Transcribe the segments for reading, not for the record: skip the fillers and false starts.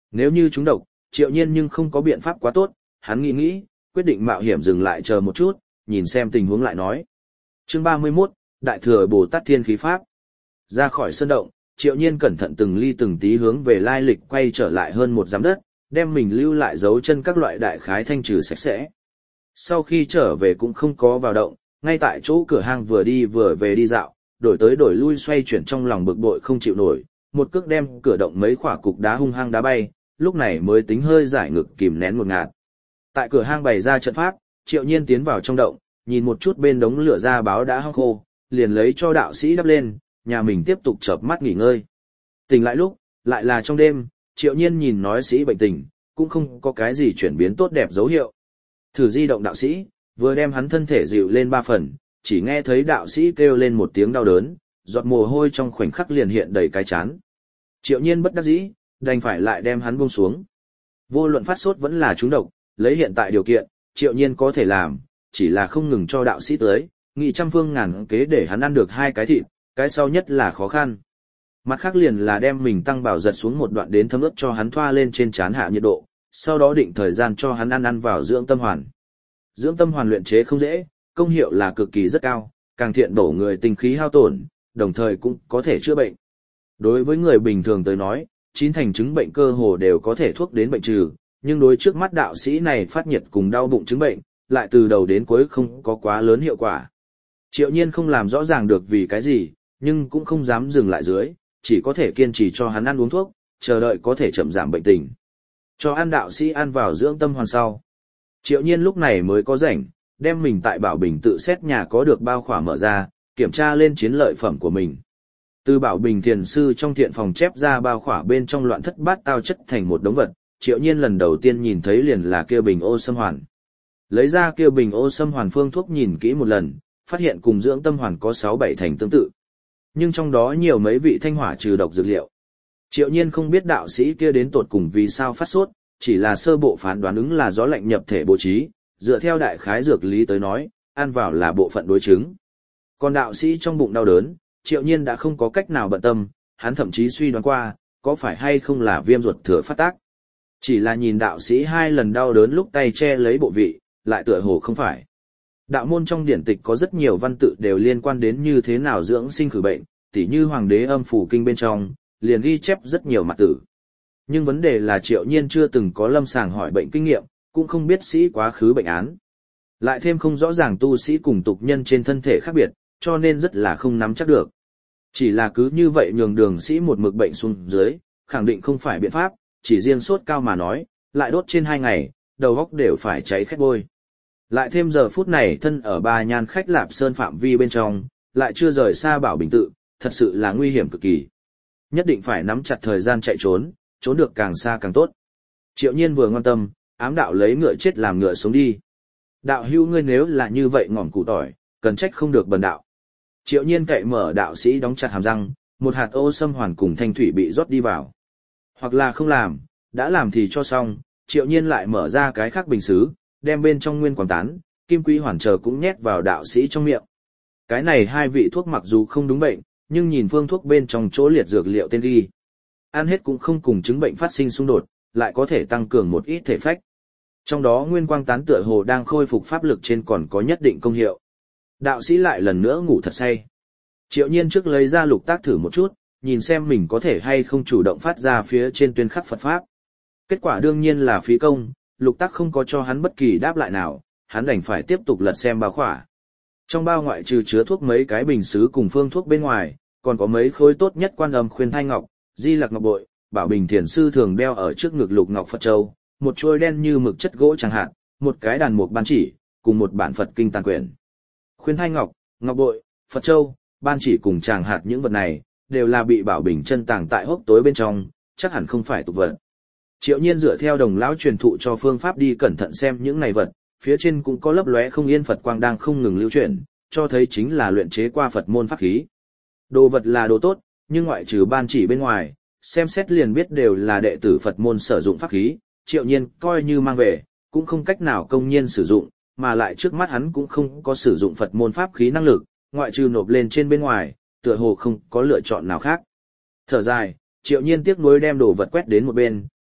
Nếu như trúng độc, Triệu Nhiên nhưng không có biện pháp quá tốt, hắn nghĩ, quyết định mạo hiểm dừng lại chờ một chút, nhìn xem tình huống lại nói. Chương 31, Đại thừa Bồ Tát Thiên Khí Pháp. Ra khỏi sơn động, Triệu Nhiên cẩn thận từng ly từng tí hướng về lai lịch quay trở lại hơn một giám đất, đem mình lưu lại dấu chân các loại đại khái thanh trừ sạch sẽ. Sau khi trở về cũng không có vào động, ngay tại chỗ cửa hang vừa đi vừa về đi dạo, đổi tới đổi lui xoay chuyển trong lòng bực bội không chịu nổi, một cước đem cửa động mấy khỏa cục đá hung hăng đá bay, lúc này mới tính hơi giải ngực kìm nén một ngạt. Tại cửa hang bày ra trận pháp, Triệu Nhiên tiến vào trong động, nhìn một chút bên đống lửa ra báo đã hong khô, liền lấy cho đạo sĩ đắp lên, nhà mình tiếp tục chợp mắt nghỉ ngơi. Tỉnh lại lúc, lại là trong đêm, Triệu Nhiên nhìn nói sĩ bệnh tình, cũng không có cái gì chuyển biến tốt đẹp dấu hiệu. Thử di động đạo sĩ, vừa đem hắn thân thể dịu lên 3 phần, chỉ nghe thấy đạo sĩ kêu lên một tiếng đau đớn, giọt mồ hôi trong khoảnh khắc liền hiện đầy cái chán. Triệu Nhiên bất đắc dĩ, đành phải lại đem hắn buông xuống. Vô luận phát sốt vẫn là trúng độc, lấy hiện tại điều kiện, Triệu Nhiên có thể làm, chỉ là không ngừng cho đạo sĩ tới, nghị trăm phương ngàn kế để hắn ăn được 2 cái thịt, cái sau nhất là khó khăn. Mặt khác liền là đem mình tăng bảo giật xuống một đoạn đến thấm ướp cho hắn thoa lên trên trán hạ nhiệt độ, sau đó định thời gian cho hắn ăn vào dưỡng tâm hoàn. Dưỡng tâm hoàn luyện chế không dễ, công hiệu là cực kỳ rất cao, càng thiện bổ người tinh khí hao tổn, đồng thời cũng có thể chữa bệnh. Đối với người bình thường tới nói, 9 thành chứng bệnh cơ hồ đều có thể thuốc đến bệnh trừ, nhưng đối trước mắt đạo sĩ này phát nhiệt cùng đau bụng chứng bệnh, lại từ đầu đến cuối không có quá lớn hiệu quả. Triệu Nhiên không làm rõ ràng được vì cái gì, nhưng cũng không dám dừng lại dưới, chỉ có thể kiên trì cho hắn ăn uống thuốc, chờ đợi có thể chậm giảm bệnh tình. Cho ăn đạo sĩ ăn vào dưỡng tâm hoàn sau. Triệu Nhiên lúc này mới có rảnh, đem mình tại Bảo Bình tự xét nhà có được bao khỏa mở ra, kiểm tra lên chiến lợi phẩm của mình. Từ Bảo Bình thiền sư trong thiện phòng chép ra bao khỏa bên trong loạn thất bát tao chất thành một đống vật, Triệu Nhiên lần đầu tiên nhìn thấy liền là kia bình ô sâm hoàn. Lấy ra kia bình ô sâm hoàn phương thuốc nhìn kỹ một lần, phát hiện cùng dưỡng tâm hoàn có 6-7 thành tương tự. Nhưng trong đó nhiều mấy vị thanh hỏa trừ độc dược liệu. Triệu Nhiên không biết đạo sĩ kia đến tột cùng vì sao phát sốt, chỉ là sơ bộ phán đoán ứng là gió lạnh nhập thể bố trí, dựa theo đại khái dược lý tới nói, ăn vào là bộ phận đối chứng. Còn đạo sĩ trong bụng đau đớn, Triệu Nhiên đã không có cách nào bận tâm, hắn thậm chí suy đoán qua, có phải hay không là viêm ruột thừa phát tác. Chỉ là nhìn đạo sĩ 2 lần đau đớn lúc tay che lấy bộ vị, lại tựa hồ không phải. Đạo môn trong điển tịch có rất nhiều văn tự đều liên quan đến như thế nào dưỡng sinh khử bệnh, tỉ như Hoàng đế âm phủ kinh bên trong, liền ghi chép rất nhiều mặt tử. Nhưng vấn đề là Triệu Nhiên chưa từng có lâm sàng hỏi bệnh kinh nghiệm, cũng không biết sĩ quá khứ bệnh án. Lại thêm không rõ ràng tu sĩ cùng tục nhân trên thân thể khác biệt, cho nên rất là không nắm chắc được. Chỉ là cứ như vậy nhường đường sĩ một mực bệnh xuống dưới, khẳng định không phải biện pháp, chỉ riêng sốt cao mà nói, lại đốt trên 2 ngày, đầu óc đều phải cháy khét bôi. Lại thêm giờ phút này thân ở Ba Nhan khách Lạp Sơn phạm vi bên trong, lại chưa rời xa Bảo Bình tự, thật sự là nguy hiểm cực kỳ. Nhất định phải nắm chặt thời gian chạy trốn, trốn được càng xa càng tốt. Triệu Nhiên vừa ngoan tâm, ám đạo lấy ngựa chết làm ngựa sống đi. Đạo hữu ngươi nếu là như vậy ngỏm củ tỏi, cần trách không được bần đạo. Triệu Nhiên cậy mở đạo sĩ đóng chặt hàm răng, một hạt ô sâm hoàn cùng thanh thủy bị rót đi vào. Hoặc là không làm, đã làm thì cho xong, Triệu Nhiên lại mở ra cái khác bình sứ, đem bên trong nguyên quảng tán, kim quý hoàn chờ cũng nhét vào đạo sĩ trong miệng. Cái này 2 vị thuốc mặc dù không đúng bệnh, nhưng nhìn phương thuốc bên trong chỗ liệt dược liệu tên ghi. Ăn hết cũng không cùng chứng bệnh phát sinh xung đột, lại có thể tăng cường một ít thể phách. Trong đó nguyên quang tán tựa hồ đang khôi phục pháp lực trên còn có nhất định công hiệu. Đạo sĩ lại lần nữa ngủ thật say. Triệu Nhiên trước lấy ra lục tác thử một chút, nhìn xem mình có thể hay không chủ động phát ra phía trên tuyên khắc Phật Pháp. Kết quả đương nhiên là phí công, lục tác không có cho hắn bất kỳ đáp lại nào, hắn đành phải tiếp tục lật xem bao khỏa. Trong bao ngoại trừ chứa thuốc mấy cái bình sứ cùng phương thuốc bên ngoài, còn có mấy khối tốt nhất Quan Âm khuyên thai ngọc, Di Lặc ngọc bội, Bảo Bình thiền sư thường đeo ở trước ngực lục ngọc Phật châu, một chuôi đen như mực chất gỗ chẳng hạn, một cái đàn mục ban chỉ, cùng một bản Phật kinh tàn quyển. Khuyên thai ngọc, ngọc bội, Phật châu, ban chỉ cùng tràng hạt những vật này, đều là bị Bảo Bình chân tàng tại hốc tối bên trong, chắc hẳn không phải tục vật. Triệu Nhiên dựa theo đồng lão truyền thụ cho phương pháp đi cẩn thận xem những này vật, phía trên cũng có lấp lóe không yên Phật quang đang không ngừng lưu chuyển, cho thấy chính là luyện chế qua Phật môn pháp khí. Đồ vật là đồ tốt, nhưng ngoại trừ ban chỉ bên ngoài, xem xét liền biết đều là đệ tử Phật môn sử dụng pháp khí, Triệu Nhiên coi như mang về, cũng không cách nào công nhiên sử dụng, mà lại trước mắt hắn cũng không có sử dụng Phật môn pháp khí năng lực, ngoại trừ nộp lên trên bên ngoài, tựa hồ không có lựa chọn nào khác. Thở dài, Triệu Nhiên tiếc nuối đem đồ vật quét đến một bên,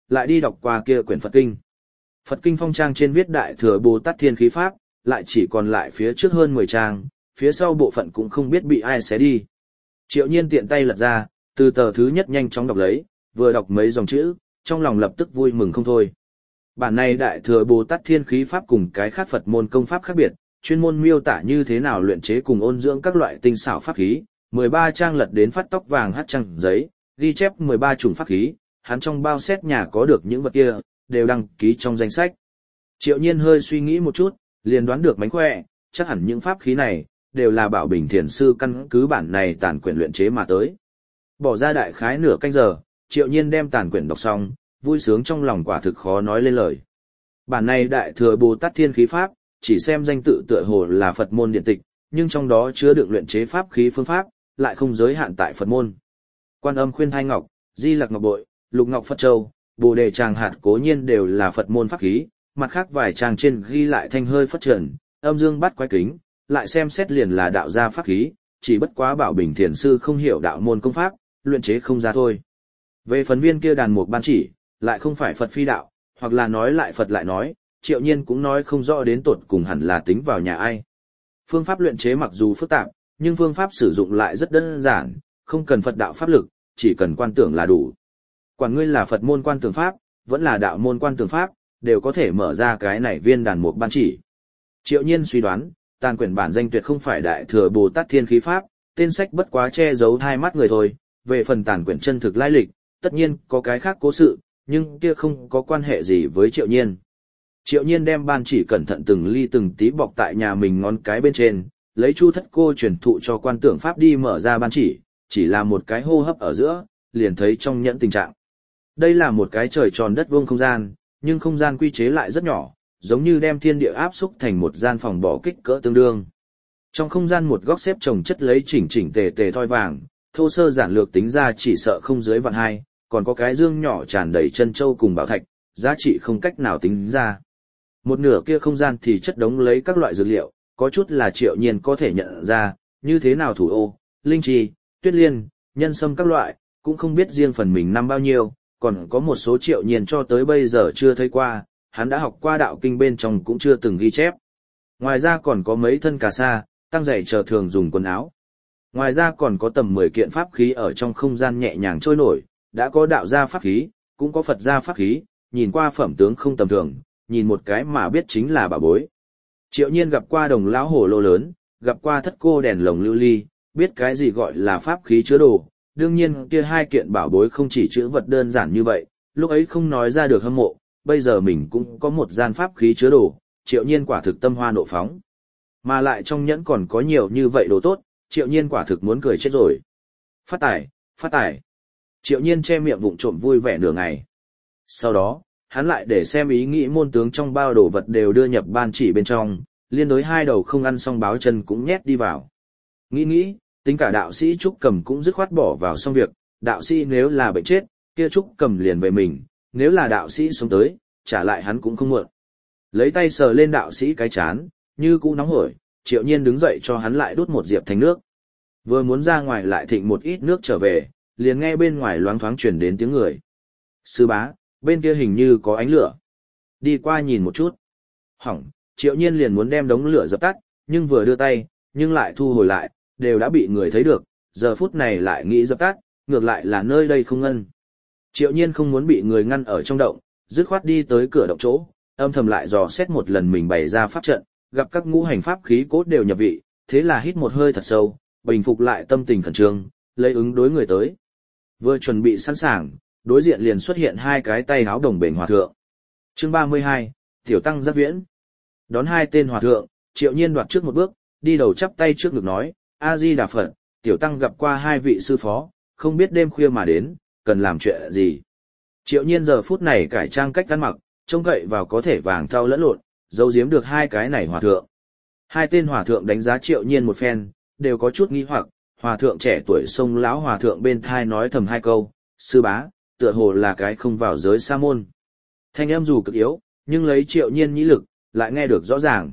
lại đi đọc qua kia quyển Phật Kinh. Phật Kinh phong trang trên viết Đại Thừa Bồ Tát Thiên Khí Pháp, lại chỉ còn lại phía trước hơn 10 trang, phía sau bộ phận cũng không biết bị ai xé đi. Triệu Nhiên tiện tay lật ra, từ tờ thứ nhất nhanh chóng đọc lấy, vừa đọc mấy dòng chữ, trong lòng lập tức vui mừng không thôi. Bản này Đại Thừa Bồ Tát Thiên Khí Pháp cùng cái khác Phật môn công pháp khác biệt, chuyên môn miêu tả như thế nào luyện chế cùng ôn dưỡng các loại tinh xảo pháp khí, 13 trang lật đến phát tóc vàng hắt trang giấy, ghi chép 13 chủng pháp khí, hắn trong bao xét nhà có được những vật kia, đều đăng ký trong danh sách. Triệu Nhiên hơi suy nghĩ một chút, liền đoán được mánh khỏe, chắc hẳn những pháp khí này, đều là Bảo Bình Thiền Sư căn cứ bản này tản quyển luyện chế mà tới. Bỏ ra đại khái nửa canh giờ, Triệu Nhiên đem tản quyển đọc xong, vui sướng trong lòng quả thực khó nói lên lời. Bản này Đại Thừa Bồ Tát Thiên Khí Pháp, chỉ xem danh tự tựa hồ là Phật môn điện tịch, nhưng trong đó chứa đựng luyện chế pháp khí phương pháp, lại không giới hạn tại Phật môn. Quan Âm Khuyên Thai Ngọc, Di Lặc Ngọc Bội, Lục Ngọc Phật Châu, Bồ Đề Tràng Hạt cố nhiên đều là Phật môn pháp khí, mặt khác vài trang trên ghi lại thanh hơi phất trần, âm dương bát quái kính, lại xem xét liền là đạo gia pháp khí, chỉ bất quá Bảo Bình Thiền Sư không hiểu đạo môn công pháp, luyện chế không ra thôi. Về phần viên kia đàn mục ban chỉ, lại không phải Phật phi đạo, hoặc là nói lại Phật lại nói, Triệu Nhiên cũng nói không rõ đến tột cùng hẳn là tính vào nhà ai. Phương pháp luyện chế mặc dù phức tạp, nhưng phương pháp sử dụng lại rất đơn giản, không cần Phật đạo pháp lực, chỉ cần quan tưởng là đủ. Quản ngươi là Phật môn quan tưởng pháp, vẫn là đạo môn quan tưởng pháp, đều có thể mở ra cái này viên đàn mục ban chỉ. Triệu Nhiên suy đoán, tàn quyển bản danh tuyệt không phải Đại Thừa Bồ Tát Thiên Khí Pháp, tên sách bất quá che giấu hai mắt người thôi, về phần tàn quyển chân thực lai lịch, tất nhiên có cái khác cố sự, nhưng kia không có quan hệ gì với Triệu Nhiên. Triệu Nhiên đem ban chỉ cẩn thận từng ly từng tí bọc tại nhà mình ngón cái bên trên, lấy Chu Thất Cô truyền thụ cho quan tưởng pháp đi mở ra ban chỉ là một cái hô hấp ở giữa, liền thấy trong nhẫn tình trạng. Đây là một cái trời tròn đất vuông không gian, nhưng không gian quy chế lại rất nhỏ, giống như đem thiên địa áp xúc thành một gian phòng bỏ kích cỡ tương đương. Trong không gian một góc xếp chồng chất lấy chỉnh chỉnh tề tề thoi vàng, thô sơ giản lược tính ra chỉ sợ không dưới vạn hai, còn có cái dương nhỏ tràn đầy chân châu cùng bảo thạch, giá trị không cách nào tính ra. Một nửa kia không gian thì chất đống lấy các loại dược liệu, có chút là Triệu Nhiên có thể nhận ra, như thế nào thủ ô, linh trì, tuyết liên, nhân sâm các loại, cũng không biết riêng phần mình năm bao nhiêu, còn có một số Triệu Nhiên cho tới bây giờ chưa thấy qua, hắn đã học qua đạo kinh bên trong cũng chưa từng ghi chép. Ngoài ra còn có mấy thân cà sa, tăng giày chờ thường dùng quần áo. Ngoài ra còn có tầm 10 kiện pháp khí ở trong không gian nhẹ nhàng trôi nổi, đã có đạo gia pháp khí, cũng có Phật gia pháp khí, nhìn qua phẩm tướng không tầm thường, nhìn một cái mà biết chính là bảo bối. Triệu Nhiên gặp qua đồng lão hổ lô lớn, gặp qua thất cô đèn lồng lưu ly, biết cái gì gọi là pháp khí chứa đồ, đương nhiên kia hai kiện bảo bối không chỉ chữ vật đơn giản như vậy, lúc ấy không nói ra được hâm mộ, bây giờ mình cũng có một gian pháp khí chứa đồ, Triệu Nhiên quả thực tâm hoa nộ phóng. Mà lại trong nhẫn còn có nhiều như vậy đồ tốt, Triệu Nhiên quả thực muốn cười chết rồi. Phát tài, phát tài. Triệu Nhiên che miệng vụng trộm vui vẻ nửa ngày. Sau đó, hắn lại để xem ý nghĩ môn tướng trong bao đồ vật đều đưa nhập ban chỉ bên trong, liên đối hai đầu không ăn xong báo chân cũng nhét đi vào. Nghĩ, tính cả đạo sĩ Trúc Cầm cũng dứt khoát bỏ vào xong việc, đạo sĩ nếu là bệnh chết, kia Trúc Cầm liền về mình, nếu là đạo sĩ sống tới, trả lại hắn cũng không muộn. Lấy tay sờ lên đạo sĩ cái chán, như cũ nóng hổi, Triệu Nhiên đứng dậy cho hắn lại đút một diệp thành nước. Vừa muốn ra ngoài lại thịnh một ít nước trở về, liền nghe bên ngoài loáng thoáng truyền đến tiếng người. Sư bá, bên kia hình như có ánh lửa. Đi qua nhìn một chút. Hỏng, Triệu Nhiên liền muốn đem đống lửa dập tắt, nhưng vừa đưa tay, nhưng lại thu hồi lại, đều đã bị người thấy được, giờ phút này lại nghĩ dập tắt, ngược lại là nơi đây không ngăn. Triệu Nhiên không muốn bị người ngăn ở trong động, dứt khoát đi tới cửa động chỗ, âm thầm lại dò xét một lần mình bày ra pháp trận, gặp các ngũ hành pháp khí cốt đều nhập vị, thế là hít một hơi thật sâu, bình phục lại tâm tình khẩn trương, lấy ứng đối người tới. Vừa chuẩn bị sẵn sàng, đối diện liền xuất hiện hai cái tay áo đồng bền hòa thượng. Chương 32, Tiểu Tăng Giác Viễn. Đón hai tên hòa thượng, Triệu Nhiên đoạt trước một bước, đi đầu chắp tay trước ngực nói, A-di-đà Phật, Tiểu Tăng gặp qua hai vị sư phó, không biết đêm khuya mà đến, cần làm chuyện gì. Triệu Nhiên giờ phút này cải trang cách ăn mặc, trông cậy vào có thể vàng thau lẫn lộn, giấu giếm được hai cái này hòa thượng. Hai tên hòa thượng đánh giá Triệu Nhiên một phen, đều có chút nghi hoặc, hòa thượng trẻ tuổi xông lão hòa thượng bên thai nói thầm hai câu, sư bá, tựa hồ là cái không vào giới sa môn. Thanh âm dù cực yếu, nhưng lấy Triệu Nhiên nhĩ lực, lại nghe được rõ ràng.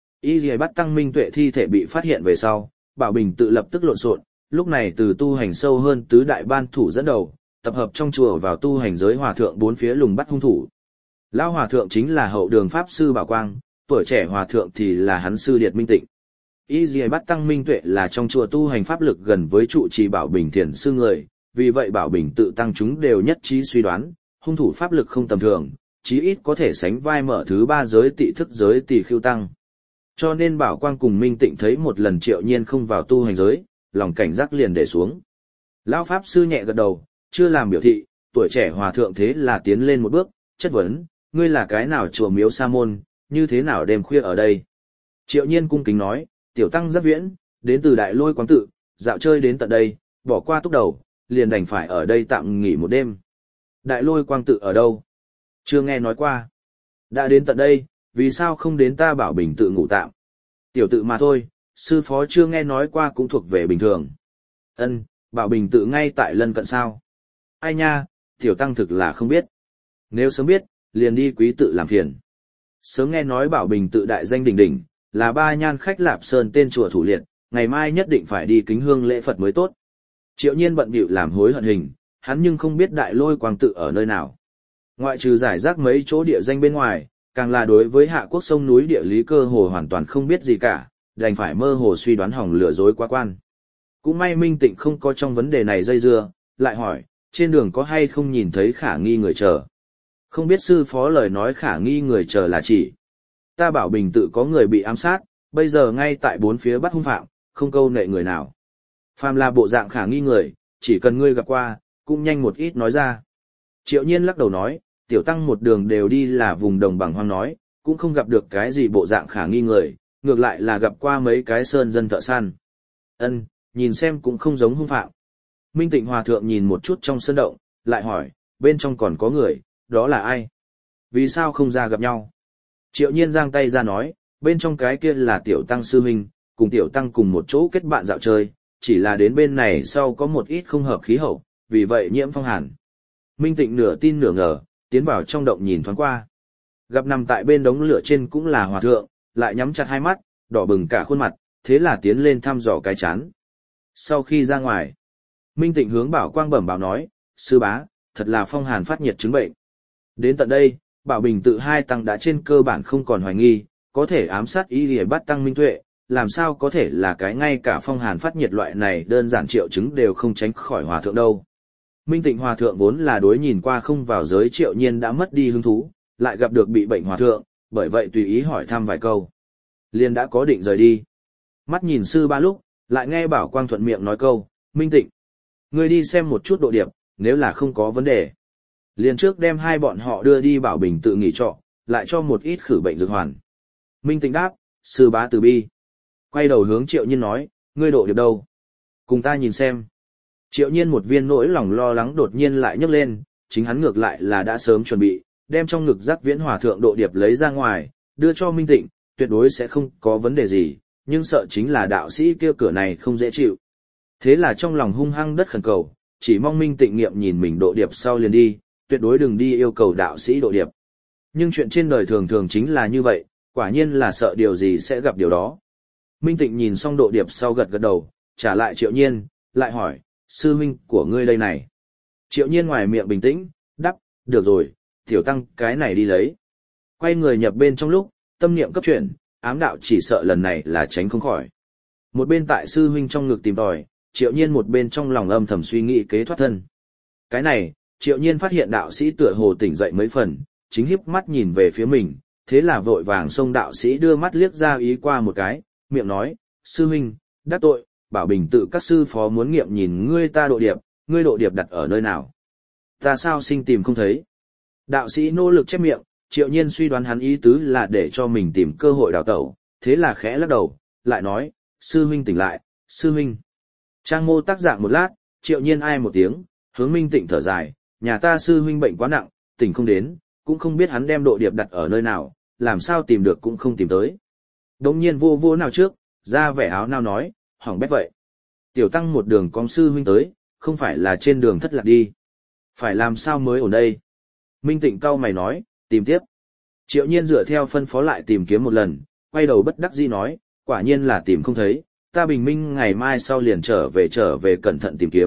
Y Lìa Bắt Tăng Minh Tuệ thi thể bị phát hiện về sau, Bảo Bình tự lập tức lộn xộn, lúc này từ tu hành sâu hơn tứ đại ban thủ dẫn đầu, tập hợp trong chùa vào tu hành giới hòa thượng bốn phía lùng bắt hung thủ. Lão hòa thượng chính là hậu đường pháp sư Bảo Quang, tuổi trẻ hòa thượng thì là hắn sư điệt Minh Tịnh. Y Dì Bát Tăng Minh Tuệ là trong chùa tu hành pháp lực gần với trụ trì Bảo Bình Thiền sư người, vì vậy Bảo Bình tự tăng chúng đều nhất trí suy đoán, hung thủ pháp lực không tầm thường, chí ít có thể sánh vai mở thứ ba giới tị thức giới Tỳ Khưu Tăng. Cho nên Bảo Quang cùng Minh Tịnh thấy một lần Triệu Nhiên không vào tu hành giới, lòng cảnh giác liền để xuống. Lão pháp sư nhẹ gật đầu, chưa làm biểu thị, tuổi trẻ hòa thượng thế là tiến lên một bước, chất vấn, ngươi là cái nào chùa miếu sa môn, như thế nào đêm khuya ở đây? Triệu Nhiên cung kính nói, tiểu tăng rất viễn, đến từ Đại Lôi Quán Tự, dạo chơi đến tận đây, bỏ qua túc đầu, liền đành phải ở đây tạm nghỉ một đêm. Đại Lôi Quang Tự ở đâu? Chưa nghe nói qua. Đã đến tận đây, vì sao không đến ta Bảo Bình Tự ngủ tạm? Tiểu tự mà thôi, sư phó chưa nghe nói qua cũng thuộc về bình thường. Ân, Bảo Bình Tự ngay tại lân cận sao? Ai nha, tiểu tăng thực là không biết. Nếu sớm biết, liền đi quý tự làm phiền. Sớm nghe nói Bảo Bình Tự đại danh đỉnh đỉnh, là ba nhan khách Lạp Sơn tên chùa thủ liệt, ngày mai nhất định phải đi kính hương lễ Phật mới tốt. Triệu Nhiên bận bịu làm hối hận hình, hắn nhưng không biết Đại Lôi Quang Tự ở nơi nào. Ngoại trừ giải rác mấy chỗ địa danh bên ngoài, càng là đối với Hạ Quốc sông núi địa lý cơ hồ hoàn toàn không biết gì cả, đành phải mơ hồ suy đoán hỏng lừa dối quá quan. Cũng may Minh Tịnh không có trong vấn đề này dây dưa, lại hỏi, trên đường có hay không nhìn thấy khả nghi người chờ. Không biết sư phó lời nói khả nghi người chờ là chỉ. Ta Bảo Bình Tự có người bị ám sát, bây giờ ngay tại bốn phía bắt hung phạm, không câu nệ người nào. Phàm là bộ dạng khả nghi người, chỉ cần ngươi gặp qua, cũng nhanh một ít nói ra. Triệu Nhiên lắc đầu nói, tiểu tăng một đường đều đi là vùng đồng bằng hoang nói, cũng không gặp được cái gì bộ dạng khả nghi người, ngược lại là gặp qua mấy cái sơn dân thợ săn. Ân, nhìn xem cũng không giống hung phạm. Minh Tịnh hòa thượng nhìn một chút trong sân động, lại hỏi, bên trong còn có người, đó là ai? Vì sao không ra gặp nhau? Triệu Nhiên giang tay ra nói, bên trong cái kia là tiểu tăng sư huynh, cùng tiểu tăng cùng một chỗ kết bạn dạo chơi, chỉ là đến bên này sau có một ít không hợp khí hậu, vì vậy nhiễm phong hàn. Minh Tịnh nửa tin nửa ngờ, tiến vào trong động nhìn thoáng qua. Gặp nằm tại bên đống lửa trên cũng là hòa thượng, lại nhắm chặt hai mắt, đỏ bừng cả khuôn mặt, thế là tiến lên thăm dò cái chán. Sau khi ra ngoài, Minh Tịnh hướng Bảo Quang bẩm báo nói, sư bá, thật là phong hàn phát nhiệt chứng bệnh. Đến tận đây, Bảo Bình Tự hai tăng đã trên cơ bản không còn hoài nghi, có thể ám sát Y Dì Bát Tăng Minh Tuệ, làm sao có thể là cái ngay cả phong hàn phát nhiệt loại này đơn giản triệu chứng đều không tránh khỏi hòa thượng đâu. Minh Tịnh hòa thượng vốn là đối nhìn qua không vào giới Triệu Nhiên đã mất đi hứng thú, lại gặp được bị bệnh hòa thượng, bởi vậy tùy ý hỏi thăm vài câu. Liền đã có định rời đi. Mắt nhìn sư ba lúc, lại nghe Bảo Quang thuận miệng nói câu, Minh Tịnh, ngươi đi xem một chút độ điệp, nếu là không có vấn đề. Liền trước đem hai bọn họ đưa đi Bảo Bình Tự nghỉ trọ, lại cho một ít khử bệnh dược hoàn. Minh Tịnh đáp, sư bá từ bi. Quay đầu hướng Triệu Nhiên nói, ngươi độ điệp đâu? Cùng ta nhìn xem. Triệu Nhiên một viên nỗi lòng lo lắng đột nhiên lại nhấc lên, chính hắn ngược lại là đã sớm chuẩn bị, đem trong ngực giác viễn hòa thượng độ điệp lấy ra ngoài, đưa cho Minh Tịnh, tuyệt đối sẽ không có vấn đề gì, nhưng sợ chính là đạo sĩ kia cửa này không dễ chịu. Thế là trong lòng hung hăng đất khẩn cầu, chỉ mong Minh Tịnh nghiệm nhìn mình độ điệp sau liền đi, tuyệt đối đừng đi yêu cầu đạo sĩ độ điệp. Nhưng chuyện trên đời thường thường chính là như vậy, quả nhiên là sợ điều gì sẽ gặp điều đó. Minh Tịnh nhìn xong độ điệp sau gật gật đầu, trả lại Triệu Nhiên, lại hỏi, sư huynh của ngươi đây này. Triệu Nhiên ngoài miệng bình tĩnh, đáp, được rồi, tiểu tăng cái này đi lấy. Quay người nhập bên trong lúc, tâm niệm cấp chuyển, ám đạo chỉ sợ lần này là tránh không khỏi. Một bên tại sư huynh trong ngực tìm tòi, Triệu Nhiên một bên trong lòng âm thầm suy nghĩ kế thoát thân. Cái này, Triệu Nhiên phát hiện đạo sĩ tựa hồ tỉnh dậy mấy phần, chính hiếp mắt nhìn về phía mình, thế là vội vàng xông đạo sĩ đưa mắt liếc ra ý qua một cái, miệng nói, sư huynh, đắc tội, Bảo Bình Tự các sư phó muốn nghiệm nhìn ngươi ta độ điệp, ngươi độ điệp đặt ở nơi nào. Ta sao sinh tìm không thấy. Đạo sĩ nỗ lực chép miệng, Triệu Nhiên suy đoán hắn ý tứ là để cho mình tìm cơ hội đào tẩu, thế là khẽ lắc đầu, lại nói, sư huynh tỉnh lại, sư huynh. Trang mô tác dạng một lát, Triệu Nhiên ai một tiếng, hướng Minh Tịnh thở dài, nhà ta sư huynh bệnh quá nặng, tỉnh không đến, cũng không biết hắn đem độ điệp đặt ở nơi nào, làm sao tìm được cũng không tìm tới. Đống nhiên vô vô nào trước, ra vẻ áo nào nói, hỏng bét vậy. Tiểu tăng một đường con sư huynh tới, không phải là trên đường thất lạc đi. Phải làm sao mới ở đây? Minh Tịnh cau mày nói, tìm tiếp. Triệu Nhiên dựa theo phân phó lại tìm kiếm một lần, quay đầu bất đắc dĩ nói, quả nhiên là tìm không thấy, ta bình minh ngày mai sau liền trở về cẩn thận tìm kiếm,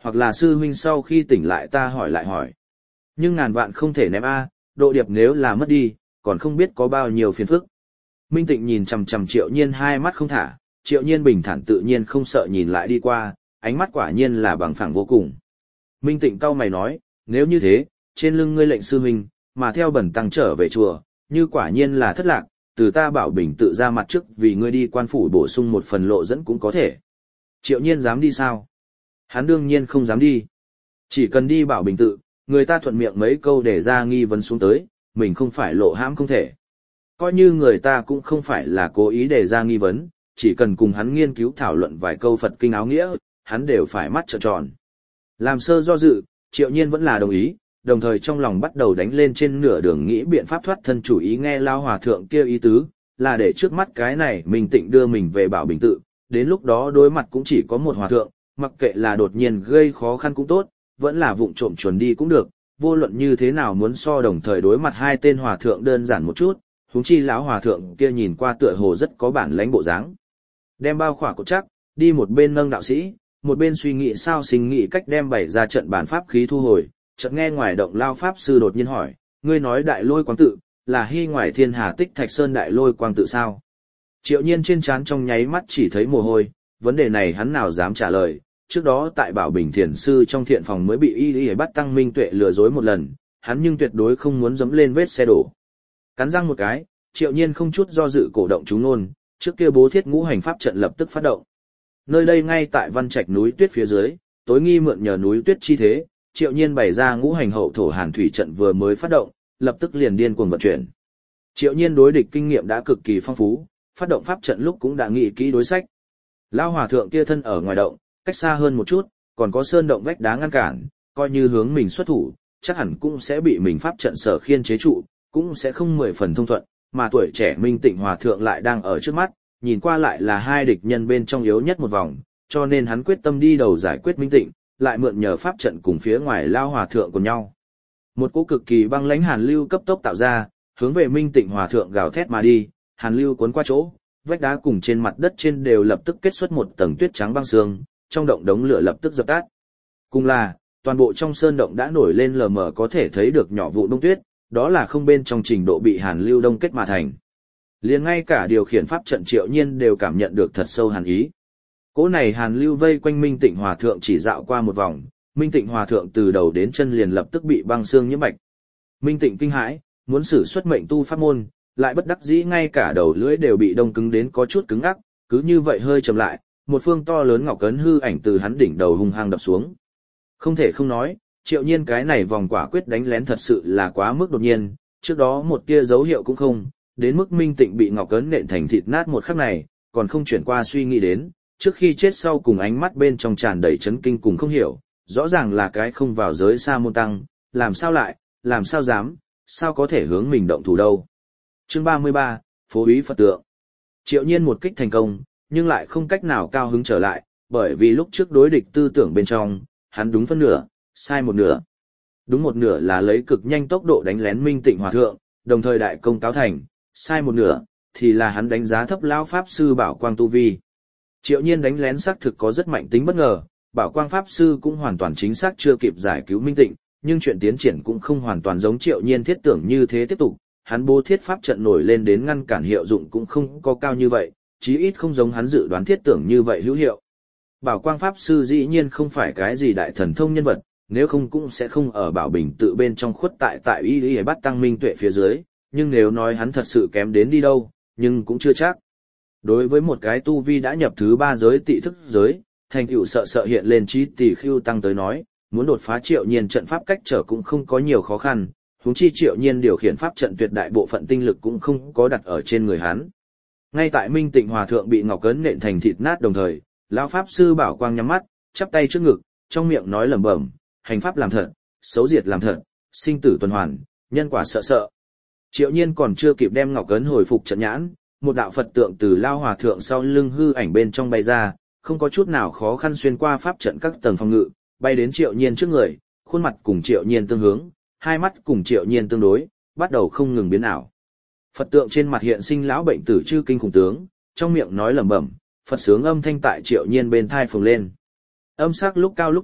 hoặc là sư huynh sau khi tỉnh lại ta hỏi lại hỏi. Nhưng ngàn vạn không thể ném a, độ điệp nếu là mất đi, còn không biết có bao nhiêu phiền phức. Minh Tịnh nhìn chằm chằm Triệu Nhiên hai mắt không thả, Triệu Nhiên bình thản tự nhiên không sợ nhìn lại đi qua, ánh mắt quả nhiên là bằng phẳng vô cùng. Minh Tịnh cau mày nói, nếu như thế, trên lưng ngươi lệnh sư huynh, mà theo bẩn tăng trở về chùa, như quả nhiên là thất lạc, từ ta Bảo Bình tự ra mặt trước vì ngươi đi quan phủ bổ sung một phần lộ dẫn cũng có thể. Triệu Nhiên dám đi sao? Hắn đương nhiên không dám đi. Chỉ cần đi Bảo Bình tự, người ta thuận miệng mấy câu để ra nghi vấn xuống tới, mình không phải lộ hãm không thể. Coi như người ta cũng không phải là cố ý để ra nghi vấn, chỉ cần cùng hắn nghiên cứu thảo luận vài câu Phật kinh áo nghĩa, hắn đều phải mắt trợn tròn. Làm sơ do dự, Triệu Nhiên vẫn là đồng ý, đồng thời trong lòng bắt đầu đánh lên trên nửa đường nghĩ biện pháp thoát thân chủ ý. Nghe Lao Hòa Thượng kia ý tứ, là để trước mắt cái này Minh Tịnh đưa mình về Bảo Bình tự, đến lúc đó đối mặt cũng chỉ có một Hòa Thượng, mặc kệ là đột nhiên gây khó khăn cũng tốt, vẫn là vụng trộm chuồn đi cũng được, vô luận như thế nào muốn so đồng thời đối mặt hai tên Hòa Thượng đơn giản một chút, huống chi lão Hòa Thượng kia nhìn qua tựa hồ rất có bản lãnh bộ dáng. Đem bao khỏa cột chắc, đi một bên nâng đạo sĩ, một bên suy nghĩ sao sinh nghĩ cách đem bày ra trận bản pháp khí thu hồi, chợt nghe ngoài động Lao Pháp Sư đột nhiên hỏi, ngươi nói Đại Lôi Quang Tự, là hy ngoài Thiên Hà Tích Thạch Sơn Đại Lôi Quang Tự sao? Triệu Nhiên trên trán trong nháy mắt chỉ thấy mồ hôi, vấn đề này hắn nào dám trả lời, trước đó tại Bảo Bình Thiền Sư trong thiện phòng mới bị y bắt Tăng Minh Tuệ lừa dối một lần, hắn nhưng tuyệt đối không muốn dẫm lên vết xe đổ. Cắn răng một cái, Triệu Nhiên không chút do dự cổ động chú ngôn, trước kia bố thiết ngũ hành pháp trận lập tức phát động. Nơi đây ngay tại Văn Trạch núi tuyết phía dưới, tối nghi mượn nhờ núi tuyết chi thế, Triệu Nhiên bày ra ngũ hành hậu thổ hàn thủy trận vừa mới phát động, lập tức liền điên cuồng vận chuyển. Triệu Nhiên đối địch kinh nghiệm đã cực kỳ phong phú, phát động pháp trận lúc cũng đã nghĩ kỹ đối sách. Lão Hòa Thượng kia thân ở ngoài động, cách xa hơn một chút, còn có sơn động vách đá ngăn cản, coi như hướng mình xuất thủ, chắc hẳn cũng sẽ bị mình pháp trận sở khiên chế trụ, cũng sẽ không 10 phần thông thuận, mà tuổi trẻ Minh Tịnh Hòa Thượng lại đang ở trước mắt, nhìn qua lại là hai địch nhân bên trong yếu nhất một vòng, cho nên hắn quyết tâm đi đầu giải quyết Minh Tịnh, lại mượn nhờ pháp trận cùng phía ngoài Lao Hòa Thượng cùng nhau. Một cỗ cực kỳ băng lãnh hàn lưu cấp tốc tạo ra, hướng về Minh Tịnh Hòa Thượng gào thét mà đi, hàn lưu cuốn qua chỗ, vách đá cùng trên mặt đất trên đều lập tức kết xuất một tầng tuyết trắng băng sương, trong động đống lửa lập tức dập tắt. Cùng là, toàn bộ trong sơn động đã nổi lên lờ mờ có thể thấy được nhỏ vụ đông tuyết, đó là không bên trong trình độ bị hàn lưu đông kết mà thành. Liền ngay cả điều khiển pháp trận Triệu Nhiên đều cảm nhận được thật sâu hàn ý. Cỗ này hàn lưu vây quanh Minh Tịnh Hòa Thượng chỉ dạo qua một vòng, Minh Tịnh Hòa Thượng từ đầu đến chân liền lập tức bị băng xương nhiễm bạch. Minh Tịnh kinh hãi, muốn sử xuất mệnh tu pháp môn, lại bất đắc dĩ ngay cả đầu lưỡi đều bị đông cứng đến có chút cứng ngắc, cứ như vậy hơi chậm lại, một phương to lớn ngọc cấn hư ảnh từ hắn đỉnh đầu hung hăng đập xuống. Không thể không nói, Triệu Nhiên cái này vòng quả quyết đánh lén thật sự là quá mức đột nhiên, trước đó một tia dấu hiệu cũng không, đến mức Minh Tịnh bị ngọc cấn nện thành thịt nát một khắc này, còn không chuyển qua suy nghĩ đến, trước khi chết sau cùng ánh mắt bên trong tràn đầy chấn kinh cùng không hiểu, rõ ràng là cái không vào giới sa môn tăng, làm sao lại, làm sao dám, sao có thể hướng mình động thủ đâu. Chương 33, Phố úy Phật tượng. Triệu Nhiên một kích thành công, nhưng lại không cách nào cao hứng trở lại, bởi vì lúc trước đối địch tư tưởng bên trong, hắn đúng phân nửa, sai một nửa. Đúng một nửa là lấy cực nhanh tốc độ đánh lén Minh Tịnh Hòa Thượng, đồng thời đại công cáo thành, sai một nửa, thì là hắn đánh giá thấp Lão Pháp Sư Bảo Quang tu vi. Triệu Nhiên đánh lén xác thực có rất mạnh tính bất ngờ, Bảo Quang Pháp Sư cũng hoàn toàn chính xác chưa kịp giải cứu Minh Tịnh, nhưng chuyện tiến triển cũng không hoàn toàn giống Triệu Nhiên thiết tưởng như thế tiếp tục, hắn bố thiết pháp trận nổi lên đến ngăn cản hiệu dụng cũng không có cao như vậy, chí ít không giống hắn dự đoán thiết tưởng như vậy hữu hiệu. Bảo Quang Pháp Sư dĩ nhiên không phải cái gì đại thần thông nhân vật, nếu không cũng sẽ không ở Bảo Bình tự bên trong khuất tại y bắt Tăng Minh Tuệ phía dưới, nhưng nếu nói hắn thật sự kém đến đi đâu, nhưng cũng chưa chắc. Đối với một cái tu vi đã nhập thứ 3 giới tị thức giới, thành tựu sợ hiện lên trí tỷ khưu tăng tới nói, muốn đột phá Triệu Nhiên trận pháp cách trở cũng không có nhiều khó khăn, huống chi Triệu Nhiên điều khiển pháp trận tuyệt đại bộ phận tinh lực cũng không có đặt ở trên người hắn. Ngay tại Minh Tịnh Hòa Thượng bị ngọc cấn nện thành thịt nát đồng thời, lão Pháp Sư Bảo Quang nhắm mắt, chắp tay trước ngực, trong miệng nói lẩm bẩm, hành pháp làm thật, xấu diệt làm thật, sinh tử tuần hoàn, nhân quả sợ. Triệu Nhiên còn chưa kịp đem ngọc cấn hồi phục trận nhãn, một đạo Phật tượng từ Lao Hòa Thượng sau lưng hư ảnh bên trong bay ra, không có chút nào khó khăn xuyên qua pháp trận các tầng phòng ngự, bay đến Triệu Nhiên trước người, khuôn mặt cùng Triệu Nhiên tương hướng, hai mắt cùng Triệu Nhiên tương đối, bắt đầu không ngừng biến ảo. Phật tượng trên mặt hiện sinh lão bệnh tử chư kinh khủng tướng, trong miệng nói lẩm bẩm, Phật sướng âm thanh tại Triệu Nhiên bên thai phồng lên. Âm sắc lúc cao lúc thấp,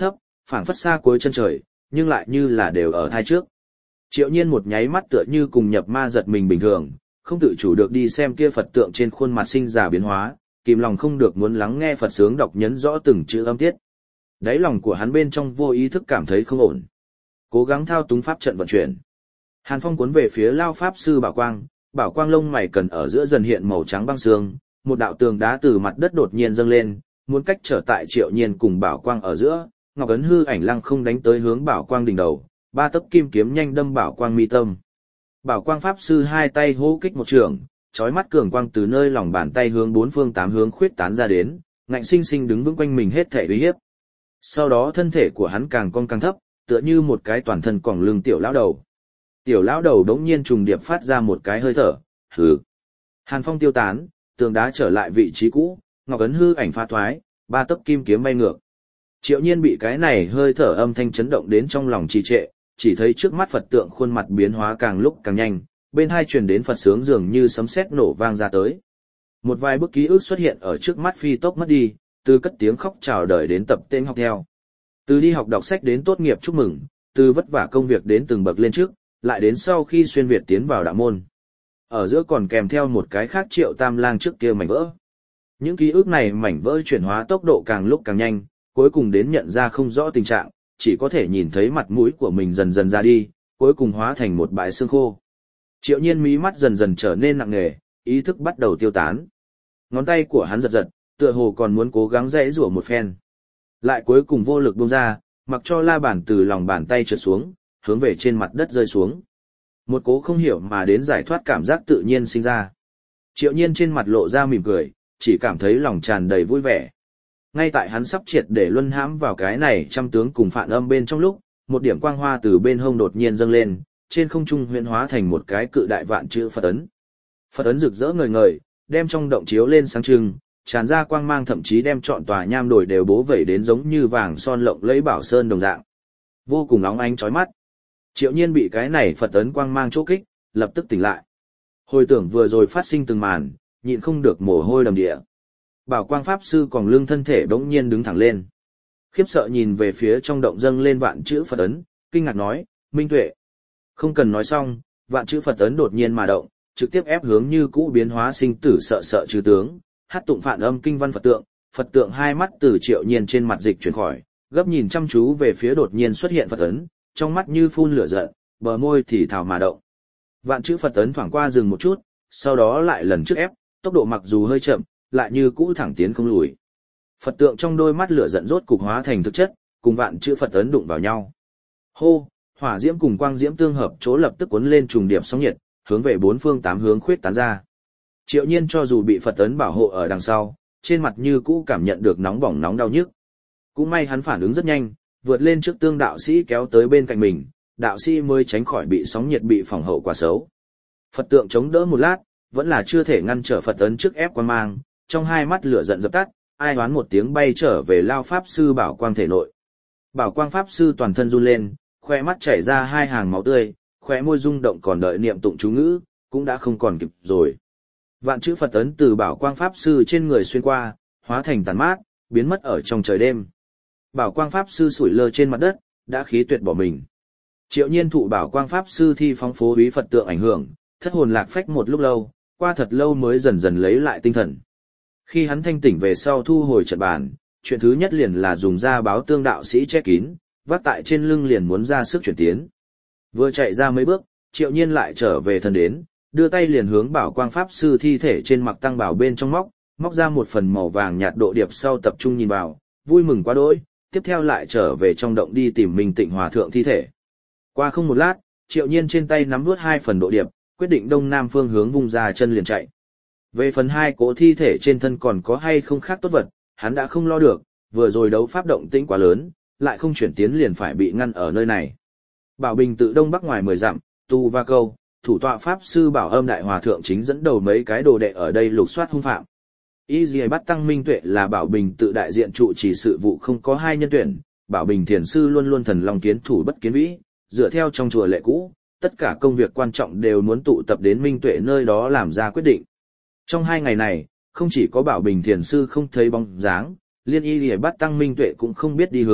phảng phất xa cuối chân trời, nhưng lại như là đều ở thai trước. Triệu Nhiên một nháy mắt tựa như cùng nhập ma giật mình bình thường, không tự chủ được đi xem kia Phật tượng trên khuôn mặt sinh ra biến hóa, kìm lòng không được muốn lắng nghe Phật sướng đọc nhấn rõ từng chữ âm tiết. Đáy lòng của hắn bên trong vô ý thức cảm thấy không ổn. Cố gắng thao túng pháp trận vận chuyển. Hàn Phong cuốn về phía Lao Pháp Sư Bảo Quang lông mày cần ở giữa dần hiện màu trắng băng sương, một đạo tường đá từ mặt đất đột nhiên dâng lên, muốn cách trở tại Triệu Nhiên cùng Bảo Quang ở giữa, ngọc ấn hư ảnh lăng không đánh tới hướng Bảo Quang đỉnh đầu, ba tấc kim kiếm nhanh đâm Bảo Quang mi tâm. Bảo Quang Pháp Sư hai tay hô kích một trường, chói mắt cường quang từ nơi lòng bàn tay hướng bốn phương tám hướng khuyết tán ra đến, ngạnh sinh sinh đứng vững quanh mình hết thể uy hiếp. Sau đó thân thể của hắn càng cong càng thấp, tựa như một cái toàn thân còng lưng tiểu lão đầu. Tiểu lão đầu đống nhiên trùng điệp phát ra một cái hơi thở, hừ. Hàn Phong tiêu tán, tường đá trở lại vị trí cũ, ngọc ấn hư ảnh phá thoái, ba tấc kim kiếm bay ngược. Triệu Nhiên bị cái này hơi thở âm thanh chấn động đến trong lòng trì trệ, chỉ thấy trước mắt Phật tượng khuôn mặt biến hóa càng lúc càng nhanh, bên hai truyền đến Phật sướng dường như sấm sét nổ vang ra tới. Một vài bức ký ức xuất hiện ở trước mắt phi tốc mất đi, từ cất tiếng khóc chào đời đến tập tên học theo. Từ đi học đọc sách đến tốt nghiệp chúc mừng, từ vất vả công việc đến từng bậc lên trước, lại đến sau khi xuyên Việt tiến vào đạo môn. Ở giữa còn kèm theo một cái khác Triệu Tam Lang trước kia mảnh vỡ. Những ký ức này mảnh vỡ chuyển hóa tốc độ càng lúc càng nhanh, cuối cùng đến nhận ra không rõ tình trạng, chỉ có thể nhìn thấy mặt mũi của mình dần dần ra đi, cuối cùng hóa thành một bãi xương khô. Triệu Nhiên mí mắt dần dần trở nên nặng nề, ý thức bắt đầu tiêu tán. Ngón tay của hắn giật giật, tựa hồ còn muốn cố gắng giãy giụa một phen. Lại cuối cùng vô lực buông ra, mặc cho la bàn từ lòng bàn tay trượt xuống, hướng về trên mặt đất rơi xuống. Một cố không hiểu mà đến giải thoát cảm giác tự nhiên sinh ra. Triệu Nhiên trên mặt lộ ra mỉm cười, chỉ cảm thấy lòng tràn đầy vui vẻ. Ngay tại hắn sắp triệt để luân hãm vào cái này trăm tướng cùng phản âm bên trong lúc, một điểm quang hoa từ bên hông đột nhiên dâng lên, trên không trung huyễn hóa thành một cái cự đại vạn chữ Phật ấn. Phật ấn rực rỡ ngời ngời, đem trong động chiếu lên sáng trưng, tràn ra quang mang thậm chí đem trọn tòa nham đồi đều bố vẩy đến giống như vàng son lộng lẫy bảo sơn đồng dạng. Vô cùng óng ánh chói mắt. Triệu Nhiên bị cái này Phật ấn quang mang chỗ kích, lập tức tỉnh lại. Hồi tưởng vừa rồi phát sinh từng màn, nhịn không được mồ hôi đầm địa. Bảo Quang Pháp Sư còn lưng thân thể bỗng nhiên đứng thẳng lên. Khiếp sợ nhìn về phía trong động dâng lên vạn chữ Phật ấn, kinh ngạc nói, Minh Tuệ. Không cần nói xong, vạn chữ Phật ấn đột nhiên mà động, trực tiếp ép hướng như cũ biến hóa sinh tử sợ sợ trừ tướng, hát tụng phản âm kinh văn Phật tượng hai mắt từ Triệu Nhiên trên mặt dịch chuyển khỏi, gấp nhìn chăm chú về phía đột nhiên xuất hiện Phật ấn, trong mắt như phun lửa giận, bờ môi thì thào mà động. Vạn chữ Phật ấn thoảng qua dừng một chút, sau đó lại lần trước ép, tốc độ mặc dù hơi chậm, lại như cũ thẳng tiến không lùi. Phật tượng trong đôi mắt lửa giận rốt cục hóa thành thực chất, cùng vạn chữ Phật ấn đụng vào nhau. Hô, hỏa diễm cùng quang diễm tương hợp chỗ lập tức cuốn lên trùng điệp sóng nhiệt, hướng về bốn phương tám hướng khuyết tán ra. Triệu Nhiên cho dù bị Phật ấn bảo hộ ở đằng sau, trên mặt như cũ cảm nhận được nóng bỏng nóng đau nhức. Cũng may hắn phản ứng rất nhanh, vượt lên trước tương đạo sĩ kéo tới bên cạnh mình, đạo sĩ mới tránh khỏi bị sóng nhiệt bị phòng hậu quả xấu. Phật tượng chống đỡ một lát, vẫn là chưa thể ngăn trở Phật ấn trước ép quang mang, trong hai mắt lửa giận dập tắt, ai oán một tiếng bay trở về Lao Pháp Sư Bảo Quang thể nội. Bảo Quang Pháp Sư toàn thân run lên, khoe mắt chảy ra hai hàng máu tươi, khóe môi rung động còn đợi niệm tụng chú ngữ, cũng đã không còn kịp rồi. Vạn chữ Phật ấn từ Bảo Quang Pháp Sư trên người xuyên qua, hóa thành tàn mát, biến mất ở trong trời đêm. Bảo Quang Pháp Sư sủi lơ trên mặt đất, đã khí tuyệt bỏ mình. Triệu Nhiên thụ Bảo Quang Pháp Sư thi phóng phố úy Phật tượng ảnh hưởng, thất hồn lạc phách một lúc lâu, qua thật lâu mới dần dần lấy lại tinh thần. Khi hắn thanh tỉnh về sau thu hồi trận bàn, chuyện thứ nhất liền là dùng ra báo tương đạo sĩ che kín, vác tại trên lưng liền muốn ra sức chuyển tiến. Vừa chạy ra mấy bước, Triệu Nhiên lại trở về thân đến, đưa tay liền hướng Bảo Quang Pháp Sư thi thể trên mặc tăng bảo bên trong móc ra một phần màu vàng nhạt độ điệp sau tập trung nhìn vào, vui mừng quá đỗi, tiếp theo lại trở về trong động đi tìm Minh Tịnh Hòa Thượng thi thể. Qua không một lát, Triệu Nhiên trên tay nắm vuốt hai phần độ điệp, quyết định đông nam phương hướng vung ra chân liền chạy. Về phần hai cỗ thi thể trên thân còn có hay không khác tốt vật, hắn đã không lo được, vừa rồi đấu pháp động tĩnh quá lớn, lại không chuyển tiến liền phải bị ngăn ở nơi này. Bảo Bình tự đông bắc ngoài 10 dặm, Tu Va Câu, thủ tọa Pháp Sư Bảo Âm Đại Hòa Thượng chính dẫn đầu mấy cái đồ đệ ở đây lục soát hung phạm. Y Dì Bắt Tăng Minh Tuệ là Bảo Bình tự đại diện trụ trì sự vụ không có hai nhân tuyển, Bảo Bình Thiền Sư luôn luôn thần lòng kiến thủ bất kiến vĩ, dựa theo trong chùa lệ cũ, tất cả công việc quan trọng đều muốn tụ tập đến Minh Tuệ nơi đó làm ra quyết định. Trong 2 ngày này, không chỉ có Bảo Bình Thiền Sư không thấy bóng dáng, liên Y Dì Bắt Tăng Minh Tuệ cũng không biết đi hướng,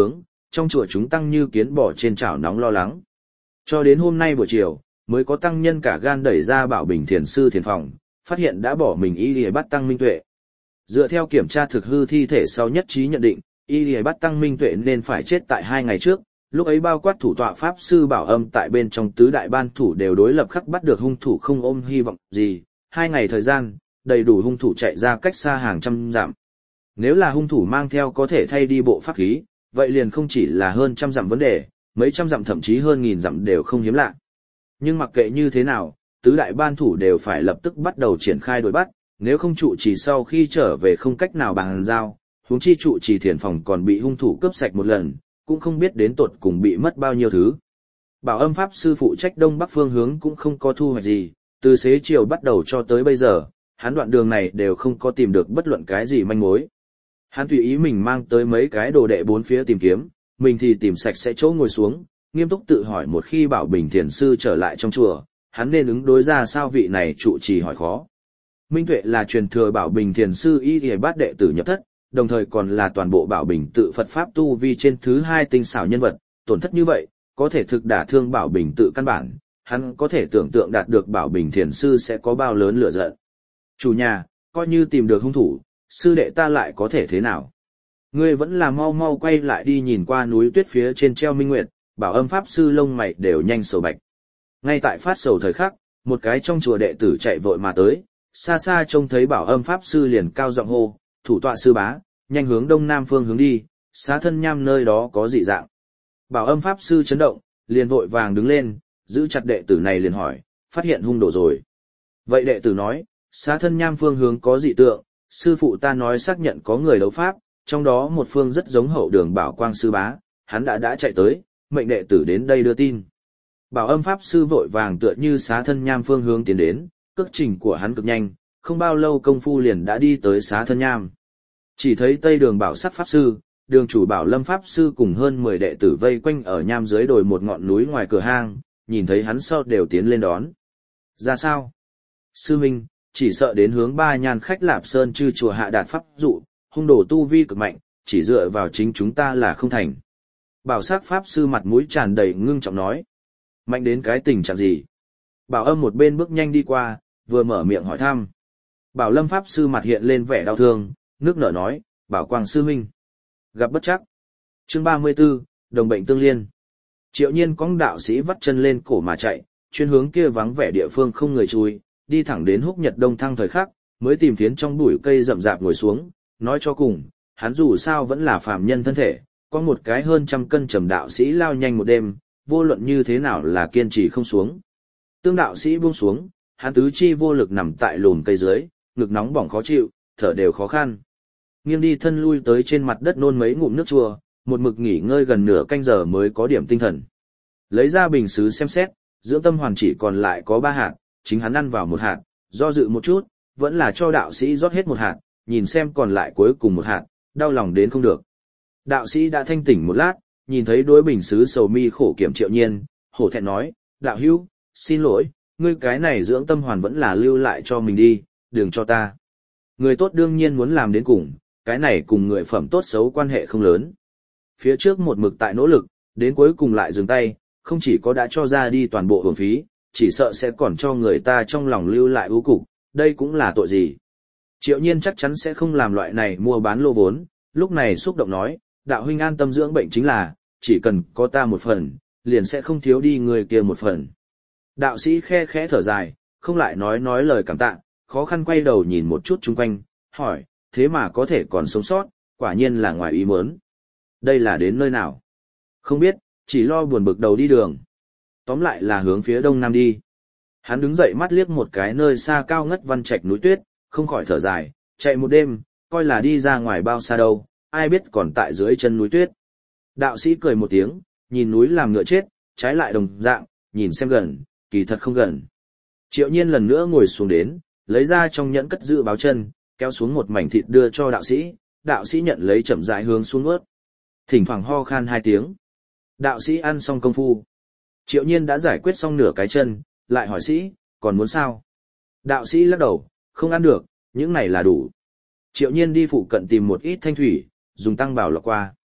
trong chùa chúng tăng như kiến bò trên chảo nóng lo lắng. Cho đến hôm nay buổi chiều, mới có tăng nhân cả gan đẩy ra Bảo Bình thiền sư thiền phòng, phát hiện đã bỏ mình Y Lìa Bát Tăng Minh Tuệ. Dựa theo kiểm tra thực hư thi thể sau nhất trí nhận định, Y Lìa Bát Tăng Minh Tuệ nên phải chết tại 2 ngày trước, lúc ấy bao quát thủ tọa Pháp Sư Bảo Âm tại bên trong tứ đại ban thủ đều đối lập khắc bắt được hung thủ không ôm hy vọng gì, 2 ngày thời gian, đầy đủ hung thủ chạy ra cách xa hàng trăm dặm. Nếu là hung thủ mang theo có thể thay đi bộ pháp khí, vậy liền không chỉ là hơn trăm dặm vấn đề, mấy trăm dặm thậm chí hơn nghìn dặm đều không hiếm lạ. Nhưng mặc kệ như thế nào, tứ đại ban thủ đều phải lập tức bắt đầu triển khai đuổi bắt, nếu không trụ trì sau khi trở về không cách nào bàn giao, huống chi trụ trì thiền phòng còn bị hung thủ cướp sạch một lần, cũng không biết đến tột cùng bị mất bao nhiêu thứ. Bảo Âm Pháp Sư phụ trách đông bắc phương hướng cũng không có thu hoạch gì, từ xế chiều bắt đầu cho tới bây giờ, hắn đoạn đường này đều không có tìm được bất luận cái gì manh mối. Hắn tùy ý mình mang tới mấy cái đồ đệ bốn phía tìm kiếm, mình thì tìm sạch sẽ chỗ ngồi xuống, nghiêm túc tự hỏi một khi Bảo Bình thiền sư trở lại trong chùa, hắn nên ứng đối ra sao vị này trụ trì hỏi khó. Minh Tuệ là truyền thừa Bảo Bình thiền sư Y Lìa Bát đệ tử nhập thất, đồng thời còn là toàn bộ Bảo Bình tự Phật Pháp tu vi trên thứ 2 tinh xảo nhân vật, tổn thất như vậy, có thể thực đả thương Bảo Bình tự căn bản, hắn có thể tưởng tượng đạt được Bảo Bình thiền sư sẽ có bao lớn lửa giận. Chủ nhà, coi như tìm được hung thủ, sư đệ ta lại có thể thế nào? Ngươi vẫn là mau mau quay lại đi nhìn qua núi tuyết phía trên treo minh nguyệt, Bảo Âm Pháp Sư lông mày đều nhanh sầu bạch. Ngay tại phát sầu thời khắc, một cái trong chùa đệ tử chạy vội mà tới, xa xa trông thấy Bảo Âm Pháp Sư liền cao giọng hô, thủ tọa sư bá, nhanh hướng đông nam phương hướng đi, Xá Thân Nham nơi đó có dị dạng. Bảo Âm Pháp Sư chấn động, liền vội vàng đứng lên, giữ chặt đệ tử này liền hỏi, phát hiện hung đồ rồi. Vậy đệ tử nói, Xá Thân Nham phương hướng có dị tượng, sư phụ ta nói xác nhận có người đấu pháp, trong đó một phương rất giống Hậu Đường Bảo Quang sư bá, hắn đã chạy tới, mệnh đệ tử đến đây đưa tin. Bảo Âm Pháp Sư vội vàng tựa như Xá Thân Nham phương hướng tiến đến, cước trình của hắn cực nhanh, không bao lâu công phu liền đã đi tới Xá Thân Nham. Chỉ thấy Tây Đường Bảo Sắc Pháp Sư, Đường chủ Bảo Lâm Pháp Sư cùng hơn 10 đệ tử vây quanh ở nham dưới đồi một ngọn núi ngoài cửa hang, nhìn thấy hắn sau đều tiến lên đón. Ra sao? Sư Minh, chỉ sợ đến hướng Ba Nhan Khách Lạp Sơn chư chùa hạ đạt pháp dụ, hung đồ tu vi cực mạnh, chỉ dựa vào chính chúng ta là không thành. Bảo Sắc Pháp Sư mặt mũi tràn đầy ngưng trọng nói. Mạnh đến cái tình trạng gì? Bảo Âm một bên bước nhanh đi qua, vừa mở miệng hỏi thăm. Bảo Lâm Pháp Sư mặt hiện lên vẻ đau thương, nước nở nói, Bảo Quang sư huynh gặp bất trắc. Chương 34, đồng bệnh tương liên. Triệu Nhiên cõng đạo sĩ vắt chân lên cổ mà chạy, chuyên hướng kia vắng vẻ địa phương không người chui, đi thẳng đến Húc Nhật Đông Thăng thời khắc, mới tìm phiến trong bụi cây rậm rạp ngồi xuống, nói cho cùng, hắn dù sao vẫn là phàm nhân thân thể, có một cái hơn 100 cân trầm đạo sĩ lao nhanh một đêm, vô luận như thế nào là kiên trì không xuống. Tương đạo sĩ buông xuống, hắn tứ chi vô lực nằm tại lùm cây dưới, ngực nóng bỏng khó chịu, thở đều khó khăn. Nghiêng đi thân lui tới trên mặt đất nôn mấy ngụm nước chua, một mực nghỉ ngơi gần nửa canh giờ mới có điểm tinh thần. Lấy ra bình sứ xem xét, dưỡng tâm hoàn chỉ còn lại có 3 hạt, chính hắn ăn vào 1 hạt, do dự một chút, vẫn là cho đạo sĩ rót hết 1 hạt, nhìn xem còn lại cuối cùng 1 hạt, đau lòng đến không được. Đạo sĩ đã thanh tỉnh một lát, nhìn thấy đối bình sứ sầu mi khổ kiểm Triệu Nhiên, hổ thẹn nói, đạo hữu, xin lỗi, ngươi cái này dưỡng tâm hoàn vẫn là lưu lại cho mình đi, đừng cho ta. Người tốt đương nhiên muốn làm đến cùng, cái này cùng người phẩm tốt xấu quan hệ không lớn. Phía trước một mực tại nỗ lực, đến cuối cùng lại dừng tay, không chỉ có đã cho ra đi toàn bộ hưởng phí, chỉ sợ sẽ còn cho người ta trong lòng lưu lại ưu cục, đây cũng là tội gì. Triệu Nhiên chắc chắn sẽ không làm loại này mua bán lô vốn, lúc này xúc động nói, đạo huynh an tâm dưỡng bệnh chính là, chỉ cần có ta một phần, liền sẽ không thiếu đi người kia một phần. Đạo sĩ khe khẽ thở dài, không lại nói lời cảm tạ, khó khăn quay đầu nhìn một chút chung quanh, hỏi, thế mà có thể còn sống sót, quả nhiên là ngoài ý muốn. Đây là đến nơi nào? Không biết, chỉ lo buồn bực đầu đi đường. Tóm lại là hướng phía đông nam đi. Hắn đứng dậy mắt liếc một cái nơi xa cao ngất văn trạch núi tuyết, không khỏi thở dài, chạy một đêm, coi là đi ra ngoài bao xa đâu, ai biết còn tại dưới chân núi tuyết. Đạo sĩ cười một tiếng, nhìn núi làm ngựa chết, trái lại đồng dạng, nhìn xem gần, kỳ thật không gần. Triệu Nhiên lần nữa ngồi xuống đến, lấy ra trong nhẫn cất giữ báo chân, kéo xuống một mảnh thịt đưa cho đạo sĩ nhận lấy chậm rãi hướng xuống ướt. Thỉnh thoảng ho khan 2 tiếng. Đạo sĩ ăn xong công phu. Triệu Nhiên đã giải quyết xong nửa cái chân, lại hỏi sĩ, còn muốn sao? Đạo sĩ lắc đầu, không ăn được, những này là đủ. Triệu Nhiên đi phụ cận tìm một ít thanh thủy, dùng tăng bảo lọc qua.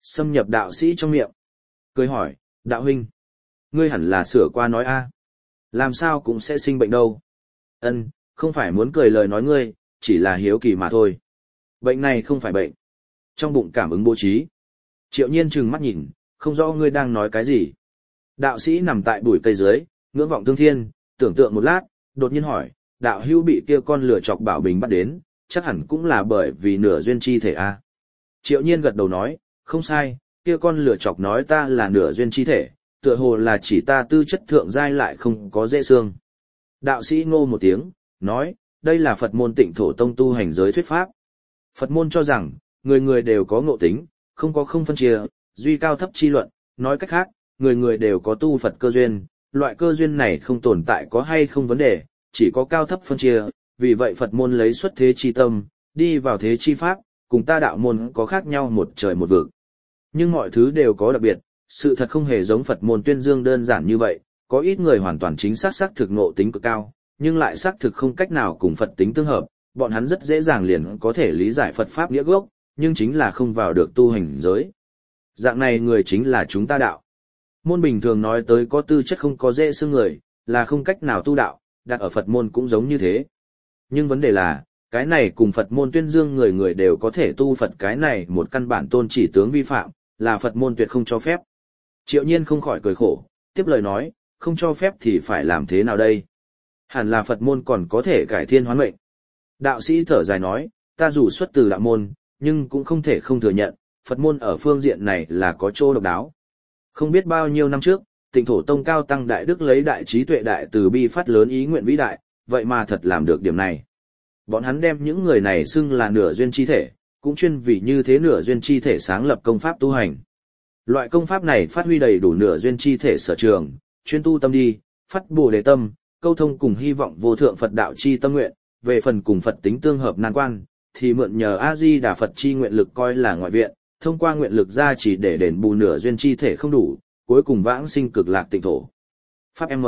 Xâm nhập đạo sĩ trong miệng. Cười hỏi, đạo huynh, ngươi hẳn là sửa qua nói a, làm sao cũng sẽ sinh bệnh đâu. Ân, không phải muốn cười lời nói ngươi, chỉ là hiếu kỳ mà thôi. Bệnh này không phải bệnh. Trong bụng cảm ứng bố trí. Triệu Nhiên trừng mắt nhìn, không rõ ngươi đang nói cái gì. Đạo sĩ nằm tại bụi cây dưới, ngưỡng vọng thương thiên, tưởng tượng một lát, đột nhiên hỏi, đạo hữu bị kia con lửa chọc Bảo Bình bắt đến, chắc hẳn cũng là bởi vì nửa duyên chi thể a. Triệu Nhiên gật đầu nói, không sai, kia con lửa chọc nói ta là nửa duyên chi thể, tựa hồ là chỉ ta tư chất thượng giai lại không có dễ xương. Đạo sĩ ngô một tiếng, nói, đây là Phật môn Tịnh Thổ Tông tu hành giới thuyết pháp. Phật môn cho rằng, người người đều có ngộ tính, không có không phân chia, duy cao thấp chi luận, nói cách khác, người người đều có tu Phật cơ duyên, loại cơ duyên này không tồn tại có hay không vấn đề, chỉ có cao thấp phân chia, vì vậy Phật môn lấy xuất thế chi tâm, đi vào thế chi pháp, cùng ta đạo môn có khác nhau một trời một vực. Nhưng mọi thứ đều có đặc biệt, sự thật không hề giống Phật môn tuyên dương đơn giản như vậy, có ít người hoàn toàn chính xác thực ngộ tính cực cao, nhưng lại xác thực không cách nào cùng Phật tính tương hợp, bọn hắn rất dễ dàng liền có thể lý giải Phật pháp nghĩa gốc, nhưng chính là không vào được tu hành giới. Dạng này người chính là chúng ta đạo. Môn bình thường nói tới có tư chất không có dễ xương người, là không cách nào tu đạo, đặt ở Phật môn cũng giống như thế. Nhưng vấn đề là, cái này cùng Phật môn tuyên dương người người đều có thể tu Phật, cái này một căn bản tôn chỉ tướng vi phạm, là Phật môn tuyệt không cho phép. Triệu Nhiên không khỏi cười khổ, tiếp lời nói, không cho phép thì phải làm thế nào đây? Hẳn là Phật môn còn có thể cải thiên hoán mệnh. Đạo sĩ thở dài nói, ta dù xuất từ đạo môn, nhưng cũng không thể không thừa nhận, Phật môn ở phương diện này là có chỗ độc đáo. Không biết bao nhiêu năm trước, Tịnh Thổ Tông cao tăng đại đức lấy đại trí tuệ đại từ bi phát lớn ý nguyện vĩ đại, vậy mà thật làm được điểm này. Bọn hắn đem những người này xưng là nửa duyên chi thể, cũng chuyên vì như thế nửa duyên chi thể sáng lập công pháp tu hành. Loại công pháp này phát huy đầy đủ nửa duyên chi thể sở trường, chuyên tu tâm đi, phát Bồ Đề tâm, câu thông cùng hy vọng vô thượng Phật đạo chi tâm nguyện, về phần cùng Phật tính tương hợp nan quan, thì mượn nhờ A Di Đà Phật chi nguyện lực coi là ngoại viện, thông qua nguyện lực ra chỉ để đền bù nửa duyên chi thể không đủ, cuối cùng vãng sinh cực lạc tịnh thổ. Pháp M.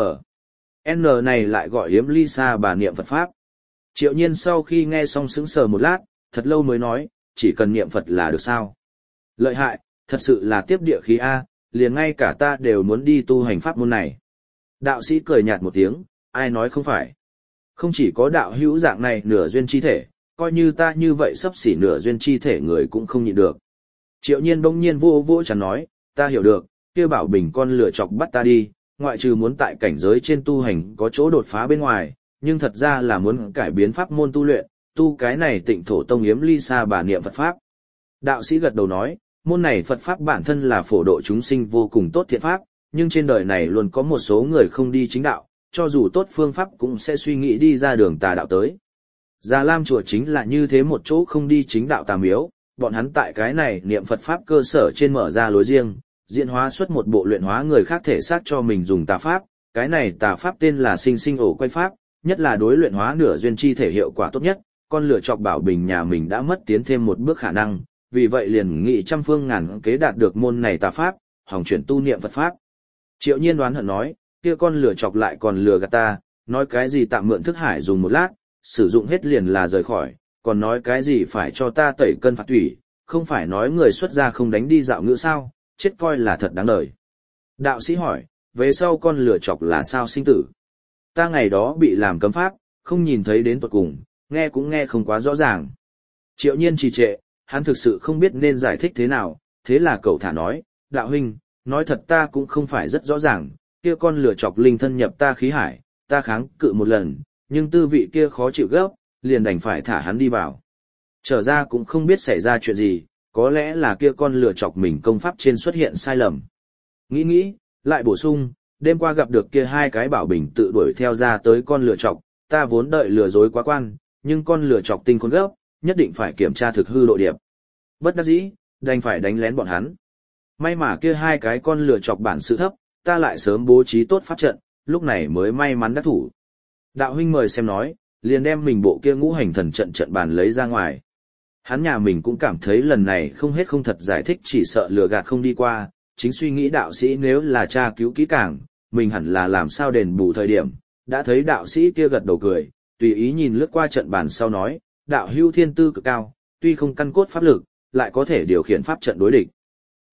N này lại gọi Yếm Ly Sa Bà niệm Phật pháp. Triệu Nhiên sau khi nghe xong sững sờ một lát, thật lâu mới nói, chỉ cần niệm Phật là được sao? Lợi hại, thật sự là tiếp địa khí A, liền ngay cả ta đều muốn đi tu hành pháp môn này. Đạo sĩ cười nhạt một tiếng, ai nói không phải. Không chỉ có đạo hữu dạng này nửa duyên chi thể, coi như ta như vậy sắp xỉ nửa duyên chi thể người cũng không nhịn được. Triệu Nhiên bỗng nhiên vô vỗ chán nói, ta hiểu được, kia Bảo Bình con lựa chọc bắt ta đi, ngoại trừ muốn tại cảnh giới trên tu hành có chỗ đột phá bên ngoài, nhưng thật ra là muốn cải biến pháp môn tu luyện, tu cái này Tịnh Thổ Tông Yếm Ly Sa Bà niệm Phật pháp. Đạo sĩ gật đầu nói, môn này Phật pháp bản thân là phổ độ chúng sinh vô cùng tốt thiện pháp, nhưng trên đời này luôn có một số người không đi chính đạo, cho dù tốt phương pháp cũng sẽ suy nghĩ đi ra đường tà đạo tới. Già Lam chùa chính là như thế một chỗ không đi chính đạo tà miếu, bọn hắn tại cái này niệm Phật pháp cơ sở trên mở ra lối riêng, diễn hóa xuất một bộ luyện hóa người khác thể xác cho mình dùng tà pháp, cái này tà pháp tên là sinh sinh ổ quay pháp, nhất là đối luyện hóa nửa duyên chi thể hiệu quả tốt nhất, con lựa chọc Bảo Bình nhà mình đã mất tiến thêm một bước khả năng, vì vậy liền nghị trăm phương ngàn kế đạt được môn này tà pháp, hòng chuyển tu niệm Phật pháp. Triệu Nhiên đoán hận nói, kia con lừa chọc lại còn lừa gạt ta, nói cái gì tạm mượn thức hải dùng một lát, sử dụng hết liền là rời khỏi, còn nói cái gì phải cho ta tẩy cân phạt thủy, không phải nói người xuất gia không đánh đi dạo ngữ sao, chết coi là thật đáng đời. Đạo sĩ hỏi, về sau con lừa chọc là sao sinh tử? Ta ngày đó bị làm cấm pháp, không nhìn thấy đến tuột cùng, nghe cũng nghe không quá rõ ràng. Triệu Nhiên trì trệ, hắn thực sự không biết nên giải thích thế nào, thế là cậu thả nói, đạo huynh, nói thật ta cũng không phải rất rõ ràng, kia con lửa chọc linh thân nhập ta khí hải, ta kháng cự một lần, nhưng tư vị kia khó chịu gấp, liền đành phải thả hắn đi vào. Trở ra cũng không biết xảy ra chuyện gì, có lẽ là kia con lửa chọc mình công pháp trên xuất hiện sai lầm. Nghĩ, lại bổ sung, đêm qua gặp được kia hai cái Bảo Bình tự đuổi theo ra tới con lửa chọc, ta vốn đợi lừa dối quá quan, nhưng con lửa chọc tinh khôn gấp, nhất định phải kiểm tra thực hư độ điệp. Bất đắc dĩ, đành phải đánh lén bọn hắn. May mà kia hai cái con lửa chọc bản sự thấp, ta lại sớm bố trí tốt pháp trận, lúc này mới may mắn đắc thủ. Đạo huynh mời xem nói, liền đem mình bộ kia ngũ hành thần trận bàn lấy ra ngoài. Hắn nhà mình cũng cảm thấy lần này không hết không thật giải thích, chỉ sợ lừa gạt không đi qua, chính suy nghĩ đạo sĩ nếu là tra cứu kỹ càng, mình hẳn là làm sao đền bù thời điểm, đã thấy đạo sĩ kia gật đầu cười, tùy ý nhìn lướt qua trận bàn sau nói, đạo hưu thiên tư cực cao, tuy không căn cốt pháp lực, lại có thể điều khiển pháp trận đối địch.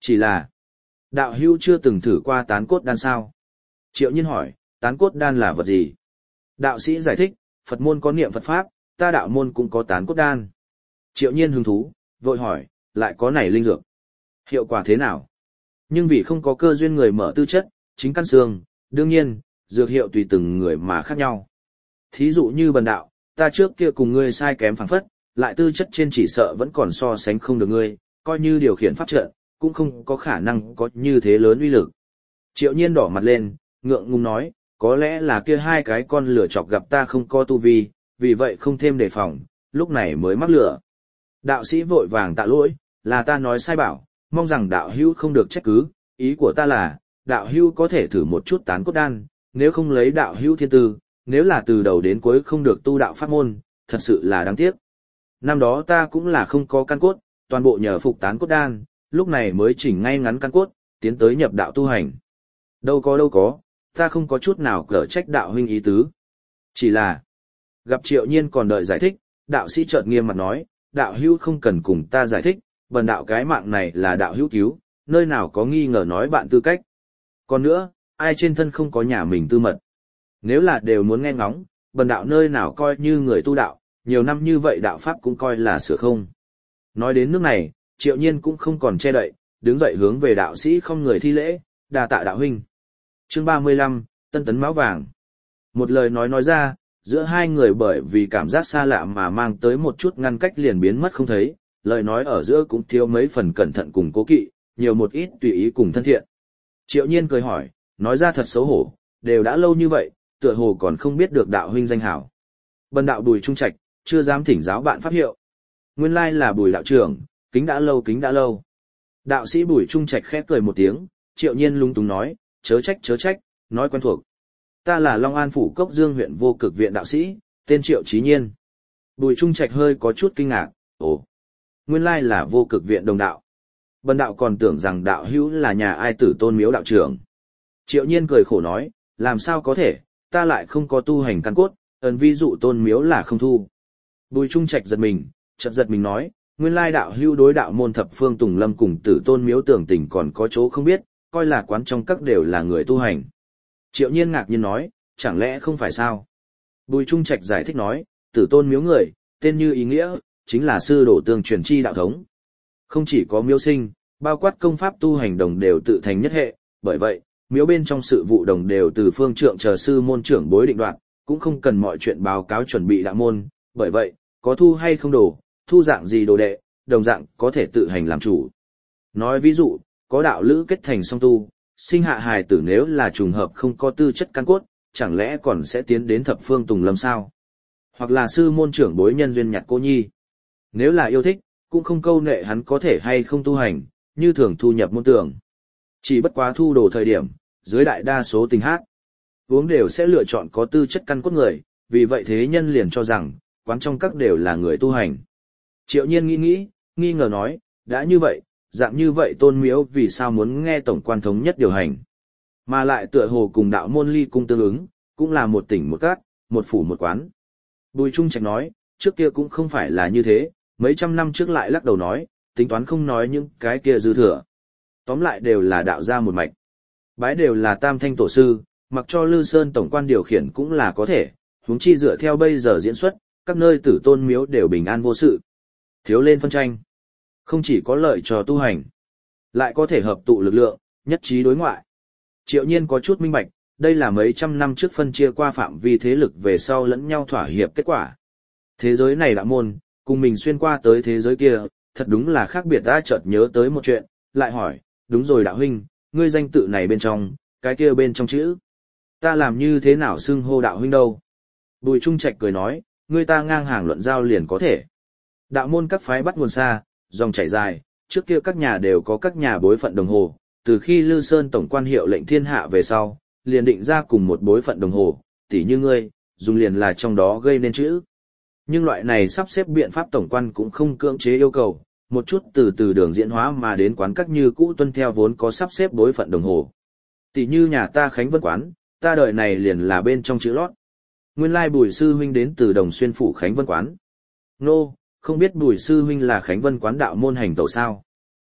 Chỉ là, đạo hữu chưa từng thử qua tán cốt đan sao? Triệu Nhiên hỏi, tán cốt đan là vật gì? Đạo sĩ giải thích, Phật môn có niệm Phật Pháp, ta đạo môn cũng có tán cốt đan. Triệu Nhiên hứng thú, vội hỏi, lại có này linh dược. Hiệu quả thế nào? Nhưng vì không có cơ duyên người mở tư chất, chính căn xương, đương nhiên, dược hiệu tùy từng người mà khác nhau. Thí dụ như bần đạo, ta trước kia cùng ngươi sai kém phảng phất, lại tư chất trên chỉ sợ vẫn còn so sánh không được ngươi, coi như điều khiển pháp trận, cũng không có khả năng có như thế lớn uy lực. Triệu Nhiên đỏ mặt lên, ngượng ngùng nói, có lẽ là kia hai cái con lửa chọc gặp ta không có tu vi, vì vậy không thêm đề phòng, lúc này mới mắc lửa. Đạo sĩ vội vàng tạ lỗi, là ta nói sai bảo, mong rằng đạo hữu không được trách cứ, ý của ta là, đạo hữu có thể thử một chút tán cốt đan, nếu không lấy đạo hữu thiên tư, nếu là từ đầu đến cuối không được tu đạo pháp môn, thật sự là đáng tiếc. Năm đó ta cũng là không có căn cốt, toàn bộ nhờ phục tán cốt đan, lúc này mới chỉnh ngay ngắn căn cốt, tiến tới nhập đạo tu hành. Đâu có, ta không có chút nào cở trách đạo huynh ý tứ. Chỉ là, gặp Triệu Nhiên còn đợi giải thích, đạo sĩ chợt nghiêm mặt nói, đạo hữu không cần cùng ta giải thích, bần đạo cái mạng này là đạo hữu cứu, nơi nào có nghi ngờ nói bạn tư cách. Còn nữa, ai trên thân không có nhà mình tư mật. Nếu là đều muốn nghe ngóng, bần đạo nơi nào coi như người tu đạo, nhiều năm như vậy đạo pháp cũng coi là sửa không. Nói đến nước này, Triệu Nhiên cũng không còn che đậy, đứng dậy hướng về đạo sĩ không người thi lễ, đà tạ đạo huynh. Chương 35, Tân Tấn Máu Vàng. Một lời nói ra, giữa hai người bởi vì cảm giác xa lạ mà mang tới một chút ngăn cách liền biến mất không thấy, lời nói ở giữa cũng thiếu mấy phần cẩn thận cùng cố kỵ, nhiều một ít tùy ý cùng thân thiện. Triệu Nhiên cười hỏi, nói ra thật xấu hổ, đều đã lâu như vậy, tựa hồ còn không biết được đạo huynh danh hảo. Bần đạo Bùi Trung Trạch, chưa dám thỉnh giáo bạn pháp hiệu. Nguyên lai là Bùi đạo trưởng, kính đã lâu. Đạo sĩ Bùi Trung Trạch khẽ cười một tiếng, Triệu Nhiên lung túng nói, chớ trách, nói quen thuộc. Ta là Long An Phủ Cốc Dương huyện Vô Cực Viện đạo sĩ, tên Triệu Chí Nhiên. Bùi Trung Trạch hơi có chút kinh ngạc, ồ, nguyên lai là Vô Cực Viện đồng đạo. Bần đạo còn tưởng rằng đạo hữu là nhà ai Tử Tôn Miếu đạo trưởng. Triệu Nhiên cười khổ nói, làm sao có thể, ta lại không có tu hành căn cốt, ấn ví dụ Tôn Miếu là không thu. Bùi Trung Trạch chợt giật mình nói, nguyên lai đạo hữu đối đạo môn thập phương Tùng Lâm cùng Tử Tôn Miếu tưởng tình còn có chỗ không biết, coi là quán trong các đều là người tu hành. Triệu Nhiên ngạc nhiên nói, chẳng lẽ không phải sao? Bùi Trung Trạch giải thích nói, Tử Tôn Miếu người, tên như ý nghĩa, chính là sư đổ tương truyền chi đạo thống. Không chỉ có miếu sinh, bao quát công pháp tu hành đồng đều tự thành nhất hệ, bởi vậy, miếu bên trong sự vụ đồng đều từ phương trượng chờ sư môn trưởng bối định đoạt, cũng không cần mọi chuyện báo cáo chuẩn bị đạo môn, bởi vậy, có thu hay không đồ, thu dạng gì đồ đệ, đồng dạng có thể tự hành làm chủ. Nói ví dụ, có đạo lữ kết thành song tu, sinh hạ hài tử nếu là trùng hợp không có tư chất căn cốt, chẳng lẽ còn sẽ tiến đến thập phương Tùng Lâm sao? Hoặc là sư môn trưởng bối nhân duyên nhặt cô nhi. Nếu là yêu thích, cũng không câu nệ hắn có thể hay không tu hành, như thường thu nhập môn tưởng. Chỉ bất quá thu đồ thời điểm, dưới đại đa số tình hát, uống đều sẽ lựa chọn có tư chất căn cốt người, vì vậy thế nhân liền cho rằng, quán trong các đều là người tu hành. Triệu Nhiên nghi ngờ nói, đã như vậy, dạng như vậy Tôn Miếu vì sao muốn nghe tổng quan thống nhất điều hành. Mà lại tựa hồ cùng đạo môn ly cung tương ứng, cũng là một tỉnh một các, một phủ một quán. Bùi Trung Trạch nói, trước kia cũng không phải là như thế, mấy trăm năm trước lại lắc đầu nói, tính toán không nói những cái kia dư thừa. Tóm lại đều là đạo gia một mạch. Bái đều là tam thanh tổ sư, mặc cho Lư Sơn tổng quan điều khiển cũng là có thể, huống chi dựa theo bây giờ diễn xuất, các nơi Tử Tôn Miếu đều bình an vô sự. Thiếu lên phân tranh. Không chỉ có lợi cho tu hành, lại có thể hợp tụ lực lượng, nhất trí đối ngoại. Triệu Nhiên có chút minh bạch, đây là mấy trăm năm trước phân chia qua phạm vi thế lực về sau lẫn nhau thỏa hiệp kết quả. Thế giới này đạo môn, cùng mình xuyên qua tới thế giới kia, thật đúng là khác biệt. Ta chợt nhớ tới một chuyện, lại hỏi, đúng rồi đạo huynh, ngươi danh tự này bên trong, cái kia bên trong chữ. Ta làm như thế nào xưng hô đạo huynh đâu? Bùi Trung Trạch cười nói, ngươi ta ngang hàng luận giao liền có thể. Đạo môn các phái bắt nguồn xa, dòng chảy dài, trước kia các nhà đều có các nhà bối phận đồng hồ, từ khi Lư Sơn tổng quan hiệu lệnh thiên hạ về sau, liền định ra cùng một bối phận đồng hồ, tỉ như ngươi, dùng liền là trong đó gây nên chữ. Nhưng loại này sắp xếp biện pháp tổng quan cũng không cưỡng chế yêu cầu, một chút từ từ đường diễn hóa mà đến quán các như cũ tuân theo vốn có sắp xếp bối phận đồng hồ. Tỉ như nhà ta Khánh Vân quán, ta đợi này liền là bên trong chữ lót. Nguyên lai Bùi sư huynh đến từ Đồng Xuyên phủ Khánh Vân quán. Nô, không biết Bùi sư huynh là Khánh Vân quán đạo môn hành tẩu sao?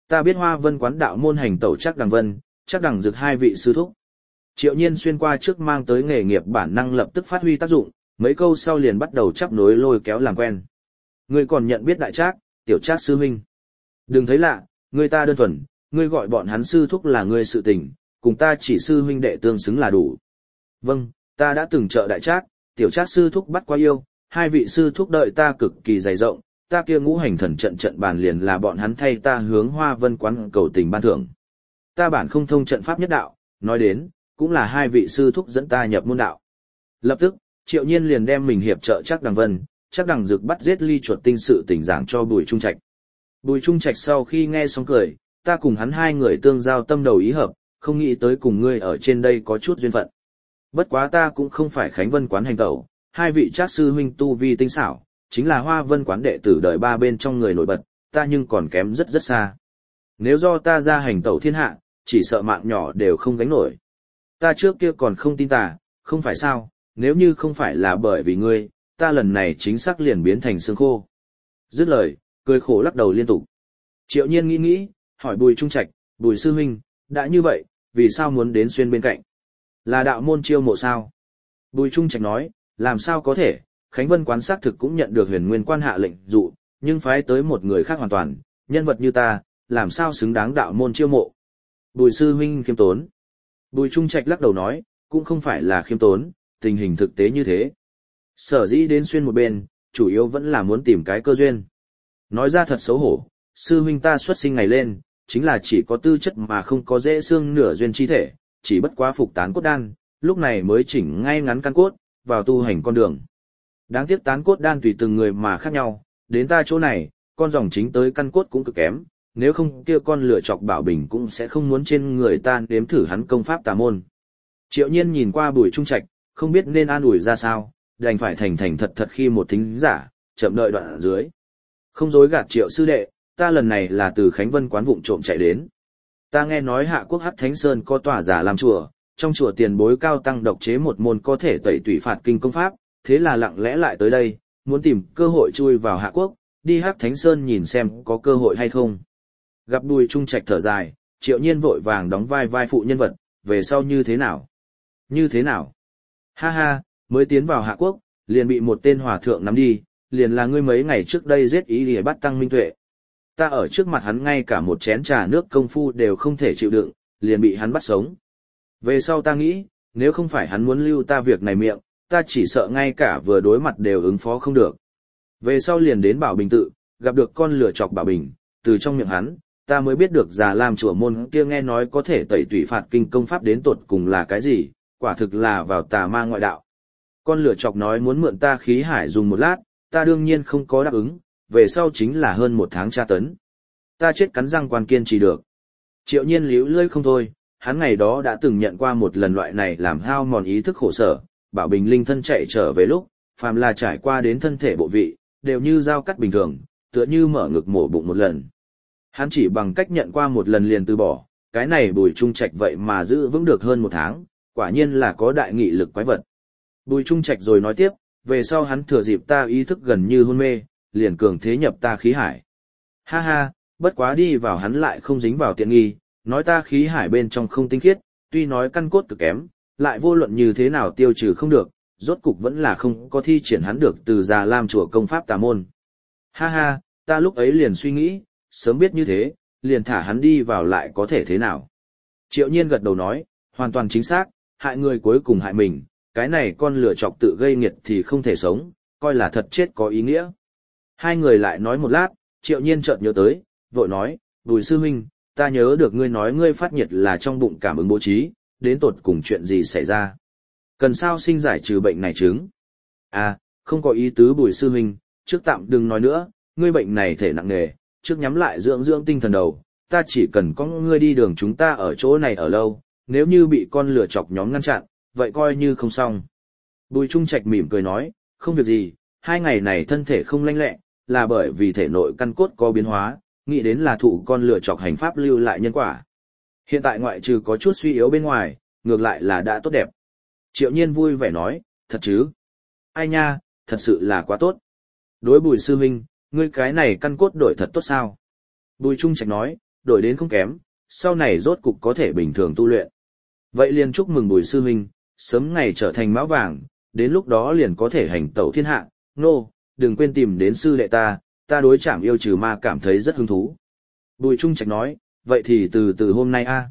Ta biết Hoa Vân quán đạo môn hành tẩu chắc đằng vân, chắc đằng dực hai vị sư thúc. Triệu Nhiên xuyên qua trước mang tới nghề nghiệp bản năng lập tức phát huy tác dụng, mấy câu sau liền bắt đầu chắp nối lôi kéo làm quen. Ngươi còn nhận biết đại trác, tiểu trác sư huynh. Đừng thấy lạ, ngươi ta đơn thuần, ngươi gọi bọn hắn sư thúc là ngươi sự tình, cùng ta chỉ sư huynh đệ tương xứng là đủ. Vâng, ta đã từng trợ đại trác, tiểu trác sư thúc bắt quá yêu, hai vị sư thúc đợi ta cực kỳ dày rộng, ta kia ngũ hành thần trận trận bàn liền là bọn hắn thay ta hướng Hoa Vân quán cầu tình ban thưởng. Ta bản không thông trận pháp nhất đạo, nói đến, cũng là hai vị sư thúc dẫn ta nhập môn đạo. Lập tức, Triệu Nhiên liền đem mình hiệp trợ chắc đằng vân, chắc đằng dực bắt giết ly chuột tinh sự tình giảng cho Bùi Trung Trạch. Bùi Trung Trạch sau khi nghe xong cười, ta cùng hắn hai người tương giao tâm đầu ý hợp, không nghĩ tới cùng ngươi ở trên đây có chút duyên phận. Bất quá ta cũng không phải Khánh Vân quán hành tẩu, hai vị trác sư huynh tu vi tinh xảo, chính là Hoa Vân quán đệ tử đời ba bên trong người nổi bật, ta nhưng còn kém rất rất xa. Nếu do ta ra hành tẩu thiên hạ, chỉ sợ mạng nhỏ đều không gánh nổi. Ta trước kia còn không tin ta, không phải sao, nếu như không phải là bởi vì ngươi, ta lần này chính xác liền biến thành xương khô. Dứt lời, cười khổ lắc đầu liên tục. Triệu Nhiên nghĩ nghĩ, hỏi Bùi Trung Trạch, Bùi sư huynh, đã như vậy, vì sao muốn đến xuyên bên cạnh? Là đạo môn chiêu mộ sao? Bùi Trung Trạch nói, làm sao có thể, Khánh Vân quán xác thực cũng nhận được Huyền Nguyên quan hạ lệnh dụ, nhưng phái tới một người khác hoàn toàn, nhân vật như ta, làm sao xứng đáng đạo môn chiêu mộ? Bùi sư huynh khiêm tốn. Bùi Trung Trạch lắc đầu nói, cũng không phải là khiêm tốn, tình hình thực tế như thế. Sở dĩ đến xuyên một bên, chủ yếu vẫn là muốn tìm cái cơ duyên. Nói ra thật xấu hổ, sư huynh ta xuất sinh ngày lên, chính là chỉ có tư chất mà không có dễ xương nửa duyên chi thể, chỉ bất quá phục tán cốt đan, lúc này mới chỉnh ngay ngắn căn cốt, vào tu hành con đường. Đáng tiếc tán cốt đan tùy từng người mà khác nhau, đến ta chỗ này, con dòng chính tới căn cốt cũng cực kém, nếu không kia con lửa chọc Bảo Bình cũng sẽ không muốn trên người ta đếm thử hắn công pháp tà môn. Triệu Nhiên nhìn qua Bùi Trung Trạch, không biết nên an ủi ra sao, đành phải thành thành thật thật khi một thính giả, chậm đợi đoạn ở dưới. Không dối gạt Triệu sư đệ, ta lần này là từ Khánh Vân quán vụng trộm chạy đến. Ta nghe nói Hạ Quốc Hắc Thánh Sơn có tòa giả làm chùa, trong chùa tiền bối cao tăng độc chế một môn có thể tẩy tủy phạt kinh công pháp, thế là lặng lẽ lại tới đây, muốn tìm cơ hội chui vào Hạ Quốc, đi Hắc Thánh Sơn nhìn xem có cơ hội hay không. Gặp Bùi Trung Trạch thở dài, Triệu Nhiên vội vàng đóng vai phụ nhân vật, về sau như thế nào? Như thế nào? Ha ha, mới tiến vào Hạ Quốc, liền bị một tên hòa thượng nắm đi, liền là ngươi mấy ngày trước đây giết ý để bắt tăng minh tuệ. Ta ở trước mặt hắn ngay cả một chén trà nước công phu đều không thể chịu đựng, liền bị hắn bắt sống. Về sau ta nghĩ, nếu không phải hắn muốn lưu ta việc này miệng, ta chỉ sợ ngay cả vừa đối mặt đều ứng phó không được. Về sau liền đến Bảo Bình tự, gặp được con lửa chọc Bảo Bình, từ trong miệng hắn, ta mới biết được Già Lam chùa môn kia nghe nói có thể tẩy tủy phạt kinh công pháp đến tột cùng là cái gì, quả thực là vào tà ma ngoại đạo. Con lửa chọc nói muốn mượn ta khí hải dùng một lát, ta đương nhiên không có đáp ứng, về sau chính là hơn một tháng tra tấn. Ta chết cắn răng quan kiên trì được. Triệu Nhiên líu lưỡi không thôi, hắn ngày đó đã từng nhận qua một lần loại này làm hao mòn ý thức khổ sở, Bảo Bình linh thân chạy trở về lúc, phàm là trải qua đến thân thể bộ vị, đều như dao cắt bình thường, tựa như mở ngực mổ bụng một lần. Hắn chỉ bằng cách nhận qua một lần liền từ bỏ, cái này Bùi Trung Trạch vậy mà giữ vững được hơn một tháng, quả nhiên là có đại nghị lực quái vật. Bùi Trung Trạch rồi nói tiếp, về sau hắn thừa dịp ta ý thức gần như hôn mê, liền cường thế nhập ta khí hải. Ha ha, bất quá đi vào hắn lại không dính vào tiện nghi, nói ta khí hải bên trong không tinh khiết, tuy nói căn cốt cực kém, lại vô luận như thế nào tiêu trừ không được, rốt cục vẫn là không có thi triển hắn được từ Già Lam chùa công pháp tà môn. Ha ha, ta lúc ấy liền suy nghĩ, sớm biết như thế, liền thả hắn đi vào lại có thể thế nào. Triệu Nhiên gật đầu nói, hoàn toàn chính xác, hại người cuối cùng hại mình, cái này con lửa chọc tự gây nghiệt thì không thể sống, coi là thật chết có ý nghĩa. Hai người lại nói một lát, Triệu Nhiên chợt nhớ tới, vội nói, Bùi sư huynh, ta nhớ được ngươi nói ngươi phát nhiệt là trong bụng cảm ứng bố trí, đến tột cùng chuyện gì xảy ra. Cần sao sinh giải trừ bệnh này chứng? À, không có ý tứ Bùi sư huynh, trước tạm đừng nói nữa, ngươi bệnh này thể nặng nề, trước nhắm lại dưỡng tinh thần đầu, ta chỉ cần có ngươi đi đường chúng ta ở chỗ này ở lâu, nếu như bị con lửa chọc nhóm ngăn chặn, vậy coi như không xong. Bùi Trung Trạch mỉm cười nói, không việc gì, 2 ngày này thân thể không lanh lẹ, là bởi vì thể nội căn cốt có biến hóa, nghĩ đến là thụ con lửa chọc hành pháp lưu lại nhân quả. Hiện tại ngoại trừ có chút suy yếu bên ngoài, ngược lại là đã tốt đẹp. Triệu Nhiên vui vẻ nói, thật chứ? Ai nha, thật sự là quá tốt. Đối Bùi sư huynh, ngươi cái này căn cốt đổi thật tốt sao? Bùi Trung Trạch nói, đổi đến không kém, sau này rốt cục có thể bình thường tu luyện. Vậy liền chúc mừng Bùi sư huynh, sớm ngày trở thành mão vàng, đến lúc đó liền có thể hành tẩu thiên hạ, đừng quên tìm đến sư đệ ta đối Trảm yêu trừ ma cảm thấy rất hứng thú. Bùi Trung Trạch nói, vậy thì từ hôm nay a.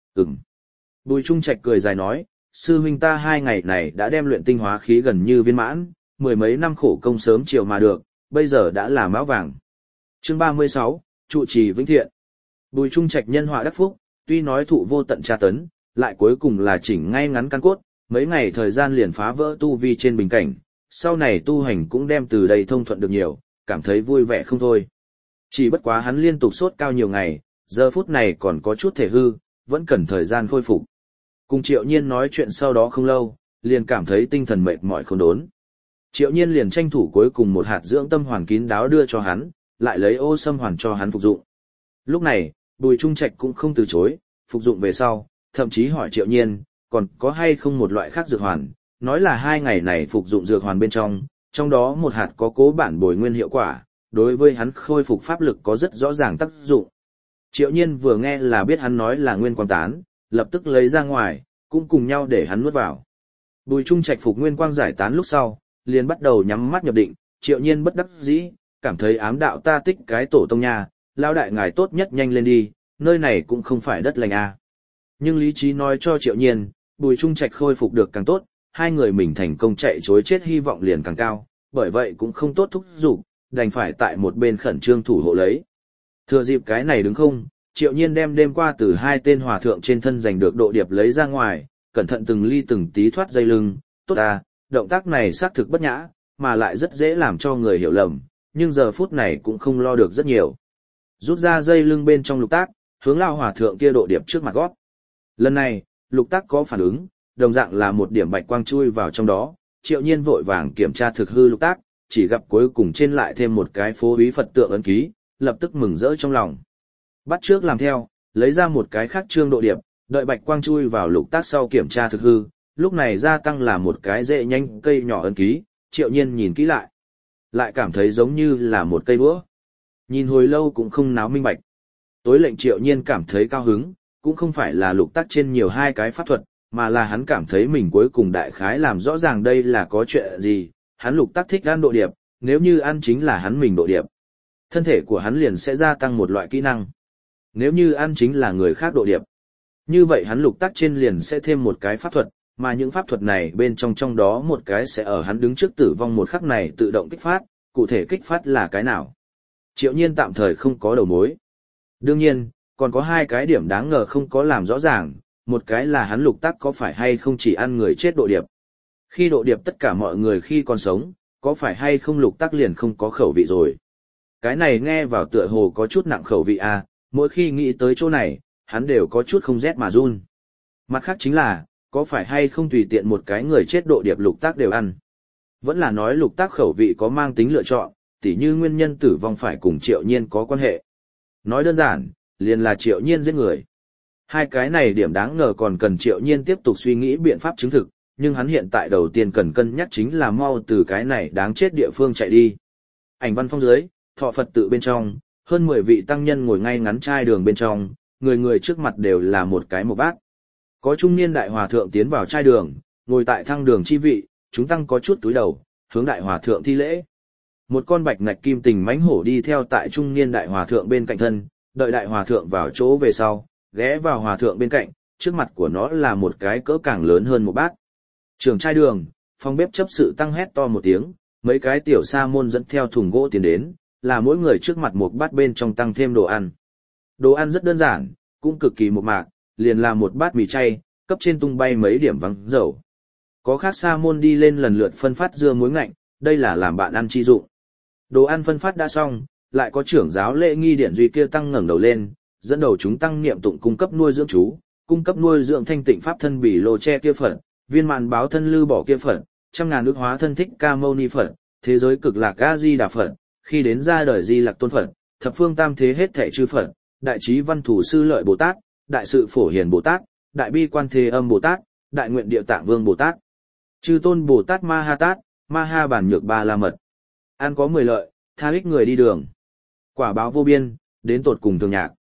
Bùi Trung Trạch cười dài nói, sư huynh ta 2 ngày này đã đem luyện tinh hóa khí gần như viên mãn, 10 mấy năm khổ công sớm chiều mà được, bây giờ đã là mão vàng. Chương 36, trụ trì vĩnh thiện. Bùi Trung Trạch nhân họa đắc phúc, tuy nói thụ vô tận tra tấn, lại cuối cùng là chỉnh ngay ngắn căn cốt, mấy ngày thời gian liền phá vỡ tu vi trên bình cảnh, sau này tu hành cũng đem từ đây thông thuận được nhiều, cảm thấy vui vẻ không thôi. Chỉ bất quá hắn liên tục sốt cao nhiều ngày, giờ phút này còn có chút thể hư, vẫn cần thời gian khôi phục. Cùng Triệu Nhiên nói chuyện sau đó không lâu, liền cảm thấy tinh thần mệt mỏi không đốn. Triệu Nhiên liền tranh thủ cuối cùng một hạt dưỡng tâm hoàn kín đáo đưa cho hắn, lại lấy ô sâm hoàn cho hắn phục dụng. Lúc này, Bùi Trung Trạch cũng không từ chối, phục dụng về sau, thậm chí hỏi Triệu Nhiên, còn có hay không một loại khác dược hoàn, nói là 2 ngày này phục dụng dược hoàn bên trong đó một hạt có cố bản bồi nguyên hiệu quả, đối với hắn khôi phục pháp lực có rất rõ ràng tác dụng. Triệu Nhiên vừa nghe là biết hắn nói là nguyên quang tán, lập tức lấy ra ngoài, cũng cùng nhau để hắn nuốt vào. Bùi Trung Trạch phục nguyên quang giải tán lúc sau, liền bắt đầu nhắm mắt nhập định, Triệu Nhiên bất đắc dĩ, cảm thấy ám đạo ta tích cái tổ tông nhà, lão đại ngài tốt nhất nhanh lên đi, nơi này cũng không phải đất lành a. Nhưng lý trí nói cho Triệu Nhiên, Bùi Trung Trạch khôi phục được càng tốt, 2 người mình thành công chạy chối chết hy vọng liền càng cao, bởi vậy cũng không tốt thúc giục, đành phải tại một bên khẩn trương thủ hộ lấy. Thừa dịp cái này đứng không, Triệu Nhiên đem đêm qua từ 2 tên hòa thượng trên thân giành được độ điệp lấy ra ngoài, cẩn thận từng ly từng tí thoát dây lưng, tốt động tác này xác thực bất nhã, mà lại rất dễ làm cho người hiểu lầm, nhưng giờ phút này cũng không lo được rất nhiều. Rút ra dây lưng bên trong lục tác, hướng lao hòa thượng kia độ điệp trước mặt gót. Lần này, lục tác có phản ứng, đồng dạng là một điểm bạch quang chui vào trong đó, Triệu Nhiên vội vàng kiểm tra thực hư lục tác, chỉ gặp cuối cùng trên lại thêm một cái phố úy Phật tượng ấn ký, lập tức mừng rỡ trong lòng. Bắt trước làm theo, lấy ra một cái khác trương độ điệp, đợi bạch quang chui vào lục tác sau kiểm tra thực hư, lúc này gia tăng là một cái rễ nhanh cây nhỏ ấn ký, Triệu Nhiên nhìn kỹ lại cảm thấy giống như là một cây búa. Nhìn hồi lâu cũng không náo minh bạch. Tối lệnh Triệu Nhiên cảm thấy cao hứng, cũng không phải là lục tác trên nhiều 2 cái pháp thuật, mà là hắn cảm thấy mình cuối cùng đại khái làm rõ ràng đây là có chuyện gì, hắn lục tác thích ăn độ điệp, nếu như ăn chính là hắn mình độ điệp. Thân thể của hắn liền sẽ gia tăng một loại kỹ năng. Nếu như ăn chính là người khác độ điệp. Như vậy hắn lục tác trên liền sẽ thêm một cái pháp thuật, mà những pháp thuật này bên trong đó một cái sẽ ở hắn đứng trước tử vong một khắc này tự động kích phát, cụ thể kích phát là cái nào. Triệu Nhiên tạm thời không có đầu mối. Đương nhiên, còn có 2 cái điểm đáng ngờ không có làm rõ ràng, một cái là hắn lục tác có phải hay không chỉ ăn người chết độ điệp. Khi độ điệp tất cả mọi người khi còn sống, có phải hay không lục tác liền không có khẩu vị rồi. Cái này nghe vào tựa hồ có chút nặng khẩu vị mỗi khi nghĩ tới chỗ này, hắn đều có chút không rét mà run. Mặt khác chính là, có phải hay không tùy tiện một cái người chết độ điệp lục tác đều ăn. Vẫn là nói lục tác khẩu vị có mang tính lựa chọn, tỉ như nguyên nhân tử vong phải cùng Triệu Nhiên có quan hệ. Nói đơn giản, liền là Triệu Nhiên giết người. 2 cái này điểm đáng ngờ còn cần Triệu Nhiên tiếp tục suy nghĩ biện pháp chứng thực, nhưng hắn hiện tại đầu tiên cần cân nhắc chính là mau từ cái này đáng chết địa phương chạy đi. Ảnh văn phong dưới, Thọ Phật tự bên trong, hơn 10 vị tăng nhân ngồi ngay ngắn trai đường bên trong, người trước mặt đều là một cái một bát. Có trung niên đại hòa thượng tiến vào trai đường, ngồi tại thang đường chi vị, chúng tăng có chút túi đầu, hướng đại hòa thượng thi lễ. Một con bạch ngạch kim tình mãnh hổ đi theo tại trung niên đại hòa thượng bên cạnh thân, đợi đại hòa thượng vào chỗ về sau, ghé vào hòa thượng bên cạnh, trước mặt của nó là một cái cỡ càng lớn hơn một bát. Trường trai đường, phòng bếp chấp sự tăng hét to một tiếng, mấy cái tiểu sa môn dẫn theo thùng gỗ tiến đến, là mỗi người trước mặt một bát bên trong tăng thêm đồ ăn. Đồ ăn rất đơn giản, cũng cực kỳ mộc mạc, liền là một bát mì chay, cấp trên tung bay mấy điểm vắng dầu. Có khác sa môn đi lên lần lượt phân phát dưa muối ngạnh, đây là làm bạn ăn chi dụng. Đồ ăn phân phát đã xong, lại có trưởng giáo lễ nghi điển duy kia tăng ngẩng đầu lên, dẫn đầu chúng tăng niệm tụng cung cấp nuôi dưỡng chú, cung cấp nuôi dưỡng thanh tịnh pháp thân bỉ lô che kia Phật, viên mạn báo thân lư bỏ kia Phật, 100.000 ức hóa thân thích ca mâu ni Phật, thế giới cực lạc a di đà Phật, khi đến ra đời di lạc tôn Phật, thập phương tam thế hết thảy chư Phật, đại trí văn thủ sư lợi Bồ Tát, đại sự phổ hiền Bồ Tát, đại bi quan thế âm Bồ Tát, đại nguyện địa tạng vương Bồ Tát, chư tôn Bồ Tát Ma Ha Tát, Ma Ha bản nhược ba la mật. Ăn có 10 lợi, tha ích người đi đường. Quả báo vô biên, đến tột cùng thường nhạc.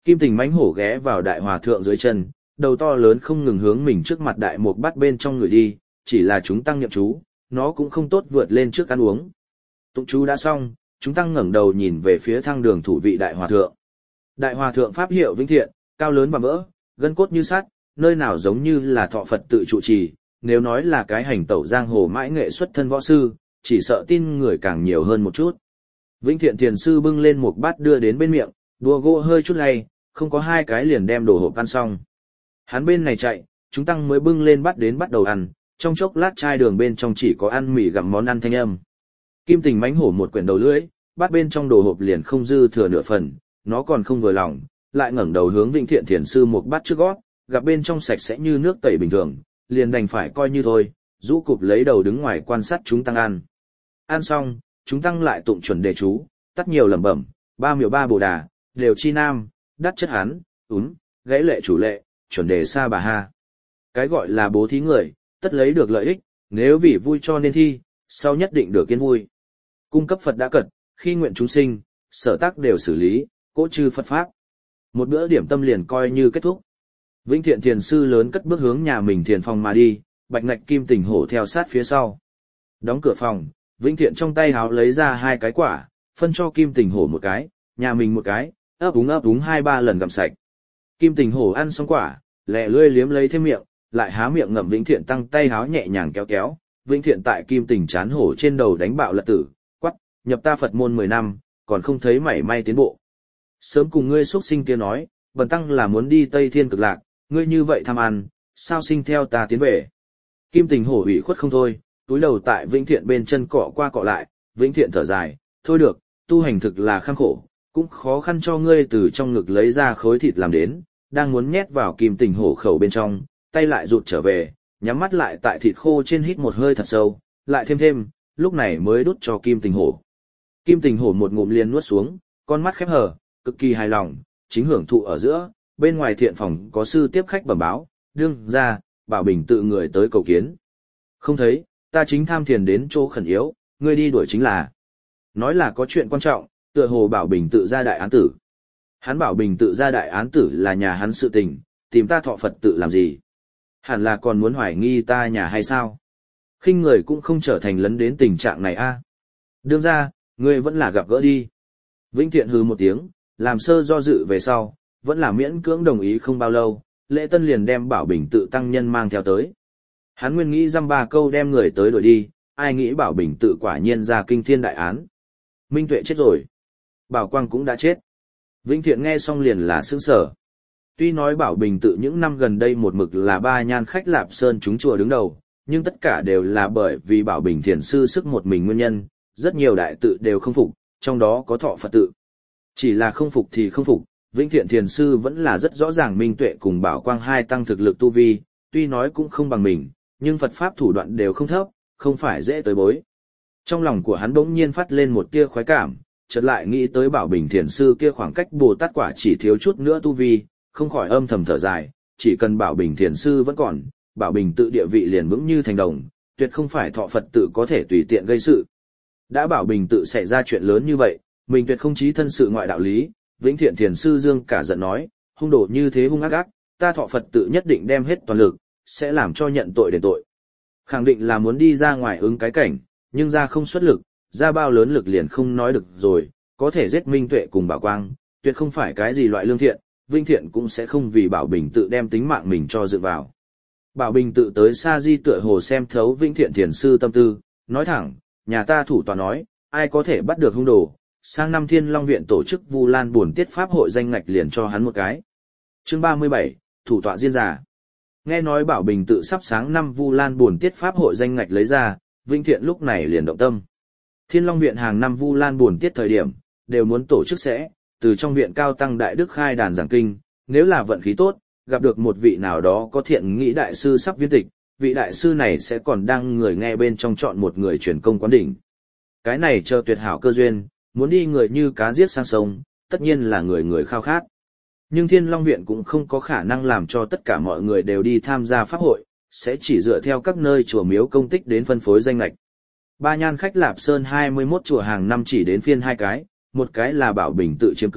Kim Tình mãnh hổ ghé vào đại hòa thượng dưới chân, đầu to lớn không ngừng hướng mình trước mặt đại mục bắt bên trong người đi, chỉ là chúng tăng nhậm chú, nó cũng không tốt vượt lên trước ăn uống. Tụng chú đã xong, chúng tăng ngẩng đầu nhìn về phía thang đường thủ vị đại hòa thượng. Đại hòa thượng pháp hiệu vĩnh thiện, cao lớn và vỡ, gân cốt như sắt, nơi nào giống như là thọ Phật tự trụ trì, nếu nói là cái hành tẩu giang hồ mãi nghệ xuất thân võ sư, chỉ sợ tin người càng nhiều hơn một chút. Vĩnh thiện thiền sư bưng lên một bát đưa đến bên miệng, đùa gỗ hơi chút lay, không có hai cái liền đem đồ hộp ăn xong. Hắn bên này chạy, chúng tăng mới bưng lên bát đến bắt đầu ăn, trong chốc lát chai đường bên trong chỉ có ăn mì gặm món ăn thanh âm. Kim Tình mãnh hổ một quyển đầu lưỡi, bát bên trong đồ hộp liền không dư thừa nửa phần, nó còn không vừa lòng, lại ngẩng đầu hướng Vĩnh thiện thiền sư một bát trước gót, gặp bên trong sạch sẽ như nước tẩy bình thường, liền đành phải coi như thôi, rũ cụp lấy đầu đứng ngoài quan sát chúng tăng ăn. Ăn xong, chúng tăng lại tụng chuẩn đề chú, tắt nhiều lẩm bẩm, ba miểu ba bồ đà, đều chi nam, đắc chất hán, gãy lệ chủ lệ, chuẩn đề sa bà ha. Cái gọi là bố thí người, tất lấy được lợi ích, nếu vì vui cho nên thi, sau nhất định được yên vui. Cung cấp Phật đã cật, khi nguyện chúng sinh, sở tác đều xử lý, cỗ chư Phật Pháp. Một bữa điểm tâm liền coi như kết thúc. Vĩnh thiện thiền sư lớn cất bước hướng nhà mình thiền phòng mà đi, bạch ngạch Kim Tình hổ theo sát phía sau. Đóng cửa phòng, Vĩnh thiện trong tay háo lấy ra hai cái quả, phân cho Kim Tình hổ một cái, nhà mình một cái, ấp úng 2-3 lần gặm sạch. Kim Tình hổ ăn xong quả, lẹ lươi liếm lấy thêm miệng, lại há miệng ngậm Vĩnh thiện tăng tay háo nhẹ nhàng kéo kéo. Vĩnh thiện tại Kim Tình chán hổ trên đầu đánh bạo lật tử, quắc, nhập ta Phật môn 10 năm, còn không thấy mảy may tiến bộ. Sớm cùng ngươi xuất sinh kia nói, bần tăng là muốn đi Tây Thiên Cực Lạc, ngươi như vậy tham ăn, sao sinh theo ta tiến về. Kim Tình hổ ủy khuất không thôi, túi đầu tại Vĩnh thiện bên chân cọ qua cọ lại, Vĩnh thiện thở dài, thôi được, tu hành thực là kham khổ, cũng khó khăn cho ngươi từ trong ngực lấy ra khối thịt làm đến, đang muốn nhét vào Kim Tình hổ khẩu bên trong, tay lại rụt trở về, nhắm mắt lại tại thịt khô trên hít một hơi thật sâu, lại thêm, lúc này mới đút cho Kim Tình hổ. Kim Tình hổ một ngụm liền nuốt xuống, con mắt khép hờ, cực kỳ hài lòng, chính hưởng thụ ở giữa, bên ngoài thiện phòng có sư tiếp khách bẩm báo, đương ra, Bảo Bình tự người tới cầu kiến. Không thấy, ta chính tham thiền đến chỗ khẩn yếu, ngươi đi đuổi chính là. Nói là có chuyện quan trọng, tựa hồ Bảo Bình tự ra đại án tử. Hắn Bảo Bình tự ra đại án tử là nhà hắn sự tình, tìm ta thọ Phật tự làm gì? Hẳn là còn muốn hoài nghi ta nhà hay sao? Khinh người cũng không trở thành lấn đến tình trạng này a. Đương ra, ngươi vẫn là gặp gỡ đi. Vĩnh thiện hừ một tiếng, làm sơ do dự về sau, vẫn là miễn cưỡng đồng ý không bao lâu, lễ tân liền đem Bảo Bình tự tăng nhân mang theo tới. Hắn nguyên nghĩ dăm ba câu đem người tới đuổi đi, ai nghĩ Bảo Bình tự quả nhiên ra kinh thiên đại án. Minh Tuệ chết rồi. Bảo Quang cũng đã chết. Vĩnh thiện nghe xong liền là sững sờ. Tuy nói Bảo Bình tự những năm gần đây một mực là ba nhan khách Lạp Sơn chúng chùa đứng đầu, nhưng tất cả đều là bởi vì Bảo Bình thiền sư sức một mình nguyên nhân, rất nhiều đại tự đều không phục, trong đó có thọ Phật tự. Chỉ là không phục thì không phục, Vĩnh thiện thiền sư vẫn là rất rõ ràng Minh Tuệ cùng Bảo Quang hai tăng thực lực tu vi, tuy nói cũng không bằng mình, nhưng Phật Pháp thủ đoạn đều không thấp, không phải dễ tới bối. Trong lòng của hắn bỗng nhiên phát lên một tia khoái cảm, chợt lại nghĩ tới Bảo Bình thiền sư kia khoảng cách Bồ Tát quả chỉ thiếu chút nữa tu vi, không khỏi âm thầm thở dài, chỉ cần Bảo Bình thiền sư vẫn còn, Bảo Bình tự địa vị liền vững như thành đồng, tuyệt không phải thọ Phật tự có thể tùy tiện gây sự. Đã Bảo Bình tự xảy ra chuyện lớn như vậy, mình tuyệt không chí thân sự ngoại đạo lý. Vĩnh thiện thiền sư dương cả giận nói, hung đồ như thế hung ác, ta thọ Phật tự nhất định đem hết toàn lực, sẽ làm cho nhận tội đền tội. Khẳng định là muốn đi ra ngoài ứng cái cảnh, nhưng ra không xuất lực, ra bao lớn lực liền không nói được rồi, có thể giết Minh Tuệ cùng Bảo Quang, tuyệt không phải cái gì loại lương thiện, Vĩnh thiện cũng sẽ không vì Bảo Bình tự đem tính mạng mình cho dự vào. Bảo Bình tự tới Sa Di tựa hồ xem thấu Vĩnh thiện thiền sư tâm tư, nói thẳng, nhà ta thủ tọa nói, ai có thể bắt được hung đồ, sang năm Thiên Long Viện tổ chức Vu Lan Bổn Tiết Pháp hội danh ngạch liền cho hắn một cái. Chương 37, thủ tọa diên giả. Nghe nói Bảo Bình tự sắp sáng năm Vu Lan Bổn Tiết Pháp hội danh ngạch lấy ra, Vĩnh thiện lúc này liền động tâm. Thiên Long Viện hàng năm Vu Lan Bổn Tiết thời điểm, đều muốn tổ chức sẽ, từ trong viện cao tăng đại đức khai đàn giảng kinh, nếu là vận khí tốt, gặp được một vị nào đó có thiện nghĩ đại sư sắp viên tịch, vị đại sư này sẽ còn đang người nghe bên trong chọn một người truyền công quán đỉnh. Cái này chờ tuyệt hảo cơ duyên, muốn đi người như cá giết sang sông, tất nhiên là người người khao khát. Nhưng Thiên Long Viện cũng không có khả năng làm cho tất cả mọi người đều đi tham gia pháp hội, sẽ chỉ dựa theo các nơi chùa miếu công tích đến phân phối danh lệch. Ba nhan khách Lạp Sơn 21 chùa hàng năm chỉ đến phiên hai cái, một cái là Bảo Bình tự chiếm cứ,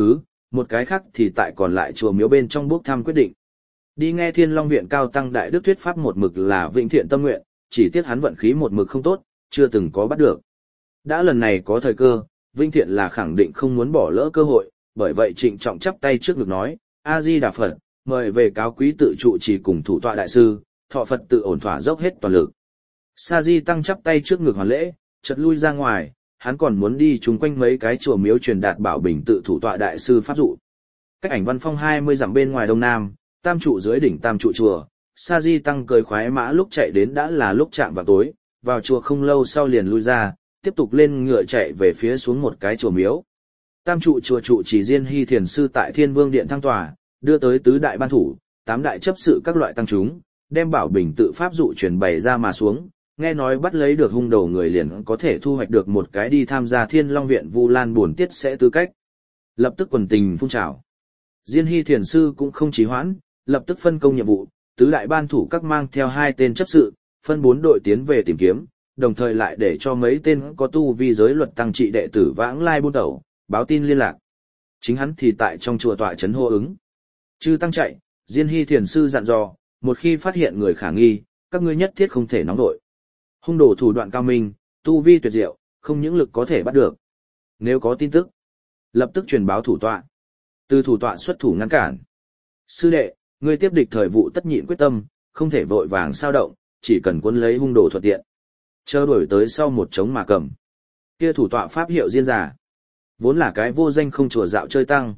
một cái khác thì tại còn lại chùa miếu bên trong bốc thăm quyết định. Đi nghe Thiên Long Viện cao tăng đại đức thuyết pháp một mực là vĩnh thiện tâm nguyện, chỉ tiếc hắn vận khí một mực không tốt, chưa từng có bắt được. Đã lần này có thời cơ, vĩnh thiện là khẳng định không muốn bỏ lỡ cơ hội, bởi vậy trịnh trọng chắp tay trước ngực nói, A-di-đà Phật, mời về cáo quý tự trụ trì cùng thủ tọa đại sư, thọ Phật tự ổn thỏa dốc hết toàn lực. Sa Di Tăng chắp tay trước ngực hoàn lễ, chợt lui ra ngoài, hắn còn muốn đi chung quanh mấy cái chùa miếu truyền đạt bảo bình tự thủ tọa đại sư pháp dụ. Cách Ảnh Văn Phong 20 dặm bên ngoài đông nam, tam trụ dưới đỉnh tam trụ chùa, Sa Di Tăng cười khoái mã lúc chạy đến đã là lúc chạm vào tối, vào chùa không lâu sau liền lui ra, tiếp tục lên ngựa chạy về phía xuống một cái chùa miếu. Tam trụ chùa trụ chỉ Diên Hy Thiền sư tại Thiên Vương Điện thăng tòa, đưa tới tứ đại ban thủ, 8 đại chấp sự các loại tăng chúng, đem bảo bình tự pháp dụ truyền bày ra mà xuống, nghe nói bắt lấy được hung đồ người liền có thể thu hoạch được một cái đi tham gia Thiên Long Viện Vu Lan buồn tiết sẽ tư cách. Lập tức quần tình phun trào. Diên Hy Thiền sư cũng không trì hoãn, lập tức phân công nhiệm vụ, tứ đại ban thủ các mang theo 2 tên chấp sự, phân 4 đội tiến về tìm kiếm, đồng thời lại để cho mấy tên có tu vi giới luật tăng trị đệ tử vãng lai buôn tẩu, báo tin liên lạc. Chính hắn thì tại trong chùa tọa trấn hô ứng. Chư tăng chạy, Diên Hy Thiền sư dặn dò, một khi phát hiện người khả nghi, các ngươi nhất thiết không thể nóng vội. Hung đồ thủ đoạn cao minh, tu vi tuyệt diệu, không những lực có thể bắt được. Nếu có tin tức, lập tức truyền báo thủ tọa. Từ thủ tọa xuất thủ ngăn cản. Sư đệ, ngươi tiếp địch thời vụ tất nhịn quyết tâm, không thể vội vàng sao động, chỉ cần cuốn lấy hung đồ thuận tiện. Chờ đuổi tới sau một trống mà cầm. Kia thủ tọa pháp hiệu Diên giả. Vốn là cái vô danh không chùa dạo chơi tăng.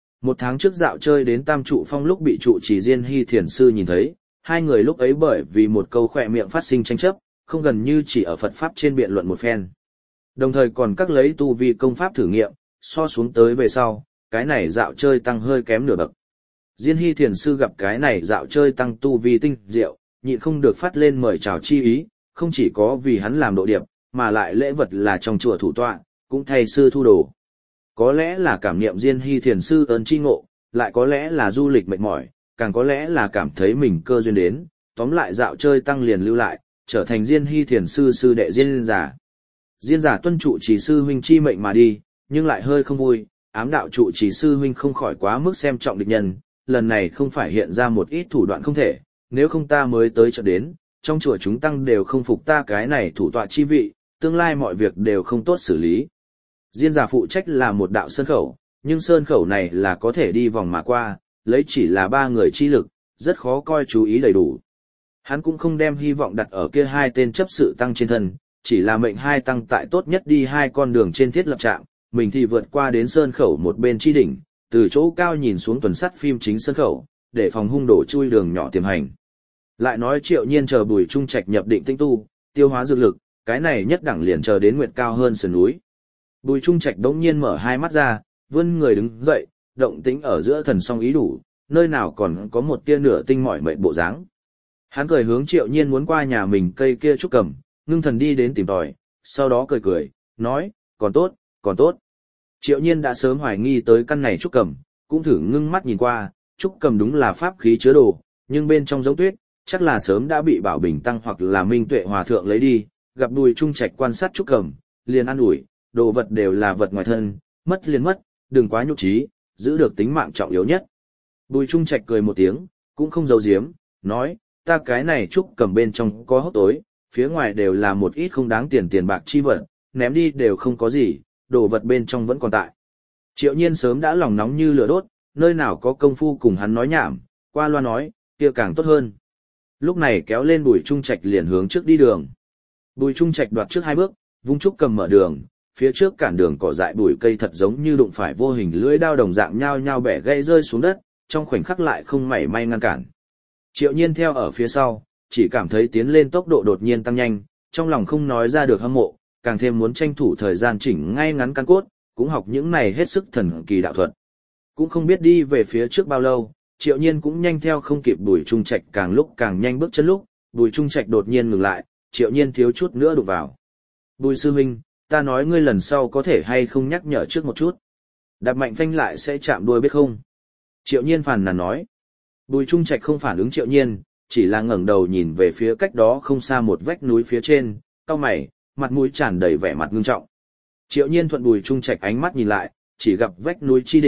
1 tháng trước dạo chơi đến Tam Trụ Phong lúc bị trụ trì Diên Hy Thiền sư nhìn thấy, 2 người lúc ấy bởi vì một câu khỏe miệng phát sinh tranh chấp, không gần như chỉ ở Phật Pháp trên biện luận một phen. Đồng thời còn các lấy tu vi công pháp thử nghiệm, so xuống tới về sau, cái này dạo chơi tăng hơi kém nửa bậc. Diên Hy Thiền sư gặp cái này dạo chơi tăng tu vi tinh diệu, nhịn không được phát lên mời chào chi ý, không chỉ có vì hắn làm độ điệp, mà lại lễ vật là trong chùa thủ tọa, cũng thay sư thu đồ. Có lẽ là cảm niệm Diên Hy Thiền sư ơn chi ngộ, lại có lẽ là du lịch mệt mỏi, càng có lẽ là cảm thấy mình cơ duyên đến, tóm lại dạo chơi tăng liền lưu lại, trở thành Diên Hy Thiền sư sư đệ Diên giả. Diên giả tuân trụ trì sư huynh chi mệnh mà đi, nhưng lại hơi không vui, ám đạo trụ trì sư huynh không khỏi quá mức xem trọng địch nhân, lần này không phải hiện ra một ít thủ đoạn không thể, nếu không ta mới tới chợ đến, trong chùa chúng tăng đều không phục ta cái này thủ tọa chi vị, tương lai mọi việc đều không tốt xử lý. Diên giả phụ trách là một đạo sơn khẩu, nhưng sơn khẩu này là có thể đi vòng mà qua, lấy chỉ là 3 người chi lực, rất khó coi chú ý đầy đủ. Hắn cũng không đem hy vọng đặt ở kia 2 tên chấp sự tăng trên thân, chỉ là mệnh 2 tăng tại tốt nhất đi 2 con đường trên thiết lập trạm, mình thì vượt qua đến sơn khẩu một bên chi đỉnh, từ chỗ cao nhìn xuống tuần sắt phim chính sơn khẩu, để phòng hung đổ chui đường nhỏ tiềm hành. Lại nói Triệu Nhiên chờ Bùi Trung Trạch nhập định tinh tu, tiêu hóa dược lực, cái này nhất đẳng liền chờ đến nguyệt cao hơn sườn núi. Bùi Trung Trạch đống nhiên mở 2 mắt ra, vươn người đứng dậy, động tĩnh ở giữa thần song ý đủ, nơi nào còn có một tia nửa tinh mỏi mệt bộ dáng. Hắn cười hướng Triệu Nhiên muốn qua nhà mình cây kia trúc cầm, ngưng thần đi đến tìm tòi, sau đó cười, nói, còn tốt, còn tốt. Triệu Nhiên đã sớm hoài nghi tới căn này trúc cầm, cũng thử ngưng mắt nhìn qua, trúc cầm đúng là pháp khí chứa đồ, nhưng bên trong giống tuyết, chắc là sớm đã bị Bảo Bình Tăng hoặc là Minh Tuệ Hòa Thượng lấy đi, gặp Bùi Trung Trạch quan sát trúc cầm, liền an ủi, đồ vật đều là vật ngoài thân, mất liền mất, đừng quá nhục trí, giữ được tính mạng trọng yếu nhất. Bùi Trung Trạch cười một tiếng, cũng không giấu giếm, nói, ta cái này trúc cầm bên trong có hốc tối, phía ngoài đều là một ít không đáng tiền bạc chi vật, ném đi đều không có gì, đồ vật bên trong vẫn còn tại. Triệu Nhiên sớm đã lòng nóng như lửa đốt, nơi nào có công phu cùng hắn nói nhảm, qua loa nói, kia càng tốt hơn. Lúc này kéo lên Bùi Trung Trạch liền hướng trước đi đường. Bùi Trung Trạch đoạt trước 2 bước, vung trúc cầm mở đường, phía trước cản đường cỏ dại bụi cây thật giống như đụng phải vô hình lưỡi đao đồng dạng nhao nhao bẻ gãy rơi xuống đất, trong khoảnh khắc lại không mảy may ngăn cản. Triệu Nhiên theo ở phía sau, chỉ cảm thấy tiến lên tốc độ đột nhiên tăng nhanh, trong lòng không nói ra được hâm mộ, càng thêm muốn tranh thủ thời gian chỉnh ngay ngắn căn cốt, cũng học những này hết sức thần kỳ đạo thuật. Cũng không biết đi về phía trước bao lâu, Triệu Nhiên cũng nhanh theo không kịp Bùi Trung Trạch càng lúc càng nhanh bước chân lúc, Bùi Trung Trạch đột nhiên ngừng lại, Triệu Nhiên thiếu chút nữa đụng vào. Bùi sư huynh, ta nói ngươi lần sau có thể hay không nhắc nhở trước một chút. Đạp mạnh phanh lại sẽ chạm đuôi biết không? Triệu Nhiên phàn nàn nói. Bùi Trung Trạch không phản ứng Triệu Nhiên, chỉ là ngẩng đầu nhìn về phía cách đó không xa một vách núi phía trên, cau mày, mặt mũi tràn đầy vẻ mặt ngưng trọng. Triệu Nhiên thuận Bùi Trung Trạch ánh mắt nhìn lại, chỉ gặp vách núi chi đỉnh,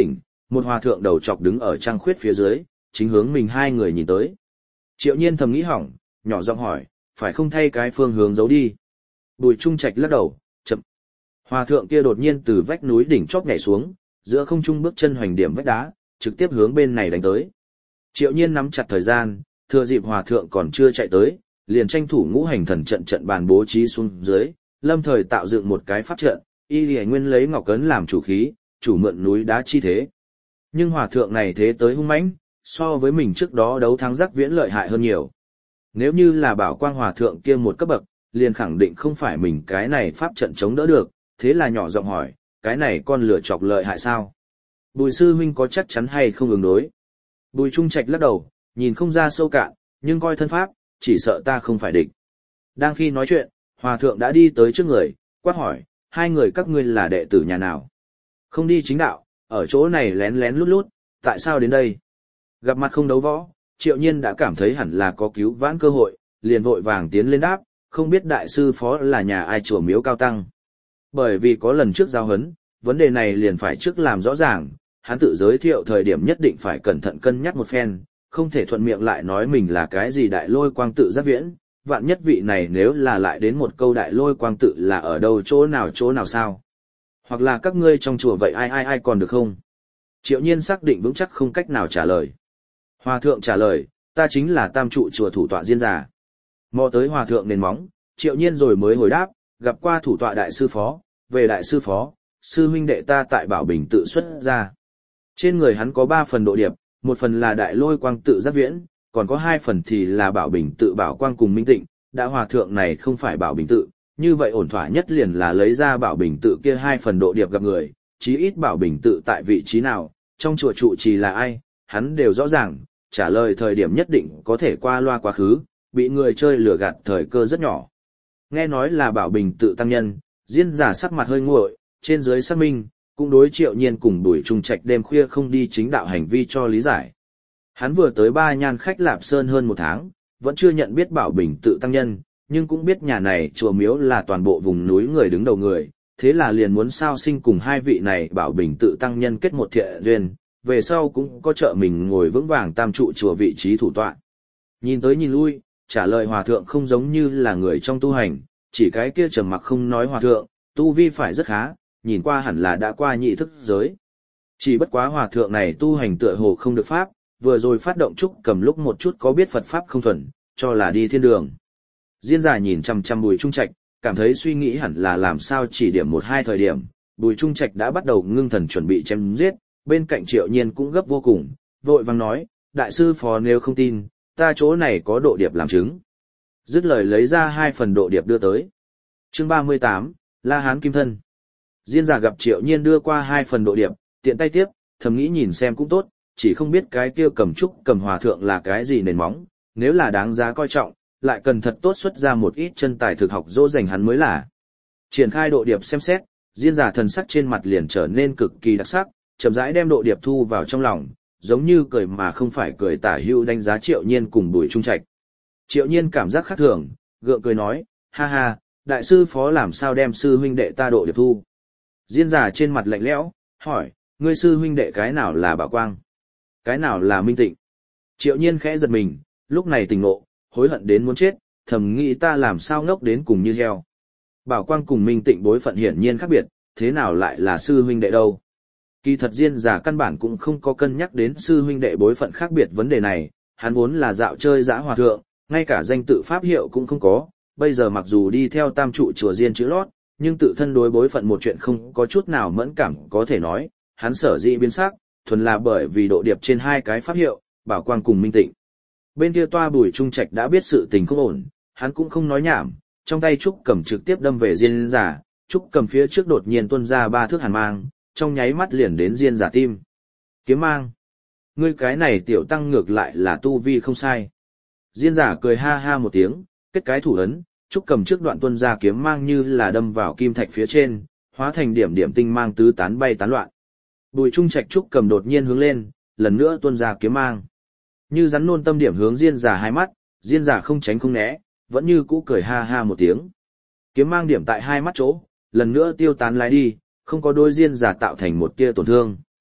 một hòa thượng đầu chọc đứng ở trăng khuyết phía dưới, chính hướng mình hai người nhìn tới. Triệu Nhiên thầm nghĩ hỏng, nhỏ giọng hỏi, phải không thay cái phương hướng giấu đi. Bùi Trung Trạch lắc đầu, chậm. Hòa thượng kia đột nhiên từ vách núi đỉnh chóp nhảy xuống, giữa không trung bước chân hoành điểm vách đá, trực tiếp hướng bên này đánh tới. Triệu Nhiên nắm chặt thời gian, thừa dịp hòa thượng còn chưa chạy tới, liền tranh thủ ngũ hành thần trận bàn bố trí xuống dưới, lâm thời tạo dựng một cái pháp trận, y lìa nguyên lấy ngọc cấn làm chủ khí, chủ mượn núi đá chi thế. Nhưng hòa thượng này thế tới hung mãnh, so với mình trước đó đấu thắng Giác Viễn lợi hại hơn nhiều. Nếu như là bảo quang hòa thượng kia một cấp bậc, liền khẳng định không phải mình cái này pháp trận chống đỡ được, thế là nhỏ giọng hỏi, cái này con lửa chọc lợi hại sao? Bùi sư huynh có chắc chắn hay không ứng đối? Bùi Trung Trạch lắc đầu, nhìn không ra sâu cạn, nhưng coi thân pháp, chỉ sợ ta không phải địch. Đang khi nói chuyện, hòa thượng đã đi tới trước người, quát hỏi, hai người các ngươi là đệ tử nhà nào? Không đi chính đạo, ở chỗ này lén lén lút lút, tại sao đến đây? Gặp mặt không đấu võ, Triệu Nhiên đã cảm thấy hẳn là có cứu vãn cơ hội, liền vội vàng tiến lên đáp, không biết đại sư phó là nhà ai chùa miếu cao tăng. Bởi vì có lần trước giao hấn, vấn đề này liền phải trước làm rõ ràng, hắn tự giới thiệu thời điểm nhất định phải cẩn thận cân nhắc một phen, không thể thuận miệng lại nói mình là cái gì đại lôi quang tự Giác Viễn, vạn nhất vị này nếu là lại đến một câu đại lôi quang tự là ở đâu chỗ nào sao. Hoặc là các ngươi trong chùa vậy ai còn được không? Triệu Nhiên xác định vững chắc không cách nào trả lời. Hòa thượng trả lời, ta chính là tam trụ chùa thủ tọa Diên Giả. Mò tới hòa thượng nền móng, Triệu Nhiên rồi mới hồi đáp, gặp qua thủ tọa đại sư phó, về đại sư phó, sư huynh đệ ta tại Bảo Bình tự xuất ra. Trên người hắn có 3 phần độ điệp, một phần là đại lôi quang tự Giác Viễn, còn có 2 phần thì là Bảo Bình tự Bảo Quang cùng Minh Tịnh, đã hòa thượng này không phải Bảo Bình tự, như vậy ổn thỏa nhất liền là lấy ra Bảo Bình tự kia 2 phần độ điệp gặp người, chí ít Bảo Bình tự tại vị trí nào, trong chùa trụ trì là ai, hắn đều rõ ràng, trả lời thời điểm nhất định có thể qua loa quá khứ, bị người chơi lừa gạt thời cơ rất nhỏ. Nghe nói là Bảo Bình tự tăng nhân, Diên Giả sắc mặt hơi nguội, trên dưới xác minh, cũng đối Triệu Nhiên cùng Bùi Trung Trạch đêm khuya không đi chính đạo hành vi cho lý giải. Hắn vừa tới Ba Nhan khách Lạp Sơn hơn 1 tháng, vẫn chưa nhận biết Bảo Bình tự tăng nhân, nhưng cũng biết nhà này chùa miếu là toàn bộ vùng núi người đứng đầu người, thế là liền muốn sao sinh cùng hai vị này Bảo Bình tự tăng nhân kết một thiện duyên, về sau cũng có trợ mình ngồi vững vàng tam trụ chùa vị trí thủ tọa. Nhìn tới nhìn lui, trả lời hòa thượng không giống như là người trong tu hành, chỉ cái kia trầm mặc không nói hòa thượng, tu vi phải rất khá, nhìn qua hẳn là đã qua nhị thức giới. Chỉ bất quá hòa thượng này tu hành tựa hồ không được pháp, vừa rồi phát động trúc cầm lúc một chút có biết Phật pháp không thuần, cho là đi thiên đường. Diên Giả nhìn chằm chằm Bùi Trung Trạch, cảm thấy suy nghĩ hẳn là làm sao chỉ điểm 1-2 thời điểm, Bùi Trung Trạch đã bắt đầu ngưng thần chuẩn bị chém giết, bên cạnh Triệu Nhiên cũng gấp vô cùng, vội vàng nói, đại sư phó nếu không tin, ta chỗ này có độ điệp làm chứng. Dứt lời lấy ra 2 phần độ điệp đưa tới. Chương 38, La Hán Kim Thân. Diên Giả gặp Triệu Nhiên đưa qua 2 phần độ điệp, tiện tay tiếp, thầm nghĩ nhìn xem cũng tốt, chỉ không biết cái kia cầm trúc cầm hòa thượng là cái gì nền móng, nếu là đáng giá coi trọng, lại cần thật tốt xuất ra một ít chân tài thực học dỗ dành hắn mới là. Triển khai độ điệp xem xét, Diên Giả thần sắc trên mặt liền trở nên cực kỳ đặc sắc, chậm rãi đem độ điệp thu vào trong lòng, giống như cười mà không phải cười tả hữu đánh giá Triệu Nhiên cùng Bùi Trung Trạch. Triệu Nhiên cảm giác khác thường, gượng cười nói, ha ha, đại sư phó làm sao đem sư huynh đệ ta độ điệp thu. Diên Giả trên mặt lạnh lẽo, hỏi, ngươi sư huynh đệ cái nào là Bảo Quang? Cái nào là Minh Tịnh? Triệu Nhiên khẽ giật mình, lúc này tỉnh ngộ, hối hận đến muốn chết, thầm nghĩ ta làm sao ngốc đến cùng như heo. Bảo Quang cùng Minh Tịnh bối phận hiển nhiên khác biệt, thế nào lại là sư huynh đệ đâu? Kỳ thật Diên Giả căn bản cũng không có cân nhắc đến sư huynh đệ bối phận khác biệt vấn đề này, hắn vốn là dạo chơi dã hòa thượng, ngay cả danh tự pháp hiệu cũng không có, bây giờ mặc dù đi theo tam trụ chùa Diên chữ lót, nhưng tự thân đối bối phận một chuyện không có chút nào mẫn cảm có thể nói, hắn sở dĩ biến sắc, thuần là bởi vì độ điệp trên 2 cái pháp hiệu, Bảo Quang cùng Minh Tịnh. Bên kia toa Bùi Trung Trạch đã biết sự tình không ổn, hắn cũng không nói nhảm, trong tay trúc cầm trực tiếp đâm về Diên Giả, trúc cầm phía trước đột nhiên tuôn ra 3 thước hàn mang, trong nháy mắt liền đến Diên Giả tim. Kiếm mang. Ngươi cái này tiểu tăng ngược lại là tu vi không sai. Diên Giả cười ha ha một tiếng, kết cái thủ ấn, trúc cầm trước đoạn tuôn ra kiếm mang như là đâm vào kim thạch phía trên, hóa thành điểm điểm tinh mang tứ tán bay tán loạn. Bùi Trung Trạch trúc cầm đột nhiên hướng lên, lần nữa tuôn ra kiếm mang. Như rắn nôn tâm điểm hướng Diên Giả 2 mắt, Diên Giả không tránh không né, vẫn như cũ cười ha ha một tiếng. Kiếm mang điểm tại 2 mắt chỗ, lần nữa tiêu tán lái đi, không có đôi Diên Giả tạo thành một tia tổn thương.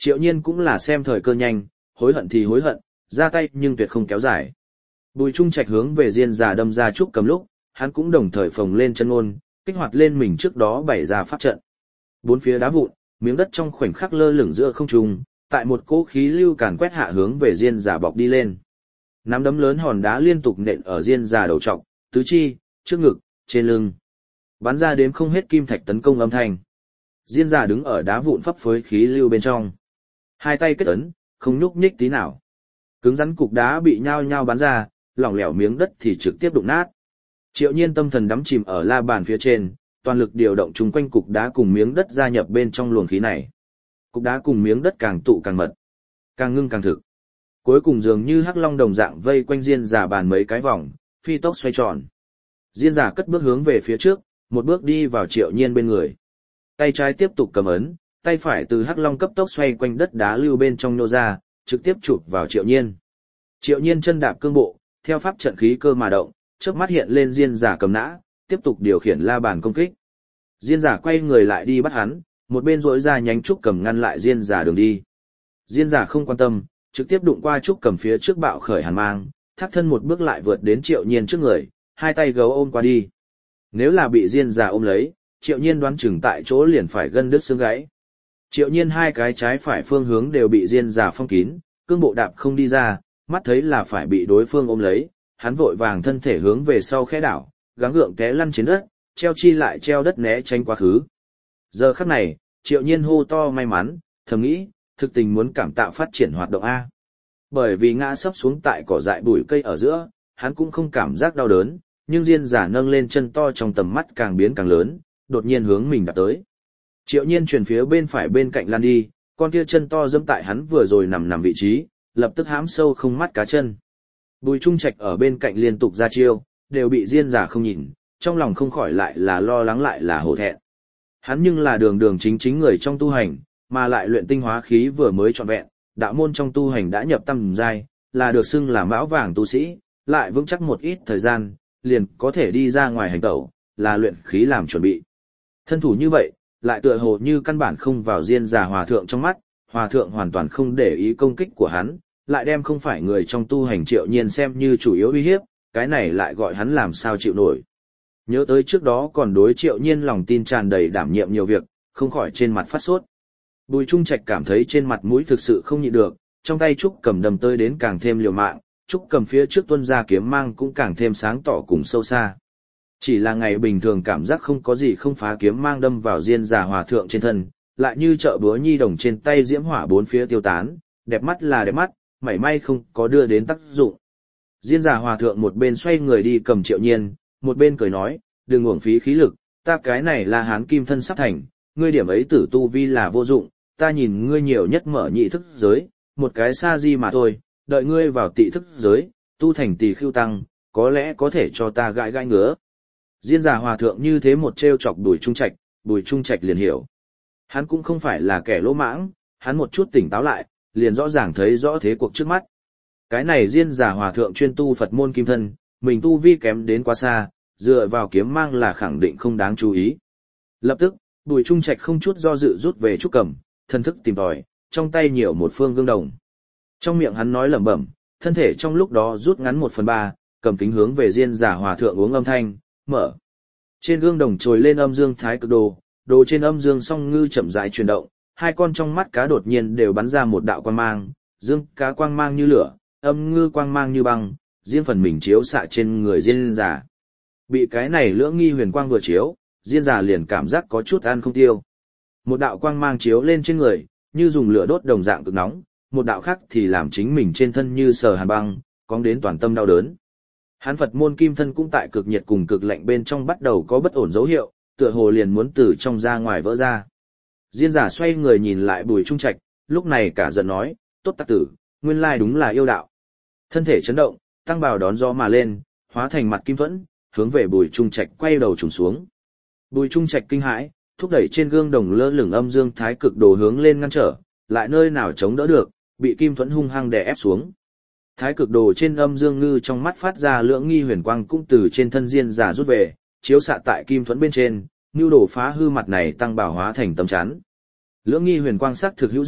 Triệu Nhiên cũng là xem thời cơ nhanh, hối hận thì hối hận, ra tay nhưng tuyệt không kéo dài. Bùi Trung Trạch hướng về Diên Già đâm ra trúc cầm lúc, hắn cũng đồng thời phồng lên chân ngôn, kích hoạt lên mình trước đó bày ra pháp trận. Bốn phía đá vụn, miếng đất trong khoảnh khắc lơ lửng giữa không trung, tại một cỗ khí lưu càn quét hạ hướng về Diên Già bọc đi lên. Nắm đấm lớn hòn đá liên tục nện ở Diên Già đầu trọc, tứ chi, trước ngực, trên lưng. Bắn ra đếm không hết kim thạch tấn công âm thanh. Diên Già đứng ở đá vụn phấp phới khí lưu bên trong. Hai tay kết ấn, không nhúc nhích tí nào. Cứng rắn cục đá bị nhao nhao bắn ra, lỏng lẻo miếng đất thì trực tiếp đụng nát. Triệu Nhiên tâm thần đắm chìm ở la bàn phía trên, toàn lực điều động chung quanh cục đá cùng miếng đất gia nhập bên trong luồng khí này. Cục đá cùng miếng đất càng tụ càng mật, càng ngưng càng thực. Cuối cùng dường như hắc long đồng dạng vây quanh Diên Già bàn mấy cái vòng, phi tốc xoay tròn. Diên Già cất bước hướng về phía trước, một bước đi vào Triệu Nhiên bên người. Tay trái tiếp tục cầm ấn, tay phải từ hắc long cấp tốc xoay quanh đất đá lưu bên trong nô ra, trực tiếp chụp vào Triệu Nhiên. Triệu Nhiên chân đạp cương bộ, theo pháp trận khí cơ mà động, chớp mắt hiện lên Diên Già cầm nã, tiếp tục điều khiển la bàn công kích. Diên Già quay người lại đi bắt hắn, một bên rỗi ra nhánh trúc cầm ngăn lại Diên Già đường đi. Diên Già không quan tâm, trực tiếp đụng qua trúc cầm phía trước bạo khởi hàn mang, thác thân một bước lại vượt đến Triệu Nhiên trước người, hai tay gấu ôm qua đi. Nếu là bị Diên Già ôm lấy, Triệu Nhiên đoán chừng tại chỗ liền phải gân đứt xương gãy. Triệu Nhiên hai cái trái phải phương hướng đều bị Diên Già phong kín, cương bộ đạp không đi ra, mắt thấy là phải bị đối phương ôm lấy, hắn vội vàng thân thể hướng về sau khẽ đảo, gắng gượng té lăn trên đất, treo chi lại treo đất né tránh quá khứ. Giờ khắc này, Triệu Nhiên hô to may mắn, thầm nghĩ, thực tình muốn cảm tạ phát triển hoạt động A. Bởi vì ngã sấp xuống tại cỏ dại bụi cây ở giữa, hắn cũng không cảm giác đau đớn, nhưng Diên Già nâng lên chân to trong tầm mắt càng biến càng lớn, đột nhiên hướng mình đạp tới. Triệu Nhiên chuyển phía bên phải bên cạnh lăn đi, con kia chân to dẫm tại hắn vừa rồi nằm vị trí, lập tức hãm sâu không mắt cá chân. Bùi Trung Trạch ở bên cạnh liên tục ra chiêu, đều bị Diên Già không nhìn, trong lòng không khỏi lại là lo lắng lại là hổ thẹn. Hắn nhưng là đường đường chính người trong tu hành, mà lại luyện tinh hóa khí vừa mới trọn vẹn, đạo môn trong tu hành đã nhập tam giai, là được xưng là mão vàng tu sĩ, lại vững chắc một ít thời gian, liền có thể đi ra ngoài hành tẩu, là luyện khí làm chuẩn bị. Thân thủ như vậy, lại tựa hồ như căn bản không vào Diên Già hòa thượng trong mắt, hòa thượng hoàn toàn không để ý công kích của hắn, lại đem không phải người trong tu hành Triệu Nhiên xem như chủ yếu uy hiếp, cái này lại gọi hắn làm sao chịu nổi. Nhớ tới trước đó còn đối Triệu Nhiên lòng tin tràn đầy đảm nhiệm nhiều việc, không khỏi trên mặt phát sốt. Bùi Trung Trạch cảm thấy trên mặt mũi thực sự không nhịn được, trong tay trúc cầm đâm tới đến càng thêm liều mạng, trúc cầm phía trước tuân ra kiếm mang cũng càng thêm sáng tỏ cùng sâu xa. Chỉ là ngày bình thường cảm giác không có gì không phá kiếm mang đâm vào Diên Già hòa thượng trên thân, lại như chợ búa nhi đồng trên tay diễm hỏa bốn phía tiêu tán, đẹp mắt là đẹp mắt, mảy may không có đưa đến tác dụng. Diên Già hòa thượng một bên xoay người đi cầm Triệu Nhiên, một bên cười nói, đừng uổng phí khí lực, ta cái này là hán kim thân sắp thành, ngươi điểm ấy tử tu vi là vô dụng, ta nhìn ngươi nhiều nhất mở nhị thức giới, một cái sa di mà thôi, đợi ngươi vào tị thức giới, tu thành tỳ khưu tăng, có lẽ có thể cho ta gãi gãi ngứa. Diên Già hòa thượng như thế một trêu chọc Bùi Trung Trạch liền hiểu. Hắn cũng không phải là kẻ lỗ mãng, hắn một chút tỉnh táo lại, liền rõ ràng thấy rõ thế cuộc trước mắt. Cái này Diên Già hòa thượng chuyên tu Phật môn kim thân, mình tu vi kém đến quá xa, dựa vào kiếm mang là khẳng định không đáng chú ý. Lập tức, Bùi Trung Trạch không chút do dự rút về trúc cầm, thân thức tìm tòi, trong tay nhiều một phương gương đồng. Trong miệng hắn nói lẩm bẩm, thân thể trong lúc đó rút ngắn 1/3, cầm kính hướng về Diên Già hòa thượng uống âm thanh, mở. Trên gương đồng trồi lên âm dương thái cực đồ, đồ trên âm dương song ngư chậm rãi chuyển động, hai con trong mắt cá đột nhiên đều bắn ra một đạo quang mang, dương cá quang mang như lửa, âm ngư quang mang như băng, riêng phần mình chiếu xạ trên người Diên Già. Bị cái này lưỡng nghi huyền quang vừa chiếu, Diên Già liền cảm giác có chút ăn không tiêu. Một đạo quang mang chiếu lên trên người, như dùng lửa đốt đồng dạng cực nóng, một đạo khác thì làm chính mình trên thân như sờ hàn băng, cóng đến toàn tâm đau đớn. Hắn Phật môn kim thân cũng tại cực nhiệt cùng cực lạnh bên trong bắt đầu có bất ổn dấu hiệu, tựa hồ liền muốn từ trong ra ngoài vỡ ra. Diên Già xoay người nhìn lại Bùi Trung Trạch, lúc này cả giận nói, tốt tặc tử, nguyên lai đúng là yêu đạo. Thân thể chấn động, tăng bào đón gió mà lên, hóa thành mặt kim thuẫn, hướng về Bùi Trung Trạch quay đầu trùng xuống. Bùi Trung Trạch kinh hãi, thúc đẩy trên gương đồng lơ lửng âm dương thái cực đồ hướng lên ngăn trở, lại nơi nào chống đỡ được, bị kim thuẫn hung hăng đè ép xuống. Thái cực đồ trên âm dương ngư trong mắt phát ra lưỡng nghi huyền quang cũng từ trên thân Diên Già rút về, chiếu xạ tại kim thuẫn bên trên, nưu đồ phá hư mặt này tăng bảo hóa thành tấm chắn. Lưỡng nghi huyền quang sắc thực hữu dụng,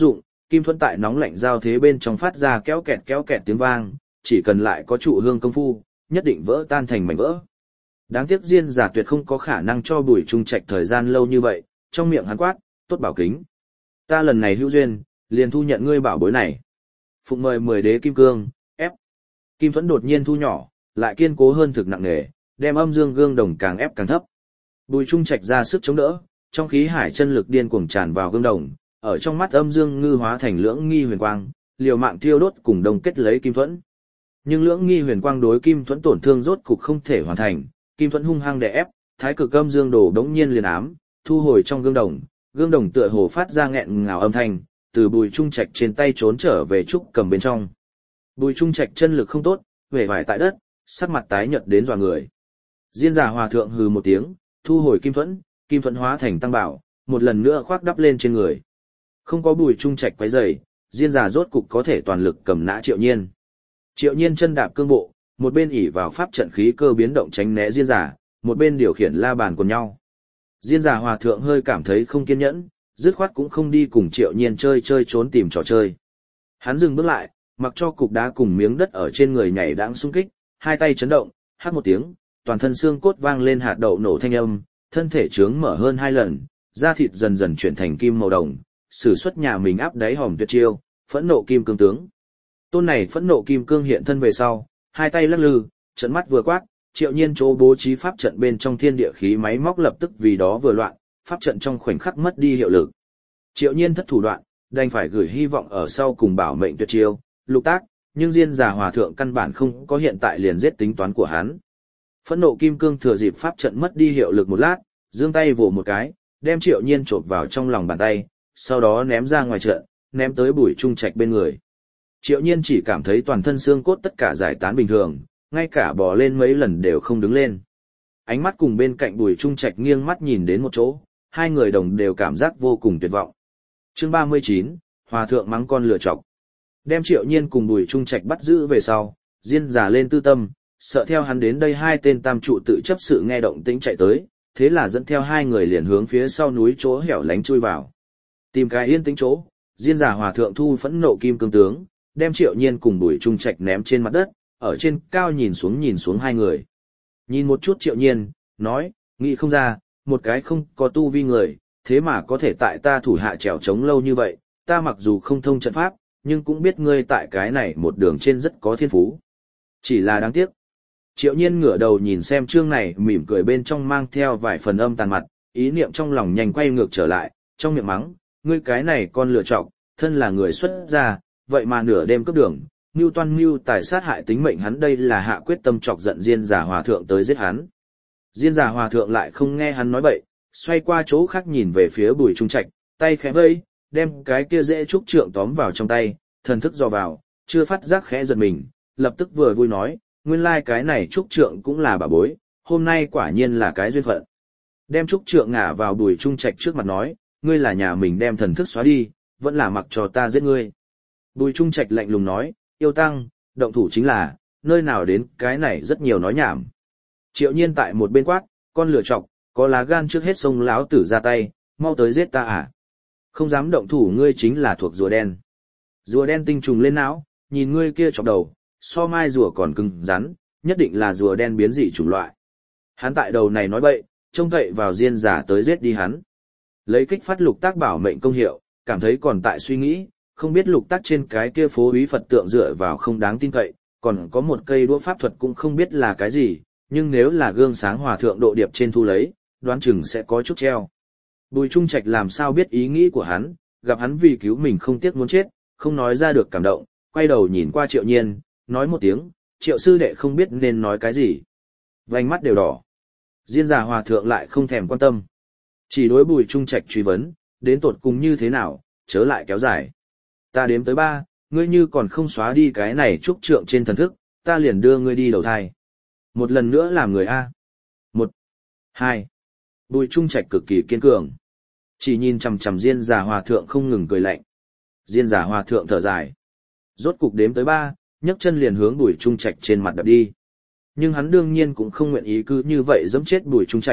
kim thuẫn tại nóng lạnh giao thế bên trong phát ra kéo kẹt tiếng vang, chỉ cần lại có trụ hương công phu, nhất định vỡ tan thành mảnh vỡ. Đáng tiếc Diên Giả tuyệt không có khả năng cho Bùi Trung Trạch thời gian lâu như vậy, trong miệng hắn quát, tốt bảo kính. Ta lần này hữu duyên, liền thu nhận ngươi bảo bối này. Phụng mời 10 đế kim cương, ép. Kim thuẫn đột nhiên thu nhỏ, lại kiên cố hơn thực nặng nề, đem âm dương gương đồng càng ép càng thấp. Bùi Trung Trạch ra sức chống đỡ, trong khí hải chân lực điên cuồng tràn vào gương đồng, ở trong mắt âm dương ngư hóa thành lưỡng nghi huyền quang, liều mạng thiêu đốt cùng đồng kết lấy kim thuẫn. Nhưng lưỡng nghi huyền quang đối kim thuẫn tổn thương rốt cục không thể hoàn thành, kim thuẫn hung hăng đè ép, thái cực âm dương đồ đống nhiên liền ám, thu hồi trong gương đồng tựa hồ phát ra nghẹn ngào âm thanh, từ Bùi Trung Trạch trên tay trốn trở về trúc cầm bên trong. Bùi Trung Trạch chân lực không tốt, huệ vải tại đất, sắc mặt tái nhợt đến dọa người. Diên Giả Hòa thượng hừ một tiếng, thu hồi kim thuẫn hóa thành tăng bảo, một lần nữa khoác đắp lên trên người. Không có Bùi Trung Trạch quấy rầy, Diên Giả rốt cục có thể toàn lực cầm nã Triệu Nhiên. Triệu Nhiên chân đạp cương bộ, một bên ỷ vào pháp trận khí cơ biến động tránh né Diên Giả, một bên điều khiển la bàn quần nhau. Diên Giả Hòa thượng hơi cảm thấy không kiên nhẫn, dứt khoát cũng không đi cùng Triệu Nhiên chơi trốn tìm trò chơi. Hắn dừng bước lại, mặc cho cục đá cùng miếng đất ở trên người nhảy đãng xung kích, hai tay chấn động, hát một tiếng, toàn thân xương cốt vang lên hạt đậu nổ thanh âm, thân thể trướng mở hơn 2 lần, da thịt dần dần chuyển thành kim màu đồng, sử xuất nhà mình áp đáy hòm tuyệt chiêu, phẫn nộ kim cương tướng. Tôn này phẫn nộ kim cương hiện thân về sau, hai tay lắc lư, trận mắt vừa quát, Triệu Nhiên chỗ bố trí pháp trận bên trong thiên địa khí máy móc lập tức vì đó vừa loạn, pháp trận trong khoảnh khắc mất đi hiệu lực. Triệu Nhiên thất thủ đoạn, đành phải gửi hy vọng ở sau cùng bảo mệnh tuyệt chiêu, lục tác, nhưng Diên Giả Hòa thượng căn bản không có hiện tại liền giết tính toán của hắn. Phẫn nộ kim cương thừa dịp pháp trận mất đi hiệu lực một lát, giương tay vồ một cái, đem Triệu Nhiên chộp vào trong lòng bàn tay, sau đó ném ra ngoài trận, ném tới Bùi Trung Trạch bên người. Triệu Nhiên chỉ cảm thấy toàn thân xương cốt tất cả giải tán bình thường, ngay cả bò lên mấy lần đều không đứng lên. Ánh mắt cùng bên cạnh Bùi Trung Trạch nghiêng mắt nhìn đến một chỗ, hai người đồng đều cảm giác vô cùng tuyệt vọng. Chương 39, Hòa thượng mắng con lừa chọc. Đem Triệu Nhiên cùng Bùi Trung Trạch bắt giữ về sau, Diên Giả lên tư tâm, sợ theo hắn đến đây hai tên tam trụ tự chấp sự nghe động tĩnh chạy tới, thế là dẫn theo hai người liền hướng phía sau núi chỗ hẻo lánh chui vào. Tìm cái yên tĩnh chỗ, Diên Giả Hòa thượng thu phẫn nộ kim cương tướng, đem Triệu Nhiên cùng Bùi Trung Trạch ném trên mặt đất, ở trên cao nhìn xuống hai người. Nhìn một chút Triệu Nhiên, nói, nghĩ không ra, một cái không có tu vi người, thế mà có thể tại ta thủ hạ trèo trống lâu như vậy, ta mặc dù không thông trận pháp, nhưng cũng biết ngươi tại cái này một đường trên rất có thiên phú. Chỉ là đáng tiếc. Triệu Nhiên ngửa đầu nhìn xem chương này mỉm cười bên trong mang theo vài phần âm tàn mặt, ý niệm trong lòng nhanh quay ngược trở lại, trong miệng mắng, ngươi cái này con lựa chọc, thân là người xuất gia, vậy mà nửa đêm cướp đường, mưu toan mưu tài sát hại tính mệnh hắn, đây là hạ quyết tâm chọc giận Diên Giả Hòa thượng tới giết hắn. Diên Giả Hòa thượng lại không nghe hắn nói bậy, xoay qua chỗ khác nhìn về phía Bùi Trung Trạch, tay khẽ vẫy, đem cái kia dễ trúc trượng tóm vào trong tay, thần thức dò vào, chưa phát giác khẽ giật mình, lập tức vừa vui nói, nguyên lai cái này trúc trượng cũng là bà bối, hôm nay quả nhiên là cái duyên phận. Đem trúc trượng ngả vào Bùi Trung Trạch trước mặt nói, ngươi là nhà mình đem thần thức xóa đi, vẫn là mặc cho ta giết ngươi. Bùi Trung Trạch lạnh lùng nói, yêu tăng, động thủ chính là, nơi nào đến cái này rất nhiều nói nhảm. Triệu Nhiên tại một bên quát, con lửa chọc, có lá gan trước hết xông láo tử ra tay, mau tới giết ta à. Không dám động thủ ngươi chính là thuộc rùa đen. Rùa đen tinh trùng lên não, nhìn ngươi kia chọc đầu, so mai rùa còn cứng rắn, nhất định là rùa đen biến dị chủng loại. Hắn tại đầu này nói bậy, trông cậy vào Diên Giả tới giết đi hắn. Lấy kích phát lục tác bảo mệnh công hiệu, cảm thấy còn tại suy nghĩ, không biết lục tác trên cái kia phố úy Phật tượng dựa vào không đáng tin cậy, còn có một cây đũa pháp thuật cũng không biết là cái gì, nhưng nếu là gương sáng hòa thượng độ điệp trên thu lấy, đoán chừng sẽ có chút treo. Bùi Trung Trạch làm sao biết ý nghĩ của hắn, gặp hắn vì cứu mình không tiếc muốn chết, không nói ra được cảm động, quay đầu nhìn qua Triệu Nhiên, nói một tiếng, Triệu sư đệ không biết nên nói cái gì. Vành mắt đều đỏ. Diên Giả Hòa thượng lại không thèm quan tâm. Chỉ đối Bùi Trung Trạch truy vấn, đến tột cùng như thế nào, chớ lại kéo dài. Ta đếm tới 3, ngươi như còn không xóa đi cái này trúc trượng trên thần thức, ta liền đưa ngươi đi đầu thai. Một lần nữa làm người A. 1, 2. Bùi Trung Trạch cực kỳ kiên cường. Chỉ nhìn chằm chằm Diên Giả Hòa thượng không ngừng cười lạnh. Diên Giả Hòa thượng thở dài. Rốt cục đếm tới 3, nhấc chân liền hướng Bùi Trung Trạch trên mặt đập đi. Nhưng hắn đương nhiên cũng không nguyện ý cứ như vậy giẫm chết Bùi Trung Trạch,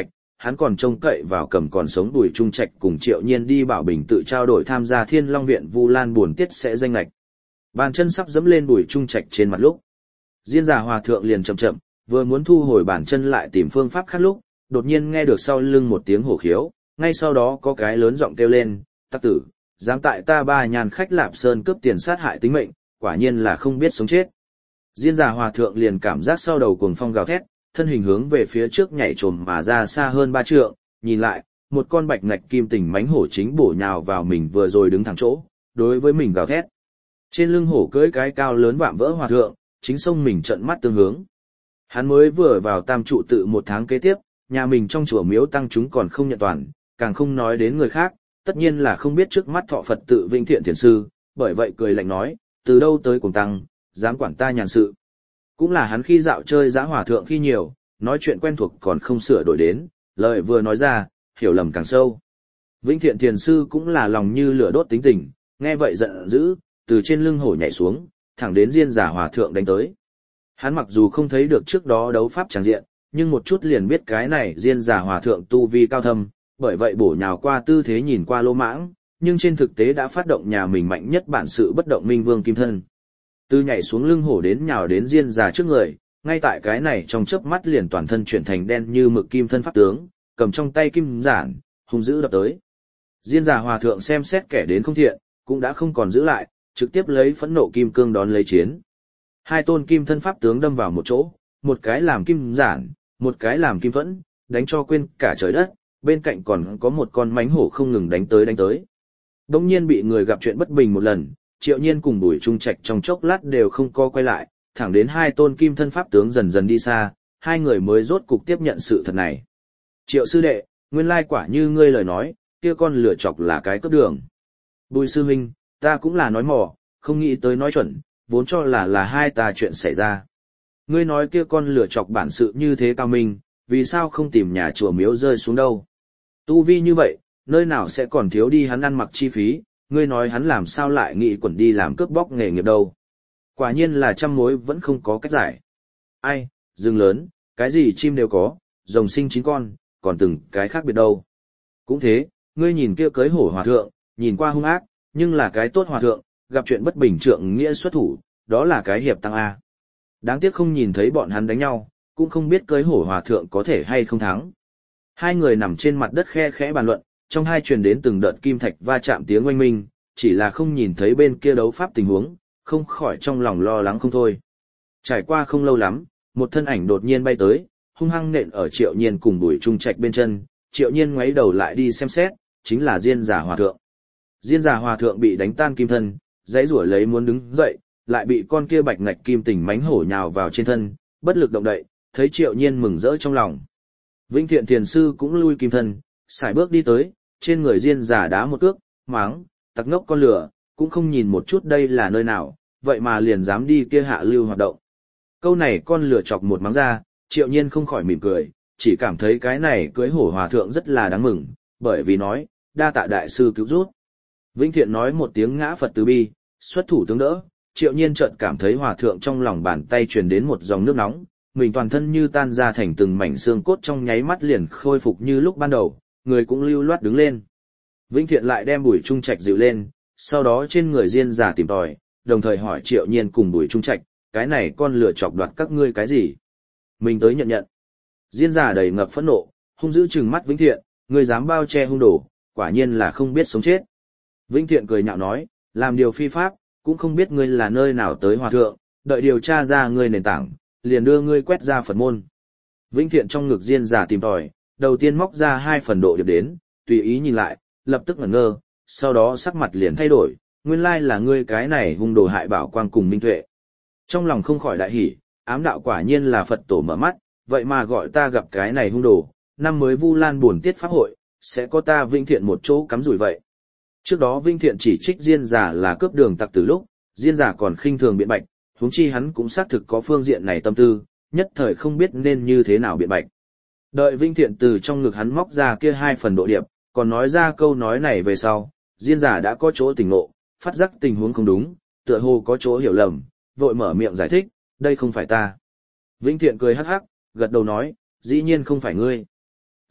hắn còn trông cậy vào cầm còn sống Bùi Trung Trạch cùng Triệu Nhiên đi Bảo Bình tự trao đổi tham gia Thiên Long viện Vu Lan buồn tiết sẽ danh lệch. Bàn chân sắp dẫm lên Bùi Trung Trạch trên mặt lúc, Diên Giả Hòa thượng liền chậm chậm, vừa muốn thu hồi bàn chân lại tìm phương pháp khác lúc, đột nhiên nghe được sau lưng một tiếng hổ khiếu, ngay sau đó có cái lớn giọng kêu lên, "Tặc tử, dám tại ta Ba Nhàn khách Lạp Sơn cướp tiền sát hại tính mệnh, quả nhiên là không biết sống chết." Diên Giả Hòa thượng liền cảm giác sau đầu cuồng phong gào thét, thân hình hướng về phía trước nhảy trồm mà ra xa hơn 3 trượng, nhìn lại, một con bạch ngạch kim tình mánh hổ chính bổ nhào vào mình vừa rồi đứng thẳng chỗ, đối với mình gào thét. Trên lưng hổ cưỡi cái cao lớn vạm vỡ hòa thượng, chính xông mình trợn mắt tương hướng. Hắn mới vừa vào Tam trụ tự 1 tháng kế tiếp, nhà mình trong chùa miếu tăng chúng còn không nhận toàn, càng không nói đến người khác, tất nhiên là không biết trước mắt thọ Phật tự Vĩnh Thiện thiền sư, bởi vậy cười lạnh nói, từ đâu tới cùng tăng, dám quản ta nhàn sự. Cũng là hắn khi dạo chơi giã hòa thượng khi nhiều, nói chuyện quen thuộc còn không sửa đổi đến, lời vừa nói ra, hiểu lầm càng sâu. Vĩnh Thiện thiền sư cũng là lòng như lửa đốt tính tình, nghe vậy giận dữ, từ trên lưng hổ nhảy xuống, thẳng đến Diên Giả Hòa thượng đánh tới. Hắn mặc dù không thấy được trước đó đấu pháp tràng diện, nhưng một chút liền biết cái này Diên Giả Hòa thượng tu vi cao thâm, bởi vậy bổ nhào qua tư thế nhìn qua lô mãng, nhưng trên thực tế đã phát động nhà mình mạnh nhất bản sự bất động minh vương kim thân. Từ nhảy xuống lưng hổ đến nhào đến Diên Giả trước người, ngay tại cái này trong chớp mắt liền toàn thân chuyển thành đen như mực kim thân pháp tướng, cầm trong tay kim giản, hung dữ đập tới. Diên Giả Hòa thượng xem xét kẻ đến không thiện, cũng đã không còn giữ lại, trực tiếp lấy phẫn nộ kim cương đón lấy chiến. Hai tôn kim thân pháp tướng đâm vào một chỗ, một cái làm kim giản, một cái làm kim thuẫn, đánh cho quên cả trời đất, bên cạnh còn có một con mánh hổ không ngừng đánh tới. Đông nhiên bị người gặp chuyện bất bình một lần, Triệu Nhiên cùng Bùi Trung Trạch trong chốc lát đều không co quay lại, thẳng đến hai tôn kim thân pháp tướng dần dần đi xa, hai người mới rốt cục tiếp nhận sự thật này. Triệu sư đệ, nguyên lai quả như ngươi lời nói, kia con lửa chọc là cái cướp đường. Bùi sư huynh, ta cũng là nói mò, không nghĩ tới nói chuẩn, vốn cho là hai ta chuyện xảy ra. Ngươi nói kia con lửa chọc bản sự như thế cao minh, vì sao không tìm nhà chùa miếu rơi xuống đâu? Tu vi như vậy, nơi nào sẽ còn thiếu đi hắn ăn mặc chi phí, ngươi nói hắn làm sao lại nghĩ quẩn đi làm cướp bóc nghề nghiệp đâu? Quả nhiên là trăm mối vẫn không có cách giải. Ai, rừng lớn, cái gì chim đều có, rồng sinh 9 con, còn từng cái khác biệt đâu. Cũng thế, ngươi nhìn kia cưới hổ hòa thượng, nhìn qua hung ác, nhưng là cái tốt hòa thượng, gặp chuyện bất bình trượng nghĩa xuất thủ, đó là cái hiệp tăng A. Đáng tiếc không nhìn thấy bọn hắn đánh nhau, cũng không biết cưới hổ hòa thượng có thể hay không thắng. Hai người nằm trên mặt đất khe khẽ bàn luận, trong hai truyền đến từng đợt kim thạch va chạm tiếng oanh minh, chỉ là không nhìn thấy bên kia đấu pháp tình huống, không khỏi trong lòng lo lắng không thôi. Trải qua không lâu lắm, một thân ảnh đột nhiên bay tới, hung hăng nện ở Triệu Nhiên cùng Bùi Trung Trạch bên chân, Triệu Nhiên ngoáy đầu lại đi xem xét, chính là Diên Giả Hòa thượng. Diên Giả Hòa thượng bị đánh tan kim thân, dãy rủa lấy muốn đứng dậy, lại bị con kia bạch ngạch kim tình mánh hổ nhào vào trên thân, bất lực động đậy, thấy Triệu Nhiên mừng rỡ trong lòng. Vĩnh Thiện thiền sư cũng lui kim thân, sải bước đi tới, trên người Diên Giả đá một cước, mắng, tặc ngốc con lửa, cũng không nhìn một chút đây là nơi nào, vậy mà liền dám đi kia hạ lưu hoạt động. Câu này con lửa chọc một mắng ra, Triệu Nhiên không khỏi mỉm cười, chỉ cảm thấy cái này cưới hổ hòa thượng rất là đáng mừng, bởi vì nói, đa tạ đại sư cứu giúp. Vĩnh Thiện nói một tiếng ngã Phật từ bi, xuất thủ tướng đỡ, Triệu Nhiên chợt cảm thấy hòa thượng trong lòng bàn tay truyền đến một dòng nước nóng, mình toàn thân như tan ra thành từng mảnh xương cốt trong nháy mắt liền khôi phục như lúc ban đầu, người cũng lưu loát đứng lên. Vĩnh Thiện lại đem Bùi Trung Trạch dịu lên, sau đó trên người Diên Giả tìm tòi, đồng thời hỏi Triệu Nhiên cùng Bùi Trung Trạch, cái này con lừa chọc đoạt các ngươi cái gì? Mình tới nhận. Diên Giả đầy ngập phẫn nộ, hung dữ trừng mắt Vĩnh Thiện, ngươi dám bao che hung đồ, quả nhiên là không biết sống chết. Vĩnh Thiện cười nhạo nói, làm điều phi pháp, cũng không biết ngươi là nơi nào tới hòa thượng, đợi điều tra ra ngươi nền tảng, liền đưa ngươi quét ra Phật môn. Vĩnh Thiện trong ngực Diên Giả tìm tòi, đầu tiên móc ra 2 phần độ điệp đến, tùy ý nhìn lại, lập tức ngẩn ngơ, sau đó sắc mặt liền thay đổi, nguyên lai là ngươi cái này hung đồ hại bảo quang cùng minh tuệ. Trong lòng không khỏi đại hỉ, ám đạo quả nhiên là Phật tổ mở mắt, vậy mà gọi ta gặp cái này hung đồ, năm mới Vu Lan buồn tiết pháp hội, sẽ có ta Vĩnh Thiện một chỗ cắm rủi vậy. Trước đó Vĩnh Thiện chỉ trích Diên Giả là cướp đường tặc từ lúc, Diên Giả còn khinh thường biện bạch, huống chi hắn cũng xác thực có phương diện này tâm tư, nhất thời không biết nên như thế nào biện bạch. Đợi Vĩnh Thiện từ trong ngực hắn móc ra kia 2 phần độ điệp, còn nói ra câu nói này về sau, Diên Giả đã có chỗ tỉnh ngộ, phát giác tình huống không đúng, tựa hồ có chỗ hiểu lầm, vội mở miệng giải thích, đây không phải ta. Vĩnh Thiện cười hắc hắc, gật đầu nói, dĩ nhiên không phải ngươi.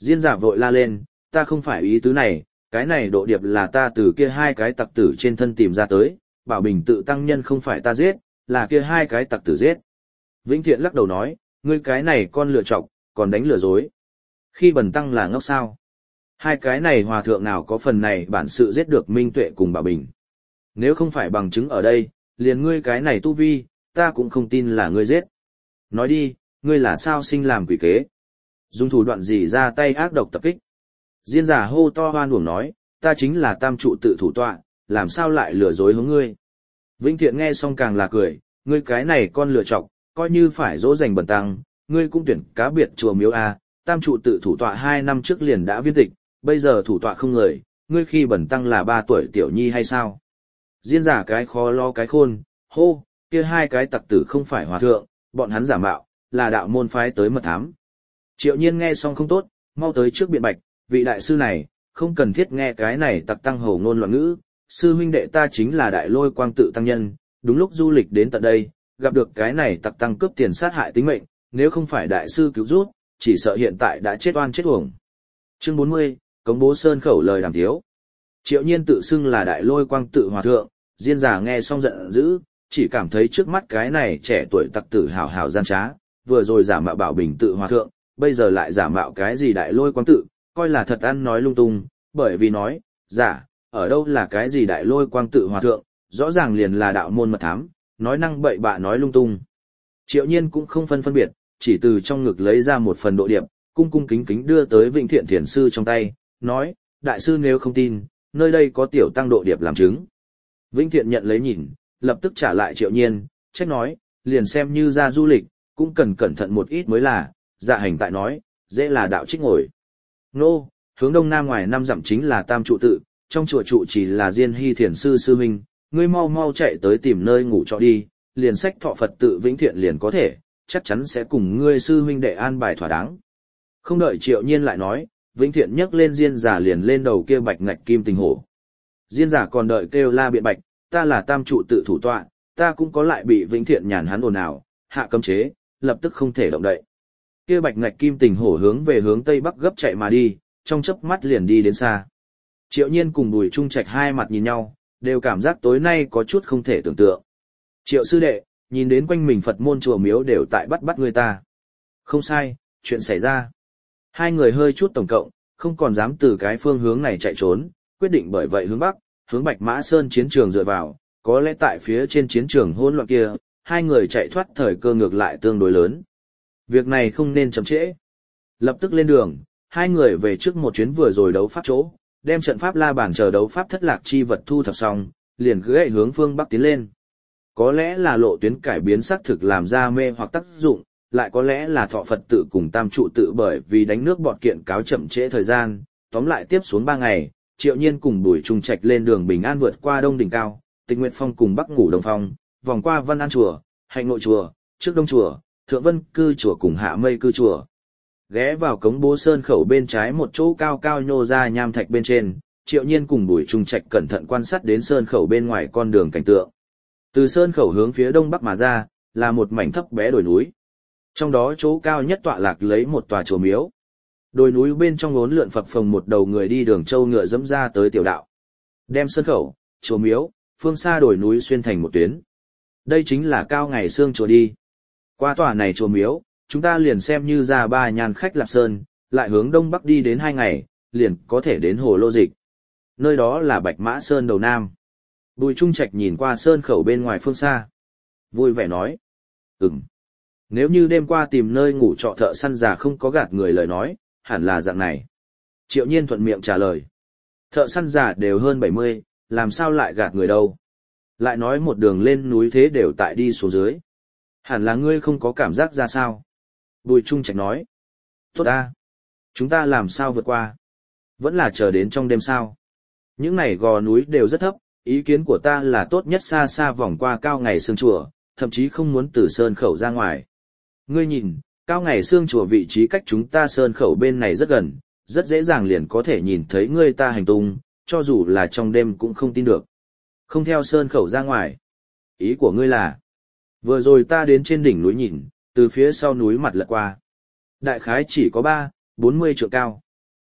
Diên giả vội la lên, ta không phải ý tứ này, cái này độ điệp là ta từ kia hai cái tặc tử trên thân tìm ra tới, Bảo Bình tự tăng nhân không phải ta giết, là kia hai cái tặc tử giết. Vĩnh Thiện lắc đầu nói, ngươi cái này con lừa chọc, còn đánh lừa dối. Khi Bần tăng là ngốc sao? Hai cái này hòa thượng nào có phần này bản sự giết được Minh Tuệ cùng Bảo Bình. Nếu không phải bằng chứng ở đây, liền ngươi cái này tu vi, ta cũng không tin là ngươi giết. Nói đi, ngươi là sao sinh làm quỷ kế? Dùng thủ đoạn gì ra tay ác độc tập kích? Diên giả hô to hoan uổng nói, ta chính là tam trụ tự thủ tọa, làm sao lại lừa dối hướng ngươi? Vĩnh Thiện nghe xong càng là cười, ngươi cái này con lừa chọc, coi như phải dỗ dành Bần tăng, ngươi cũng tuyển cá biệt chùa miếu a, tam trụ tự thủ tọa 2 năm trước liền đã viên tịch, bây giờ thủ tọa không người, ngươi khi Bần tăng là 3 tuổi tiểu nhi hay sao? Diên giả cái khó lo cái khôn, hô, kia hai cái tặc tử không phải hòa thượng, bọn hắn giả mạo, là đạo môn phái tới mật thám. Triệu Nhiên nghe xong không tốt, mau tới trước biện bạch, vị đại sư này, không cần thiết nghe cái này tặc tăng hổ ngôn loạn ngữ, sư huynh đệ ta chính là Đại Lôi Quang tự tăng nhân, đúng lúc du lịch đến tận đây, gặp được cái này tặc tăng cướp tiền sát hại tính mệnh, nếu không phải đại sư cứu giúp, chỉ sợ hiện tại đã chết oan chết uổng. Chương 40, Cống Bố Sơn khẩu lời đàm tiếu. Triệu Nhiên tự xưng là Đại Lôi Quang tự hòa thượng, Diên giả nghe xong giận dữ, chỉ cảm thấy trước mắt cái này trẻ tuổi tặc tử hào hào gian trá, vừa rồi giả mạo Bảo Bình tự hòa thượng, bây giờ lại giả mạo cái gì Đại Lôi Quang tự, coi là thật ăn nói lung tung, bởi vì nói, giả, ở đâu là cái gì Đại Lôi Quang tự hòa thượng, rõ ràng liền là đạo môn mật thám, nói năng bậy bạ nói lung tung. Triệu Nhiên cũng không phân biệt, chỉ từ trong ngực lấy ra một phần độ điệp, cung cung kính kính đưa tới Vĩnh Thiện thiền sư trong tay, nói, đại sư nếu không tin, nơi đây có tiểu tăng độ điệp làm chứng. Vĩnh Thiện nhận lấy nhìn, lập tức trả lại Triệu Nhiên, trách nói, liền xem như ra du lịch, cũng cần cẩn thận một ít mới là, dạ hành tại nói, dễ là đạo trích ngồi. Nô, hướng đông nam ngoài 5 dặm chính là tam trụ tự, trong chùa trụ chỉ là Diên Hy thiền sư sư huynh, ngươi mau mau chạy tới tìm nơi ngủ trọ đi, liền sách thọ Phật tự Vĩnh Thiện liền có thể, chắc chắn sẽ cùng ngươi sư huynh đệ an bài thỏa đáng. Không đợi Triệu Nhiên lại nói, Vĩnh Thiện nhấc lên Diên giả liền lên đầu kia bạch ngạch kim tình hổ. Diên giả còn đợi kêu la biện bạch, ta là tam trụ tự thủ tọa, ta cũng có lại bị Vĩnh Thiện nhàn hắn ồn ào, hạ cấm chế, lập tức không thể động đậy. Kia bạch ngạch kim tình hổ hướng về hướng tây bắc gấp chạy mà đi, trong chớp mắt liền đi đến xa. Triệu Nhiên cùng Bùi Trung Trạch hai mặt nhìn nhau, đều cảm giác tối nay có chút không thể tưởng tượng. Triệu sư đệ, nhìn đến quanh mình Phật môn chùa miếu đều tại bắt người ta. Không sai, chuyện xảy ra. Hai người hơi chút tổng cộng, không còn dám từ cái phương hướng này chạy trốn, quyết định bởi vậy hướng bắc, hướng Bạch Mã Sơn chiến trường dựa vào, có lẽ tại phía trên chiến trường hỗn loạn kia, hai người chạy thoát thời cơ ngược lại tương đối lớn. Việc này không nên chậm trễ. Lập tức lên đường, hai người về trước một chuyến vừa rồi đấu pháp chỗ, đem trận pháp la bàn chờ đấu pháp thất lạc chi vật thu thập xong, liền cứ gậy hướng phương bắc tiến lên. Có lẽ là lộ tuyến cải biến xác thực làm ra mê hoặc tác dụng, lại có lẽ là thọ Phật tự cùng tam trụ tự bởi vì đánh nước bọt kiện cáo chậm trễ thời gian, tóm lại tiếp xuống 3 ngày, Triệu Nhiên cùng Bùi Trung Trạch lên đường bình an vượt qua Đông đỉnh cao, Tịch Nguyệt Phong cùng Bắc Ngủ Đồng Phong, vòng qua Văn An chùa, Hạnh Nội chùa, trước Đông chùa, Thượng Vân cư chùa cùng Hạ Mây cư chùa. Ghé vào Cống Bố Sơn khẩu bên trái một chỗ cao cao nhô ra nham thạch bên trên, Triệu Nhiên cùng Bùi Trung Trạch cẩn thận quan sát đến sơn khẩu bên ngoài con đường cảnh tượng. Từ sơn khẩu hướng phía đông bắc mà ra, là một mảnh thấp bé đồi núi. Trong đó chỗ cao nhất tọa lạc lấy một tòa chùa miếu. Đồi núi bên trong uốn lượn phập phồng một đầu người đi đường châu ngựa dẫm ra tới tiểu đạo. Đem sơn khẩu, chùa miếu, phương xa đồi núi xuyên thành một tuyến. Đây chính là Cao Ngày Xương chùa đi. Qua tòa này chùa miếu, chúng ta liền xem như ra Ba Nhàn khách Lạp Sơn, lại hướng đông bắc đi đến 2 ngày, liền có thể đến Hồ Lô Dịch. Nơi đó là Bạch Mã Sơn đầu nam. Bùi Trung Trạch nhìn qua sơn khẩu bên ngoài phương xa. Vui vẻ nói. Nếu như đêm qua tìm nơi ngủ trọ thợ săn già không có gạt người lời nói, hẳn là dạng này. Triệu Nhiên thuận miệng trả lời. Thợ săn già đều hơn 70, làm sao lại gạt người đâu. Lại nói một đường lên núi thế đều tại đi xuống dưới. Hẳn là ngươi không có cảm giác ra sao. Bùi Trung Trạch nói. Tốt ta. Chúng ta làm sao vượt qua. Vẫn là chờ đến trong đêm sao. Những này gò núi đều rất thấp, ý kiến của ta là tốt nhất xa xa vòng qua Cao Ngày Xương chùa, thậm chí không muốn từ sơn khẩu ra ngoài. Ngươi nhìn, Cao Ngày Xương chùa vị trí cách chúng ta sơn khẩu bên này rất gần, rất dễ dàng liền có thể nhìn thấy ngươi ta hành tung, cho dù là trong đêm cũng không tin được. Không theo sơn khẩu ra ngoài. Ý của ngươi là, vừa rồi ta đến trên đỉnh núi nhìn, từ phía sau núi mặt lật qua. Đại khái chỉ có 40 trượng cao,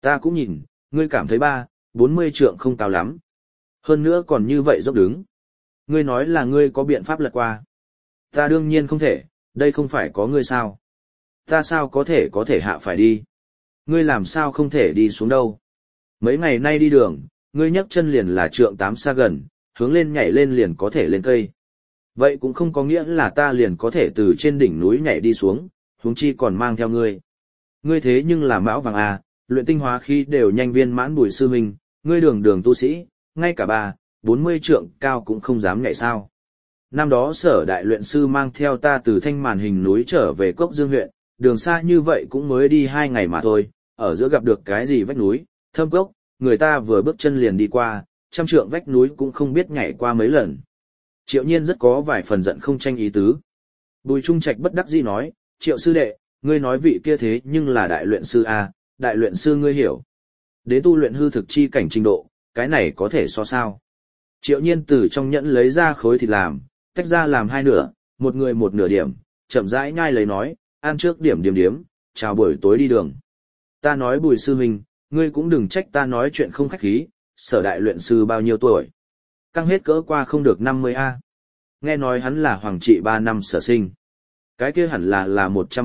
Ta cũng nhìn, ngươi cảm thấy 40 trượng không cao lắm. Hơn nữa còn như vậy dốc đứng. Ngươi nói là ngươi có biện pháp lật qua. Ta đương nhiên không thể, đây không phải có ngươi sao. Ta sao có thể hạ phải đi. Ngươi làm sao không thể đi xuống đâu. Mấy ngày nay đi đường, ngươi nhấc chân liền là trượng 8 xa gần, hướng lên nhảy lên liền có thể lên cây. Vậy cũng không có nghĩa là ta liền có thể từ trên đỉnh núi nhảy đi xuống, huống chi còn mang theo ngươi. Ngươi thế nhưng là mão vàng à, luyện tinh hóa khí đều nhanh viên mãn Bùi sư huynh, ngươi đường tu sĩ, ngay cả 40 trượng cao cũng không dám nhảy sao. Năm đó Sở đại luyện sư mang theo ta từ Thanh Màn Hình núi trở về Cốc Dương huyện, đường xa như vậy cũng mới đi 2 ngày mà thôi, ở giữa gặp được cái gì vách núi, thâm cốc, người ta vừa bước chân liền đi qua, 100 trượng vách núi cũng không biết nhảy qua mấy lần. Triệu Nhiên rất có vài phần giận không tranh ý tứ. Bùi Trung Trạch bất đắc dĩ nói, Triệu sư đệ, ngươi nói vị kia thế nhưng là đại luyện sư a, đại luyện sư ngươi hiểu. Đến tu luyện hư thực chi cảnh trình độ, cái này có thể so sao. Triệu Nhiên từ trong nhẫn lấy ra khối thịt làm, tách ra làm 2 nửa, một người một nửa điểm, chậm rãi nhai lấy nói, ăn trước điểm, chào buổi tối đi đường. Ta nói Bùi sư huynh, ngươi cũng đừng trách ta nói chuyện không khách khí, Sở đại luyện sư bao nhiêu tuổi. Căng hết cỡ qua không được 50 a. Nghe nói hắn là hoàng trị 3 năm sở sinh. Cái kia hẳn là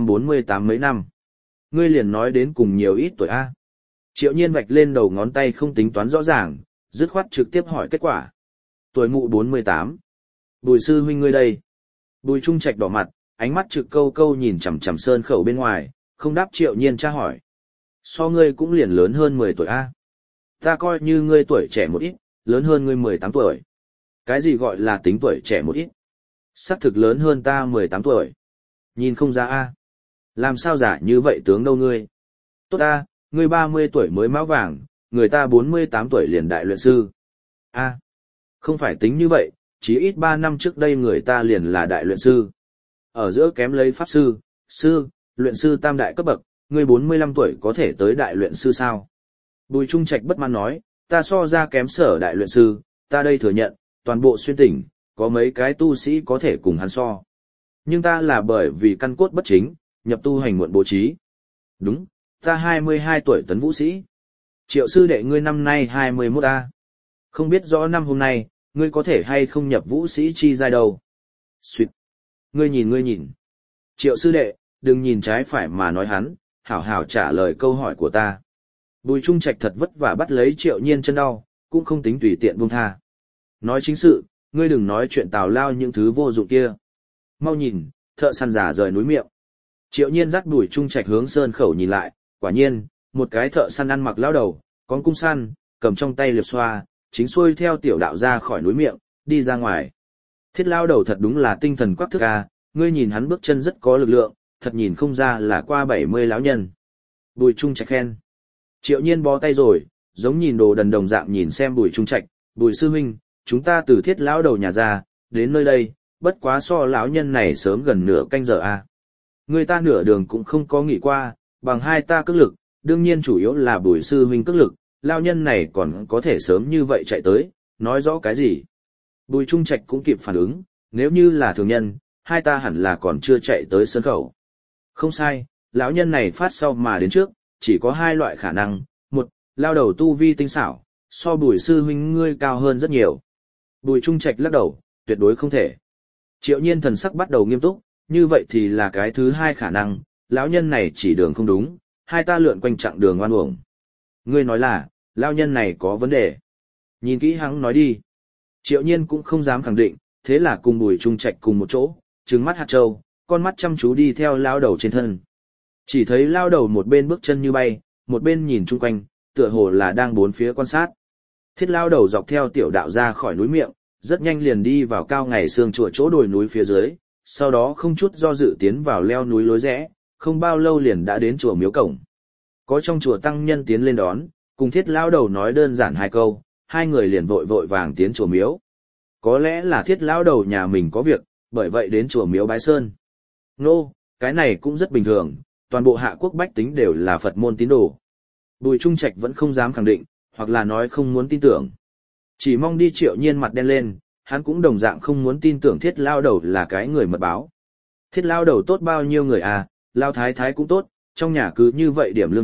148 mấy năm. Ngươi liền nói đến cùng nhiều ít tuổi a. Triệu Nhiên vạch lên đầu ngón tay không tính toán rõ ràng, dứt khoát trực tiếp hỏi kết quả. Tuổi mụ 48. Bùi sư huynh ngươi đây. Bùi Trung Trạch đỏ mặt, ánh mắt trực câu nhìn chằm chằm sơn khẩu bên ngoài, không đáp Triệu Nhiên tra hỏi. So ngươi cũng liền lớn hơn 10 tuổi a. Ta coi như ngươi tuổi trẻ một ít, lớn hơn ngươi 18 tuổi. Cái gì gọi là tính tuổi trẻ một ít? Xác thực lớn hơn ta 18 tuổi. Nhìn không ra a. Làm sao giả như vậy tướng đâu ngươi? Tốt a, ngươi 30 tuổi mới mão vàng, người ta 48 tuổi liền đại luyện sư. A, không phải tính như vậy, chỉ ít 3 năm trước đây người ta liền là đại luyện sư. Ở giữa kém lấy pháp sư, luyện sư tam đại cấp bậc, ngươi 45 tuổi có thể tới đại luyện sư sao? Bùi Trung Trạch bất mãn nói, ta so ra kém Sở đại luyện sư, ta đây thừa nhận, toàn bộ xuyên tỉnh, có mấy cái tu sĩ có thể cùng hắn so. Nhưng ta là bởi vì căn cốt bất chính, nhập tu hành muộn bố trí. Đúng, ta 22 tuổi tấn vũ sĩ. Triệu sư đệ ngươi năm nay 21 a. Không biết rõ năm hôm nay, ngươi có thể hay không nhập vũ sĩ chi giai đâu. Xuyệt. Ngươi nhìn. Triệu sư đệ, đừng nhìn trái phải mà nói hắn, hảo hảo trả lời câu hỏi của ta. Bùi Trung Trạch thật vất vả bắt lấy Triệu Nhiên chân đau, cũng không tính tùy tiện buông tha. Nói chính sự, ngươi đừng nói chuyện tào lao những thứ vô dụng kia. Mau nhìn, thợ săn giả rời núi miệng. Triệu Nhiên dắt Bùi Trung Trạch hướng sơn khẩu nhìn lại, quả nhiên, một cái thợ săn ăn mặc lao đầu, con cung săn, cầm trong tay liệp xoa, chính xuôi theo tiểu đạo ra khỏi núi miệng, đi ra ngoài. Thiết lao đầu thật đúng là tinh thần quắc thước a, ngươi nhìn hắn bước chân rất có lực lượng, thật nhìn không ra là qua 70 lão nhân. Bùi Trung Trạch khen. Triệu Nhiên bó tay rồi, giống nhìn đồ đần đồng dạng nhìn xem Bùi Trung Trạch, Bùi sư huynh, chúng ta từ thiết lão đầu nhà ra, đến nơi đây, bất quá so lão nhân này sớm gần nửa canh giờ a. Người ta nửa đường cũng không có nghỉ qua, bằng hai ta cước lực, đương nhiên chủ yếu là Bùi sư huynh cước lực, lão nhân này còn có thể sớm như vậy chạy tới, nói rõ cái gì. Bùi Trung Trạch cũng kịp phản ứng, nếu như là thường nhân, hai ta hẳn là còn chưa chạy tới sân khẩu. Không sai, lão nhân này phát sau mà đến trước, chỉ có 2 loại khả năng, một, lao đầu tu vi tinh xảo, so Bùi sư huynh ngươi cao hơn rất nhiều. Bùi Trung Trạch lắc đầu, tuyệt đối không thể. Triệu Nhiên thần sắc bắt đầu nghiêm túc, như vậy thì là cái thứ 2 khả năng, lão nhân này chỉ đường không đúng, hai ta lượn quanh chặng đường oan uổng. Ngươi nói là, lão nhân này có vấn đề. Nhìn kỹ hắn nói đi. Triệu Nhiên cũng không dám khẳng định, thế là cùng Bùi Trung Trạch cùng một chỗ, trừng mắt hạt trâu, con mắt chăm chú đi theo lao đầu trên thân. Chỉ thấy lao đầu một bên bước chân như bay, một bên nhìn chung quanh, tựa hồ là đang bốn phía quan sát. Thiết lao đầu dọc theo tiểu đạo ra khỏi núi miệng, rất nhanh liền đi vào cao ngày sương chùa chỗ đồi núi phía dưới, sau đó không chút do dự tiến vào leo núi lối rẽ, không bao lâu liền đã đến chùa miếu cổng. Có trong chùa tăng nhân tiến lên đón, cùng thiết lao đầu nói đơn giản 2 câu, 2 người liền vội vàng tiến chùa miếu. Có lẽ là thiết lao đầu nhà mình có việc, bởi vậy đến chùa miếu bái sơn. Nô, cái này cũng rất bình thường, toàn bộ Hạ Quốc bách tính đều là Phật môn tín đồ. Bùi Trung Trạch vẫn không dám khẳng định, hoặc là nói không muốn tin tưởng. Chỉ mong đi. Triệu Nhiên mặt đen lên, hắn cũng đồng dạng không muốn tin tưởng thiết lao đầu là cái người mật báo. Thiết lao đầu tốt bao nhiêu người à, lao thái thái cũng tốt, trong nhà cứ như vậy điểm lương thực,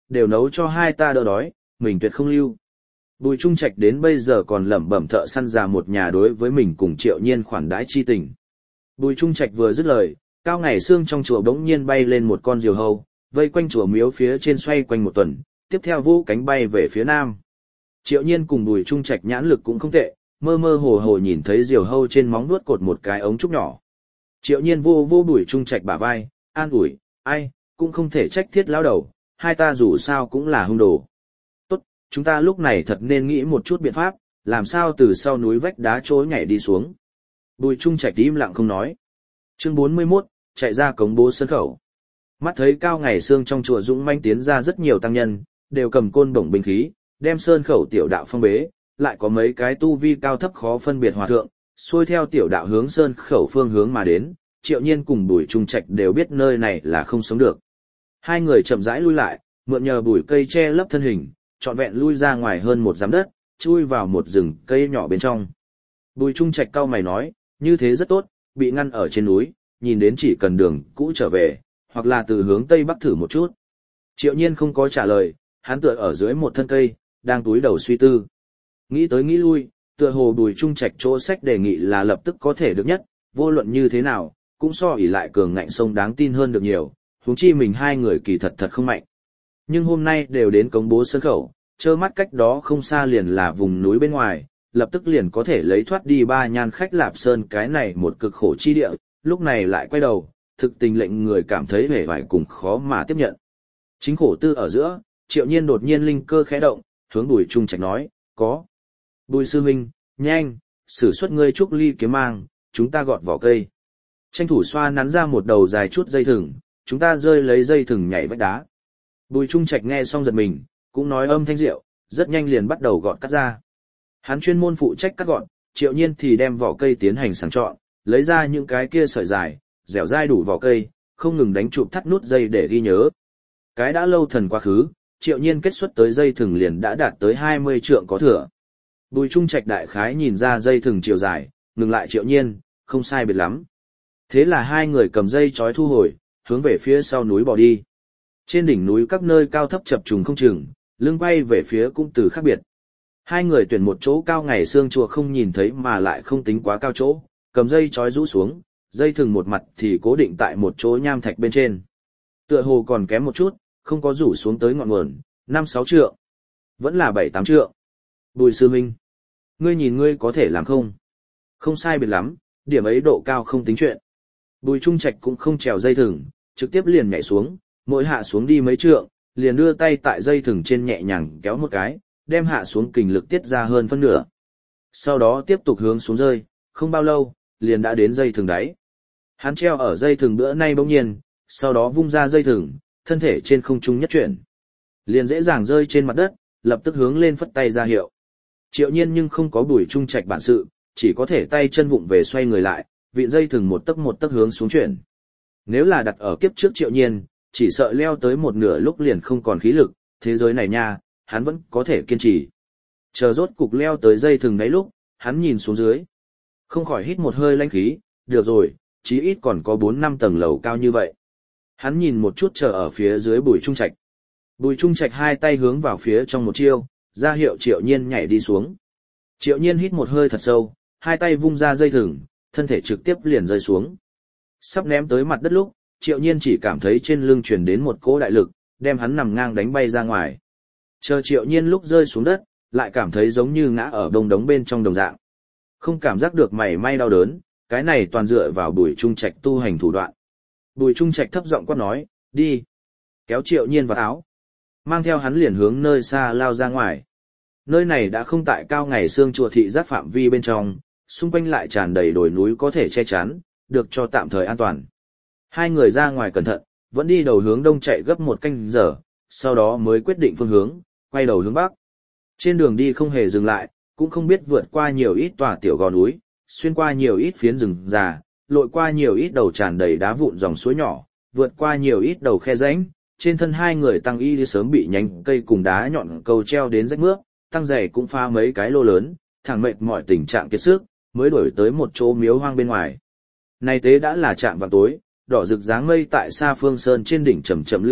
đều nấu cho hai ta đỡ đói, mình tuyệt không lưu. Bùi Trung Trạch đến bây giờ còn lẩm bẩm thợ săn già một nhà đối với mình cùng Triệu Nhiên khoản đãi chi tình. Bùi Trung Trạch vừa dứt lời, cao ngày xương trong chùa bỗng nhiên bay lên một con diều hâu, vây quanh chùa miếu phía trên xoay quanh một tuần, tiếp theo vũ cánh bay về phía nam. Triệu Nhiên cùng Bùi Trung Trạch nhãn lực cũng không tệ, mơ mơ hồ hồ nhìn thấy diều hâu trên móng vuốt cột một cái ống trúc nhỏ. Triệu Nhiên vô vô Bùi Trung Trạch bả vai, an ủi, ai, cũng không thể trách Thiết lão đầu, hai ta dù sao cũng là hung đồ. Tốt, chúng ta lúc này thật nên nghĩ một chút biện pháp, làm sao từ sau núi vách đá trối nhảy đi xuống. Bùi Trung Trạch im lặng không nói. Chương 41, chạy ra cống bố sân khẩu. Mắt thấy cao ngày xương trong chùa dũng manh tiến ra rất nhiều tăng nhân, đều cầm côn bổng binh khí, đem sơn khẩu tiểu đạo phong bế, lại có mấy cái tu vi cao thấp khó phân biệt hòa thượng, xuôi theo tiểu đạo hướng sơn khẩu phương hướng mà đến, Triệu Nhiên cùng Bùi Trung Trạch đều biết nơi này là không sống được. Hai người chậm rãi lui lại, mượn nhờ bụi cây che lấp thân hình, trọn vẹn lui ra ngoài hơn một dặm đất, chui vào một rừng cây nhỏ bên trong. Bùi Trung Trạch cau mày nói, như thế rất tốt, bị ngăn ở trên núi, nhìn đến chỉ cần đường cũ trở về, hoặc là từ hướng tây bắc thử một chút. Triệu Nhiên không có trả lời, hắn tựa ở dưới một thân cây, đang túi đầu suy tư. Nghĩ tới nghĩ lui, tựa hồ Bùi Trung Trạch chỗ sách đề nghị là lập tức có thể được nhất, vô luận như thế nào, cũng so ỷ lại cường ngạnh sông đáng tin hơn được nhiều, huống chi mình hai người kỳ thật không mạnh. Nhưng hôm nay đều đến cống bố sân khẩu, trơ mắt cách đó không xa liền là vùng núi bên ngoài, lập tức liền có thể lấy thoát đi Ba Nhan Khách Lạp Sơn cái này một cực khổ chi địa, lúc này lại quay đầu, thực tình lệnh người cảm thấy vẻ vải cùng khó mà tiếp nhận. Chính khổ tư ở giữa, Triệu Nhiên đột nhiên linh cơ khẽ động, hướng Bùi Trung Trạch nói, có. Bùi sư huynh, nhanh, sử xuất ngươi trúc ly kiếm mang, chúng ta gọt vỏ cây. Tranh thủ xoa nắn ra một đầu dài chút dây thừng, chúng ta rơi lấy dây thừng nhảy vách đá. Bùi Trung Trạch nghe xong giật mình, cũng nói âm thanh diệu, rất nhanh liền bắt đầu gọt cắt ra. Hắn chuyên môn phụ trách cắt gọn, Triệu Nhiên thì đem vỏ cây tiến hành sàng chọn, lấy ra những cái kia sợi dài, dẻo dai đủ vỏ cây, không ngừng đánh chụp thắt nút dây để ghi nhớ. Cái đã lâu thần quá khứ, Triệu Nhiên kết xuất tới dây thừng liền đã đạt tới 20 trượng có thừa. Bùi Trung Trạch đại khái nhìn ra dây thừng chiều dài, ngừng lại Triệu Nhiên, không sai biệt lắm. Thế là hai người cầm dây trói thu hồi, hướng về phía sau núi bỏ đi. Trên đỉnh núi các nơi cao thấp chập trùng không chừng, lưng quay về phía cũng từ khác biệt. Hai người tuyển một chỗ cao ngày xương chùa không nhìn thấy mà lại không tính quá cao chỗ, cầm dây trói rũ xuống, dây thừng một mặt thì cố định tại một chỗ nham thạch bên trên. Tựa hồ còn kém một chút, không có rủ xuống tới ngọn nguồn, 5-6 trượng. Vẫn là 7-8 trượng. Bùi sư huynh, ngươi nhìn ngươi có thể làm không? Không sai biệt lắm, điểm ấy độ cao không tính chuyện. Bùi Trung Trạch cũng không trèo dây thừng, trực tiếp liền nhảy xuống, mỗi hạ xuống đi mấy trượng, liền đưa tay tại dây thừng trên nhẹ nhàng kéo một cái, đem hạ xuống kình lực tiết ra hơn phân nửa. Sau đó tiếp tục hướng xuống rơi, không bao lâu, liền đã đến dây thừng đáy. Hắn treo ở dây thừng bữa nay bỗng nhiên, sau đó vung ra dây thừng, thân thể trên không trung nhất chuyển. Liền dễ dàng rơi trên mặt đất, lập tức hướng lên phất tay ra hiệu. Triệu Nhiên nhưng không có Bùi Trung Trạch bản sự, chỉ có thể tay chân vụng về xoay người lại, vịn dây thừng một tấc hướng xuống chuyển. Nếu là đặt ở kiếp trước Triệu Nhiên, chỉ sợ leo tới một nửa lúc liền không còn khí lực, thế giới này nha, hắn vẫn có thể kiên trì. Chờ rốt cục leo tới dây thừng đấy lúc, hắn nhìn xuống dưới. Không khỏi hít một hơi lãnh khí, được rồi, chí ít còn có 4-5 tầng lầu cao như vậy. Hắn nhìn một chút chờ ở phía dưới Bùi Trung Trạch. Bùi Trung Trạch hai tay hướng vào phía trong một chiêu, ra hiệu Triệu Nhiên nhảy đi xuống. Triệu Nhiên hít một hơi thật sâu, hai tay vung ra dây thừng, thân thể trực tiếp liền rơi xuống. Sắp ném tới mặt đất lúc, Triệu Nhiên chỉ cảm thấy trên lưng truyền đến một cỗ đại lực, đem hắn nằm ngang đánh bay ra ngoài. Chờ Triệu Nhiên lúc rơi xuống đất, lại cảm thấy giống như ngã ở đông đống bên trong đồng dạng. Không cảm giác được mảy may đau đớn, cái này toàn dựa vào Bùi Trung Trạch tu hành thủ đoạn. Bùi Trung Trạch thấp giọng quát nói, đi. Kéo Triệu Nhiên vào áo. Mang theo hắn liền hướng nơi xa lao ra ngoài. Nơi này đã không tại cao ngày xương chùa thị giác phạm vi bên trong, xung quanh lại tràn đầy đồi núi có thể che chắn, được cho tạm thời an toàn. Hai người ra ngoài cẩn thận, vẫn đi đầu hướng đông chạy gấp một canh giờ, sau đó mới quyết định phương hướng, quay đầu hướng bắc. Trên đường đi không hề dừng lại, cũng không biết vượt qua nhiều ít tòa tiểu gò núi, xuyên qua nhiều ít phiến rừng già, lội qua nhiều ít đầu tràn đầy đá vụn dòng suối nhỏ, vượt qua nhiều ít đầu khe rãnh. Trên thân hai người tăng y sớm bị nhánh cây cùng đá nhọn câu treo đến rách mướp, tăng giày cũng pha mấy cái lô lớn, thẳng mệt mỏi tình trạng kiệt sức, mới đổi tới một chỗ miếu hoang bên ngoài. Nay tế đã là trạm vào tối, đỏ rực dáng mây tại xa phương sơn trên đỉnh chậm chậm lưu động,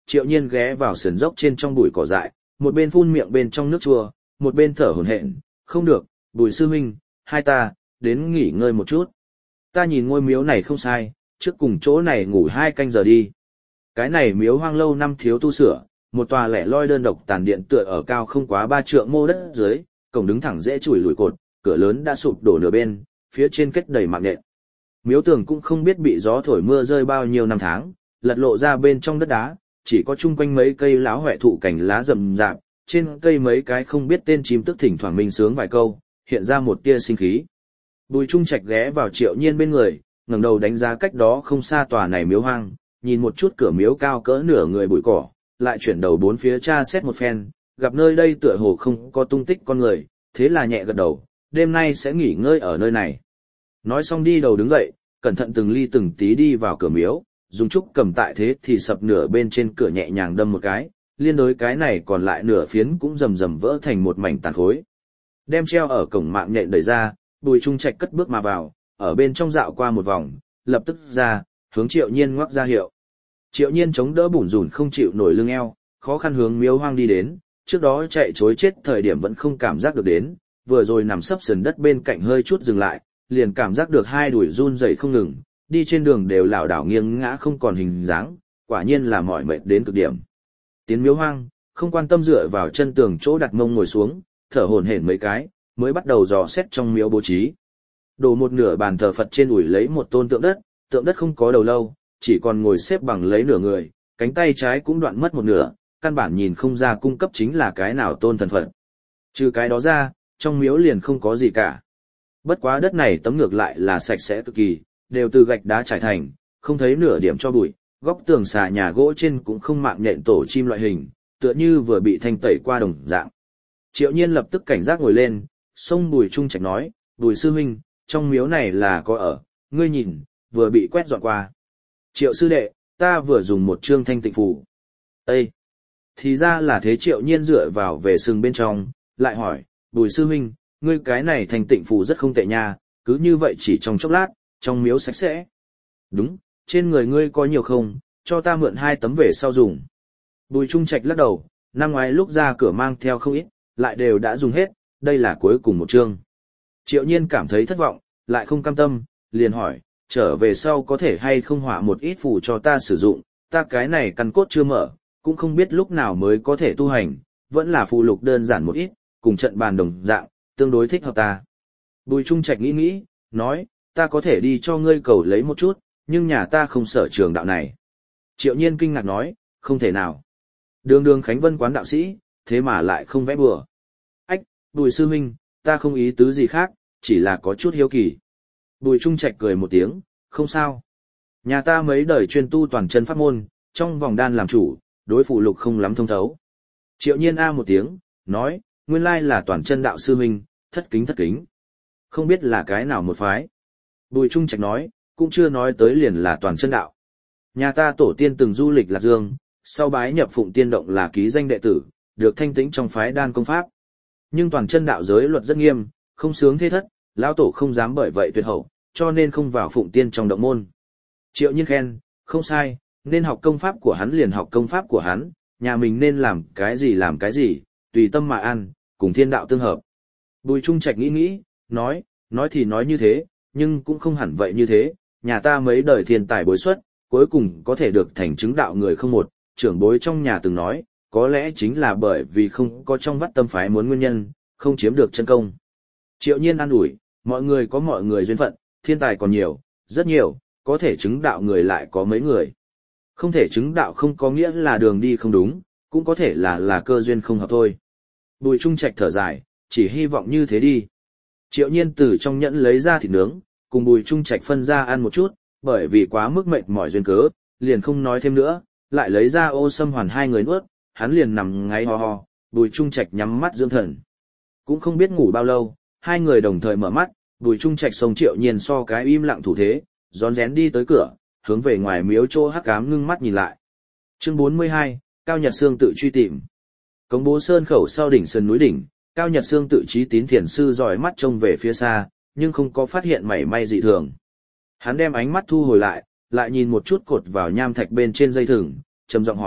Triệu Nhiên ghé vào sườn dốc trên trong bụi cỏ dại, một bên phun miệng bên trong nước chua, một bên thở hổn hển, không được, Bùi sư huynh, hai ta, đến nghỉ ngơi một chút. Ta nhìn ngôi miếu này không sai, trước cùng chỗ này ngủ 2 canh giờ đi. Cái này miếu hoang lâu năm thiếu tu sửa, một tòa lẻ loi đơn độc tàn điện tựa ở cao không quá 3 trượng mô đất dưới, cổng đứng thẳng dễ chùi lùi cột, cửa lớn đã sụp đổ nửa bên, phía trên kết đầy mạng nhện. Miếu tường cũng không biết bị gió thổi mưa rơi bao nhiêu năm tháng, lật lộ ra bên trong đất đá, chỉ có chung quanh mấy cây láo hoẹ thụ cành lá rậm rạp, trên cây mấy cái không biết tên chim tức thỉnh thoảng minh sướng vài câu, hiện ra một tia sinh khí. Bùi Trung Trạch ghé vào Triệu Nhiên bên người, ngẩng đầu đánh giá cách đó không xa tòa này miếu hoang, nhìn một chút cửa miếu cao cỡ nửa người bụi cỏ, lại chuyển đầu bốn phía tra xét một phen, gặp nơi đây tựa hồ không có tung tích con người, thế là nhẹ gật đầu, đêm nay sẽ nghỉ ngơi ở nơi này. Nói xong đi đầu đứng dậy, cẩn thận từng ly từng tí đi vào cửa miếu, dùng trúc cầm tại thế thì sập nửa bên trên cửa nhẹ nhàng đâm một cái, liên đối cái này còn lại nửa phiến cũng rầm rầm vỡ thành một mảnh tàn khối. Đem treo ở cổng mạng nhện đẩy ra, Bùi Trung Trạch cất bước mà vào, ở bên trong dạo qua một vòng, lập tức ra, hướng Triệu Nhiên ngoắc ra hiệu. Triệu Nhiên chống đỡ bủn rủn không chịu nổi lưng eo, khó khăn hướng miếu hoang đi đến, trước đó chạy chối chết thời điểm vẫn không cảm giác được đến, vừa rồi nằm sấp sườn đất bên cạnh hơi chút dừng lại, liền cảm giác được hai đùi run rẩy không ngừng, đi trên đường đều lảo đảo nghiêng ngã không còn hình dáng, quả nhiên là mỏi mệt đến cực điểm. Tiến miếu hoang, không quan tâm dựa vào chân tường chỗ đặt mông ngồi xuống, thở hổn hển mấy cái, mới bắt đầu dò xét trong miếu bố trí. Đổ một nửa bàn thờ Phật trên ủi lấy một tượng đất không có đầu lâu, chỉ còn ngồi xếp bằng lấy nửa người, cánh tay trái cũng đoạn mất một nửa, căn bản nhìn không ra cung cấp chính là cái nào tôn thần Phật. Trừ cái đó ra, trong miếu liền không có gì cả. Bất quá đất này tấm ngược lại là sạch sẽ cực kỳ, đều từ gạch đá trải thành, không thấy nửa điểm cho bụi, góc tường xà nhà gỗ trên cũng không mạng nhện tổ chim loại hình, tựa như vừa bị thanh tẩy qua đồng dạng. Triệu Nhiên lập tức cảnh giác ngồi lên, xông Bùi Trung Trạch nói, Bùi sư huynh, trong miếu này là có ở, ngươi nhìn, vừa bị quét dọn qua. Triệu sư đệ, ta vừa dùng một chương thanh tịnh phù. Ê! Thì ra là thế. Triệu Nhiên dựa vào về sừng bên trong, lại hỏi, Bùi sư huynh, ngươi cái này thanh tịnh phù rất không tệ nha, cứ như vậy chỉ trong chốc lát, trong miếu sạch sẽ. Đúng, trên người ngươi có nhiều không, cho ta mượn 2 tấm về sau dùng. Bùi Trung Trạch lắc đầu, năm ngoái lúc ra cửa mang theo không ít, lại đều đã dùng hết, đây là cuối cùng một chương. Triệu Nhiên cảm thấy thất vọng, lại không cam tâm, liền hỏi, trở về sau có thể hay không họa một ít phù cho ta sử dụng, ta cái này căn cốt chưa mở, cũng không biết lúc nào mới có thể tu hành, vẫn là phù lục đơn giản một ít, cùng trận bàn đồng dạng, tương đối thích hợp ta. Bùi Trung Trạch nghĩ, nói, ta có thể đi cho ngươi cầu lấy một chút, nhưng nhà ta không sở trường đạo này. Triệu Nhiên kinh ngạc nói, không thể nào. Đường Khánh Vân quán đạo sĩ, thế mà lại không vẽ bừa. Ách, Bùi sư huynh, ta không ý tứ gì khác, chỉ là có chút hiếu kỳ. Bùi Trung Trạch cười một tiếng, không sao. Nhà ta mấy đời chuyên tu toàn chân pháp môn, trong vòng đan làm chủ, đối phụ lục không lắm thông thấu. Triệu Nhiên a một tiếng, nói, nguyên lai là toàn chân đạo sư huynh, thất kính. Không biết là cái nào một phái. Bùi Trung Trạch nói, cũng chưa nói tới liền là toàn chân đạo. Nhà ta tổ tiên từng du lịch Lạc Dương, sau bái nhập Phụng Tiên Động là ký danh đệ tử, được thanh tĩnh trong phái đan công pháp. Nhưng toàn chân đạo giới luật rất nghiêm, không sướng thế thất, lão tổ không dám bởi vậy tuyệt hậu, cho nên không vào Phụng Tiên trong động môn. Triệu Nhiên khen, không sai, nên học công pháp của hắn liền học công pháp của hắn, nhà mình nên làm cái gì, tùy tâm mà ăn, cùng thiên đạo tương hợp. Bùi Trung Trạch nghĩ, nói thì nói như thế, nhưng cũng không hẳn vậy như thế, nhà ta mấy đời thiên tài bối xuất, cuối cùng có thể được thành chứng đạo người không một, trưởng bối trong nhà từng nói, có lẽ chính là bởi vì không có trong vắt tâm phái muốn nguyên nhân, không chiếm được chân công. Triệu Nhiên an ủi, mọi người có mọi người duyên phận, thiên tài còn nhiều, rất nhiều, có thể chứng đạo người lại có mấy người. Không thể chứng đạo không có nghĩa là đường đi không đúng, cũng có thể là cơ duyên không hợp thôi. Bùi Trung Trạch thở dài, chỉ hy vọng như thế đi. Triệu Nhiên từ trong nhẫn lấy ra thịt nướng, cùng Bùi Trung Trạch phân ra ăn một chút, bởi vì quá mức mệt mỏi duyên cớ, liền không nói thêm nữa, lại lấy ra ô sâm hoàn 2 người nuốt, hắn liền nằm ngáy ho ho, Bùi Trung Trạch nhắm mắt dưỡng thần. Cũng không biết ngủ bao lâu, 2 người đồng thời mở mắt, Bùi Trung Trạch xông Triệu Nhiên so cái im lặng thủ thế, rón rén đi tới cửa, hướng về ngoài miếu chỗ hắc ám ngưng mắt nhìn lại. Chương 42, Cao Nhật Sương tự truy tìm. Cống Bố Sơn khẩu sau đỉnh sơn núi đỉnh, Cao Nhật Sương tự trí tín thiền sư dõi mắt trông về phía xa, nhưng không có phát hiện mảy may dị thường. Hắn đem ánh mắt thu hồi lại, lại nhìn một chút cột vào nham thạch bên trên dây thừng, trầm giọng hỏi,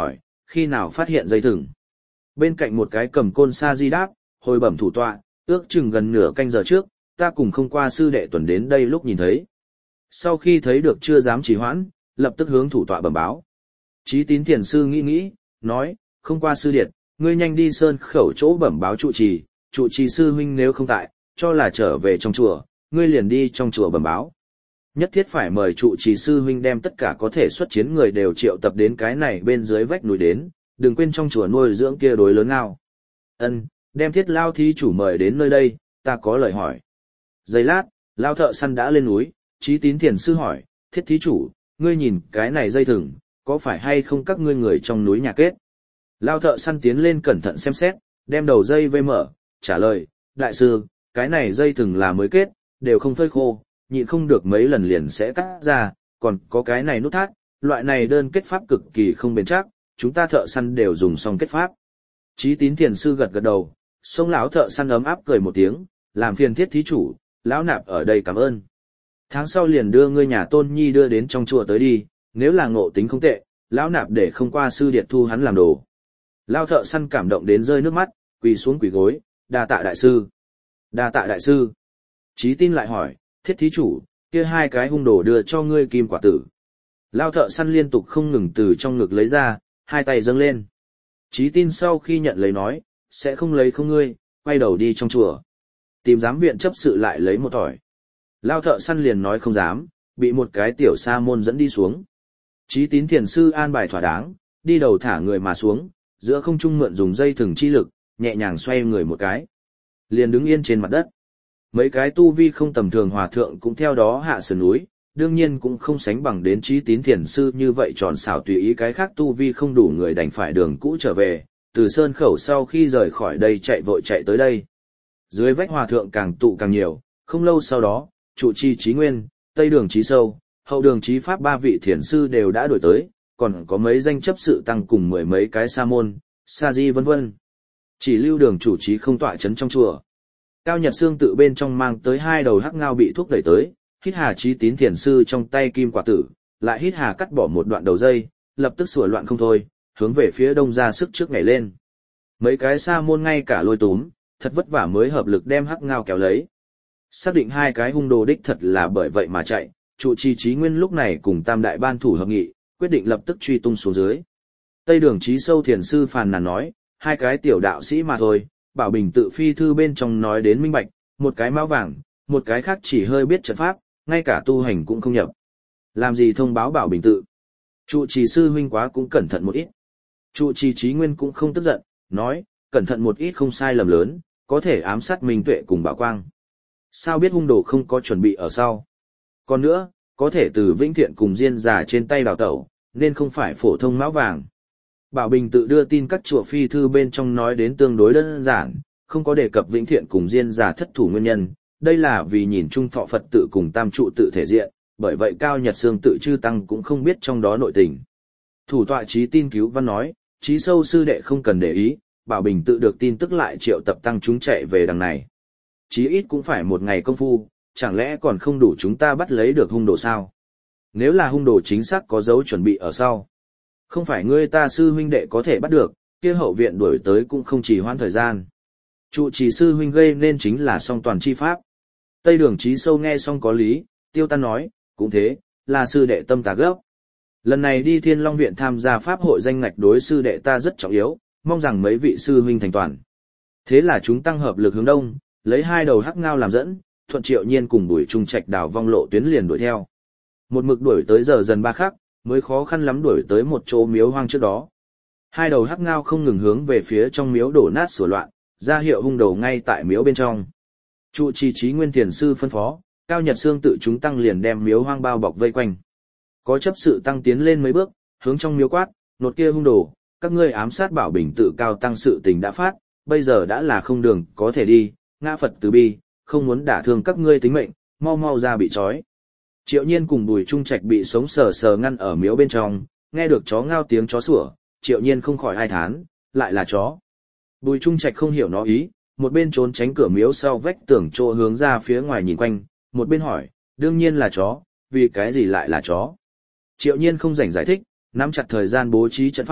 khi nào phát hiện dây thừng. Bên cạnh một cái cầm côn sa di đáp, hồi bẩm thủ tọa, ước chừng gần nửa canh giờ trước, ta cùng không qua sư đệ tuần đến đây lúc nhìn thấy. Sau khi thấy được chưa dám trì hoãn, lập tức hướng thủ tọa bẩm báo. Chí Tín thiền sư nghĩ, nói, không qua sư điệt, ngươi nhanh đi sơn khẩu chỗ bẩm báo trụ trì sư huynh nếu không tại, cho là trở về trong chùa, ngươi liền đi trong chùa bẩm báo. Nhất thiết phải mời trụ trì sư huynh đem tất cả có thể xuất chiến người đều triệu tập đến cái này bên dưới vách núi đến, đừng quên trong chùa nuôi dưỡng kia đối lớn ngao. Ân, đem Thiết Lao thí chủ mời đến nơi đây, ta có lời hỏi. Giây lát, Lao thợ săn đã lên núi, Chí Tín thiền sư hỏi, Thiết thí chủ, ngươi nhìn cái này dây thừng, có phải hay không các ngươi người trong núi nhà kết? Lao thợ săn tiến lên cẩn thận xem xét, đem đầu dây vây mở, trả lời, đại sư, cái này dây thừng là mới kết, đều không phơi khô, nhịn không được mấy lần liền sẽ cắt ra, còn có cái này nút thắt, loại này đơn kết pháp cực kỳ không bền chắc, chúng ta thợ săn đều dùng xong kết pháp. Chí Tín thiền sư gật gật đầu, sông lão thợ săn ấm áp cười một tiếng, làm phiền Thiết thí chủ, lão nạp ở đây cảm ơn. Tháng sau liền đưa ngươi nhà Tôn Nhi đưa đến trong chùa tới đi, nếu là ngộ tính không tệ, lão nạp để không qua sư điệt thu hắn làm đồ. Lão thợ săn cảm động đến rơi nước mắt, quỳ xuống quỳ gối, đa tạ đại sư. Đa tạ đại sư. Chí Tín lại hỏi, Thiết thí chủ, kia hai cái hung đồ đưa cho ngươi kim quả tử. Lão thợ săn liên tục không ngừng từ trong ngực lấy ra, hai tay dâng lên. Chí Tín sau khi nhận lấy nói, sẽ không lấy không ngươi, quay đầu đi trong chùa. Tìm giám viện chấp sự lại lấy một tỏi. Lao thợ săn liền nói không dám, bị một cái tiểu sa môn dẫn đi xuống. Chí Tín thiền sư an bài thỏa đáng, đi đầu thả người mà xuống, giữa không trung mượn dùng dây thừng chi lực, nhẹ nhàng xoay người một cái. Liền đứng yên trên mặt đất. Mấy cái tu vi không tầm thường hòa thượng cũng theo đó hạ sườn núi, đương nhiên cũng không sánh bằng đến Chí Tín thiền sư như vậy tròn xảo tùy ý cái khác tu vi không đủ người đành phải đường cũ trở về, từ sơn khẩu sau khi rời khỏi đây chạy vội chạy tới đây. Dưới vách hòa thượng càng tụ càng nhiều, không lâu sau đó, trụ trì Chí Nguyên, Tây Đường Chí Sâu, Hậu Đường Chí Pháp ba vị thiền sư đều đã đổi tới, còn có mấy danh chấp sự tăng cùng mười mấy cái sa môn, sa di vân vân. Chỉ lưu đường chủ trì không tọa chấn trong chùa. Cao Nhật Sương tự bên trong mang tới hai đầu hắc ngao bị thúc đẩy tới, hít hà Chí Tín thiền sư trong tay kim quả tử, lại hít hà cắt bỏ một đoạn đầu dây, lập tức sủa loạn không thôi, hướng về phía đông ra sức trước nhảy lên. Mấy cái sa môn ngay cả lôi túm, thật vất vả mới hợp lực đem hắc ngao kéo lấy. Xác định hai cái hung đồ đích thật là bởi vậy mà chạy, trụ trì Chí Nguyên lúc này cùng tam đại ban thủ hợp nghị, quyết định lập tức truy tung xuống dưới. Tây Đường Chí Sâu thiền sư phàn nàn nói, hai cái tiểu đạo sĩ mà thôi, Bảo Bình tự phi thư bên trong nói đến minh bạch, một cái mão vàng, một cái khác chỉ hơi biết trận pháp, ngay cả tu hành cũng không nhập. Làm gì thông báo Bảo Bình tự? Trụ trì sư huynh quá cũng cẩn thận một ít. Trụ trì Chí Nguyên cũng không tức giận, nói, cẩn thận một ít không sai lầm lớn, có thể ám sát Minh Tuệ cùng Bảo Quang. Sao biết hung đồ không có chuẩn bị ở sau? Còn nữa, có thể từ Vĩnh Thiện cùng Diên Già trên tay đào tẩu, nên không phải phổ thông mão vàng. Bảo Bình tự đưa tin các chùa phi thư bên trong nói đến tương đối đơn giản, không có đề cập Vĩnh Thiện cùng Diên Già thất thủ nguyên nhân, đây là vì nhìn chung Thọ Phật tự cùng Tam trụ tự thể diện, bởi vậy Cao Nhật Sương tự chư tăng cũng không biết trong đó nội tình. Thủ tọa Chí Tin cứu văn nói, Chí Sâu sư đệ không cần để ý, Bảo Bình tự được tin tức lại triệu tập tăng chúng chạy về đằng này. Chí ít cũng phải một ngày công phu, chẳng lẽ còn không đủ chúng ta bắt lấy được hung đồ sao? Nếu là hung đồ chính xác có dấu chuẩn bị ở sau, không phải ngươi ta sư huynh đệ có thể bắt được, kia hậu viện đuổi tới cũng không chỉ hoãn thời gian. Trụ trì sư huynh gây nên chính là song toàn chi pháp. Tây Đường Chí Sâu nghe xong có lý, tiêu tan nói, cũng thế, là sư đệ tâm tà gốc. Lần này đi Thiên Long viện tham gia pháp hội danh ngạch đối sư đệ ta rất trọng yếu, mong rằng mấy vị sư huynh thành toàn. Thế là chúng tăng hợp lực hướng đông, lấy hai đầu hắc ngao làm dẫn, thuận Triệu Nhiên cùng Bùi Trung Trạch đào vong lộ tuyến liền đuổi theo. Một mực đuổi tới giờ dần ba khắc, mới khó khăn lắm đuổi tới một chỗ miếu hoang trước đó. Hai đầu hắc ngao không ngừng hướng về phía trong miếu đổ nát sửa loạn, ra hiệu hung đầu ngay tại miếu bên trong. Trụ trì Chí Nguyên thiền sư phân phó, Cao Nhật Sương tự chúng tăng liền đem miếu hoang bao bọc vây quanh. Có chấp sự tăng tiến lên mấy bước, hướng trong miếu quát, nột kia hung đồ, các ngươi ám sát Bảo Bình tự Cao tăng sự tình đã phát, bây giờ đã là không đường có thể đi, ngã Phật từ bi, không muốn đả thương các ngươi tính mệnh, mau mau ra bị trói. Triệu Nhiên cùng Bùi Trung Trạch bị sống sờ sờ ngăn ở miếu bên trong, nghe được chó ngao tiếng chó sủa, Triệu Nhiên không khỏi ai thán, lại là chó. Bùi Trung Trạch không hiểu nó ý, một bên trốn tránh cửa miếu sau vách tường trô hướng ra phía ngoài nhìn quanh, một bên hỏi, đương nhiên là chó, vì cái gì lại là chó. Triệu Nhiên không rảnh giải thích, nắm chặt thời gian bố trí trận pháp,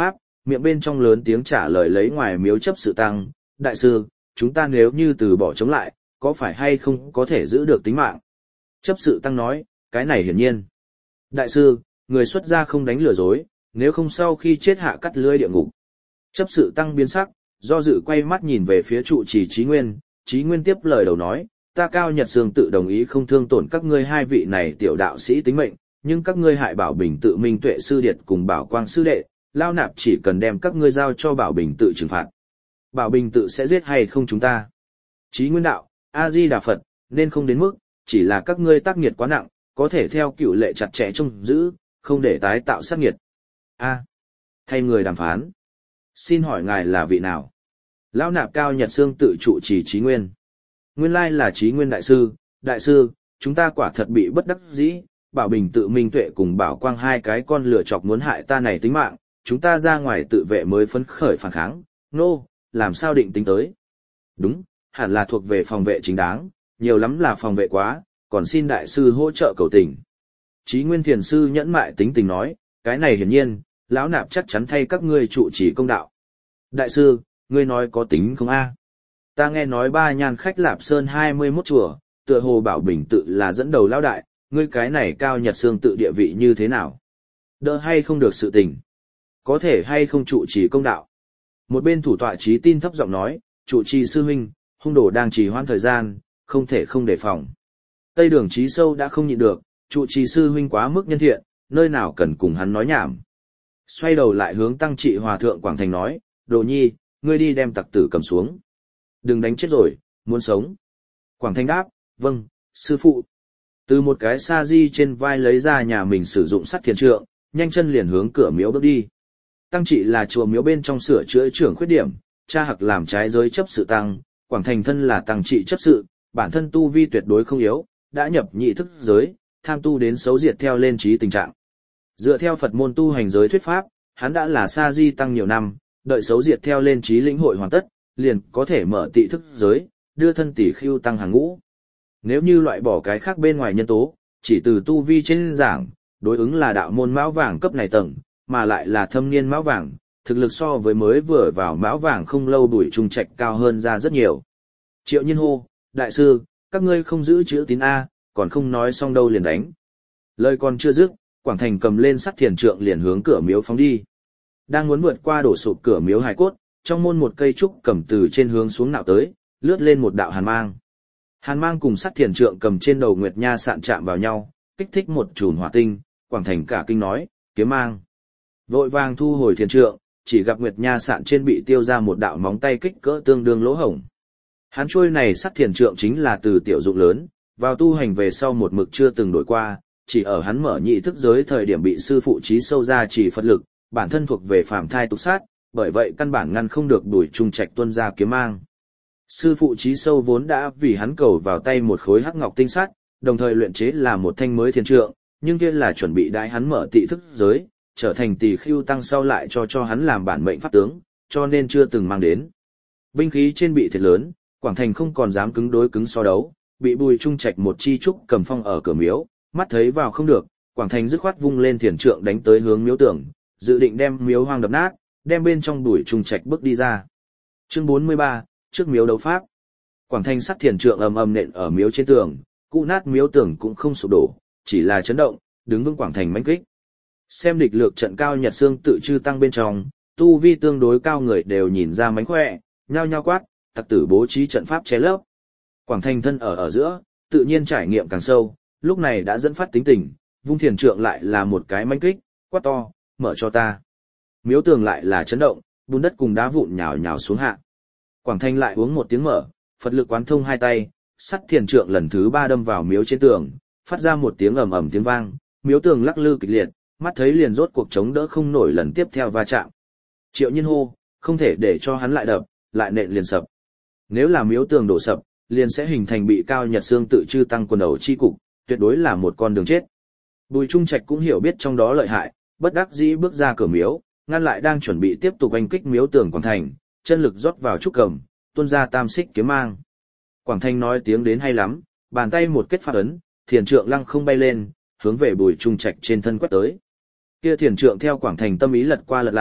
miệng bên trong lớn tiếng trả lời lấy ngoài miếu chấp sự tăng, đại sư, chúng ta nếu như từ bỏ chống lại, có phải hay không có thể giữ được tính mạng? Chấp sự tăng nói, cái này hiển nhiên. Đại sư, người xuất gia không đánh lừa dối, nếu không sau khi chết hạ cắt lưỡi địa ngục. Chấp sự tăng biến sắc, do dự quay mắt nhìn về phía trụ trì Chí Nguyên, Chí Nguyên tiếp lời đầu nói, ta Cao Nhật Sương tự đồng ý không thương tổn các ngươi hai vị này tiểu đạo sĩ tính mệnh, nhưng các ngươi hại Bảo Bình tự Minh Tuệ sư điệt cùng Bảo Quang sư đệ, Lao Nạp chỉ cần đem các ngươi giao cho Bảo Bình tự trừng phạt. Bảo Bình tự sẽ giết hay không chúng ta? Chí Nguyên đạo, A-di-đà Phật, nên không đến mức, chỉ là các ngươi tác nghiệt quá nặng, có thể theo cựu lệ chặt chẽ trông giữ, không để tái tạo sát nghiệt. Thay người đàm phán. Xin hỏi ngài là vị nào? Lão Nạp Cao Nhật Sương tự trụ trì Chí Nguyên. Nguyên lai là Chí Nguyên đại sư, chúng ta quả thật bị bất đắc dĩ, Bảo Bình tự Minh Tuệ cùng Bảo Quang hai cái con lừa chọc muốn hại ta này tính mạng, chúng ta ra ngoài tự vệ mới phấn khởi phản kháng, làm sao định tính tới? Đúng, hẳn là thuộc về phòng vệ chính đáng, nhiều lắm là phòng vệ quá, còn xin đại sư hỗ trợ cầu tình. Chí Nguyên thiền sư nhẫn mại tính tình nói, cái này hiển nhiên, lão nạp chắc chắn thay các ngươi trụ trì công đạo. Đại sư, ngươi nói có tính không a? Ta nghe nói Ba Nhan khách Lạp Sơn 21 chùa, tựa hồ Bảo Bình tự là dẫn đầu lão đại, ngươi cái này Cao Nhật Sương tự địa vị như thế nào? Đỡ hay không được sự tình? Có thể hay không trụ trì công đạo? Một bên thủ tọa Chí Tin thấp giọng nói, trụ trì sư huynh, hung đồ đang trì hoãn thời gian, không thể không đề phòng. Tây Đường Chí Sâu đã không nhịn được, trụ trì sư huynh quá mức nhân thiện, nơi nào cần cùng hắn nói nhảm. Xoay đầu lại hướng Tăng Trị Hòa thượng Quảng Thành nói, Đồ Nhi, ngươi đi đem tặc tử cầm xuống. Đừng đánh chết rồi, muốn sống. Quảng Thành đáp, vâng, sư phụ. Từ một cái sa di trên vai lấy ra nhà mình sử dụng sắt thiền trượng, nhanh chân liền hướng cửa miếu bước đi. Tăng Trị là chùa miếu bên trong sửa chữa trưởng khuyết điểm, cha hặc làm trái giới chấp sự tăng, Quảng Thành thân là Tăng Trị chấp sự, bản thân tu vi tuyệt đối không yếu, đã nhập nhị thức giới, tham tu đến xấu diệt theo lên trí tình trạng. Dựa theo Phật môn tu hành giới thuyết pháp, hắn đã là sa di tăng nhiều năm, đợi xấu diệt theo lên trí lĩnh hội hoàn tất, liền có thể mở tị thức giới, đưa thân tỷ khưu tăng hàng ngũ. Nếu như loại bỏ cái khác bên ngoài nhân tố, chỉ từ tu vi trên giảng, đối ứng là đạo môn mão vàng cấp này tầng, mà lại là thâm niên mão vàng, thực lực so với mới vừa vào mão vàng không lâu Bùi Trung Trạch cao hơn ra rất nhiều. Triệu Nhiên hô, đại sư, các ngươi không giữ chữ tín A, còn không nói xong đâu liền đánh. Lời còn chưa dứt, Quảng Thành cầm lên sắt thiền trượng liền hướng cửa miếu phóng đi. Đang muốn vượt qua đổ sụp cửa miếu hài cốt, trong môn một cây trúc cầm từ trên hướng xuống nạo tới, lướt lên một đạo hàn mang. Hàn mang cùng sắt thiền trượng cầm trên đầu Nguyệt Nha sạn chạm vào nhau, kích thích một chùm hỏa tinh, Quảng Thành cả kinh nói, kiếm mang. Vội vàng thu hồi thiền trượng, chỉ gặp Nguyệt Nha sạn trên bị tiêu ra một đạo móng tay kích cỡ tương đương lỗ hổng. Hắn chuôi này sắt thiền trượng chính là từ tiểu dụng lớn, vào tu hành về sau một mực chưa từng đổi qua, chỉ ở hắn mở nhị thức giới thời điểm bị sư phụ Chí Sâu ra chỉ Phật lực, bản thân thuộc về phàm thai tục sát, bởi vậy căn bản ngăn không được Bùi Trung Trạch tuân ra kiếm mang. Sư phụ Chí Sâu vốn đã vì hắn cầu vào tay một khối hắc ngọc tinh sắt, đồng thời luyện chế là một thanh mới thiền trượng, nhưng kia là chuẩn bị đãi hắn mở tị thức giới, trở thành tỳ khưu tăng sau lại cho hắn làm bản mệnh pháp tướng, cho nên chưa từng mang đến. Binh khí trên bị thiệt lớn, Quảng Thành không còn dám cứng đối cứng so đấu, bị Bùi Trung Trạch một chi trúc cầm phong ở cửa miếu, mắt thấy vào không được, Quảng Thành dứt khoát vung lên thiền trượng đánh tới hướng miếu tường, dự định đem miếu hoang đập nát, đem bên trong Bùi Trung Trạch bước đi ra. Chương 43, trước miếu đấu pháp. Quảng Thành sắt thiền trượng ầm ầm nện ở miếu trên tường, cụ nát miếu tường cũng không sụp đổ, chỉ là chấn động, đứng vững Quảng Thành mãnh kích. Xem địch lược trận Cao Nhật Sương tự chư tăng bên trong, tu vi tương đối cao người đều nhìn ra mánh khỏe, nhao nhao quát, tặc tử bố trí trận pháp che lấp. Quảng Thành thân ở giữa, tự nhiên trải nghiệm càng sâu, lúc này đã dẫn phát tính tình, vung thiền trượng lại là một cái mãnh kích, quát to, mở cho ta. Miếu tường lại là chấn động, bùn đất cùng đá vụn nhào nhào xuống hạ. Quảng Thành lại uống một tiếng mở, Phật lực quán thông hai tay, sắt thiền trượng lần thứ 3 đâm vào miếu trên tường, phát ra một tiếng ầm ầm tiếng vang, miếu tường lắc lư kịch liệt, mắt thấy liền rốt cuộc chống đỡ không nổi lần tiếp theo va chạm. Triệu Nhiên hô, không thể để cho hắn lại đập, lại nện liền sập. Nếu là miếu tường đổ sập, liền sẽ hình thành bị Cao Nhật Sương tự chư tăng quần đầu chi cục, tuyệt đối là một con đường chết. Bùi Trung Trạch cũng hiểu biết trong đó lợi hại, bất đắc dĩ bước ra cửa miếu, ngăn lại đang chuẩn bị tiếp tục oanh kích miếu tường Quảng Thành, chân lực rót vào trúc cầm, tuôn ra tam xích kiếm mang. Quảng Thành nói tiếng đến hay lắm, bàn tay một kết pháp ấn, thiền trượng lăng không bay lên, hướng về Bùi Trung Trạch trên thân quét tới. Kia thiền trượng theo Quảng Thành tâm ý lật qua lật lại,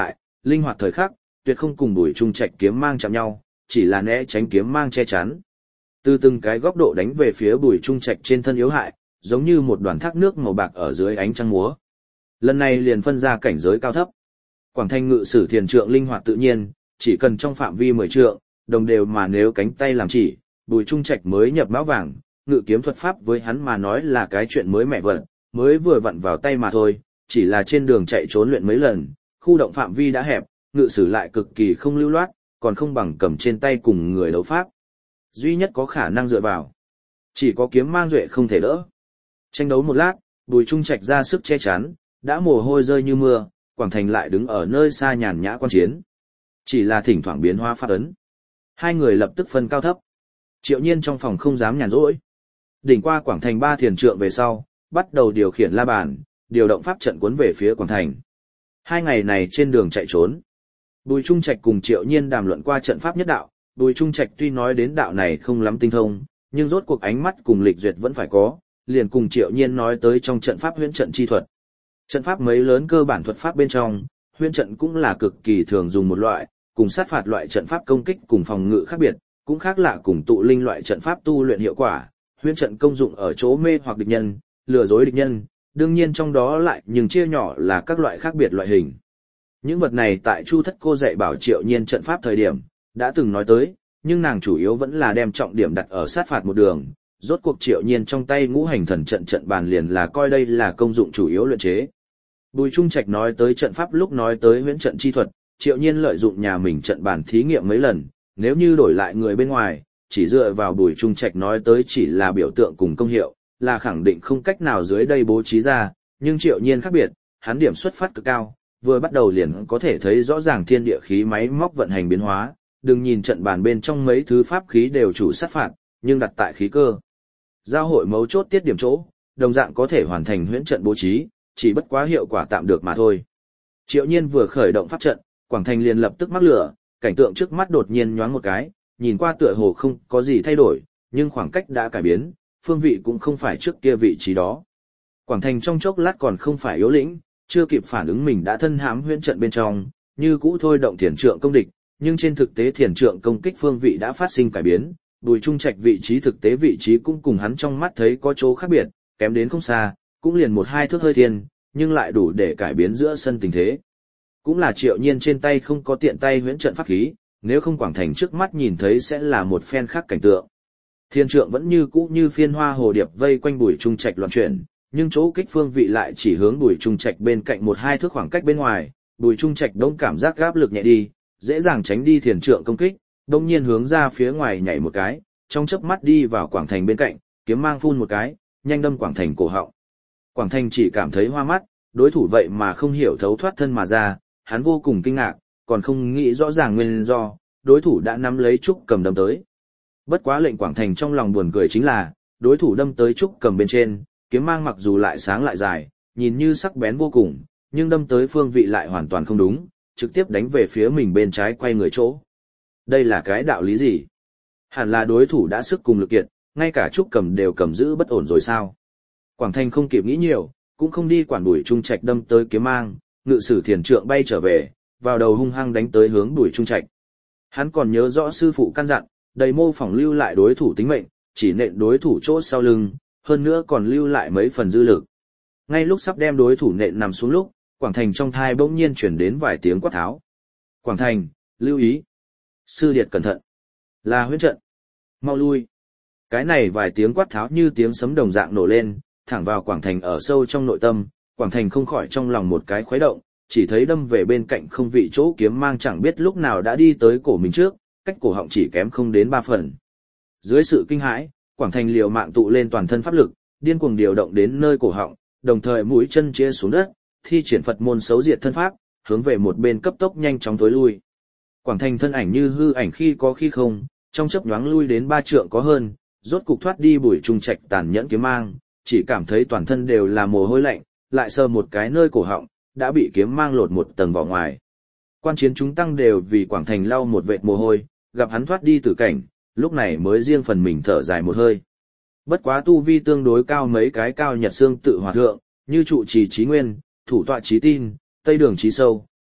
linh hoạt thời khắc, tuyệt không cùng Bùi Trung Trạch kiếm mang chạm nhau, chỉ là né tránh kiếm mang che chắn. Từ từng cái góc độ đánh về phía Bùi Trung Trạch trên thân yếu hại, giống như một đoàn thác nước màu bạc ở dưới ánh trăng múa. Lần này liền phân ra cảnh giới cao thấp. Quảng Thành ngự sử thiền trượng linh hoạt tự nhiên, chỉ cần trong phạm vi 10 trượng, đồng đều mà nếu cánh tay làm chỉ, Bùi Trung Trạch mới nhập mão vàng, ngự kiếm thuật pháp với hắn mà nói là cái chuyện mới mẻ vật, mới vừa vặn vào tay mà thôi, chỉ là trên đường chạy trốn luyện mấy lần, khu động phạm vi đã hẹp, ngự sử lại cực kỳ không lưu loát, còn không bằng cầm trên tay cùng người đấu pháp. Duy nhất có khả năng dựa vào, chỉ có kiếm mang duệ không thể đỡ. Tranh đấu một lát, Bùi Trung Trạch ra sức che chắn, đã mồ hôi rơi như mưa, Quảng Thành lại đứng ở nơi xa nhàn nhã quan chiến. Chỉ là thỉnh thoảng biến hóa pháp ấn. Hai người lập tức phân cao thấp. Triệu Nhiên trong phòng không dám nhàn rỗi. Đỉnh qua Quảng Thành 3 thiền trượng về sau, bắt đầu điều khiển la bàn, điều động pháp trận cuốn về phía Quảng Thành. 2 ngày này trên đường chạy trốn, Bùi Trung Trạch cùng Triệu Nhiên đàm luận qua trận pháp nhất đạo. Bùi Trung Trạch tuy nói đến đạo này không lắm tinh thông, nhưng rốt cuộc ánh mắt cùng lịch duyệt vẫn phải có, liền cùng Triệu Nhiên nói tới trong trận pháp huyễn trận chi thuật. Trận pháp mấy lớn cơ bản thuật pháp bên trong, huyễn trận cũng là cực kỳ thường dùng một loại, cùng sát phạt loại trận pháp công kích cùng phòng ngự khác biệt, cũng khác lạ cùng tụ linh loại trận pháp tu luyện hiệu quả. Huyễn trận công dụng ở chỗ mê hoặc địch nhân, lừa dối địch nhân, đương nhiên trong đó lại nhưng chia nhỏ là các loại khác biệt loại hình. Những vật này tại Chu Thất Cô dạy bảo Triệu Nhiên trận pháp thời điểm, đã từng nói tới, nhưng nàng chủ yếu vẫn là đem trọng điểm đặt ở sát phạt một đường. Rốt cuộc Triệu Nhiên trong tay ngũ hành thần trận trận bàn liền là coi đây là công dụng chủ yếu luyện chế. Bùi Trung Trạch nói tới trận pháp lúc nói tới huyễn trận chi thuật, Triệu Nhiên lợi dụng nhà mình trận bàn thí nghiệm mấy lần, nếu như đổi lại người bên ngoài, chỉ dựa vào Bùi Trung Trạch nói tới chỉ là biểu tượng cùng công hiệu, là khẳng định không cách nào dưới đây bố trí ra, nhưng Triệu Nhiên khác biệt, hắn điểm xuất phát cực cao, vừa bắt đầu liền có thể thấy rõ ràng thiên địa khí máy móc vận hành biến hóa, đừng nhìn trận bàn bên trong mấy thứ pháp khí đều chủ sát phạt, nhưng đặt tại khí cơ giao hội mấu chốt tiết điểm chỗ, đồng dạng có thể hoàn thành huyễn trận bố trí, chỉ bất quá hiệu quả tạm được mà thôi. Triệu Nhiên vừa khởi động pháp trận, Quảng Thành liền lập tức mắc lửa, cảnh tượng trước mắt đột nhiên nhoáng một cái, nhìn qua tựa hồ không có gì thay đổi, nhưng khoảng cách đã cải biến, phương vị cũng không phải trước kia vị trí đó. Quảng Thành trong chốc lát còn không phải yếu lĩnh, chưa kịp phản ứng mình đã thân hãm huyễn trận bên trong, như cũ thôi động thiền trượng công địch, nhưng trên thực tế thiền trượng công kích phương vị đã phát sinh cải biến. Bùi Trung Trạch vị trí thực tế vị trí cũng cùng hắn trong mắt thấy có chỗ khác biệt, kém đến không xa, cũng liền 1-2 thước hơi thiên, nhưng lại đủ để cải biến giữa sân tình thế. Cũng là Triệu Nhiên trên tay không có tiện tay huyễn trận pháp khí, nếu không Quảng Thành trước mắt nhìn thấy sẽ là một phen khác cảnh tượng. Thiên trượng vẫn như cũ như phiên hoa hồ điệp vây quanh Bùi Trung Trạch loạn chuyển, nhưng chỗ kích phương vị lại chỉ hướng Bùi Trung Trạch bên cạnh 1-2 thước khoảng cách bên ngoài. Bùi Trung Trạch đông cảm giác áp lực nhẹ đi, dễ dàng tránh đi thiền trượng công kích, đông nhiên hướng ra phía ngoài nhảy một cái, trong chớp mắt đi vào Quảng Thành bên cạnh, kiếm mang phun một cái, nhanh đâm Quảng Thành cổ họng. Quảng Thành chỉ cảm thấy hoa mắt, đối thủ vậy mà không hiểu thấu thoát thân mà ra, hắn vô cùng kinh ngạc, còn không nghĩ rõ ràng nguyên do, đối thủ đã nắm lấy trúc cầm đâm tới. Bất quá lệnh Quảng Thành trong lòng buồn cười chính là, đối thủ đâm tới trúc cầm bên trên, kiếm mang mặc dù lại sáng lại dài, nhìn như sắc bén vô cùng, nhưng đâm tới phương vị lại hoàn toàn không đúng, trực tiếp đánh về phía mình bên trái quay người chỗ. Đây là cái đạo lý gì? Hẳn là đối thủ đã sức cùng lực kiệt, ngay cả trúc cầm đều cầm giữ bất ổn rồi sao? Quảng Thành không kịp nghĩ nhiều, cũng không đi quản Bùi Trung Trạch đâm tới kiếm mang, ngự sử thiền trượng bay trở về, vào đầu hung hăng đánh tới hướng Bùi Trung Trạch. Hắn còn nhớ rõ sư phụ căn dặn, đầy mô phỏng lưu lại đối thủ tính mệnh, chỉ nện đối thủ chỗ sau lưng, hơn nữa còn lưu lại mấy phần dư lực. Ngay lúc sắp đem đối thủ nện nằm xuống lúc, Quảng Thành trong thai bỗng nhiên chuyển đến vài tiếng quát tháo. Quảng Thành, lưu ý. Sư điệt cẩn thận. Là huyễn trận. Mau lui. Cái này vài tiếng quát tháo như tiếng sấm đồng dạng nổ lên, thẳng vào Quảng Thành ở sâu trong nội tâm. Quảng Thành không khỏi trong lòng một cái khuấy động, chỉ thấy đâm về bên cạnh không vị chỗ kiếm mang chẳng biết lúc nào đã đi tới cổ mình trước, cách cổ họng chỉ kém không đến 3 phần. Dưới sự kinh hãi, Quảng Thành liều mạng tụ lên toàn thân pháp lực, điên cuồng điều động đến nơi cổ họng, đồng thời mũi chân chia xuống đất, thi triển Phật môn xấu diệt thân pháp, hướng về một bên cấp tốc nhanh chóng tối lui. Quảng Thành thân ảnh như hư ảnh khi có khi không, trong chớp nhoáng lui đến 3 trượng có hơn, rốt cục thoát đi Bùi Trung Trạch tàn nhẫn kiếm mang, chỉ cảm thấy toàn thân đều là mồ hôi lạnh, lại sờ một cái nơi cổ họng, đã bị kiếm mang lột một tầng vỏ ngoài. Quan chiến chúng tăng đều vì Quảng Thành lau một vệt mồ hôi, gặp hắn thoát đi tử cảnh, lúc này mới riêng phần mình thở dài một hơi. Bất quá tu vi tương đối cao mấy cái cao nhật xương tự hòa thượng, như trụ trì trí nguyên, thủ tọa trí tin, tây đường trí sâu,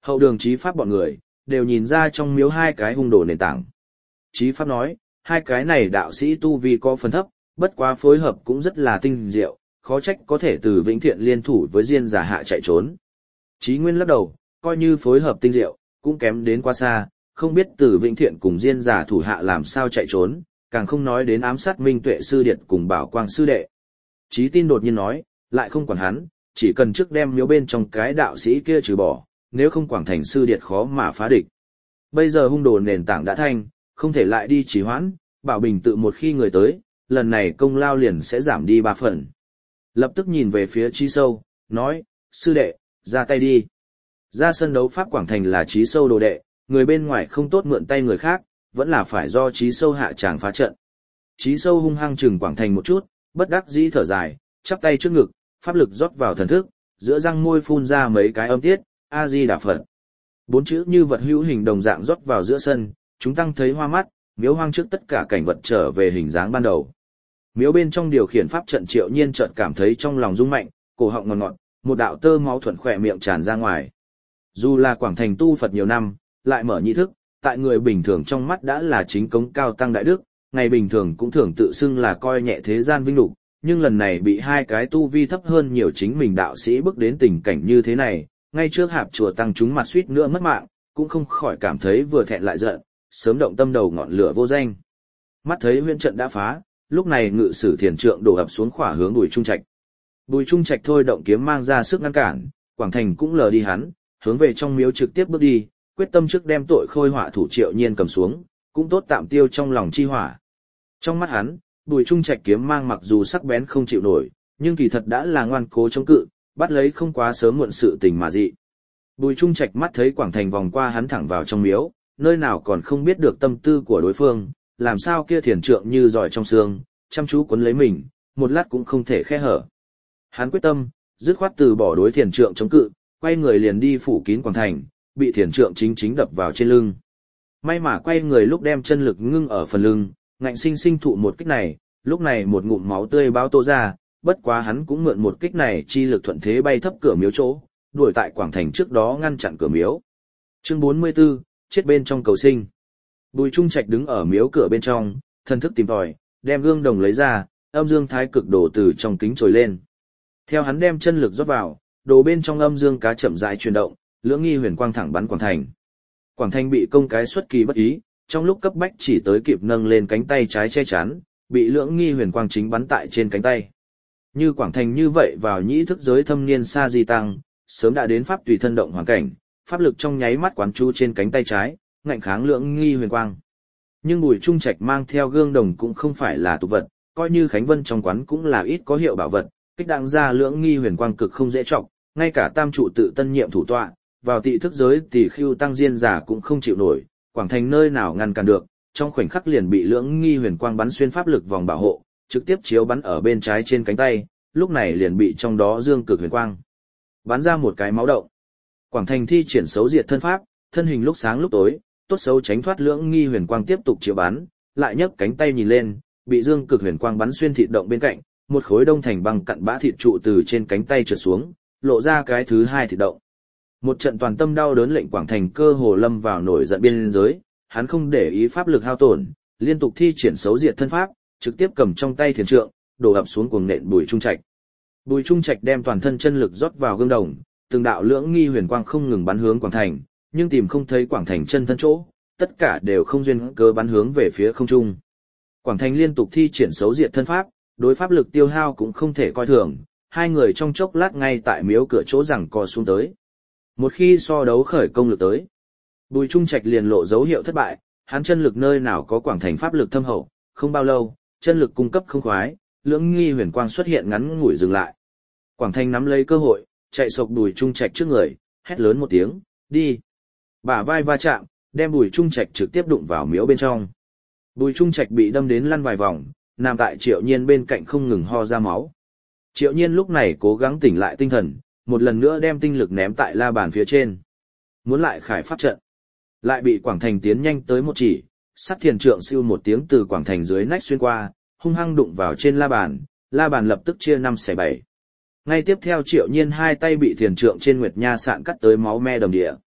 Hậu đường Chí Pháp bọn người, đều nhìn ra trong miếu hai cái hung đồ nền tảng. Chí Pháp nói, hai cái này đạo sĩ tu vi có phần thấp, bất quá phối hợp cũng rất là tinh diệu, khó trách có thể từ Vĩnh Thiện liên thủ với Diên giả hạ chạy trốn. Chí Nguyên lắc đầu, coi như phối hợp tinh diệu, cũng kém đến quá xa, không biết từ Vĩnh Thiện cùng Diên giả thủ hạ làm sao chạy trốn, càng không nói đến ám sát Minh Tuệ sư điệt cùng Bảo Quang sư đệ. Chí Tin đột nhiên nói, lại không quản hắn, chỉ cần trước đem miếu bên trong cái đạo sĩ kia trừ bỏ, nếu không Quảng Thành sư điệt khó mà phá địch. Bây giờ hung đồ nền tảng đã thành, không thể lại đi trì hoãn, Bảo Bình tự một khi người tới, lần này công lao liền sẽ giảm đi 3 phần. Lập tức nhìn về phía Chí Sâu, nói, sư đệ, ra tay đi. Ra sân đấu pháp Quảng Thành là Chí Sâu đồ đệ, người bên ngoài không tốt mượn tay người khác, vẫn là phải do Chí Sâu hạ tràng phá trận. Chí Sâu hung hăng chừng Quảng Thành một chút, bất đắc dĩ thở dài, chắp tay trước ngực, pháp lực rót vào thần thức, giữa răng môi phun ra mấy cái âm tiết, A Di Đà Phật. 4 chữ như vật hữu hình đồng dạng rót vào giữa sân, chúng tăng thấy hoa mắt, miếu hoang trước tất cả cảnh vật trở về hình dáng ban đầu. Miếu bên trong điều khiển pháp trận Triệu Nhiên chợt cảm thấy trong lòng rung mạnh, cổ họng ngọt ngọt, một đạo tơ máu thuận khỏe miệng tràn ra ngoài. Dù là Quảng Thành tu Phật nhiều năm, lại mở nhị thức, tại người bình thường trong mắt đã là chính cống cao tăng đại đức, ngày bình thường cũng thường tự xưng là coi nhẹ thế gian vinh lục, nhưng lần này bị hai cái tu vi thấp hơn nhiều chính mình đạo sĩ bước đến tình cảnh như thế này, ngay trước hạp chùa tăng chúng mặt suýt nữa mất mạng, cũng không khỏi cảm thấy vừa thẹn lại giận, sớm động tâm đầu ngọn lửa vô danh. Mắt thấy huyễn trận đã phá, lúc này ngự sử thiền trượng đổ ập xuống khỏa hướng Bùi Trung Trạch. Bùi Trung Trạch thôi động kiếm mang ra sức ngăn cản, Quảng Thành cũng lờ đi hắn, hướng về trong miếu trực tiếp bước đi, quyết tâm trước đem tội khôi họa thủ Triệu Nhiên cầm xuống, cũng tốt tạm tiêu trong lòng chi hỏa. Trong mắt hắn, Bùi Trung Trạch kiếm mang mặc dù sắc bén không chịu nổi, nhưng kỳ thật đã là ngoan cố chống cự, bắt lấy không quá sớm muộn sự tình mà dị. Bùi Trung Trạch mắt thấy Quảng Thành vòng qua hắn thẳng vào trong miếu, nơi nào còn không biết được tâm tư của đối phương, làm sao kia thiền trượng như giỏi trong xương, chăm chú quấn lấy mình, một lát cũng không thể khe hở. Hắn quyết tâm, dứt khoát từ bỏ đối thiền trượng chống cự, quay người liền đi phủ kín Quảng Thành, bị thiền trượng chính đập vào trên lưng. May mà quay người lúc đem chân lực ngưng ở phần lưng, ngạnh sinh sinh thụ một kích này, lúc này một ngụm máu tươi báo tô ra, bất quá hắn cũng mượn một kích này chi lực thuận thế bay thấp cửa miếu chỗ, đuổi tại Quảng Thành trước đó ngăn chặn cửa miếu. Chương 44, chết bên trong cầu sinh. Bùi Trung Trạch đứng ở miếu cửa bên trong, thần thức tìm tòi, đem gương đồng lấy ra, âm dương thái cực đồ từ trong kính trồi lên. Theo hắn đem chân lực rót vào, đồ bên trong âm dương cá chậm rãi chuyển động, lưỡng nghi huyền quang thẳng bắn Quảng Thành. Quảng Thành bị công cái xuất kỳ bất ý, trong lúc cấp bách chỉ tới kịp nâng lên cánh tay trái che chắn, bị lưỡng nghi huyền quang chính bắn tại trên cánh tay. Như Quảng Thành như vậy vào nhĩ thức giới thâm niên xa di tăng, sớm đã đến pháp tùy thân động hoàn cảnh, pháp lực trong nháy mắt quán chú trên cánh tay trái, ngạnh kháng lưỡng nghi huyền quang. Nhưng Bùi Trung Trạch mang theo gương đồng cũng không phải là tục vật, coi như Khánh Vân trong quán cũng là ít có hiệu bảo vật, kích đặng ra lưỡng nghi huyền quang cực không dễ trọng, ngay cả tam trụ tự tân nhiệm thủ tọa, vào tị thức giới tỷ khưu tăng diên giả cũng không chịu nổi, Quảng Thành nơi nào ngăn cản được, trong khoảnh khắc liền bị lưỡng nghi huyền quang bắn xuyên pháp lực vòng bảo hộ, trực tiếp chiếu bắn ở bên trái trên cánh tay, lúc này liền bị trong đó dương cực huyền quang bắn ra một cái máu động. Quảng Thành thi triển xấu diệt thân pháp, thân hình lúc sáng lúc tối, tốt xấu tránh thoát lưỡng nghi huyền quang tiếp tục chiếu bắn, lại nhấc cánh tay nhìn lên, bị dương cực huyền quang bắn xuyên thịt động bên cạnh, một khối đông thành băng cặn bã thịt trụ từ trên cánh tay trượt xuống, lộ ra cái thứ hai thịt động. Một trận toàn tâm đau đớn lệnh Quảng Thành cơ hồ lâm vào nổi giận biên giới, hắn không để ý pháp lực hao tổn, liên tục thi triển xấu diệt thân pháp, trực tiếp cầm trong tay thiền trượng, đổ ập xuống cuồng nện Bùi Trung Trạch. Bùi Trung Trạch đem toàn thân chân lực rót vào gương đồng, từng đạo lưỡng nghi huyền quang không ngừng bắn hướng Quảng Thành, nhưng tìm không thấy Quảng Thành chân thân chỗ, tất cả đều không duyên cớ bắn hướng về phía không trung. Quảng Thành liên tục thi triển xấu diệt thân pháp, đối pháp lực tiêu hao cũng không thể coi thường, hai người trong chốc lát ngay tại miếu cửa chỗ giằng co xuống tới. Một khi so đấu khởi công lực tới, Bùi Trung Trạch liền lộ dấu hiệu thất bại, hắn chân lực nơi nào có Quảng Thành pháp lực thâm hậu, không bao lâu, chân lực cung cấp không khoái, lưỡng nghi huyền quang xuất hiện ngắn ngủi dừng lại. Quảng Thành nắm lấy cơ hội, chạy sộc Bùi Trung Trạch trước người, hét lớn một tiếng, đi. Bả vai va chạm, đem Bùi Trung Trạch trực tiếp đụng vào miếu bên trong. Bùi Trung Trạch bị đâm đến lăn vài vòng, nằm tại Triệu Nhiên bên cạnh không ngừng ho ra máu. Triệu Nhiên lúc này cố gắng tỉnh lại tinh thần, một lần nữa đem tinh lực ném tại la bàn phía trên. Muốn lại khải pháp trận, lại bị Quảng Thành tiến nhanh tới một chỉ, sắt thiền trượng siêu một tiếng từ Quảng Thành dưới nách xuyên qua, hung hăng đụng vào trên la bàn lập tức chia 5/7. Ngay tiếp theo Triệu Nhiên hai tay bị thiền trượng trên nguyệt nha sạn cắt tới máu me đầm địa.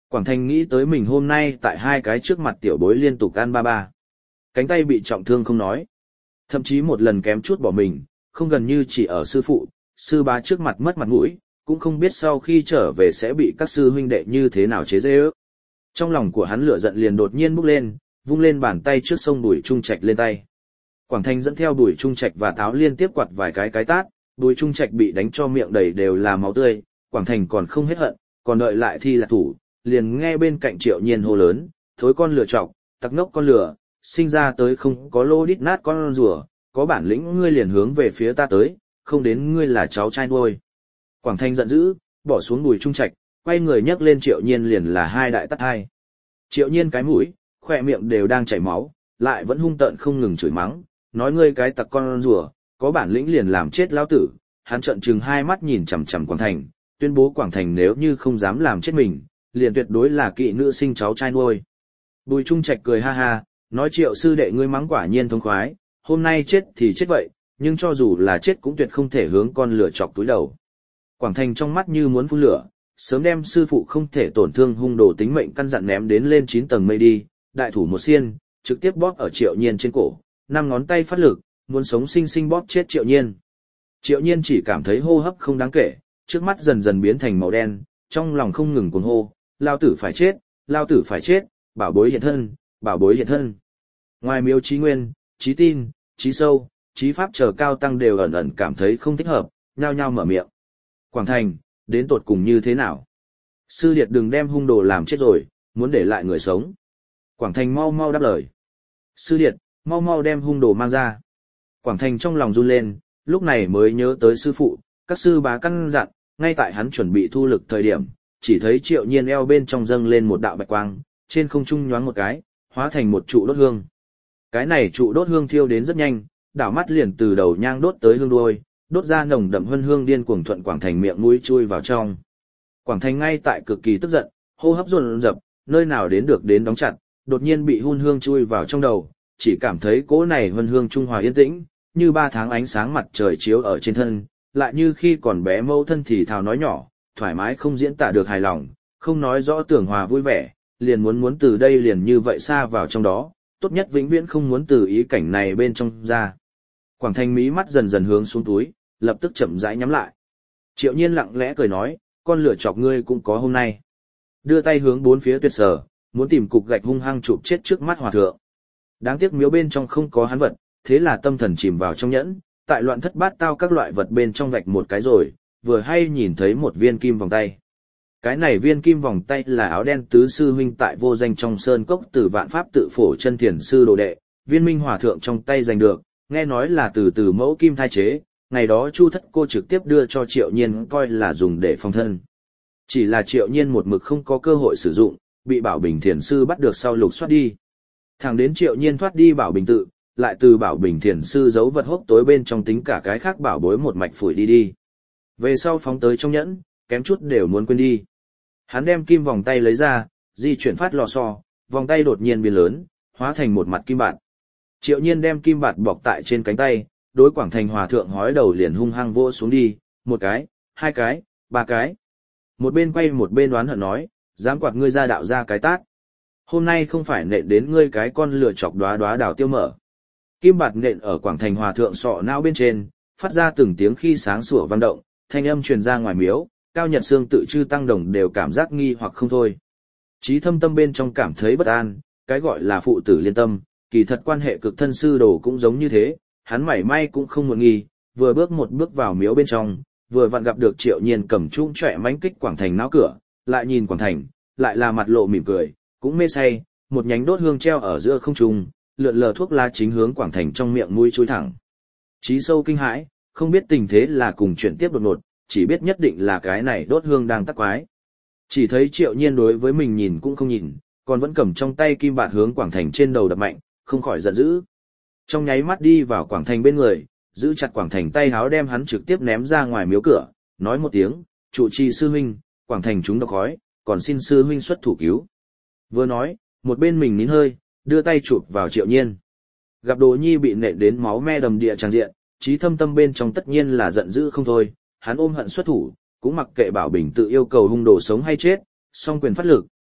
Quảng Thành nghĩ tới mình hôm nay tại hai cái trước mặt tiểu bối liên tục ăn ba ba. Cánh tay bị trọng thương không nói. Thậm chí một lần kém chút bỏ mình, không gần như chỉ ở sư phụ, sư bá trước mặt mất mặt mũi, cũng không biết sau khi trở về sẽ bị các sư huynh đệ như thế nào chế giễu. Trong lòng của hắn lửa giận liền đột nhiên bốc lên, vung lên bàn tay trước sông Bùi Trung Trạch lên tay. Quảng Thành dẫn theo Bùi Trung Trạch và Táo liên tiếp quạt vài cái tát, Bùi Trung Trạch bị đánh cho miệng đầy đều là máu tươi, Quảng Thành còn không hết hận, còn đợi lại thi là thủ, liền nghe bên cạnh Triệu Nhiên hô lớn, thối con lửa trọc, tặc ngốc con lửa, sinh ra tới không có lô đít nát con rùa, có bản lĩnh ngươi liền hướng về phía ta tới, không đến ngươi là cháu trai nuôi. Quảng Thành giận dữ, bỏ xuống Bùi Trung Trạch, quay người nhấc lên Triệu Nhiên liền là hai đại tát hai. Triệu Nhiên cái mũi, khỏe miệng đều đang chảy máu, lại vẫn hung tợn không ngừng chửi mắng, nói ngươi cái tặc con rùa, có bản lĩnh liền làm chết lão tử. Hắn trợn trừng hai mắt nhìn chằm chằm Quảng Thành, tuyên bố Quảng Thành nếu như không dám làm chết mình, liền tuyệt đối là kỵ nữ sinh cháu trai nuôi. Bùi Trung Trạch cười ha ha, nói Triệu sư đệ ngươi mắng quả nhiên thống khoái, hôm nay chết thì chết vậy, nhưng cho dù là chết cũng tuyệt không thể hướng con lửa chọc túi đầu. Quảng Thành trong mắt như muốn phun lửa, sớm đem sư phụ không thể tổn thương hung đồ tính mệnh căn dặn ném đến lên 9 tầng mây đi, đại thủ một xiên, trực tiếp bóp ở Triệu Nhiên trên cổ, 5 ngón tay phát lực, muốn sống sinh sinh bóp chết Triệu Nhiên. Triệu Nhiên chỉ cảm thấy hô hấp không đáng kể, trước mắt dần dần biến thành màu đen, trong lòng không ngừng cuồng hô, lao tử phải chết, lao tử phải chết, bảo bối hiện thân, bảo bối hiện thân. Ngoài Miếu Chí Nguyên, Chí Tin, Chí Sâu, Chí Pháp chờ cao tăng đều ẩn ẩn cảm thấy không thích hợp, nhao nhao mở miệng. Quảng Thành, đến tột cùng như thế nào? Sư điệt đừng đem hung đồ làm chết rồi, muốn để lại người sống. Quảng Thành mau mau đáp lời. Sư điệt, mau mau đem hung đồ mang ra. Quảng Thành trong lòng run lên, lúc này mới nhớ tới sư phụ, các sư bá căn dặn, ngay tại hắn chuẩn bị thu lực thời điểm, chỉ thấy Triệu Nhiên eo bên trong dâng lên một đạo bạch quang, trên không trung nhoáng một cái, hóa thành một trụ đốt hương. Cái này trụ đốt hương thiêu đến rất nhanh, đảo mắt liền từ đầu nhang đốt tới hương đuôi, đốt ra nồng đậm hương hương điên cuồng thuận Quảng Thành miệng mũi chui vào trong. Quảng Thành ngay tại cực kỳ tức giận, hô hấp dồn dập, nơi nào đến được đến đóng chặt, đột nhiên bị hun hương chui vào trong đầu, chỉ cảm thấy cỗ này hương hương trung hòa yên tĩnh, như 3 tháng ánh sáng mặt trời chiếu ở trên thân, lại như khi còn bé mâu thân thì thào nói nhỏ, thoải mái không diễn tả được hài lòng, không nói rõ tưởng hòa vui vẻ, liền muốn từ đây liền như vậy xa vào trong đó, tốt nhất vĩnh viễn không muốn từ ý cảnh này bên trong ra. Quảng Thành mí mắt dần dần hướng xuống túi, lập tức chậm rãi nhắm lại. Triệu Nhiên lặng lẽ cười nói, con lửa chọc ngươi cũng có hôm nay. Đưa tay hướng bốn phía tuyệt sở, muốn tìm cục gạch hung hăng chụp chết trước mắt hòa thượng. Đáng tiếc miếu bên trong không có hắn vật, thế là tâm thần chìm vào trong nhẫn, tại loạn thất bát tao các loại vật bên trong vạch một cái rồi, vừa hay nhìn thấy một viên kim vòng tay. Cái này viên kim vòng tay là áo đen tứ sư huynh tại vô danh trong sơn cốc từ vạn pháp tự phổ chân thiền sư đồ đệ, viên minh hòa thượng trong tay giành được, nghe nói là từ mẫu kim thai chế, ngày đó Chu thất cô trực tiếp đưa cho Triệu Nhiên coi là dùng để phòng thân. Chỉ là Triệu Nhiên một mực không có cơ hội sử dụng, bị Bảo Bình thiền sư bắt được sau lục soát đi. Thẳng đến Triệu Nhiên thoát đi Bảo Bình tự, lại từ Bảo Bình thiền sư giấu vật hốc tối bên trong tính cả cái khác bảo bối một mạch phủi đi. Về sau phóng tới trong nhẫn, kém chút đều muốn quên đi. Hắn đem kim vòng tay lấy ra, di chuyển phát lò xo, vòng tay đột nhiên biến lớn, hóa thành một mặt kim bạt. Triệu Nhiên đem kim bạt bọc tại trên cánh tay, đối Quảng Thành hòa thượng hói đầu liền hung hăng vỗ xuống đi, 1 cái, 2 cái, 3 cái. Một bên quay một bên đoán hận nói, dám quạt ngươi ra đạo ra cái tát. Hôm nay không phải nện đến ngươi cái con lửa chọc đóa đóa đào tiêu mở. Kim bạt nện ở Quảng Thành hòa thượng sọ não bên trên, phát ra từng tiếng khi sáng sủa vang động, thanh âm truyền ra ngoài miếu, Cao Nhật Sương tự chư tăng đồng đều cảm giác nghi hoặc không thôi. Chí Thâm tâm bên trong cảm thấy bất an, cái gọi là phụ tử liên tâm, kỳ thật quan hệ cực thân sư đồ cũng giống như thế, hắn mảy may cũng không muộn nghi, vừa bước một bước vào miếu bên trong, vừa vặn gặp được Triệu Nhiên cầm chung chọe mánh kích Quảng Thành náo cửa, lại nhìn Quảng Thành, lại là mặt lộ mỉm cười, cũng mê say, một nhánh đốt hương treo ở giữa không trung, lượn lờ thuốc lá chính hướng Quảng Thành trong miệng mũi chui thẳng. Chí Sâu kinh hãi, không biết tình thế là cùng chuyển tiếp đột ngột, chỉ biết nhất định là cái này đốt hương đang tắc quái. Chỉ thấy Triệu Nhiên đối với mình nhìn cũng không nhìn, còn vẫn cầm trong tay kim bạt hướng Quảng Thành trên đầu đập mạnh, không khỏi giận dữ. Trong nháy mắt đi vào Quảng Thành bên người, giữ chặt Quảng Thành tay háo đem hắn trực tiếp ném ra ngoài miếu cửa, nói một tiếng, trụ trì sư huynh, Quảng Thành chúng độc khói, còn xin sư huynh xuất thủ cứu. Vừa nói, một bên mình nín hơi, đưa tay chụp vào Triệu Nhiên. Gặp Đồ Nhi bị nện đến máu me đầm địa tràn diện, Chí Thâm tâm bên trong tất nhiên là giận dữ không thôi, hắn ôm hận xuất thủ, cũng mặc kệ Bảo Bình tự yêu cầu hung đồ sống hay chết, song quyền phát lực,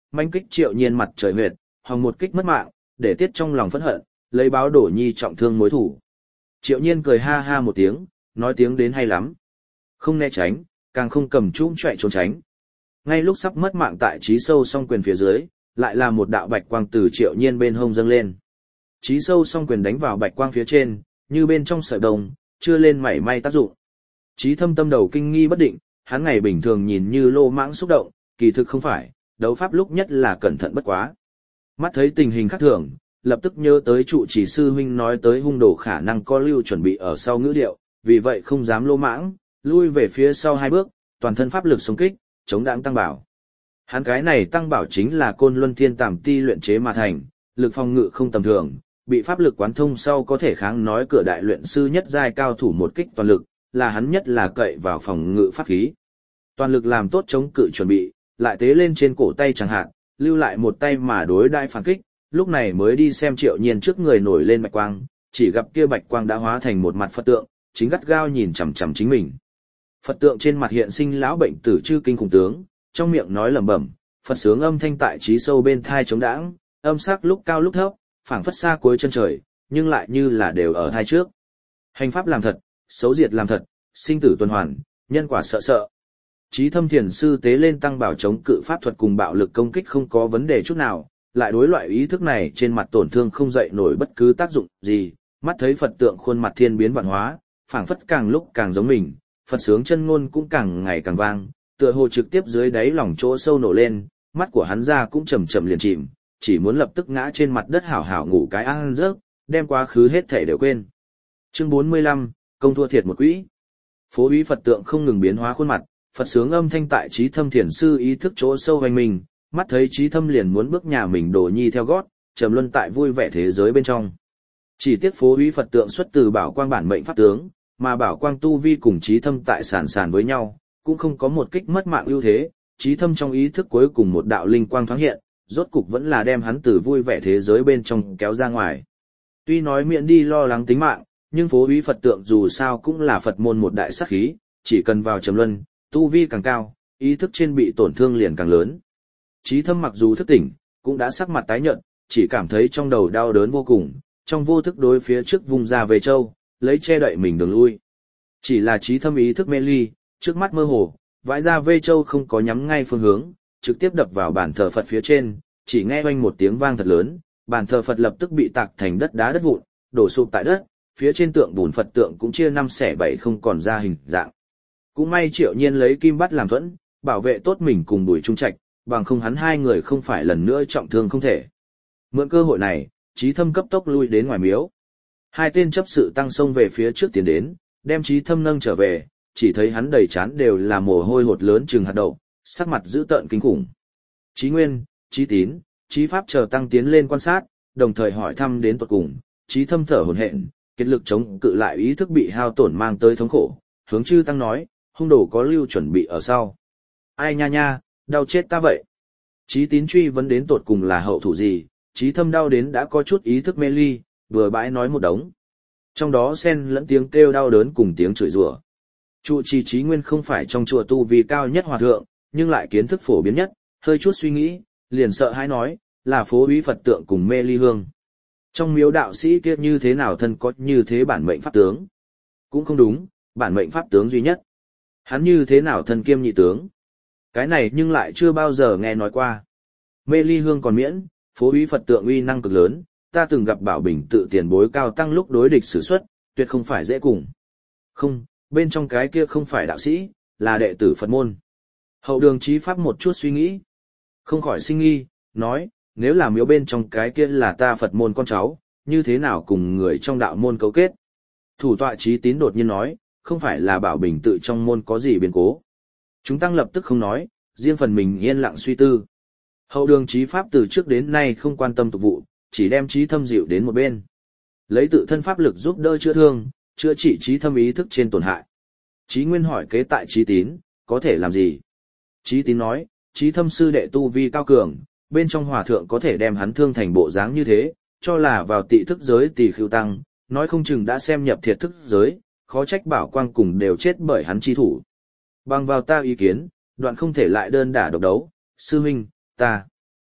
manh kích Triệu Nhiên mặt trời huyệt, hòng một kích mất mạng, để tiết trong lòng phẫn hận, lấy báo Đỗ Nhi trọng thương mối thủ. Triệu Nhiên cười ha ha một tiếng, nói tiếng đến hay lắm. Không né tránh, càng không cầm chung chạy trốn tránh. Ngay lúc sắp mất mạng tại Chí Sâu song quyền phía dưới, lại là một đạo bạch quang từ Triệu Nhiên bên hông dâng lên. Chí Sâu song quyền đánh vào bạch quang phía trên, như bên trong sợi đồng, chưa lên mảy may tác dụng. Chí Thâm tâm đầu kinh nghi bất định, hắn ngày bình thường nhìn như lô mãng xúc động, kỳ thực không phải, đấu pháp lúc nhất là cẩn thận bất quá. Mắt thấy tình hình khác thường, lập tức nhớ tới trụ trì sư huynh nói tới hung đồ khả năng có lưu chuẩn bị ở sau ngữ điệu, vì vậy không dám lô mãng, lui về phía sau 2 bước, toàn thân pháp lực xung kích, chống đãng tăng bảo. Hắn cái này tăng bảo chính là Côn Luân Thiên Tàm Ti luyện chế mà thành, lực phòng ngự không tầm thường, bị pháp lực quán thông sau có thể kháng nói cửa đại luyện sư nhất giai cao thủ một kích toàn lực, là hắn nhất là cậy vào phòng ngự pháp khí. Toàn lực làm tốt chống cự chuẩn bị, lại tế lên trên cổ tay chẳng hạn, lưu lại một tay mà đối đai phản kích, lúc này mới đi xem Triệu Nhiên trước người nổi lên bạch quang, chỉ gặp kia bạch quang đã hóa thành một mặt Phật tượng, chính gắt gao nhìn chằm chằm chính mình. Phật tượng trên mặt hiện sinh lão bệnh tử chư kinh khủng tướng, trong miệng nói lẩm bẩm, Phật sướng âm thanh tại trí sâu bên thai chống đãng, âm sắc lúc cao lúc thấp, phảng phất xa cuối chân trời, nhưng lại như là đều ở thai trước. Hành pháp làm thật, xấu diệt làm thật, sinh tử tuần hoàn, nhân quả sợ sợ. Chí Thâm thiền sư tế lên tăng bảo chống cự pháp thuật cùng bạo lực công kích không có vấn đề chút nào, lại đối loại ý thức này trên mặt tổn thương không dậy nổi bất cứ tác dụng gì, mắt thấy Phật tượng khuôn mặt thiên biến vạn hóa, phảng phất càng lúc càng giống mình, Phật sướng chân ngôn cũng càng ngày càng vang, tựa hồ trực tiếp dưới đáy lòng chỗ sâu nổ lên, mắt của hắn ra cũng chậm chậm liền chìm, chỉ muốn lập tức ngã trên mặt đất hảo hảo ngủ cái ăn giấc, đem quá khứ hết thảy đều quên. Chương 45, công thua thiệt một quỹ. Phố úy Phật tượng không ngừng biến hóa khuôn mặt, Phật sướng âm thanh tại Chí Thâm thiền sư ý thức chỗ sâu hoành mình, mắt thấy Chí Thâm liền muốn bước nhà mình Đồ Nhi theo gót, trầm luân tại vui vẻ thế giới bên trong. Chỉ tiếc phố úy Phật tượng xuất từ Bảo Quang bản mệnh pháp tướng, mà Bảo Quang tu vi cùng Chí Thâm tại sàn với nhau, cũng không có một kích mất mạng ưu thế, Chí Thâm trong ý thức cuối cùng một đạo linh quang thoáng hiện, rốt cục vẫn là đem hắn từ vui vẻ thế giới bên trong kéo ra ngoài. Tuy nói miệng đi lo lắng tính mạng, nhưng phố úy Phật tượng dù sao cũng là Phật môn một đại sát khí, chỉ cần vào trầm luân, tu vi càng cao, ý thức trên bị tổn thương liền càng lớn. Chí Thâm mặc dù thức tỉnh, cũng đã sắc mặt tái nhợt, chỉ cảm thấy trong đầu đau đớn vô cùng, trong vô thức đối phía trước vùng ra về châu, lấy che đậy mình đường lui. Chỉ là Chí Thâm ý thức mê ly, trước mắt mơ hồ, vãi ra vê châu không có nhắm ngay phương hướng, trực tiếp đập vào bàn thờ Phật phía trên, chỉ nghe oanh một tiếng vang thật lớn, bàn thờ Phật lập tức bị tạc thành đất đá đất vụn, đổ sụp tại đất, phía trên tượng bùn Phật tượng cũng chia 5/7 không còn ra hình dạng. Cũng may Triệu Nhiên lấy kim bắt làm thuẫn, bảo vệ tốt mình cùng Bùi Trung Trạch, bằng không hắn 2 người không phải lần nữa trọng thương không thể. Mượn cơ hội này, Chí Thâm cấp tốc lui đến ngoài miếu. 2 tên chấp sự tăng xông về phía trước tiến đến, đem Chí Thâm nâng trở về, chỉ thấy hắn đầy trán đều là mồ hôi hột lớn chừng hạt đậu, sắc mặt dữ tợn kinh khủng. Chí Nguyên, Chí Tín, Chí Pháp chờ tăng tiến lên quan sát, đồng thời hỏi thăm đến tột cùng, Chí Thâm thở hổn hển, kết lực chống cự lại ý thức bị hao tổn mang tới thống khổ, hướng chư tăng nói, hung đồ có lưu chuẩn bị ở sau. Ai nha nha, đau chết ta vậy. Chí Tín truy vấn đến tột cùng là hậu thủ gì, Chí Thâm đau đến đã có chút ý thức mê ly, vừa bãi nói một đống. Trong đó xen lẫn tiếng kêu đau đớn cùng tiếng chửi rủa. Trụ trì Chí Nguyên không phải trong chùa tu vi cao nhất hòa thượng, nhưng lại kiến thức phổ biến nhất, hơi chút suy nghĩ, liền sợ hãi nói, là phố úy Phật tượng cùng mê ly hương. Trong miếu đạo sĩ kia như thế nào thân có như thế bản mệnh pháp tướng? Cũng không đúng, bản mệnh pháp tướng duy nhất. Hắn như thế nào thân kiêm nhị tướng? Cái này nhưng lại chưa bao giờ nghe nói qua. Mê ly hương còn miễn, phố úy Phật tượng uy năng cực lớn, ta từng gặp Bảo Bình tự tiền bối cao tăng lúc đối địch sử xuất, tuyệt không phải dễ cùng. Không, bên trong cái kia không phải đạo sĩ, là đệ tử Phật môn. Hậu Đường Chí Pháp một chút suy nghĩ, không khỏi sinh nghi, nói, nếu là miếu bên trong cái kia là ta Phật môn con cháu, như thế nào cùng người trong đạo môn cấu kết? Thủ tọa Chí Tín đột nhiên nói, không phải là Bảo Bình tự trong môn có gì biến cố. Chúng tăng lập tức không nói, riêng phần mình yên lặng suy tư. Hậu Đường Chí Pháp từ trước đến nay không quan tâm tục vụ, chỉ đem Chí Thâm dịu đến một bên. Lấy tự thân pháp lực giúp đỡ chữa thương, chữa trị Chí Thâm ý thức trên tổn hại. Chí Nguyên hỏi kế tại Chí Tín, có thể làm gì? Chí Tín nói, Chí Thâm sư đệ tu vi cao cường, bên trong hòa thượng có thể đem hắn thương thành bộ dáng như thế, cho là vào tị thức giới tỳ khưu tăng, nói không chừng đã xem nhập thiệt thức giới, khó trách Bảo Quang cùng đều chết bởi hắn chi thủ. Bằng vào ta ý kiến, đoạn không thể lại đơn đả độc đấu, sư huynh, ta.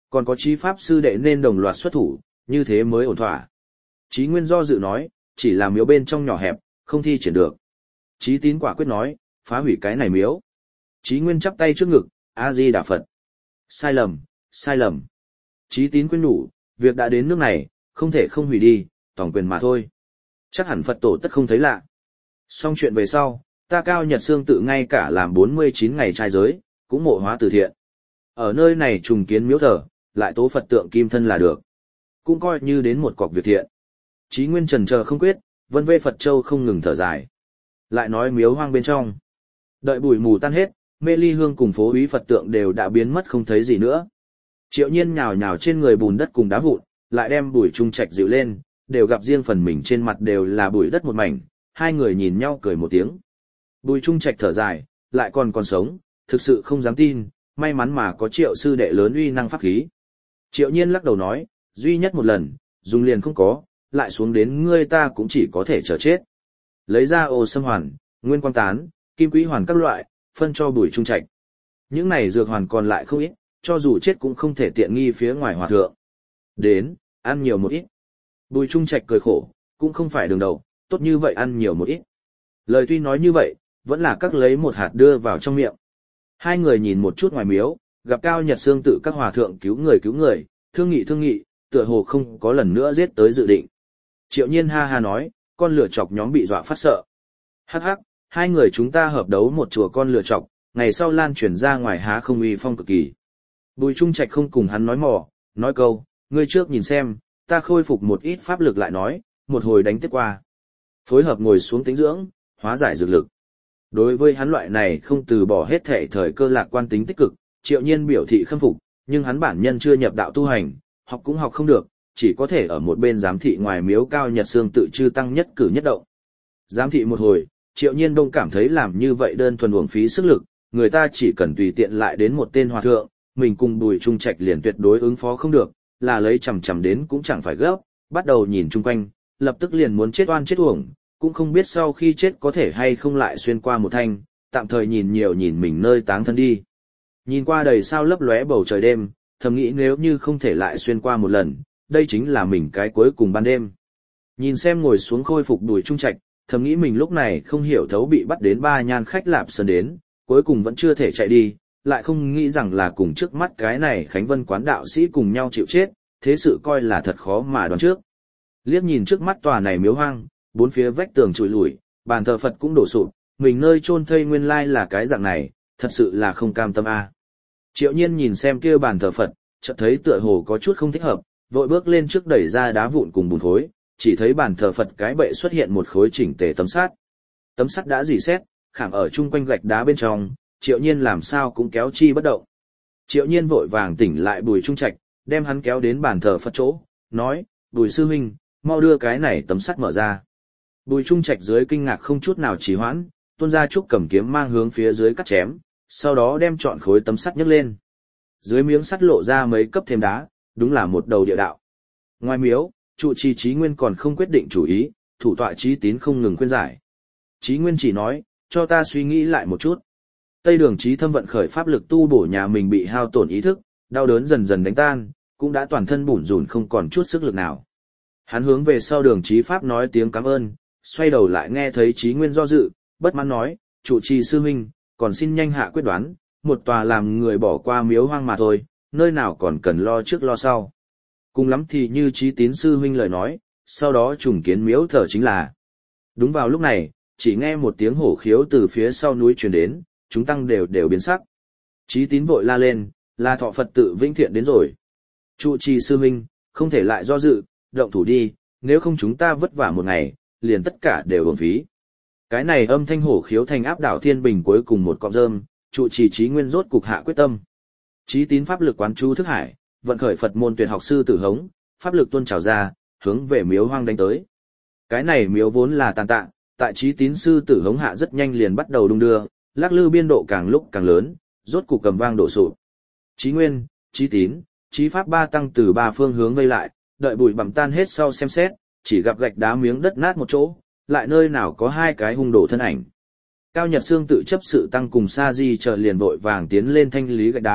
Còn có Chí Pháp sư đệ nên đồng loạt xuất thủ, như thế mới ổn thỏa. Chí Nguyên do dự nói, chỉ là miếu bên trong nhỏ hẹp, không thi triển được. Chí Tín quả quyết nói, phá hủy cái này miếu. Chí Nguyên chắp tay trước ngực, A-di-đà Phật. Sai lầm, sai lầm. Chí Tín khuyên nhủ, việc đã đến nước này, không thể không hủy đi, toàn quyền mà thôi. Chắc hẳn Phật tổ tất không thấy lạ. Xong chuyện về sau, ta Cao Nhật Xương tự ngay cả làm 49 ngày trai giới, cũng mộ hóa từ thiện. Ở nơi này trùng kiến miếu thờ, lại tố Phật tượng kim thân là được. Cũng coi như đến một cọc việc thiện. Chí Nguyên trần chờ không quyết, vân vê Phật Châu không ngừng thở dài. Lại nói miếu hoang bên trong. Đợi bụi mù tan hết, mê ly hương cùng phố úy Phật tượng đều đã biến mất không thấy gì nữa. Triệu Nhiên nhào nhào trên người bùn đất cùng đá vụn, lại đem Bùi Trung Trạch dịu lên, đều gặp riêng phần mình trên mặt đều là bụi đất một mảnh, hai người nhìn nhau cười một tiếng. Bùi Trung Trạch thở dài, lại còn sống, thực sự không dám tin, may mắn mà có Triệu sư đệ lớn uy năng pháp khí. Triệu Nhiên lắc đầu nói, duy nhất một lần, dùng liền không có, lại xuống đến ngươi ta cũng chỉ có thể chờ chết. Lấy ra ô sâm hoàn, nguyên quang tán, kim quý hoàn các loại, phân cho Bùi Trung Trạch. Những này dược hoàn còn lại không ít, cho dù chết cũng không thể tiện nghi phía ngoài hòa thượng. Đến, ăn nhiều một ít. Bùi Trung Trạch cười khổ, cũng không phải đường đầu, tốt như vậy ăn nhiều một ít. Lời tuy nói như vậy, vẫn là các lấy một hạt đưa vào trong miệng. Hai người nhìn một chút ngoài miếu, gặp Cao Nhật Xương tự các hòa thượng cứu người, thương nghị, tựa hồ không có lần nữa giết tới dự định. Triệu Nhiên ha ha nói, con lửa chọc nhóm bị dọa phát sợ. Hắc hắc, hai người chúng ta hợp đấu một chùa con lửa chọc, ngày sau lan truyền ra ngoài há không uy phong cực kỳ. Bùi Trung Trạch không cùng hắn nói mò, nói câu, ngươi trước nhìn xem, ta khôi phục một ít pháp lực lại nói, một hồi đánh tiếp qua. Phối hợp ngồi xuống tĩnh dưỡng, hóa giải dược lực. Đối với hắn loại này không từ bỏ hết thể thời cơ lạc quan tính tích cực, Triệu Nhiên biểu thị khâm phục, nhưng hắn bản nhân chưa nhập đạo tu hành, học cũng học không được, chỉ có thể ở một bên giám thị ngoài miếu Cao Nhật Xương tự chư tăng nhất cử nhất động. Giám thị một hồi, Triệu Nhiên đông cảm thấy làm như vậy đơn thuần uổng phí sức lực, người ta chỉ cần tùy tiện lại đến một tên hòa thượng, mình cùng Bùi Trung Trạch liền tuyệt đối ứng phó không được, là lấy chằm đến cũng chẳng phải gấp, bắt đầu nhìn chung quanh, lập tức liền muốn chết oan chết uổng, cũng không biết sau khi chết có thể hay không lại xuyên qua một thanh, tạm thời nhìn nhiều nhìn mình nơi táng thân đi. Nhìn qua đầy sao lấp lóe bầu trời đêm, thầm nghĩ nếu như không thể lại xuyên qua một lần, đây chính là mình cái cuối cùng ban đêm. Nhìn xem ngồi xuống khôi phục Bùi Trung Trạch, thầm nghĩ mình lúc này không hiểu thấu bị bắt đến ba nhan khách lạp sơn đến, cuối cùng vẫn chưa thể chạy đi, lại không nghĩ rằng là cùng trước mắt cái này Khánh Vân quán đạo sĩ cùng nhau chịu chết, thế sự coi là thật khó mà đoán trước. Liếc nhìn trước mắt tòa này miếu hoang, bốn phía vách tường trụi lủi, bàn thờ Phật cũng đổ sụp, mình nơi chôn thây nguyên lai là cái dạng này, thật sự là không cam tâm a. Triệu Nhiên nhìn xem kia bàn thờ Phật, chợt thấy tựa hồ có chút không thích hợp, vội bước lên trước đẩy ra đá vụn cùng bùn khối, chỉ thấy bàn thờ Phật cái bệ xuất hiện một khối chỉnh tề tấm sắt. Tấm sắt đã rỉ sét, khảm ở chung quanh gạch đá bên trong, Triệu Nhiên làm sao cũng kéo chi bất động. Triệu Nhiên vội vàng tỉnh lại Bùi Trung Trạch, đem hắn kéo đến bàn thờ Phật chỗ, nói, Bùi sư huynh, mau đưa cái này tấm sắt mở ra. Bùi Trung Trạch dưới kinh ngạc không chút nào trì hoãn, tuôn ra trúc cầm kiếm mang hướng phía dưới cắt chém, sau đó đem trọn khối tấm sắt nhấc lên. Dưới miếng sắt lộ ra mấy cấp thêm đá, đúng là một đầu địa đạo. Ngoài miếu, trụ trì Chí Nguyên còn không quyết định chủ ý, thủ tọa Chí Tín không ngừng khuyên giải. Chí Nguyên chỉ nói, cho ta suy nghĩ lại một chút. Tây Đường Chí Thâm vận khởi pháp lực tu bổ nhà mình bị hao tổn ý thức, đau đớn dần dần đánh tan, cũng đã toàn thân bủn rủn không còn chút sức lực nào. Hắn hướng về sau Đường Chí Pháp nói tiếng cảm ơn, xoay đầu lại nghe thấy Chí Nguyên do dự, bất mãn nói, trụ trì sư huynh, còn xin nhanh hạ quyết đoán, một tòa làm người bỏ qua miếu hoang mà thôi, nơi nào còn cần lo trước lo sau. Cùng lắm thì như Chí Tín sư huynh lời nói, sau đó trùng kiến miếu thờ chính là. Đúng vào lúc này, chỉ nghe một tiếng hổ khiếu từ phía sau núi truyền đến, chúng tăng đều biến sắc. Chí Tín vội la lên, là Thọ Phật tự Vĩnh Thiện đến rồi. Trụ trì sư huynh, không thể lại do dự, động thủ đi, nếu không chúng ta vất vả một ngày, liền tất cả đều uổng phí. Cái này âm thanh hổ khiếu thành áp đảo thiên bình cuối cùng một cọng rơm, trụ trì Chí Nguyên rốt cục hạ quyết tâm. Chí Tín pháp lực quán chú thức hải, vận khởi Phật môn tuyệt học sư Tử Hống, pháp lực tuôn trào ra, hướng về miếu hoang đánh tới. Cái này miếu vốn là tàn tạ, tại Chí Tín sư Tử Hống hạ rất nhanh liền bắt đầu đung đưa, lắc lư biên độ càng lúc càng lớn, rốt cục cầm vang đổ sụp. Chí Nguyên, Chí Tín, Chí Pháp ba tăng từ ba phương hướng vây lại, đợi bụi bặm tan hết sau xem xét, chỉ gặp gạch đá miếng đất nát một chỗ, lại nơi nào có hai cái hung đồ thân ảnh. Cao Nhật Xương tự chấp sự tăng cùng Sa Di chờ liền vội vàng tiến lên thanh lý gạch đá,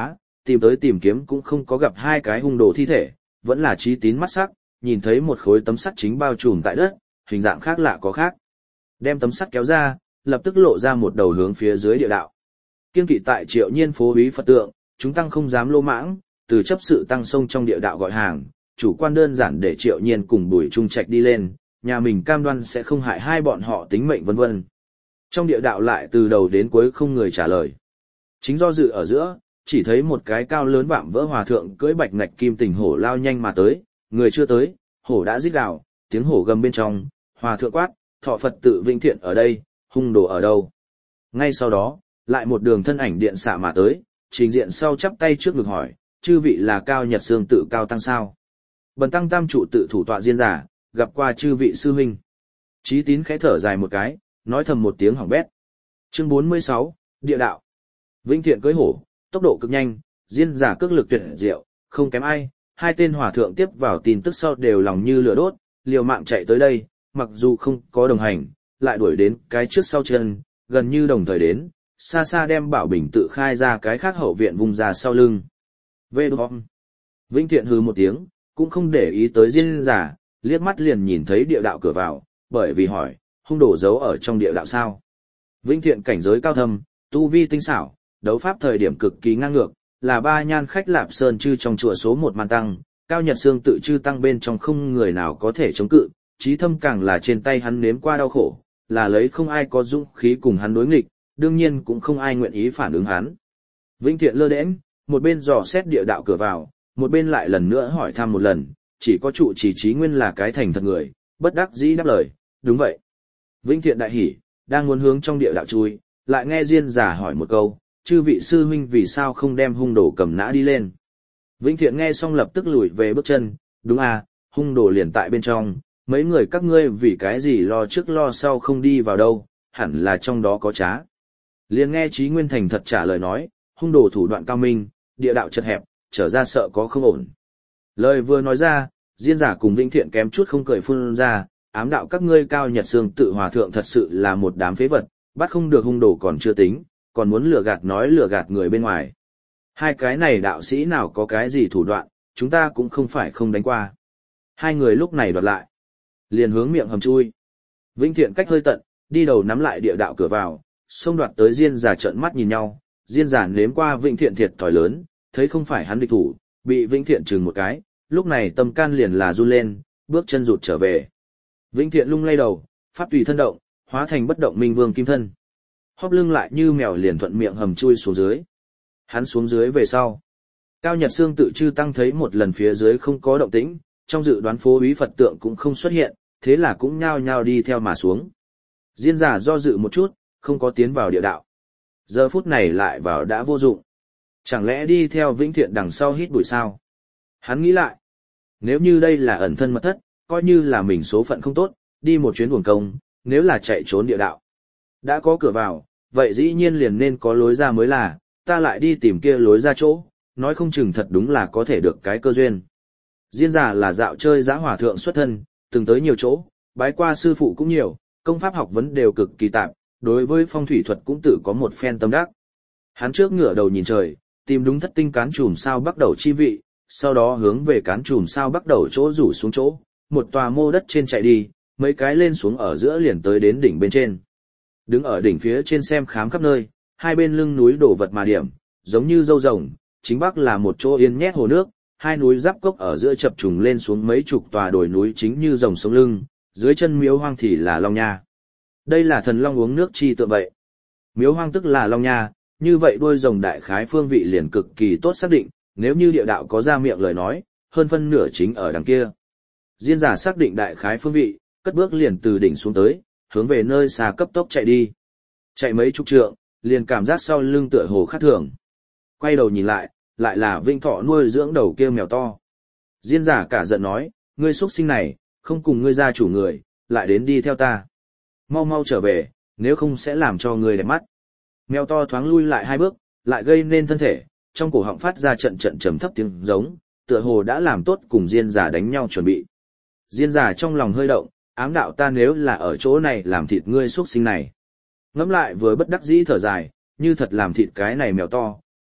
tìm tới tìm kiếm cũng không có gặp hai cái hung đồ thi thể, vẫn là trí tín mắt sắc, nhìn thấy một khối tấm sắt chính bao trùm tại đất, hình dạng khác lạ có khác. Đem tấm sắt kéo ra, lập tức lộ ra một đầu hướng phía dưới địa đạo. Kiên kỵ tại Triệu Nhiên phố úy Phật tượng, chúng tăng không dám lô mãng, từ chấp sự tăng sông trong địa đạo gọi hàng, chủ quan đơn giản để Triệu Nhiên cùng Bùi Trung Trạch đi lên, nhà mình cam đoan sẽ không hại hai bọn họ tính mệnh vân vân. Trong địa đạo lại từ đầu đến cuối không người trả lời. Chính do dự ở giữa, chỉ thấy một cái cao lớn vạm vỡ hòa thượng cưỡi bạch ngạch kim tình hổ lao nhanh mà tới, người chưa tới, hổ đã rít gào, tiếng hổ gầm bên trong, hòa thượng quát, thọ Phật tự Vĩnh Thiện ở đây, hung đồ ở đâu. Ngay sau đó, lại một đường thân ảnh điện xạ mà tới, trình diện sau chắp tay trước ngực hỏi, chư vị là Cao Nhật Xương tự Cao Tăng sao? Bần tăng tam trụ tự thủ tọa diên giả, gặp qua chư vị sư huynh. Chí tín khẽ thở dài một cái, nói thầm một tiếng hỏng bét. Chương 46, Địa đạo. Vĩnh Thiện cưỡi hổ, tốc độ cực nhanh, diên giả cước lực tuyệt diệu, không kém ai. Hai tên hòa thượng tiếp vào tin tức sau đều lòng như lửa đốt, liều mạng chạy tới đây, mặc dù không có đồng hành, lại đuổi đến cái trước sau chân, gần như đồng thời đến, xa xa đem Bảo Bình tự khai ra cái khác hậu viện vùng ra sau lưng. Vê đô. Vĩnh Thiện hừ một tiếng, cũng không để ý tới diên giả, liếc mắt liền nhìn thấy địa đạo cửa vào, bởi vì hỏi, hung đồ giấu ở trong địa đạo sao? Vĩnh Thiện cảnh giới cao thâm, tu vi tinh xảo, đấu pháp thời điểm cực kỳ ngang ngược, là ba nhan khách Lạp Sơn chư trong chùa số một man tăng, Cao Nhật Xương tự chư tăng bên trong không người nào có thể chống cự, chí thâm càng là trên tay hắn nếm qua đau khổ, là lấy không ai có dũng khí cùng hắn đối nghịch, đương nhiên cũng không ai nguyện ý phản ứng hắn. Vĩnh Thiện lơ đễnh, một bên dò xét địa đạo cửa vào, một bên lại lần nữa hỏi thăm một lần, chỉ có trụ trì trí nguyên là cái thành thật người, bất đắc dĩ đáp lời, đúng vậy. Vĩnh Thiện đại hỉ, đang muốn hướng trong địa đạo chui, lại nghe diên giả hỏi một câu, chư vị sư huynh vì sao không đem hung đồ cầm nã đi lên. Vĩnh Thiện nghe xong lập tức lùi về bước chân, đúng à, hung đồ liền tại bên trong, mấy người các ngươi vì cái gì lo trước lo sau không đi vào đâu, hẳn là trong đó có trá. Liền nghe Chí Nguyên thành thật trả lời nói, hung đồ thủ đoạn cao minh, địa đạo chật hẹp, trở ra sợ có không ổn. Lời vừa nói ra, diên giả cùng Vĩnh Thiện kém chút không cười phun ra, ám đạo các ngươi Cao Nhật Xương tự hòa thượng thật sự là một đám phế vật, bắt không được hung đồ còn chưa tính, còn muốn lừa gạt nói lừa gạt người bên ngoài. Hai cái này đạo sĩ nào có cái gì thủ đoạn, chúng ta cũng không phải không đánh qua. Hai người lúc này đoạt lại, liền hướng miệng hầm chui. Vĩnh Thiện cách hơi tận, đi đầu nắm lại địa đạo cửa vào, xông đoạt tới diên giả trợn mắt nhìn nhau, diên giả nếm qua Vĩnh Thiện thiệt thòi lớn, thấy không phải hắn địch thủ, bị Vĩnh Thiện chừng một cái, lúc này tâm can liền là run lên, bước chân rụt trở về. Vĩnh Thiện lung lay đầu, pháp tùy thân động, hóa thành bất động minh vương kim thân. Hóp lưng lại như mèo liền thuận miệng hầm chui xuống dưới. Hắn xuống dưới về sau. Cao Nhật Xương tự chư tăng thấy một lần phía dưới không có động tĩnh, trong dự đoán phố úy Phật tượng cũng không xuất hiện, thế là cũng nhao nhao đi theo mà xuống. Diên giả do dự một chút, không có tiến vào địa đạo. Giờ phút này lại vào đã vô dụng. Chẳng lẽ đi theo Vĩnh Thiện đằng sau hít bụi sao? Hắn nghĩ lại. Nếu như đây là ẩn thân mật thất, coi như là mình số phận không tốt, đi một chuyến uổng công, nếu là chạy trốn địa đạo. Đã có cửa vào, vậy dĩ nhiên liền nên có lối ra mới là, ta lại đi tìm kia lối ra chỗ, nói không chừng thật đúng là có thể được cái cơ duyên. Diên giả là dạo chơi giã hòa thượng xuất thân, từng tới nhiều chỗ, bái qua sư phụ cũng nhiều, công pháp học vấn đều cực kỳ tạp, đối với phong thủy thuật cũng tự có một phen tâm đắc. Hắn trước ngửa đầu nhìn trời, tìm đúng thất tinh cán chùm sao bắt đầu chi vị, sau đó hướng về cán chùm sao bắt đầu chỗ rủ xuống chỗ, một tòa mô đất trên chạy đi, mấy cái lên xuống ở giữa liền tới đến đỉnh bên trên. Đứng ở đỉnh phía trên xem khám khắp nơi, hai bên lưng núi đổ vật mà điểm, giống như dâu rồng, chính bắc là một chỗ yên nhét hồ nước, hai núi giáp cốc ở giữa chập trùng lên xuống mấy chục tòa đồi núi chính như rồng sống lưng, dưới chân miếu hoang thì là long nha. Đây là thần long uống nước chi tượng vậy. Miếu hoang tức là long nha, như vậy đuôi rồng đại khái phương vị liền cực kỳ tốt xác định, nếu như địa đạo có ra miệng lời nói, hơn phân nửa chính ở đằng kia. Diên giả xác định đại khái phương vị, cất bước liền từ đỉnh xuống tới, hướng về nơi xa cấp tốc chạy đi. Chạy mấy chục trượng, liền cảm giác sau lưng tựa hồ khác thường. Quay đầu nhìn lại, lại là Vinh Thọ nuôi dưỡng đầu kia mèo to. Diên giả cả giận nói, ngươi xuất sinh này, không cùng ngươi gia chủ người, lại đến đi theo ta. Mau mau trở về, nếu không sẽ làm cho ngươi đẹp mắt. Mèo to thoáng lui lại hai bước, lại gây nên thân thể, trong cổ họng phát ra trận trận trầm thấp tiếng giống, tựa hồ đã làm tốt cùng diên giả đánh nhau chuẩn bị. Diên giả trong lòng hơi động, ám đạo ta nếu là ở chỗ này làm thịt ngươi xuất sinh này. Ngẫm lại vừa bất đắc dĩ thở dài, như thật làm thịt cái này mèo to,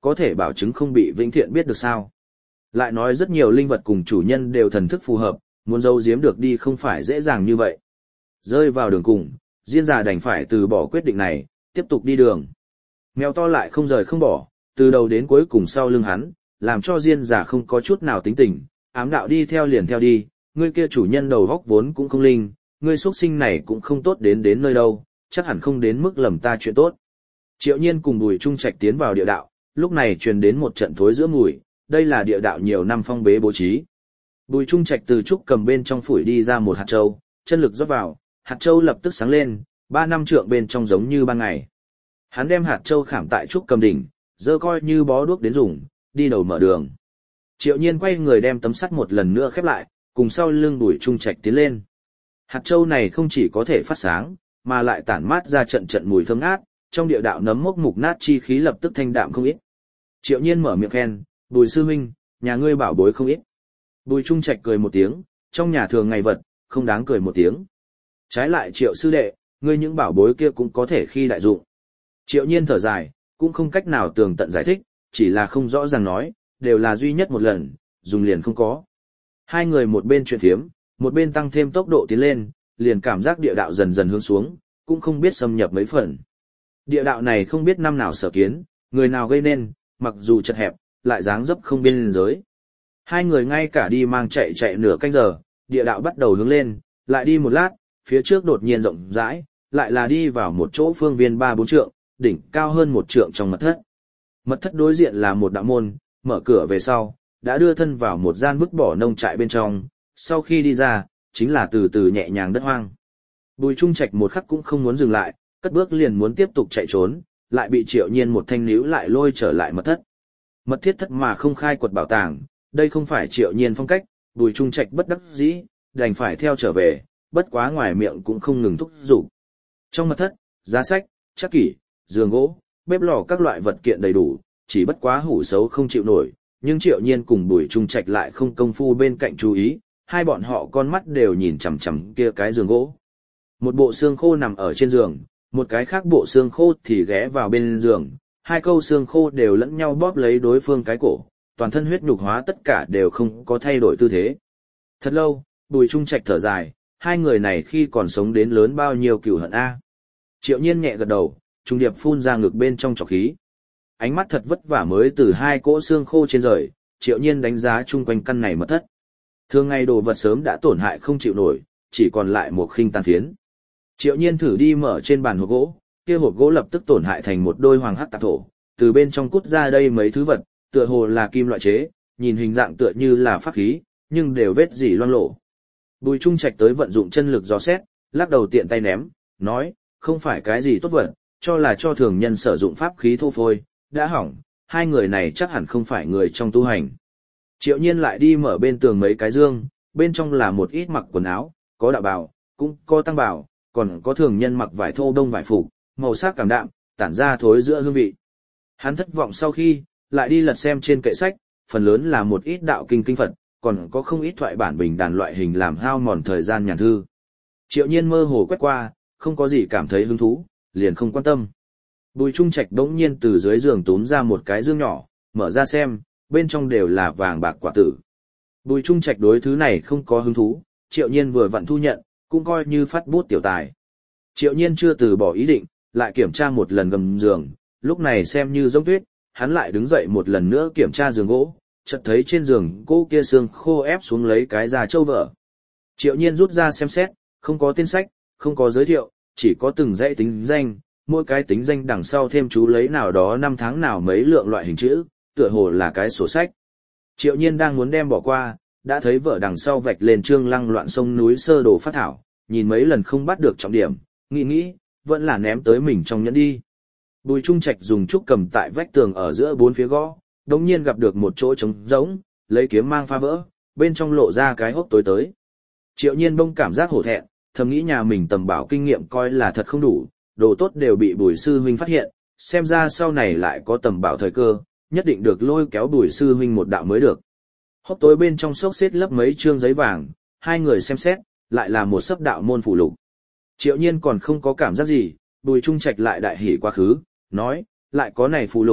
có thể bảo chứng không bị Vĩnh Thiện biết được sao. Lại nói rất nhiều linh vật cùng chủ nhân đều thần thức phù hợp, muốn giấu giếm được đi không phải dễ dàng như vậy. Rơi vào đường cùng, Diên già đành phải từ bỏ quyết định này, tiếp tục đi đường. Mèo to lại không rời không bỏ, từ đầu đến cuối cùng sau lưng hắn, làm cho Diên già không có chút nào tính tình, ám đạo đi theo liền theo đi, ngươi kia chủ nhân đầu góc vốn cũng không linh, ngươi xuất sinh này cũng không tốt đến nơi đâu, chắc hẳn không đến mức lầm ta chuyện tốt. Triệu Nhiên cùng Bùi Trung Trạch tiến vào địa đạo, lúc này truyền đến một trận thối giữa mùi, đây là địa đạo nhiều năm phong bế bố trí. Bùi Trung Trạch từ trúc cầm bên trong phủi đi ra một hạt châu, chân lực rót vào, hạt châu lập tức sáng lên, 3 năm trượng bên trong giống như ban ngày. Hắn đem hạt châu khảm tại trúc cầm đỉnh, dơ coi như bó đuốc đến dùng, đi đầu mở đường. Triệu Nhiên quay người đem tấm sắt một lần nữa khép lại, cùng sau lưng Bùi Trung Trạch tiến lên. Hạt châu này không chỉ có thể phát sáng, mà lại tản mát ra trận trận mùi thơm ngát, trong địa đạo nấm mốc mục nát chi khí lập tức thanh đạm không ít. Triệu Nhiên mở miệng khen, Bùi sư huynh, nhà ngươi bảo bối không ít. Bùi Trung Trạch cười một tiếng, trong nhà thường ngày vật, không đáng cười một tiếng. Trái lại Triệu sư đệ, ngươi những bảo bối kia cũng có thể khi đại dụng. Triệu Nhiên thở dài, cũng không cách nào tường tận giải thích, chỉ là không rõ ràng nói, đều là duy nhất một lần, dùng liền không có. Hai người một bên chuyện phiếm, một bên tăng thêm tốc độ tiến lên, liền cảm giác địa đạo dần dần hướng xuống, cũng không biết xâm nhập mấy phần. Địa đạo này không biết năm nào sở kiến, người nào gây nên, mặc dù chật hẹp, lại dáng dấp không biên giới. Hai người ngay cả đi mang chạy nửa canh giờ, địa đạo bắt đầu hướng lên, lại đi một lát, phía trước đột nhiên rộng rãi, lại là đi vào một chỗ phương viên 3-4 trượng, đỉnh cao hơn 1 trượng trong mật thất. Mật thất đối diện là một đạo môn, mở cửa về sau, đã đưa thân vào một gian vứt bỏ nông trại bên trong, sau khi đi ra, chính là từ từ nhẹ nhàng đất hoang. Bùi Trung Trạch một khắc cũng không muốn dừng lại, cất bước liền muốn tiếp tục chạy trốn, lại bị Triệu Nhiên một thanh níu lại lôi trở lại mật thất. Mật thiết thất mà không khai quật bảo tàng, đây không phải Triệu Nhiên phong cách, Bùi Trung Trạch bất đắc dĩ, đành phải theo trở về, bất quá ngoài miệng cũng không ngừng thúc giục. Trong mật thất, giá sách, trắc kỷ, giường gỗ, bếp lò các loại vật kiện đầy đủ, chỉ bất quá hủ xấu không chịu nổi, nhưng Triệu Nhiên cùng Bùi Trung Trạch lại không công phu bên cạnh chú ý, hai bọn họ con mắt đều nhìn chằm chằm kia cái giường gỗ. Một bộ xương khô nằm ở trên giường, một cái khác bộ xương khô thì ghé vào bên giường, hai câu xương khô đều lẫn nhau bóp lấy đối phương cái cổ, toàn thân huyết nhục hóa tất cả đều không có thay đổi tư thế. Thật lâu, Bùi Trung Trạch thở dài, hai người này khi còn sống đến lớn bao nhiêu cừu hận a. Triệu Nhiên nhẹ gật đầu, trung điệp phun ra ngực bên trong trọc khí. Ánh mắt thật vất vả mới từ hai cỗ xương khô trên rời, Triệu Nhiên đánh giá chung quanh căn này mật thất. Thường ngày đồ vật sớm đã tổn hại không chịu nổi, chỉ còn lại một khinh tàn phiến. Triệu Nhiên thử đi mở trên bàn hộp gỗ, kia hộp gỗ lập tức tổn hại thành một đôi hoàng hắc tạp thổ, từ bên trong cút ra đây mấy thứ vật, tựa hồ là kim loại chế, nhìn hình dạng tựa như là pháp khí, nhưng đều vết dỉ loang lổ. Bùi Trung Trạch tới vận dụng chân lực dò xét, lắc đầu tiện tay ném, nói, không phải cái gì tốt vật, cho thường nhân sử dụng pháp khí thô phôi, đã hỏng, hai người này chắc hẳn không phải người trong tu hành. Triệu Nhiên lại đi mở bên tường mấy cái dương, bên trong là một ít mặc quần áo, có đạo bào, cũng có tăng bào, còn có thường nhân mặc vải thô đông vải phục, màu sắc cảm đạm, tản ra thối giữa hương vị. Hắn thất vọng sau khi, lại đi lật xem trên kệ sách, phần lớn là một ít đạo kinh Phật, còn có không ít thoại bản bình đàn loại hình làm hao mòn thời gian nhàn thư. Triệu Nhiên mơ hồ quét qua, không có gì cảm thấy hứng thú, liền không quan tâm. Bùi Trung Trạch đống nhiên từ dưới giường túm ra một cái dương nhỏ, mở ra xem, bên trong đều là vàng bạc quả tử. Bùi Trung Trạch đối thứ này không có hứng thú, Triệu Nhiên vừa vặn thu nhận, cũng coi như phát bút tiểu tài. Triệu Nhiên chưa từ bỏ ý định, lại kiểm tra một lần gầm giường, lúc này xem như giống tuyết, hắn lại đứng dậy một lần nữa kiểm tra giường gỗ, chợt thấy trên giường cô kia xương khô ép xuống lấy cái da trâu vợ. Triệu Nhiên rút ra xem xét, không có tên sách, không có giới thiệu, chỉ có từng dãy tính danh, mỗi cái tính danh đằng sau thêm chú lấy nào đó năm tháng nào mấy lượng loại hình chữ, tựa hồ là cái sổ sách. Triệu Nhiên đang muốn đem bỏ qua, đã thấy vợ đằng sau vạch lên chương lăng loạn sông núi sơ đồ phát thảo, nhìn mấy lần không bắt được trọng điểm, nghĩ, vẫn là ném tới mình trong nhẫn đi. Bùi Trung Trạch dùng trúc cầm tại vách tường ở giữa bốn phía gõ, đống nhiên gặp được một chỗ trống rỗng, lấy kiếm mang phá vỡ, bên trong lộ ra cái hốc tối tới. Triệu Nhiên bông cảm giác hổ thẹn, thầm nghĩ nhà mình tầm bảo kinh nghiệm coi là thật không đủ, đồ tốt đều bị Bùi sư huynh phát hiện, xem ra sau này lại có tầm bảo thời cơ, nhất định được lôi kéo Bùi sư huynh một đạo mới được. Hốc tối bên trong xốc xếp lấp mấy trương giấy vàng, hai người xem xét, lại là một sấp đạo môn phụ lục. Triệu Nhiên còn không có cảm giác gì, Bùi Trung Trạch lại đại hỉ quá khứ, nói, lại có này phụ lục,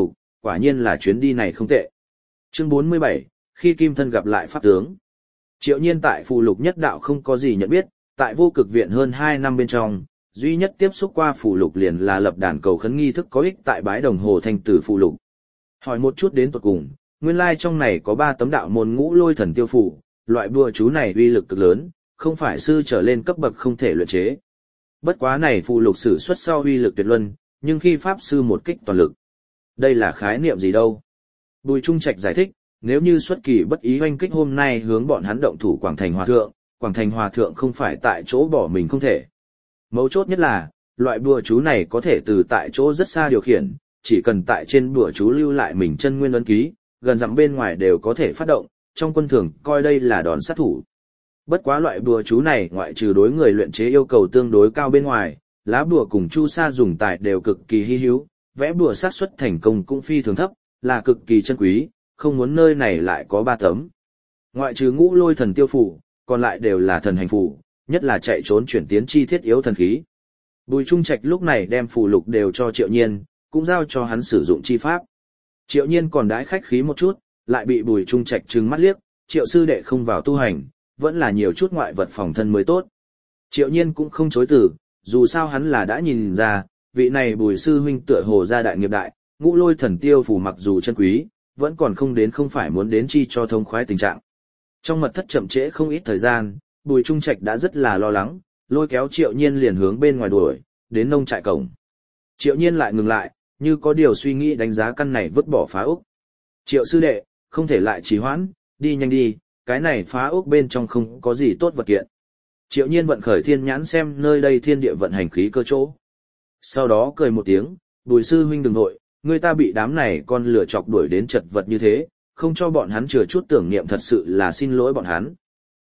quả nhiên là chuyến đi này không tệ. Chương 47, khi Kim Thân gặp lại pháp tướng. Triệu Nhiên tại phù lục nhất đạo không có gì nhận biết, tại vô cực viện hơn 2 năm bên trong, duy nhất tiếp xúc qua phù lục liền là lập đàn cầu khấn nghi thức có ích tại bái đồng hồ thanh tử phù lục. Hỏi một chút đến tuột cùng, nguyên lai trong này có 3 tấm đạo môn ngũ lôi thần tiêu phù, loại bùa chú này uy lực cực lớn, không phải sư trở lên cấp bậc không thể luyện chế. Bất quá này phù lục sử xuất sau uy lực tuyệt luân, nhưng khi pháp sư một kích toàn lực. Đây là khái niệm gì đâu? Bùi Trung Trạch giải thích, nếu như xuất kỳ bất ý hoanh kích hôm nay hướng bọn hắn động thủ Quảng Thành Hòa Thượng không phải tại chỗ bỏ mình không thể. Mấu chốt nhất là, loại bùa chú này có thể từ tại chỗ rất xa điều khiển, chỉ cần tại trên bùa chú lưu lại mình chân nguyên ấn ký, gần dặm bên ngoài đều có thể phát động, trong quân thường coi đây là đòn sát thủ. Bất quá loại bùa chú này ngoại trừ đối người luyện chế yêu cầu tương đối cao bên ngoài, lá bùa cùng chu sa dùng tài đều cực kỳ hi hữu, vẽ bùa xác suất thành công cũng phi thường thấp, là cực kỳ chân quý, không muốn nơi này lại có 3 tấm. Ngoại trừ ngũ lôi thần tiêu phù, còn lại đều là thần hành phù, nhất là chạy trốn chuyển tiến chi thiết yếu thần khí. Bùi Trung Trạch lúc này đem phù lục đều cho Triệu Nhiên, cũng giao cho hắn sử dụng chi pháp. Triệu Nhiên còn đãi khách khí một chút, lại bị Bùi Trung Trạch trừng mắt liếc, Triệu sư đệ không vào tu hành, vẫn là nhiều chút ngoại vật phòng thân mới tốt. Triệu Nhiên cũng không chối từ, dù sao hắn là đã nhìn ra, vị này Bùi sư huynh tựa hồ gia đại nghiệp đại, ngũ lôi thần tiêu phù mặc dù chân quý, vẫn còn không phải muốn đến chi cho thông khoái tình trạng. Trong mật thất chậm trễ không ít thời gian, Bùi Trung Trạch đã rất là lo lắng, lôi kéo Triệu Nhiên liền hướng bên ngoài đuổi, đến nông trại cổng. Triệu Nhiên lại ngừng lại, như có điều suy nghĩ đánh giá căn này vứt bỏ phá ốc. Triệu sư đệ, không thể lại trì hoãn, đi nhanh đi, cái này phá ốc bên trong không có gì tốt vật kiện. Triệu Nhiên vận khởi thiên nhãn xem nơi đây thiên địa vận hành khí cơ chỗ. Sau đó cười một tiếng, Bùi sư huynh đừng nội, người ta bị đám này con lửa chọc đuổi đến chật vật như thế, không cho bọn hắn chừa chút tưởng niệm thật sự là xin lỗi bọn hắn.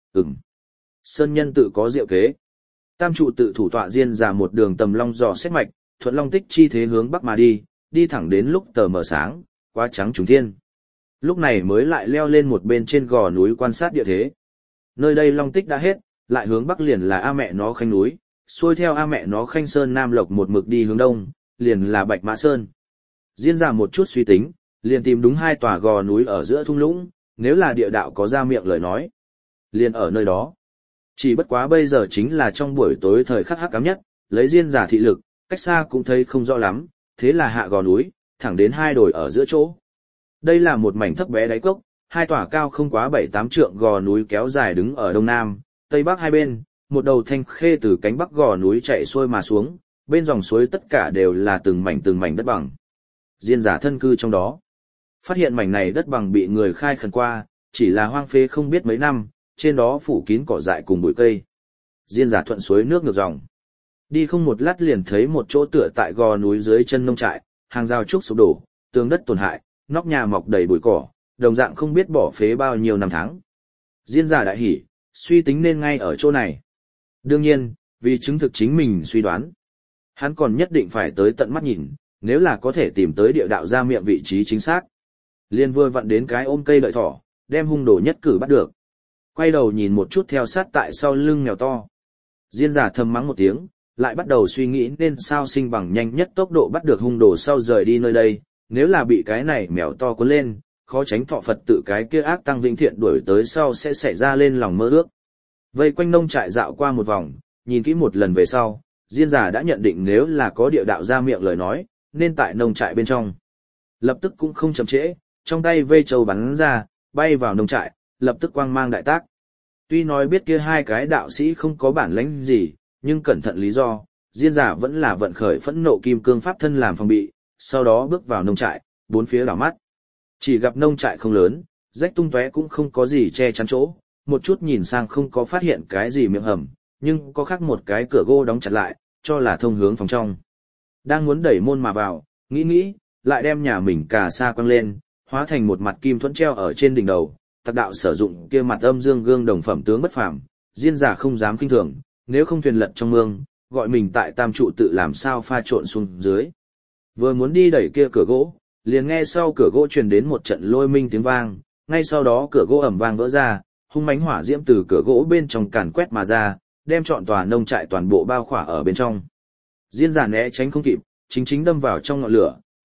Sơn nhân tự có diệu kế. Tam trụ tự thủ tọa diên ra một đường tầm long dò xét mạch, thuận long tích chi thế hướng bắc mà đi, đi thẳng đến lúc tờ mờ sáng, quá trắng trùng thiên. Lúc này mới lại leo lên một bên trên gò núi quan sát địa thế. Nơi đây long tích đã hết, lại hướng bắc liền là A Mẹ Nó Khanh núi, xuôi theo A Mẹ Nó Khanh Sơn Nam Lộc một mực đi hướng đông, liền là Bạch Mã Sơn. Diên ra một chút suy tính, liền tìm đúng 2 tòa gò núi ở giữa thung lũng, nếu là địa đạo có ra miệng lời nói. Liền ở nơi đó. Chỉ bất quá bây giờ chính là trong buổi tối thời khắc hắc ám nhất, lấy Diên giả thị lực, cách xa cũng thấy không rõ lắm, thế là hạ gò núi, thẳng đến 2 đồi ở giữa chỗ. Đây là một mảnh thấp bé đáy cốc, 2 tòa cao không quá 7-8 trượng gò núi kéo dài đứng ở đông nam, tây bắc hai bên, một đầu thanh khê từ cánh bắc gò núi chạy xuôi mà xuống, bên dòng suối tất cả đều là từng mảnh đất bằng. Diên giả thân cư trong đó. Phát hiện mảnh này đất bằng bị người khai khẩn qua, chỉ là hoang phế không biết mấy năm, trên đó phủ kín cỏ dại cùng bụi cây. Diên giả thuận suối nước ngược dòng. Đi không một lát liền thấy một chỗ tựa tại gò núi dưới chân nông trại, hàng rào trúc sụp đổ, tường đất tổn hại, nóc nhà mọc đầy bụi cỏ, đồng dạng không biết bỏ phế bao nhiêu năm tháng. Diên giả đại hỉ, suy tính nên ngay ở chỗ này. Đương nhiên, vì chứng thực chính mình suy đoán, hắn còn nhất định phải tới tận mắt nhìn, nếu là có thể tìm tới địa đạo ra miệng vị trí chính xác. Liên vừa vặn đến cái ôm cây đợi thỏ, đem hung đồ nhất cử bắt được. Quay đầu nhìn một chút theo sát tại sau lưng mèo to. Diên giả thầm mắng một tiếng, lại bắt đầu suy nghĩ nên sao sinh bằng nhanh nhất tốc độ bắt được hung đồ sau rời đi nơi đây, nếu là bị cái này mèo to cuốn lên, khó tránh thọ Phật tự cái kia ác tăng vĩnh thiện đuổi tới sau sẽ xảy ra lên lòng mơ ước. Vây quanh nông trại dạo qua một vòng, nhìn kỹ một lần về sau, Diên giả đã nhận định nếu là có địa đạo ra miệng lời nói, nên tại nông trại bên trong. Lập tức cũng không chậm trễ, trong tay vây châu bắn ra, bay vào nông trại, lập tức quang mang đại tác. Tuy nói biết kia 2 cái đạo sĩ không có bản lĩnh gì, nhưng cẩn thận lý do, Diên giả vẫn là vận khởi phẫn nộ kim cương pháp thân làm phòng bị, sau đó bước vào nông trại, bốn phía đảo mắt. Chỉ gặp nông trại không lớn, rách tung tóe cũng không có gì che chắn chỗ, một chút nhìn sang không có phát hiện cái gì miệng hầm, nhưng có khác một cái cửa gỗ đóng chặt lại, cho là thông hướng phòng trong. Đang muốn đẩy môn mà vào, nghĩ, lại đem nhà mình cà sa quăng lên, hóa thành một mặt kim thuẫn treo ở trên đỉnh đầu, tặc đạo sử dụng kia mặt âm dương gương đồng phẩm tướng bất phàm, Diên giả không dám kinh thường, nếu không thuyền lật trong mương, gọi mình tại tam trụ tự làm sao pha trộn xuống dưới. Vừa muốn đi đẩy kia cửa gỗ, liền nghe sau cửa gỗ truyền đến một trận lôi minh tiếng vang, ngay sau đó cửa gỗ ầm vang vỡ ra, hung mãnh hỏa diễm từ cửa gỗ bên trong càn quét mà ra, đem trọn tòa nông trại toàn bộ bao khỏa ở bên trong. Diên giả né tránh không kịp, chính đâm vào trong ngọn lửa,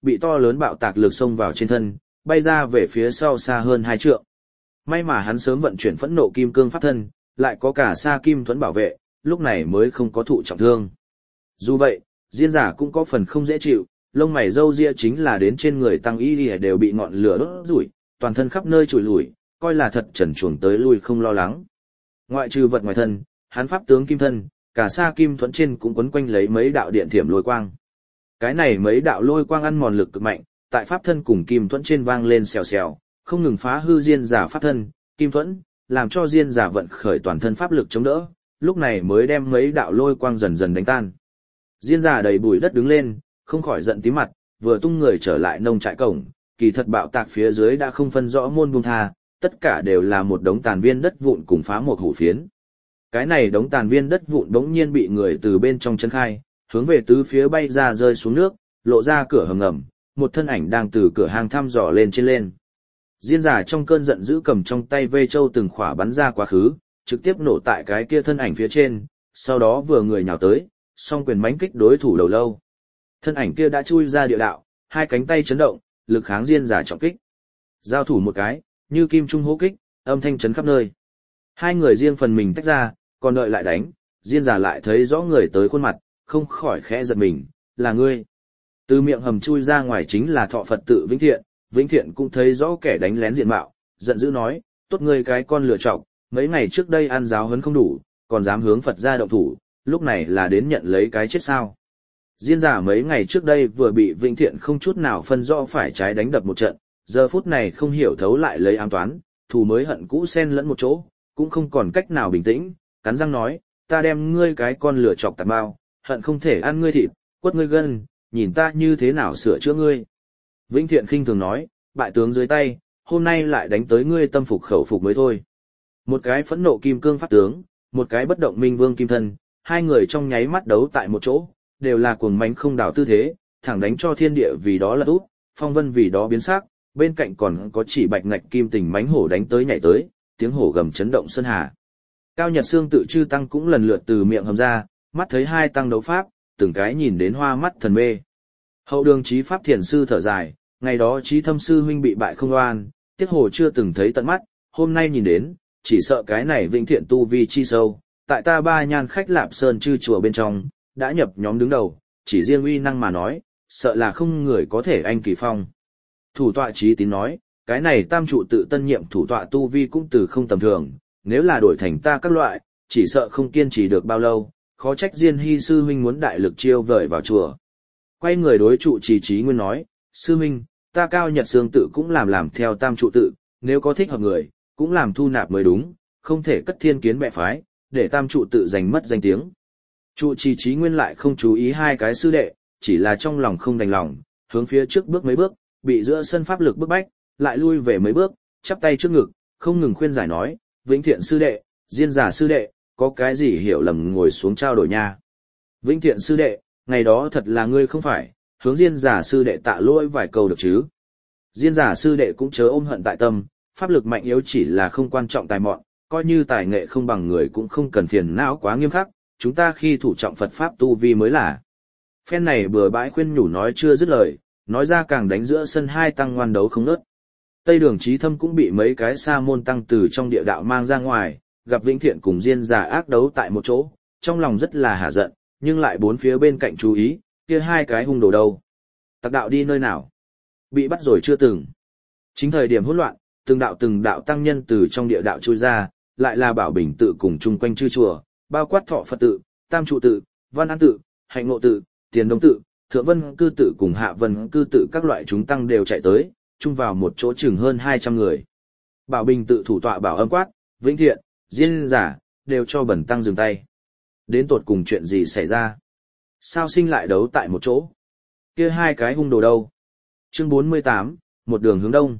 bị to lớn bạo tạc lực xông vào trên thân, bay ra về phía sau xa hơn 2 trượng. May mà hắn sớm vận chuyển phẫn nộ kim cương pháp thân, lại có cả sa kim thuẫn bảo vệ, lúc này mới không có thụ trọng thương. Dù vậy, Diên giả cũng có phần không dễ chịu, lông mày râu ria chính là đến trên người tăng y lìa đều bị ngọn lửa đốt rủi, toàn thân khắp nơi trùi lủi, coi là thật trần truồng tới lui không lo lắng. Ngoại trừ vật ngoài thân, hắn pháp tướng kim thân, cả sa kim thuẫn trên cũng quấn quanh lấy mấy đạo điện thiểm lôi quang. Cái này mấy đạo lôi quang ăn mòn lực cực mạnh, tại pháp thân cùng kim thuẫn trên vang lên xèo xèo, không ngừng phá hư Diên giả pháp thân, kim thuẫn, làm cho Diên giả vận khởi toàn thân pháp lực chống đỡ, lúc này mới đem mấy đạo lôi quang dần dần đánh tan. Diên giả đầy bụi đất đứng lên, không khỏi giận tím mặt, vừa tung người trở lại nông trại cổng, kỳ thật bạo tạc phía dưới đã không phân rõ môn buông tha, tất cả đều là một đống tàn viên đất vụn cùng phá một hủ phiến. Cái này đống tàn viên đất vụn bỗng nhiên bị người từ bên trong chân khai, hướng về tứ phía bay ra rơi xuống nước, lộ ra cửa hầm ngầm, một thân ảnh đang từ cửa hang thăm dò lên trên lên. Diên giả trong cơn giận dữ cầm trong tay vê châu từng khỏa bắn ra quá khứ, trực tiếp nổ tại cái kia thân ảnh phía trên, sau đó vừa người nhào tới, song quyền mãnh kích đối thủ đầu lâu. Thân ảnh kia đã chui ra địa đạo, hai cánh tay chấn động, lực kháng Diên giả trọng kích. Giao thủ một cái, như kim trung hô kích, âm thanh chấn khắp nơi. Hai người riêng phần mình tách ra, còn đợi lại đánh, Diên giả lại thấy rõ người tới khuôn mặt, không khỏi khẽ giật mình, là ngươi. Từ miệng hầm chui ra ngoài chính là Thọ Phật tự Vĩnh Thiện cũng thấy rõ kẻ đánh lén diện mạo, giận dữ nói, tốt ngươi cái con lừa chọc, mấy ngày trước đây ăn giáo huấn không đủ, còn dám hướng Phật ra động thủ, lúc này là đến nhận lấy cái chết sao. Diên giả mấy ngày trước đây vừa bị Vĩnh Thiện không chút nào phân rõ phải trái đánh đập một trận, giờ phút này không hiểu thấu lại lấy ám toán, thù mới hận cũ xen lẫn một chỗ, cũng không còn cách nào bình tĩnh, cắn răng nói, ta đem ngươi cái con lừa chọc tạt bao, hận không thể ăn ngươi thịt, quất ngươi gân, nhìn ta như thế nào sửa chữa ngươi. Vĩnh Thiện khinh thường nói, bại tướng dưới tay, hôm nay lại đánh tới ngươi tâm phục khẩu phục mới thôi. Một cái phẫn nộ kim cương pháp tướng, một cái bất động minh vương kim thân, hai người trong nháy mắt đấu tại một chỗ, đều là cuồng mãnh không đảo tư thế, thẳng đánh cho thiên địa vì đó lật úp, phong vân vì đó biến sắc, bên cạnh còn có chỉ bạch ngạch kim tình mãnh hổ đánh tới nhảy tới, tiếng hổ gầm chấn động sơn hà. Cao Nhật Xương tự chư tăng cũng lần lượt từ miệng hầm ra, mắt thấy hai tăng đấu pháp, từng cái nhìn đến hoa mắt thần mê. Hậu đường Chí Pháp Thiền sư thở dài, ngày đó Chí Thâm sư huynh bị bại không oan, tiếc hồ chưa từng thấy tận mắt, hôm nay nhìn đến, chỉ sợ cái này Vĩnh Thiện tu vi chi sâu, tại ta Ba Nhan khách Lạp Sơn chư chùa bên trong, đã nhập nhóm đứng đầu, chỉ riêng uy năng mà nói, sợ là không người có thể anh kỳ phong. Thủ tọa Chí Tín nói, cái này tam trụ tự tân nhiệm thủ tọa tu vi cũng từ không tầm thường, nếu là đổi thành ta các loại, chỉ sợ không kiên trì được bao lâu, khó trách Diên Hy sư huynh muốn đại lực chiêu vời vào chùa. Quay người đối trụ trì Chí Nguyên nói, sư huynh, ta Cao Nhật Xương tự cũng làm theo tam trụ tự, nếu có thích hợp người, cũng làm thu nạp mới đúng, không thể cất thiên kiến bè phái, để tam trụ tự giành mất danh tiếng. Trụ trì Chí Nguyên lại không chú ý hai cái sư đệ, chỉ là trong lòng không đành lòng, hướng phía trước bước mấy bước, bị giữa sân pháp lực bức bách, lại lui về mấy bước, chắp tay trước ngực, không ngừng khuyên giải nói, Vĩnh Thiện sư đệ, Diên giả sư đệ, có cái gì hiểu lầm ngồi xuống trao đổi nha. Vĩnh Thiện sư đệ, ngày đó thật là ngươi không phải, hướng Diên giả sư đệ tạ lỗi vài câu được chứ. Diên giả sư đệ cũng chớ ôm hận tại tâm, pháp lực mạnh yếu chỉ là không quan trọng tài mọn, coi như tài nghệ không bằng người cũng không cần phiền não quá nghiêm khắc, chúng ta khi thủ trọng Phật Pháp tu vi mới là. Phen này bừa bãi khuyên nhủ nói chưa dứt lời, nói ra càng đánh giữa sân hai tăng ngoan đấu không nớt. Tây đường Chí Thâm cũng bị mấy cái sa môn tăng từ trong địa đạo mang ra ngoài, gặp Vĩnh Thiện cùng Diên giả ác đấu tại một chỗ, trong lòng rất là hả giận, nhưng lại bốn phía bên cạnh chú ý, kia hai cái hung đồ đâu. Tặc đạo đi nơi nào? Bị bắt rồi chưa từng. Chính thời điểm hỗn loạn, từng đạo tăng nhân từ trong địa đạo chui ra, lại là Bảo Bình tự cùng chung quanh chư chùa, bao quát Thọ Phật tự, Tam trụ tự, Văn An tự, Hạnh Ngộ tự, Tiền Đông tự, Thượng Vân cư tự cùng Hạ Vân cư tự các loại chúng tăng đều chạy tới, chung vào một chỗ chừng hơn 200 người. Bảo Bình tự thủ tọa Bảo Âm quát, Vĩnh Thiện, Diên giả, đều cho bẩn tăng dừng tay. Đến tột cùng chuyện gì xảy ra? Sao sinh lại đấu tại một chỗ? Kia hai cái hung đồ đâu? Chương 48, một đường hướng đông.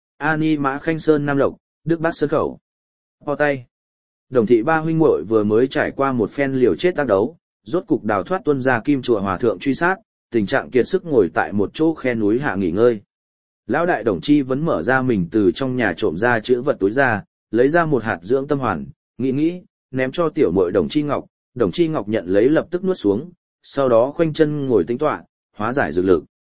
Ani Mã Khanh Sơn Nam Lộc, Đức Bắc Sơn Khẩu. Po tay. Đồng thị ba huynh muội vừa mới trải qua một phen liều chết tác đấu, rốt cục đào thoát tuân ra Kim chùa hòa thượng truy sát, tình trạng kiệt sức ngồi tại một chỗ khe núi hạ nghỉ ngơi. Lão đại Đồng Chi vẫn mở ra mình từ trong nhà trộm ra chữ vật túi ra, lấy ra một hạt dưỡng tâm hoàn, nghĩ, ném cho tiểu muội Đồng Chi Ngọc. Đồng Chi Ngọc nhận lấy lập tức nuốt xuống, sau đó khoanh chân ngồi tĩnh tọa, hóa giải dược lực.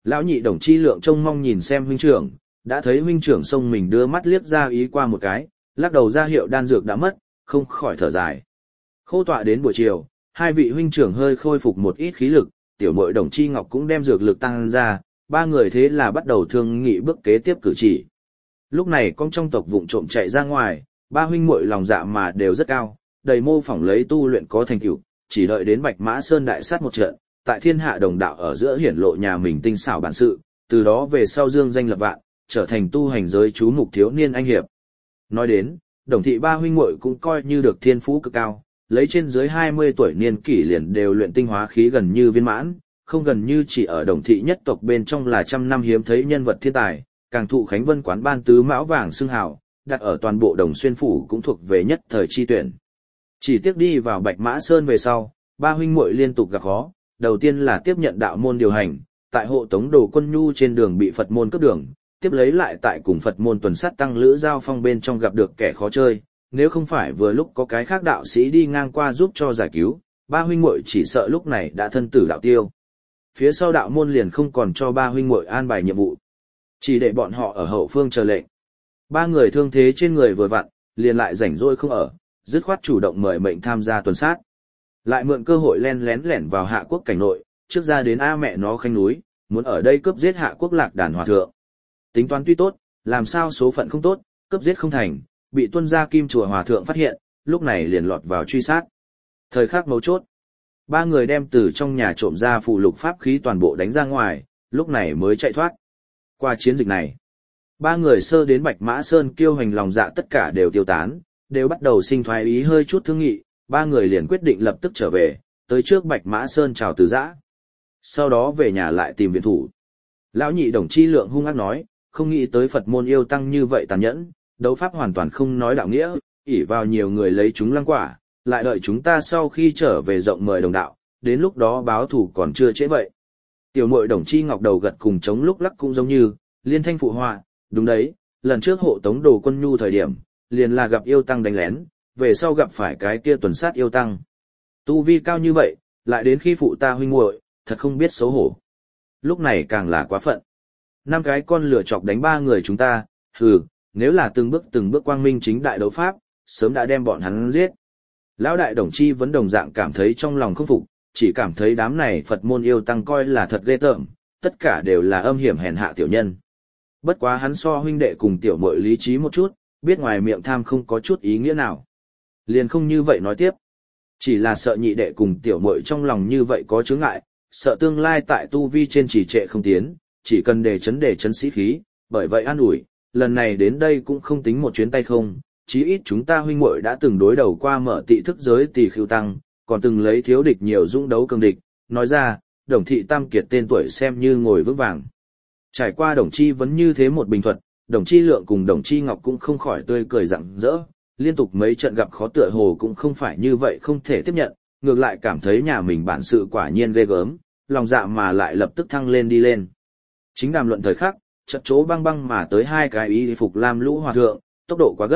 Lão nhị Đồng Chi Lượng trông mong nhìn xem huynh trưởng, đã thấy huynh trưởng xông mình đưa mắt liếc ra ý qua một cái, lắc đầu ra hiệu đan dược đã mất, không khỏi thở dài. Khô tọa đến buổi chiều, hai vị huynh trưởng hơi khôi phục một ít khí lực, tiểu muội Đồng Chi Ngọc cũng đem dược lực tăng ra, ba người thế là bắt đầu thương nghị bước kế tiếp cử chỉ. Lúc này con trong tộc vụng trộm chạy ra ngoài, ba huynh muội lòng dạ mà đều rất cao, đầy mô phỏng lấy tu luyện có thành tựu, chỉ đợi đến Bạch Mã Sơn đại sát một trận, tại thiên hạ đồng đạo ở giữa hiển lộ nhà mình tinh xảo bản sự, từ đó về sau dương danh lập vạn, trở thành tu hành giới chú mục thiếu niên anh hiệp. Nói đến, Đồng thị ba huynh muội cũng coi như được thiên phú cực cao, lấy trên dưới 20 tuổi niên kỷ liền đều luyện tinh hóa khí gần như viên mãn, không gần như chỉ ở Đồng thị nhất tộc bên trong là trăm năm hiếm thấy nhân vật thiên tài, càng thụ Khánh Vân quán ban tứ mão vàng xưng hào, đặt ở toàn bộ Đồng Xuyên phủ cũng thuộc về nhất thời chi tuyển. Chỉ tiếc đi vào Bạch Mã Sơn về sau, ba huynh muội liên tục gặp khó, đầu tiên là tiếp nhận đạo môn điều hành, tại hộ tống đồ quân nhu trên đường bị Phật môn cướp đường, tiếp lấy lại tại cùng Phật môn tuần sát tăng lữ giao phong bên trong gặp được kẻ khó chơi, nếu không phải vừa lúc có cái khác đạo sĩ đi ngang qua giúp cho giải cứu, ba huynh muội chỉ sợ lúc này đã thân tử đạo tiêu. Phía sau đạo môn liền không còn cho ba huynh muội an bài nhiệm vụ, chỉ để bọn họ ở hậu phương chờ lệnh. Ba người thương thế trên người vừa vặn, liền lại rảnh rỗi không ở, dứt khoát chủ động mời mệnh tham gia tuần sát. Lại mượn cơ hội len lén lẻn vào Hạ Quốc cảnh nội, trước ra đến A mẹ nó Khanh núi, muốn ở đây cướp giết Hạ Quốc Lạc Đàn hòa thượng. Tính toán tuy tốt, làm sao số phận không tốt, cướp giết không thành, bị tuân gia Kim chùa hòa thượng phát hiện, lúc này liền lọt vào truy sát. Thời khắc mấu chốt, ba người đem từ trong nhà trộm ra phụ lục pháp khí toàn bộ đánh ra ngoài, lúc này mới chạy thoát. Qua chiến dịch này, ba người sơ đến Bạch Mã Sơn kiêu hành lòng dạ tất cả đều tiêu tán, đều bắt đầu sinh thoái ý hơi chút thương nghị, ba người liền quyết định lập tức trở về, tới trước Bạch Mã Sơn chào từ giã. Sau đó về nhà lại tìm viện thủ. Lão nhị Đồng Chi Lượng hung ác nói, không nghĩ tới Phật môn yêu tăng như vậy tàn nhẫn, đấu pháp hoàn toàn không nói đạo nghĩa, ỷ vào nhiều người lấy chúng lăng quả, lại đợi chúng ta sau khi trở về rộng mời đồng đạo, đến lúc đó báo thù còn chưa trễ vậy. Tiểu muội Đồng Chi Ngọc đầu gật cùng chống lúc lắc cũng giống như, liên thanh phụ họa, đúng đấy, lần trước hộ tống đồ quân nhu thời điểm, liền là gặp yêu tăng đánh lén, về sau gặp phải cái kia tuần sát yêu tăng. Tu vi cao như vậy, lại đến khi phụ ta huynh muội, thật không biết xấu hổ. Lúc này càng là quá phận. 5 cái con lửa chọc đánh 3 người chúng ta, hừ, nếu là từng bước quang minh chính đại đấu pháp, sớm đã đem bọn hắn giết. Lão đại Đồng Chi vẫn đồng dạng cảm thấy trong lòng không phục, chỉ cảm thấy đám này Phật môn yêu tăng coi là thật ghê tởm, tất cả đều là âm hiểm hèn hạ tiểu nhân. Bất quá hắn so huynh đệ cùng tiểu muội lý trí một chút, biết ngoài miệng tham không có chút ý nghĩa nào. Liền không như vậy nói tiếp. Chỉ là sợ nhị đệ cùng tiểu muội trong lòng như vậy có chướng ngại, sợ tương lai tại tu vi trên trì trệ không tiến, chỉ cần để chấn sĩ khí, bởi vậy an ủi, lần này đến đây cũng không tính một chuyến tay không, chí ít chúng ta huynh muội đã từng đối đầu qua mở tị thức giới Tỳ Khưu tăng, còn từng lấy thiếu địch nhiều dũng đấu cường địch, nói ra, Đồng thị tam kiệt tên tuổi xem như ngồi vững vàng. Trải qua Đồng Chi vẫn như thế một bình thuật, Đồng Chi Lượng cùng Đồng Chi Ngọc cũng không khỏi tươi cười rạng rỡ, liên tục mấy trận gặp khó tựa hồ cũng không phải như vậy không thể tiếp nhận, ngược lại cảm thấy nhà mình bản sự quả nhiên ghê gớm, lòng dạ mà lại lập tức thăng lên đi lên. Chính đàm luận thời khắc, chợt chỗ băng băng mà tới 2 cái y phục lam lũ hòa thượng, tốc độ quá gấp.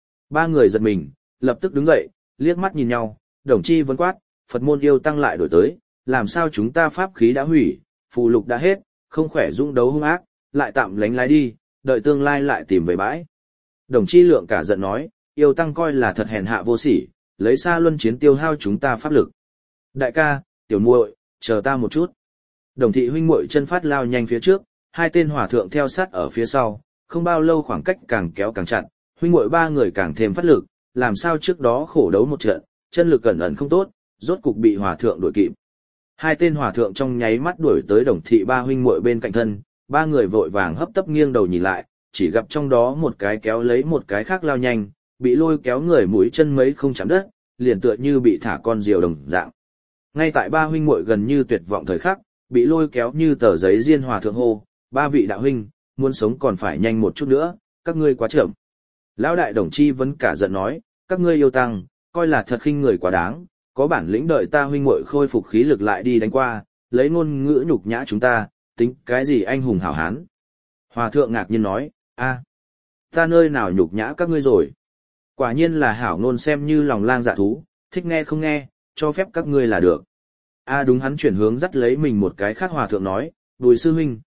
3 người giật mình, lập tức đứng dậy, liếc mắt nhìn nhau, Đồng Chi vấn quát, Phật môn yêu tăng lại đổi tới, làm sao chúng ta pháp khí đã hủy, phù lục đã hết, không khỏe dũng đấu hung ác, lại tạm lánh lái đi, đợi tương lai lại tìm về bãi. Đồng Chi Lượng cả giận nói, yêu tăng coi là thật hèn hạ vô sỉ, lấy xa luân chiến tiêu hao chúng ta pháp lực. Đại ca, tiểu muội, chờ ta một chút. Đồng thị huynh muội chân phát lao nhanh phía trước, 2 tên hòa thượng theo sát ở phía sau, không bao lâu khoảng cách càng kéo càng chặt, huynh muội 3 người càng thêm phát lực, làm sao trước đó khổ đấu một trận, chân lực cẩn ẩn không tốt, rốt cục bị hòa thượng đuổi kịp. 2 tên hòa thượng trong nháy mắt đuổi tới Đồng thị 3 huynh muội bên cạnh thân, 3 người vội vàng hấp tấp nghiêng đầu nhìn lại, chỉ gặp trong đó một cái kéo lấy một cái khác lao nhanh, bị lôi kéo người mũi chân mấy không chạm đất, liền tựa như bị thả con diều đồng dạng. Ngay tại 3 huynh muội gần như tuyệt vọng thời khắc, bị lôi kéo như tờ giấy diên hòa thượng hô, 3 vị đạo huynh, muốn sống còn phải nhanh một chút nữa, các ngươi quá chậm. Lão đại Đồng Chi vẫn cả giận nói, các ngươi yêu tăng, coi là thật khinh người quá đáng, có bản lĩnh đợi ta huynh muội khôi phục khí lực lại đi đánh qua, lấy ngôn ngữ nhục nhã chúng ta, tính cái gì anh hùng hảo hán. Hòa thượng ngạc nhiên nói, ta nơi nào nhục nhã các ngươi rồi. Quả nhiên là hảo ngôn xem như lòng lang dạ thú, thích nghe không nghe, cho phép các ngươi là được. Đúng, hắn chuyển hướng dắt lấy mình một cái khác hòa thượng nói, Bùi sư huynh,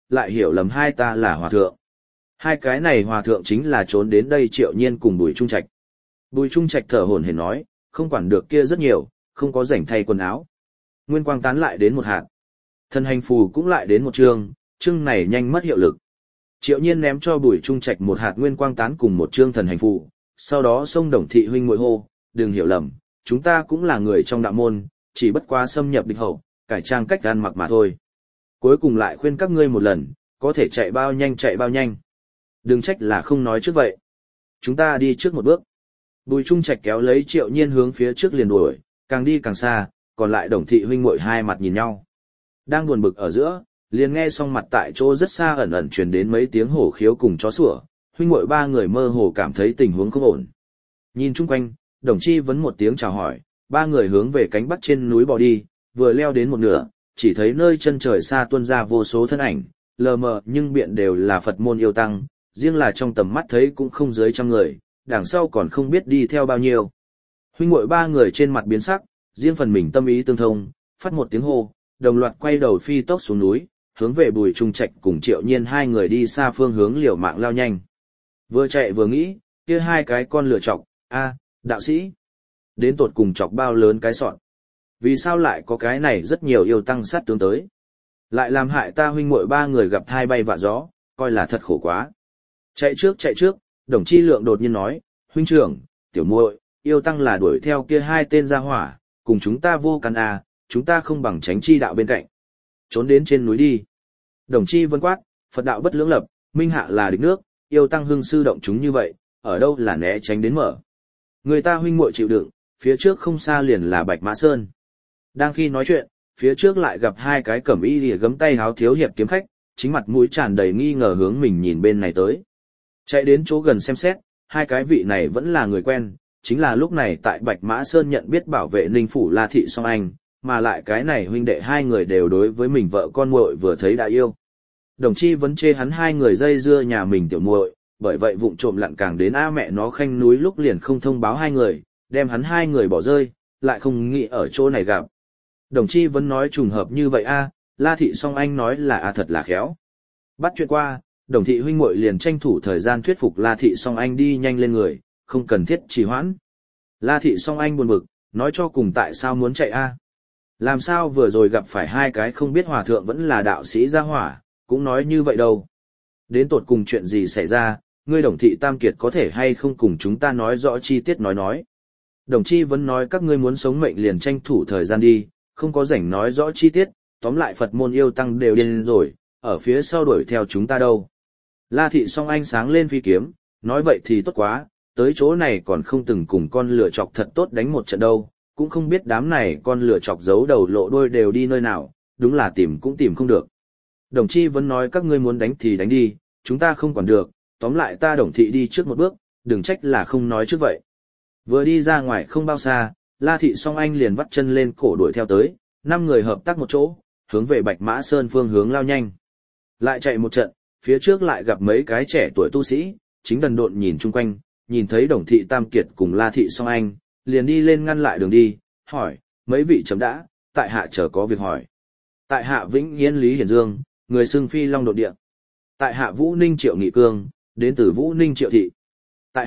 lại hiểu lầm hai ta là hòa thượng. Hai cái này hòa thượng chính là trốn đến đây Triệu Nhiên cùng Bùi Trung Trạch. Bùi Trung Trạch thở hổn hển nói, không quản được kia rất nhiều, không có rảnh thay quần áo. Nguyên quang tán lại đến một hạt. Thần hành phù cũng lại đến một chương này nhanh mất hiệu lực. Triệu Nhiên ném cho Bùi Trung Trạch một hạt nguyên quang tán cùng một chương thần hành phù, sau đó xông Đồng thị huynh muội hô, đừng hiểu lầm, chúng ta cũng là người trong đạo môn, chỉ bất quá xâm nhập địch hậu, cải trang cách ăn mặc mà thôi. Cuối cùng lại khuyên các ngươi một lần, có thể chạy bao nhanh chạy bao nhanh. Đừng trách là không nói trước vậy. Chúng ta đi trước một bước. Bùi Trung Trạch kéo lấy Triệu Nhiên hướng phía trước liền đuổi, càng đi càng xa, còn lại Đồng thị huynh muội hai mặt nhìn nhau. Đang buồn bực ở giữa, liền nghe xong mặt tại chỗ rất xa ẩn ẩn truyền đến mấy tiếng hổ khiếu cùng chó sủa, huynh muội ba người mơ hồ cảm thấy tình huống không ổn. Nhìn chung quanh, Đồng Chi vấn một tiếng chào hỏi, ba người hướng về cánh bắc trên núi bò đi, vừa leo đến một nửa, chỉ thấy nơi chân trời xa tuôn ra vô số thân ảnh, lờ mờ nhưng biện đều là Phật môn yêu tăng, riêng là trong tầm mắt thấy cũng không dưới 100 người, đằng sau còn không biết đi theo bao nhiêu. Huynh muội ba người trên mặt biến sắc, riêng phần mình tâm ý tương thông, phát một tiếng hô, đồng loạt quay đầu phi tốc xuống núi, hướng về Bùi Trung Trạch cùng Triệu Nhiên hai người đi xa phương hướng liều mạng lao nhanh. Vừa chạy vừa nghĩ, kia hai cái con lửa chọc, đạo sĩ, đến tột cùng chọc bao lớn cái sọn. Vì sao lại có cái này rất nhiều yêu tăng sát tướng tới? Lại làm hại ta huynh muội ba người gặp thai bay vạ gió, coi là thật khổ quá. Chạy trước, Đồng Chi Lượng đột nhiên nói, huynh trưởng, tiểu muội, yêu tăng là đuổi theo kia hai tên gia hỏa, cùng chúng ta vô căn chúng ta không bằng tránh chi đạo bên cạnh. Trốn đến trên núi đi. Đồng Chi vân quát, Phật đạo bất lưỡng lập, minh hạ là địch nước, yêu tăng hưng sư động chúng như vậy, ở đâu là né tránh đến mở. Người ta huynh muội chịu đựng, phía trước không xa liền là Bạch Mã Sơn. Đang khi nói chuyện, phía trước lại gặp hai cái cẩm y lìa gấm tay háo thiếu hiệp kiếm khách, chính mặt mũi tràn đầy nghi ngờ hướng mình nhìn bên này tới. Chạy đến chỗ gần xem xét, hai cái vị này vẫn là người quen, chính là lúc này tại Bạch Mã Sơn nhận biết bảo vệ Ninh Phủ La Thị Song Anh, mà lại cái này huynh đệ hai người đều đối với mình vợ con muội vừa thấy đã yêu. Đồng Chi vẫn chê hắn hai người dây dưa nhà mình tiểu muội, bởi vậy vụng trộm lặn càng đến mẹ nó khanh núi lúc liền không thông báo hai người, đem hắn hai người bỏ rơi, lại không nghĩ ở chỗ này gặp. Đồng Chi vẫn nói trùng hợp như vậy La Thị Song Anh nói là thật là khéo. Bắt chuyện qua, Đồng thị huynh muội liền tranh thủ thời gian thuyết phục La Thị Song Anh đi nhanh lên người, không cần thiết trì hoãn. La Thị Song Anh buồn bực, nói cho cùng tại sao muốn chạy Làm sao vừa rồi gặp phải hai cái không biết hòa thượng vẫn là đạo sĩ gia hỏa, cũng nói như vậy đâu. Đến tột cùng chuyện gì xảy ra, ngươi Đồng thị Tam Kiệt có thể hay không cùng chúng ta nói rõ chi tiết nói. Đồng Chi vẫn nói các ngươi muốn sống mệnh liền tranh thủ thời gian đi, không có rảnh nói rõ chi tiết, tóm lại Phật môn yêu tăng đều điên rồi, ở phía sau đuổi theo chúng ta đâu. La Thị Song Anh sáng lên phi kiếm, nói vậy thì tốt quá, tới chỗ này còn không từng cùng con lửa chọc thật tốt đánh một trận đâu, cũng không biết đám này con lửa chọc giấu đầu lộ đuôi đều đi nơi nào, đúng là tìm cũng tìm không được. Đồng Chi vẫn nói các ngươi muốn đánh thì đánh đi, chúng ta không quản được, tóm lại ta Đồng thị đi trước một bước, đừng trách là không nói trước vậy. Vừa đi ra ngoài không bao xa, La Thị Song Anh liền vắt chân lên cổ đuổi theo tới, 5 người hợp tác một chỗ, hướng về Bạch Mã Sơn phương hướng lao nhanh. Lại chạy một trận, phía trước lại gặp mấy cái trẻ tuổi tu sĩ, chính đần độn nhìn chung quanh, nhìn thấy Đồng thị Tam Kiệt cùng La Thị Song Anh, liền đi lên ngăn lại đường đi, hỏi, mấy vị chấm đã, tại hạ chờ có việc hỏi. Tại hạ Vĩnh Yên Lý Hiển Dương, người xưng Phi Long Đột Địa. Tại hạ Vũ Ninh Triệu Nghị Cương, đến từ Vũ Ninh Triệu Thị. Tại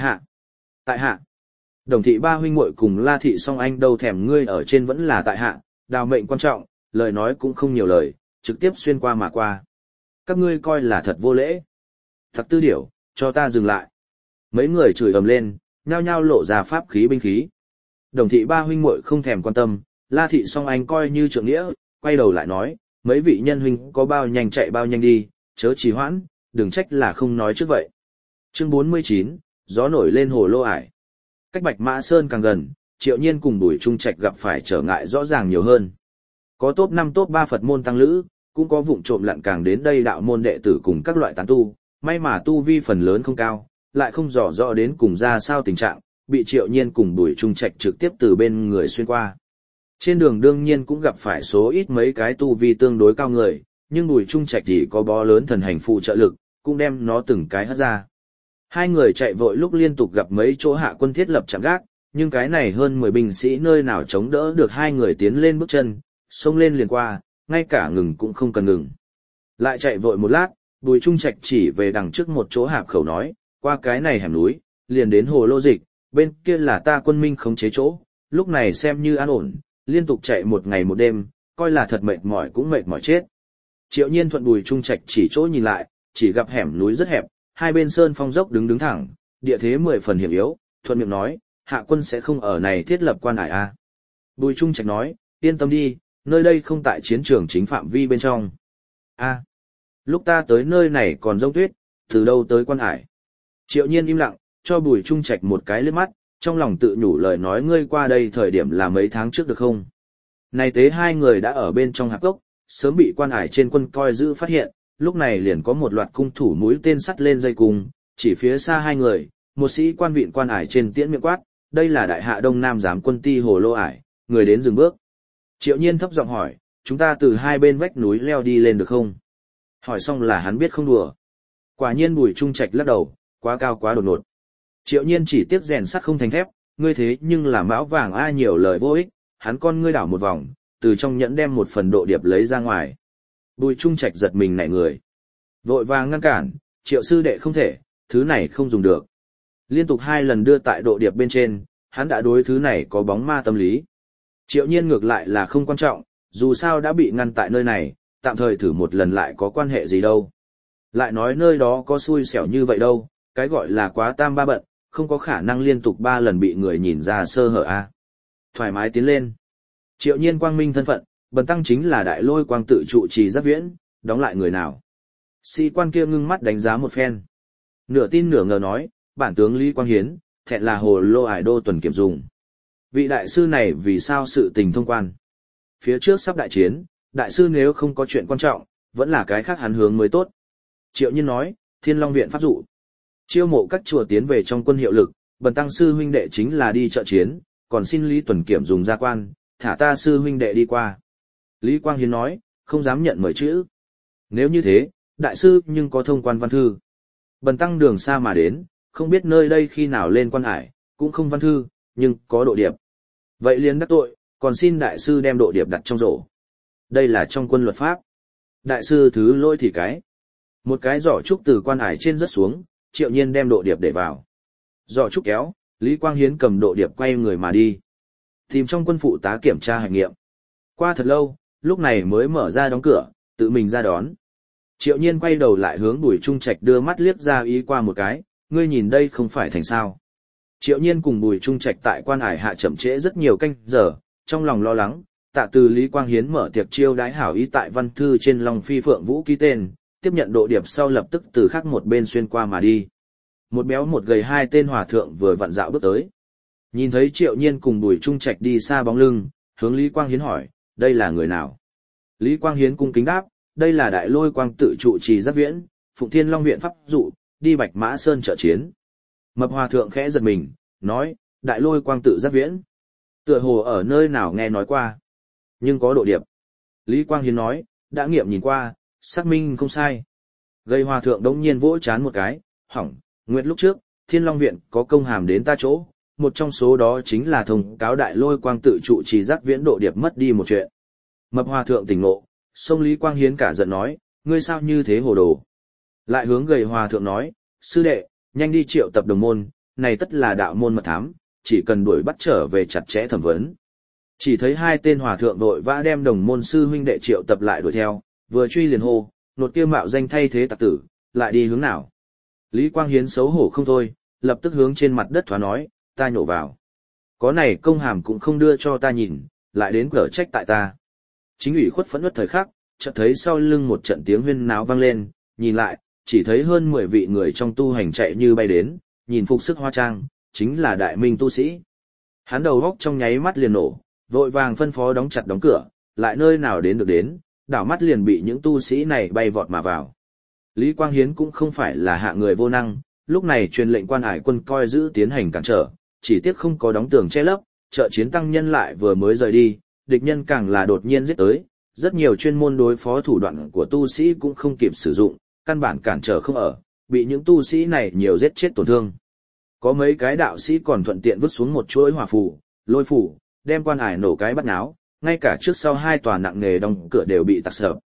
hạ. Đồng thị ba huynh muội cùng La Thị Song Anh đâu thèm ngươi ở trên vẫn là tại hạ, đào mệnh quan trọng, lời nói cũng không nhiều lời, trực tiếp xuyên qua mà qua. Các ngươi coi là thật vô lễ. Thật tư điểu, cho ta dừng lại. Mấy người chửi ầm lên, nhao nhao lộ ra pháp khí binh khí. Đồng thị ba huynh muội không thèm quan tâm, La Thị Song Anh coi như trượng nghĩa, quay đầu lại nói, mấy vị nhân huynh có bao nhanh chạy bao nhanh đi, chớ trì hoãn, đừng trách là không nói trước vậy. Chương 49, gió nổi lên hồ lô ải. Cách Bạch Mã Sơn càng gần, Triệu Nhiên cùng Bùi Trung Trạch gặp phải trở ngại rõ ràng nhiều hơn. Có top 5 top 3 Phật môn tăng lữ, cũng có vụng trộm lặn càng đến đây đạo môn đệ tử cùng các loại tán tu, may mà tu vi phần lớn không cao, lại không rõ rõ đến cùng ra sao tình trạng, bị Triệu Nhiên cùng Bùi Trung Trạch trực tiếp từ bên người xuyên qua. Trên đường đương nhiên cũng gặp phải số ít mấy cái tu vi tương đối cao người, nhưng Bùi Trung Trạch thì có bó lớn thần hành phụ trợ lực, cũng đem nó từng cái hất ra. Hai người chạy vội lúc liên tục gặp mấy chỗ hạ quân thiết lập chạm gác, nhưng cái này hơn 10 binh sĩ nơi nào chống đỡ được hai người tiến lên bước chân, xông lên liền qua, ngay cả ngừng cũng không cần ngừng. Lại chạy vội một lát, Bùi Trung Trạch chỉ về đằng trước một chỗ hạp khẩu nói, qua cái này hẻm núi, liền đến hồ lô dịch, bên kia là ta quân minh khống chế chỗ, lúc này xem như an ổn, liên tục chạy một ngày một đêm, coi là thật mệt mỏi cũng mệt mỏi chết. Triệu Nhiên thuận Bùi Trung Trạch chỉ chỗ nhìn lại, chỉ gặp hẻm núi rất hẹp, hai bên sơn phong dốc đứng thẳng, địa thế 10 phần hiểm yếu, thuận miệng nói, hạ quân sẽ không ở này thiết lập quan ải a. Bùi Trung Trạch nói, yên tâm đi, nơi đây không tại chiến trường chính phạm vi bên trong. A, lúc ta tới nơi này còn rông tuyết, từ đâu tới quan ải. Triệu Nhiên im lặng, cho Bùi Trung Trạch một cái liếc mắt, trong lòng tự nhủ lời nói ngươi qua đây thời điểm là mấy tháng trước được không? Này tế hai người đã ở bên trong hạp gốc, sớm bị quan ải trên quân coi giữ phát hiện, lúc này liền có một loạt cung thủ mũi tên sắt lên dây cung, chỉ phía xa hai người, một sĩ quan vịn quan ải trên tiễn miệng quát, đây là đại hạ đông nam giám quân ti hồ lô ải, người đến dừng bước. Triệu Nhiên thấp giọng hỏi, chúng ta từ hai bên vách núi leo đi lên được không? Hỏi xong là hắn biết không đùa. Quả nhiên Bùi Trung Trạch lắc đầu, quá cao quá đột ngột. Triệu Nhiên chỉ tiếc rèn sắt không thành thép, ngươi thế nhưng là mão vàng ai nhiều lời vô ích, hắn con ngươi đảo một vòng, từ trong nhẫn đem một phần độ điệp lấy ra ngoài. Bùi Trung Trạch giật mình nảy người. Vội vàng ngăn cản, Triệu sư đệ không thể, thứ này không dùng được. Liên tục 2 lần đưa tại độ điệp bên trên, hắn đã đối thứ này có bóng ma tâm lý. Triệu Nhiên ngược lại là không quan trọng, dù sao đã bị ngăn tại nơi này, tạm thời thử một lần lại có quan hệ gì đâu. Lại nói nơi đó có xui xẻo như vậy đâu, cái gọi là quá tam ba bận, không có khả năng liên tục 3 lần bị người nhìn ra sơ hở a. Thoải mái tiến lên. Triệu Nhiên quang minh thân phận, Bần tăng chính là đại lôi quang tự trụ trì giác viễn, đóng lại người nào. Sĩ quan kia ngưng mắt đánh giá một phen. Nửa tin nửa ngờ nói, bản tướng Lý Quang Hiến, thẹn là hồ lô ải đô tuần kiểm dùng. Vị đại sư này vì sao sự tình thông quan? Phía trước sắp đại chiến, đại sư nếu không có chuyện quan trọng, vẫn là cái khác hắn hướng mới tốt. Triệu Nhiên nói, Thiên Long Viện pháp dụ. Chiêu mộ các chùa tiến về trong quân hiệu lực, bần tăng sư huynh đệ chính là đi trợ chiến, còn xin Lý Tuần Kiểm dùng gia quan, thả ta sư huynh đệ đi qua. Lý Quang Hiến nói, không dám nhận mời chữ. Nếu như thế, đại sư nhưng có thông quan văn thư. Bần tăng đường xa mà đến, không biết nơi đây khi nào lên quan hải, cũng không văn thư, nhưng có độ điệp. Vậy liền đắc tội, còn xin đại sư đem độ điệp đặt trong rổ. Đây là trong quân luật pháp. Đại sư thứ lỗi thì cái. Một cái giỏ trúc từ quan hải trên rớt xuống, Triệu Nhiên đem độ điệp để vào. Giỏ trúc kéo, Lý Quang Hiến cầm độ điệp quay người mà đi. Tìm trong quân phụ tá kiểm tra hành nghiệm. Qua thật lâu, lúc này mới mở ra đóng cửa, tự mình ra đón. Triệu Nhiên quay đầu lại hướng Bùi Trung Trạch đưa mắt liếc ra ý qua một cái, ngươi nhìn đây không phải thành sao. Triệu Nhiên cùng Bùi Trung Trạch tại quan hải hạ chậm trễ rất nhiều canh giờ, trong lòng lo lắng, tạ từ Lý Quang Hiến mở tiệc chiêu đái hảo ý tại văn thư trên Long Phi Phượng Vũ ký tên, tiếp nhận độ điệp sau lập tức từ khác một bên xuyên qua mà đi. Một béo một gầy 2 tên hòa thượng vừa vặn dạo bước tới. Nhìn thấy Triệu Nhiên cùng Bùi Trung Trạch đi xa bóng lưng, hướng Lý Quang Hiến hỏi, đây là người nào? Lý Quang Hiến cung kính đáp, đây là đại lôi quang tự trụ trì giác viễn, Phụng Thiên Long Viện pháp dụ, đi Bạch Mã Sơn trợ chiến. Mập hòa thượng khẽ giật mình, nói, đại lôi quang tự giác viễn. Tựa hồ ở nơi nào nghe nói qua. Nhưng có độ điệp. Lý Quang Hiến nói, đã nghiệm nhìn qua, xác minh không sai. Gây hòa thượng đống nhiên vỗ chán một cái, hỏng, nguyện lúc trước, Thiên Long Viện có công hàm đến ta chỗ, một trong số đó chính là thông cáo đại lôi quang tự trụ trì giác viễn độ điệp mất đi một chuyện. Mập hòa thượng tỉnh ngộ, xông Lý Quang Hiến cả giận nói, ngươi sao như thế hồ đồ. Lại hướng gầy hòa thượng nói, sư đệ, nhanh đi triệu tập đồng môn, này tất là đạo môn mật thám, chỉ cần đuổi bắt trở về chặt chẽ thẩm vấn. Chỉ thấy 2 tên hòa thượng vội vã đem đồng môn sư huynh đệ triệu tập lại đuổi theo, vừa truy liền hô, nột kia mạo danh thay thế tặc tử, lại đi hướng nào. Lý Quang Hiến xấu hổ không thôi, lập tức hướng trên mặt đất thoá nói, ta nhổ vào. Có này công hàm cũng không đưa cho ta nhìn, lại đến cở trách tại ta. Chính ủy khuất phẫn uất thời khắc, chợt thấy sau lưng một trận tiếng huyên náo vang lên, nhìn lại, chỉ thấy hơn 10 vị người trong tu hành chạy như bay đến, nhìn phục sức hoa trang, chính là đại minh tu sĩ. Hắn đầu góc trong nháy mắt liền nổ, vội vàng phân phó đóng chặt đóng cửa, lại nơi nào đến được đến, đảo mắt liền bị những tu sĩ này bay vọt mà vào. Lý Quang Hiến cũng không phải là hạ người vô năng, lúc này truyền lệnh quan hải quân coi giữ tiến hành cản trở, chỉ tiếc không có đóng tường che lấp, trợ chiến tăng nhân lại vừa mới rời đi, địch nhân càng là đột nhiên giết tới, rất nhiều chuyên môn đối phó thủ đoạn của tu sĩ cũng không kịp sử dụng, căn bản cản trở không ở, bị những tu sĩ này nhiều giết chết tổn thương. Có mấy cái đạo sĩ còn thuận tiện vứt xuống một chuỗi hỏa phù, lôi phù, đem quan hải nổ cái bắt náo, ngay cả trước sau 2 tòa nặng nghề đóng cửa đều bị tạc sập.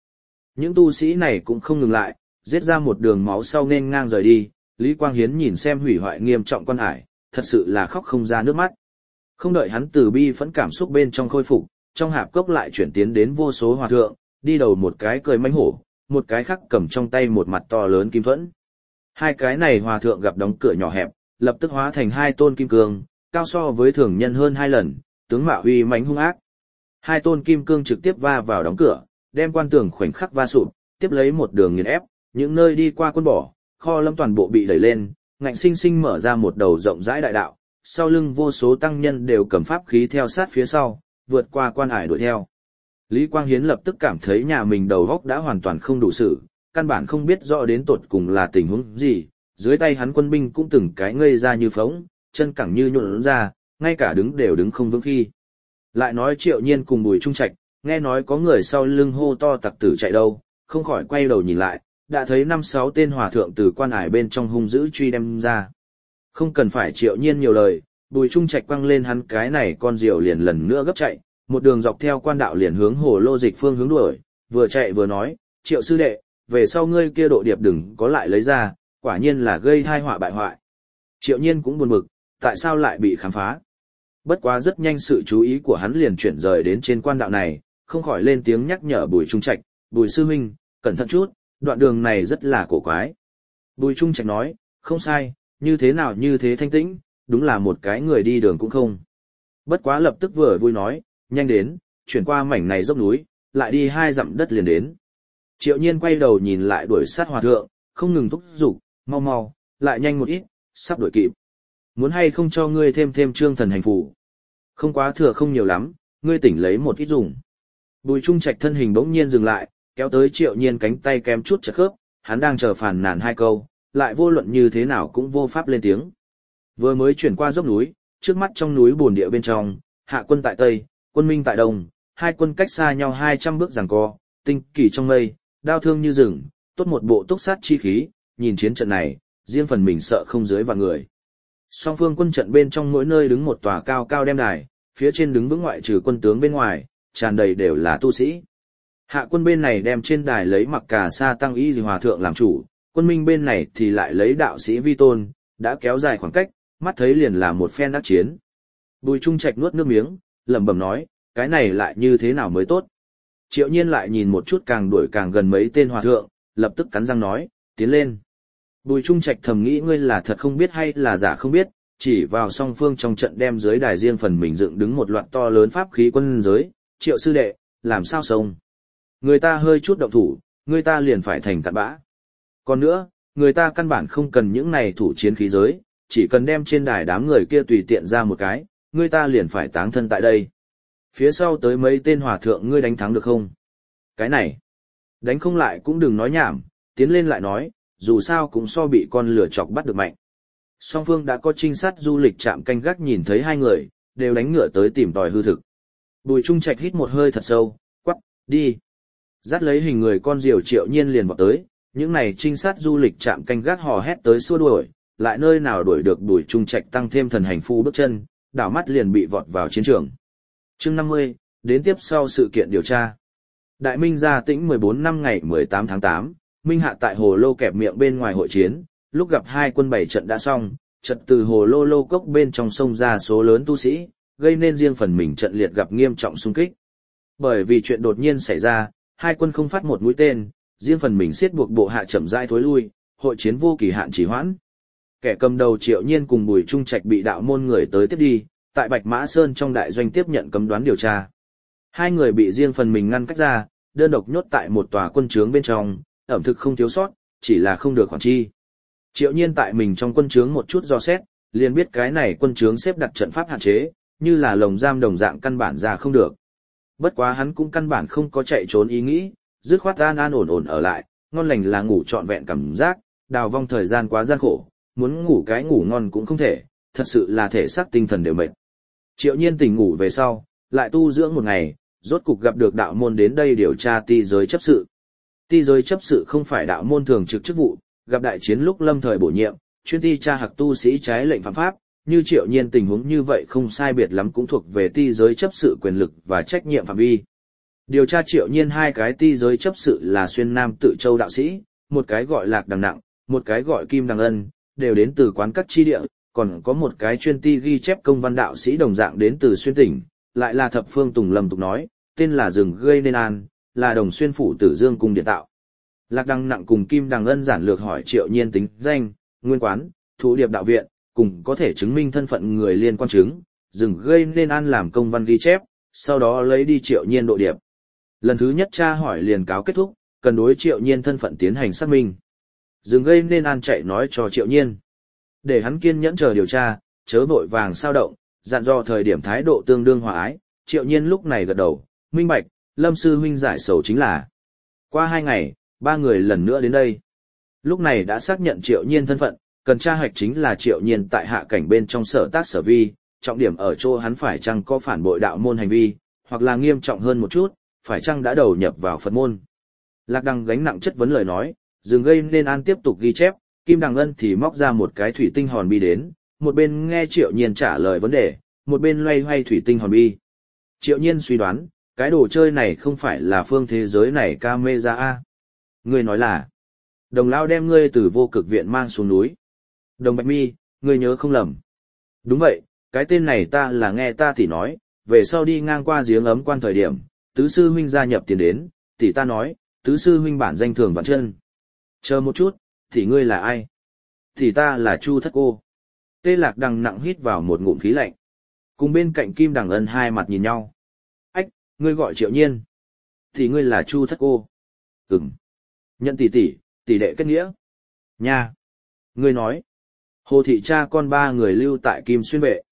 Những tu sĩ này cũng không ngừng lại, giết ra một đường máu sau nên ngang rời đi. Lý Quang Hiến nhìn xem hủy hoại nghiêm trọng quan hải, thật sự là khóc không ra nước mắt. Không đợi hắn từ bi phẫn cảm xúc bên trong khôi phục, trong hạp cốc lại chuyển tiến đến vô số hòa thượng, đi đầu một cái cười manh hổ, một cái khác cầm trong tay một mặt to lớn kim thuẫn. Hai cái này hòa thượng gặp đóng cửa nhỏ hẹp, lập tức hóa thành hai tôn kim cương, cao so với thường nhân hơn 2 lần, tướng mạo uy mãnh hung ác. Hai tôn kim cương trực tiếp va vào đóng cửa, đem quan tường khoảnh khắc va sụp, tiếp lấy một đường nghiền ép, những nơi đi qua quân bỏ, kho lâm toàn bộ bị đẩy lên, ngạnh sinh sinh mở ra một đầu rộng rãi đại đạo, sau lưng vô số tăng nhân đều cầm pháp khí theo sát phía sau, vượt qua quan ải đuổi theo. Lý Quang Hiến lập tức cảm thấy nhà mình đầu óc đã hoàn toàn không đủ sự, căn bản không biết rõ đến tột cùng là tình huống gì, dưới tay hắn quân binh cũng từng cái ngây ra như phóng, chân cẳng như nhũn ra, ngay cả đứng đều đứng không vững khi. Lại nói Triệu Nhiên cùng Bùi Trung Trạch, nghe nói có người sau lưng hô to tặc tử chạy đâu, không khỏi quay đầu nhìn lại, đã thấy 5-6 tên hòa thượng từ quan ải bên trong hung dữ truy đem ra. Không cần phải Triệu Nhiên nhiều lời, Bùi Trung Trạch quăng lên hắn cái này con diều liền lần nữa gấp chạy, một đường dọc theo quan đạo liền hướng hồ lô dịch phương hướng đuổi, vừa chạy vừa nói, Triệu sư đệ, về sau ngươi kia độ điệp đừng có lại lấy ra, quả nhiên là gây tai họa bại hoại. Triệu Nhiên cũng buồn bực, tại sao lại bị khám phá? Bất quá rất nhanh sự chú ý của hắn liền chuyển rời đến trên quan đạo này, không khỏi lên tiếng nhắc nhở Bùi Trung Trạch, Bùi sư huynh, cẩn thận chút, đoạn đường này rất là cổ quái. Bùi Trung Trạch nói, không sai, như thế nào như thế thanh tĩnh, đúng là một cái người đi đường cũng không. Bất quá lập tức vừa vui nói, nhanh đến, chuyển qua mảnh này dốc núi, lại đi 2 dặm đất liền đến. Triệu Nhiên quay đầu nhìn lại đuổi sát hòa thượng, không ngừng thúc giục, mau mau, lại nhanh một ít, sắp đuổi kịp. Muốn hay không cho ngươi thêm trương thần hành phù? Không quá thừa không nhiều lắm, ngươi tỉnh lấy một ít dùng. Bùi Trung Trạch thân hình bỗng nhiên dừng lại, kéo tới Triệu Nhiên cánh tay kém chút chật khớp, hắn đang chờ phàn nàn 2 câu, lại vô luận như thế nào cũng vô pháp lên tiếng. Vừa mới chuyển qua dốc núi, trước mắt trong núi bồn địa bên trong, hạ quân tại Tây, quân Minh tại Đông, hai quân cách xa nhau 200 bước giằng co, tinh kỳ trong mây, đao thương như rừng, tốt một bộ túc sát chi khí, nhìn chiến trận này, riêng phần mình sợ không dưới vạn người. Song phương quân trận bên trong mỗi nơi đứng một tòa cao cao đem đài, phía trên đứng vững ngoại trừ quân tướng bên ngoài, tràn đầy đều là tu sĩ. Hạ quân bên này đem trên đài lấy Mặc Cà Sa Tăng Y Hòa Thượng làm chủ, quân Minh bên này thì lại lấy đạo sĩ Vi Tôn, đã kéo dài khoảng cách, mắt thấy liền là một phen đắc chiến. Bùi Trung Trạch nuốt nước miếng, lẩm bẩm nói, cái này lại như thế nào mới tốt. Triệu Nhiên lại nhìn một chút càng đuổi càng gần mấy tên hòa thượng, lập tức cắn răng nói, tiến lên. Bùi Trung Trạch thầm nghĩ ngươi là thật không biết hay là giả không biết, chỉ vào song phương trong trận đem dưới đài riêng phần mình dựng đứng một loạt to lớn pháp khí quân giới, Triệu sư đệ, làm sao sống. Người ta hơi chút động thủ, người ta liền phải thành cặn bã. Còn nữa, người ta căn bản không cần những này thủ chiến khí giới, chỉ cần đem trên đài đám người kia tùy tiện ra một cái, người ta liền phải táng thân tại đây. Phía sau tới mấy tên hòa thượng ngươi đánh thắng được không? Cái này, đánh không lại cũng đừng nói nhảm, tiến lên lại nói, dù sao cũng so bị con lửa chọc bắt được mạnh. Song phương đã có trinh sát du lịch trạm canh gác nhìn thấy hai người, đều đánh ngựa tới tìm tòi hư thực. Bùi Trung Trạch hít một hơi thật sâu, quắc, đi. Dắt lấy hình người con diều Triệu Nhiên liền vọt tới, những này trinh sát du lịch trạm canh gác hò hét tới xua đuổi, lại nơi nào đuổi được Bùi Trung Trạch tăng thêm thần hành phu bước chân, đảo mắt liền bị vọt vào chiến trường. Chương 50, đến tiếp sau sự kiện điều tra. Đại Minh Gia Tĩnh 14 năm ngày 18 tháng 8, Minh Hạ tại hồ lô kẹp miệng bên ngoài hội chiến, lúc gặp hai quân 7 trận đã xong, trận từ hồ lô lô cốc bên trong sông ra số lớn tu sĩ, gây nên riêng phần mình trận liệt gặp nghiêm trọng xung kích. Bởi vì chuyện đột nhiên xảy ra, hai quân không phát một mũi tên, riêng phần mình siết buộc bộ hạ chậm rãi thối lui, hội chiến vô kỳ hạn trì hoãn. Kẻ cầm đầu Triệu Nhiên cùng Bùi Trung Trạch bị đạo môn người tới tiếp đi, tại Bạch Mã Sơn trong đại doanh tiếp nhận cấm đoán điều tra. Hai người bị riêng phần mình ngăn cách ra, đơn độc nhốt tại một tòa quân trướng bên trong, ẩm thực không thiếu sót, chỉ là không được khoản chi. Triệu Nhiên tại mình trong quân trướng một chút do xét, liền biết cái này quân trướng xếp đặt trận pháp hạn chế, như là lồng giam đồng dạng căn bản ra không được. Bất quá hắn cũng căn bản không có chạy trốn ý nghĩ, dứt khoát an an ổn ổn ở lại, ngon lành là ngủ trọn vẹn cảm giác, đào vong thời gian quá gian khổ, muốn ngủ cái ngủ ngon cũng không thể, thật sự là thể xác tinh thần đều mệt. Triệu Nhiên tỉnh ngủ về sau, lại tu dưỡng một ngày, rốt cục gặp được đạo môn đến đây điều tra ti giới chấp sự. Ti giới chấp sự không phải đạo môn thường trực chức vụ, gặp đại chiến lúc lâm thời bổ nhiệm, chuyên ti tra hạc tu sĩ trái lệnh phạm pháp, như Triệu Nhiên tình huống như vậy không sai biệt lắm cũng thuộc về ti giới chấp sự quyền lực và trách nhiệm phạm vi. Điều tra Triệu Nhiên hai cái ti giới chấp sự là Xuyên Nam Tự Châu đạo sĩ, một cái gọi Lạc Đằng Nặng, một cái gọi Kim Đằng Ân, đều đến từ quán các chi địa, còn có một cái chuyên ti ghi chép công văn đạo sĩ đồng dạng đến từ Xuyên tỉnh, lại là thập phương Tùng Lâm tục nói, tên là rừng gây nên an, là Đồng Xuyên phủ Tử Dương cung điện tạo. Lạc Đằng Nặng cùng Kim Đằng Ân giản lược hỏi Triệu Nhiên tính danh, nguyên quán, thủ điệp đạo viện, cùng có thể chứng minh thân phận người liên quan chứng, rừng gây nên an làm công văn ghi chép, sau đó lấy đi Triệu Nhiên độ điệp. Lần thứ nhất tra hỏi liền cáo kết thúc, cần đối Triệu Nhiên thân phận tiến hành xác minh. Rừng gây nên an chạy nói cho Triệu Nhiên, để hắn kiên nhẫn chờ điều tra, chớ vội vàng sao động, dặn dò thời điểm thái độ tương đương hòa ái. Triệu Nhiên lúc này gật đầu, minh bạch, Lâm sư huynh giải sầu chính là. Qua 2 ngày, 3 người lần nữa đến đây. Lúc này đã xác nhận Triệu Nhiên thân phận, cần tra hoạch chính là Triệu Nhiên tại hạ cảnh bên trong sở tác sở vi, trọng điểm ở chỗ hắn phải chăng có phản bội đạo môn hành vi, hoặc là nghiêm trọng hơn một chút, phải chăng đã đầu nhập vào Phật môn. Lạc Đằng gánh nặng chất vấn lời nói, dừng gây nên an tiếp tục ghi chép, Kim Đằng Ân thì móc ra một cái thủy tinh hòn bi đến, một bên nghe Triệu Nhiên trả lời vấn đề, một bên loay hoay thủy tinh hòn bi. Triệu Nhiên suy đoán, cái đồ chơi này không phải là phương thế giới này camera a. Ngươi nói là, Đồng Lao đem ngươi từ vô cực viện mang xuống núi. Đồng Bạch Mi, ngươi nhớ không lầm. Đúng vậy, cái tên này ta là nghe ta tỷ nói, về sau đi ngang qua giếng ấm quan thời điểm, tứ sư huynh gia nhập tiền đến, tỷ ta nói, tứ sư huynh bản danh Thường Vạn Chân. Chờ một chút, tỷ ngươi là ai? Tỷ ta là Chu Thất Cô. Tê Lạc Đằng Nặng hít vào một ngụm khí lạnh. Cùng bên cạnh Kim Đằng Ân hai mặt nhìn nhau. Ách, ngươi gọi Triệu Nhiên. Tỷ ngươi là Chu Thất Cô. Ừm. Nhận tỷ tỷ đệ kết nghĩa. Nha. Ngươi nói. Hồ thị cha con 3 người lưu tại Kim Xuyên vệ.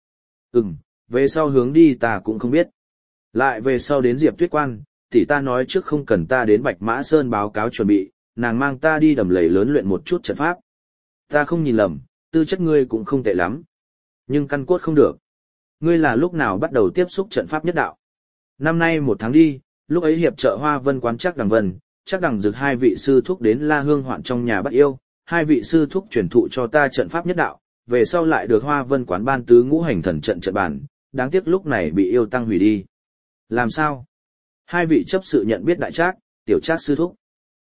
Về sau hướng đi ta cũng không biết. Lại về sau đến Diệp Tuyết Quan, tỷ ta nói trước không cần ta đến Bạch Mã Sơn báo cáo chuẩn bị, nàng mang ta đi đầm lầy lớn luyện một chút trận pháp. Ta không nhìn lầm, tư chất ngươi cũng không tệ lắm. Nhưng căn cốt không được. Ngươi là lúc nào bắt đầu tiếp xúc trận pháp nhất đạo? Năm nay 1 tháng đi, lúc ấy hiệp trợ Hoa Vân quán Trác Đằng Vân, Trác Đằng Dực 2 vị sư thúc đến La Hương Hoạn trong nhà bắt yêu, 2 vị sư thúc truyền thụ cho ta trận pháp nhất đạo, về sau lại được Hoa Vân quán ban tứ ngũ hành thần trận trận bản, đáng tiếc lúc này bị yêu tăng hủy đi. Làm sao? 2 vị chấp sự nhận biết đại Trác, tiểu Trác sư thúc.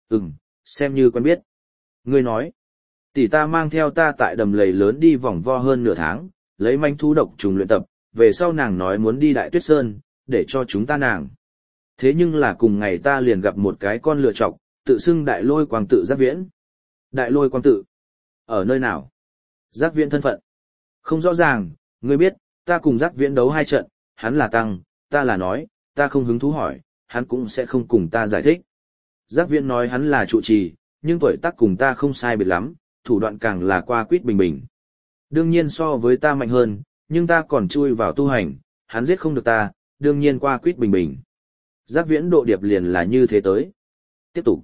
Xem như quen biết. Ngươi nói, tỷ ta mang theo ta tại đầm lầy lớn đi vòng vo hơn nửa tháng, lấy manh thú độc trùng luyện tập, về sau nàng nói muốn đi Đại Tuyết Sơn, để cho chúng ta nàng. Thế nhưng là cùng ngày ta liền gặp một cái con lựa chọc, tự xưng Đại Lôi Quang Tự Giác Viễn. Đại Lôi Quang Tự? Ở nơi nào? Giác Viễn thân phận? Không rõ ràng, ngươi biết, ta cùng Giác Viễn đấu 2 trận, hắn là tăng, ta là nói, ta không hứng thú hỏi, hắn cũng sẽ không cùng ta giải thích. Giác Viễn nói hắn là trụ trì, nhưng tuổi tác cùng ta không sai biệt lắm, thủ đoạn càng là qua quýt bình bình. Đương nhiên so với ta mạnh hơn, nhưng ta còn chui vào tu hành, hắn giết không được ta, đương nhiên qua quýt bình bình. Giác Viễn độ điệp liền là như thế tới. Tiếp tục.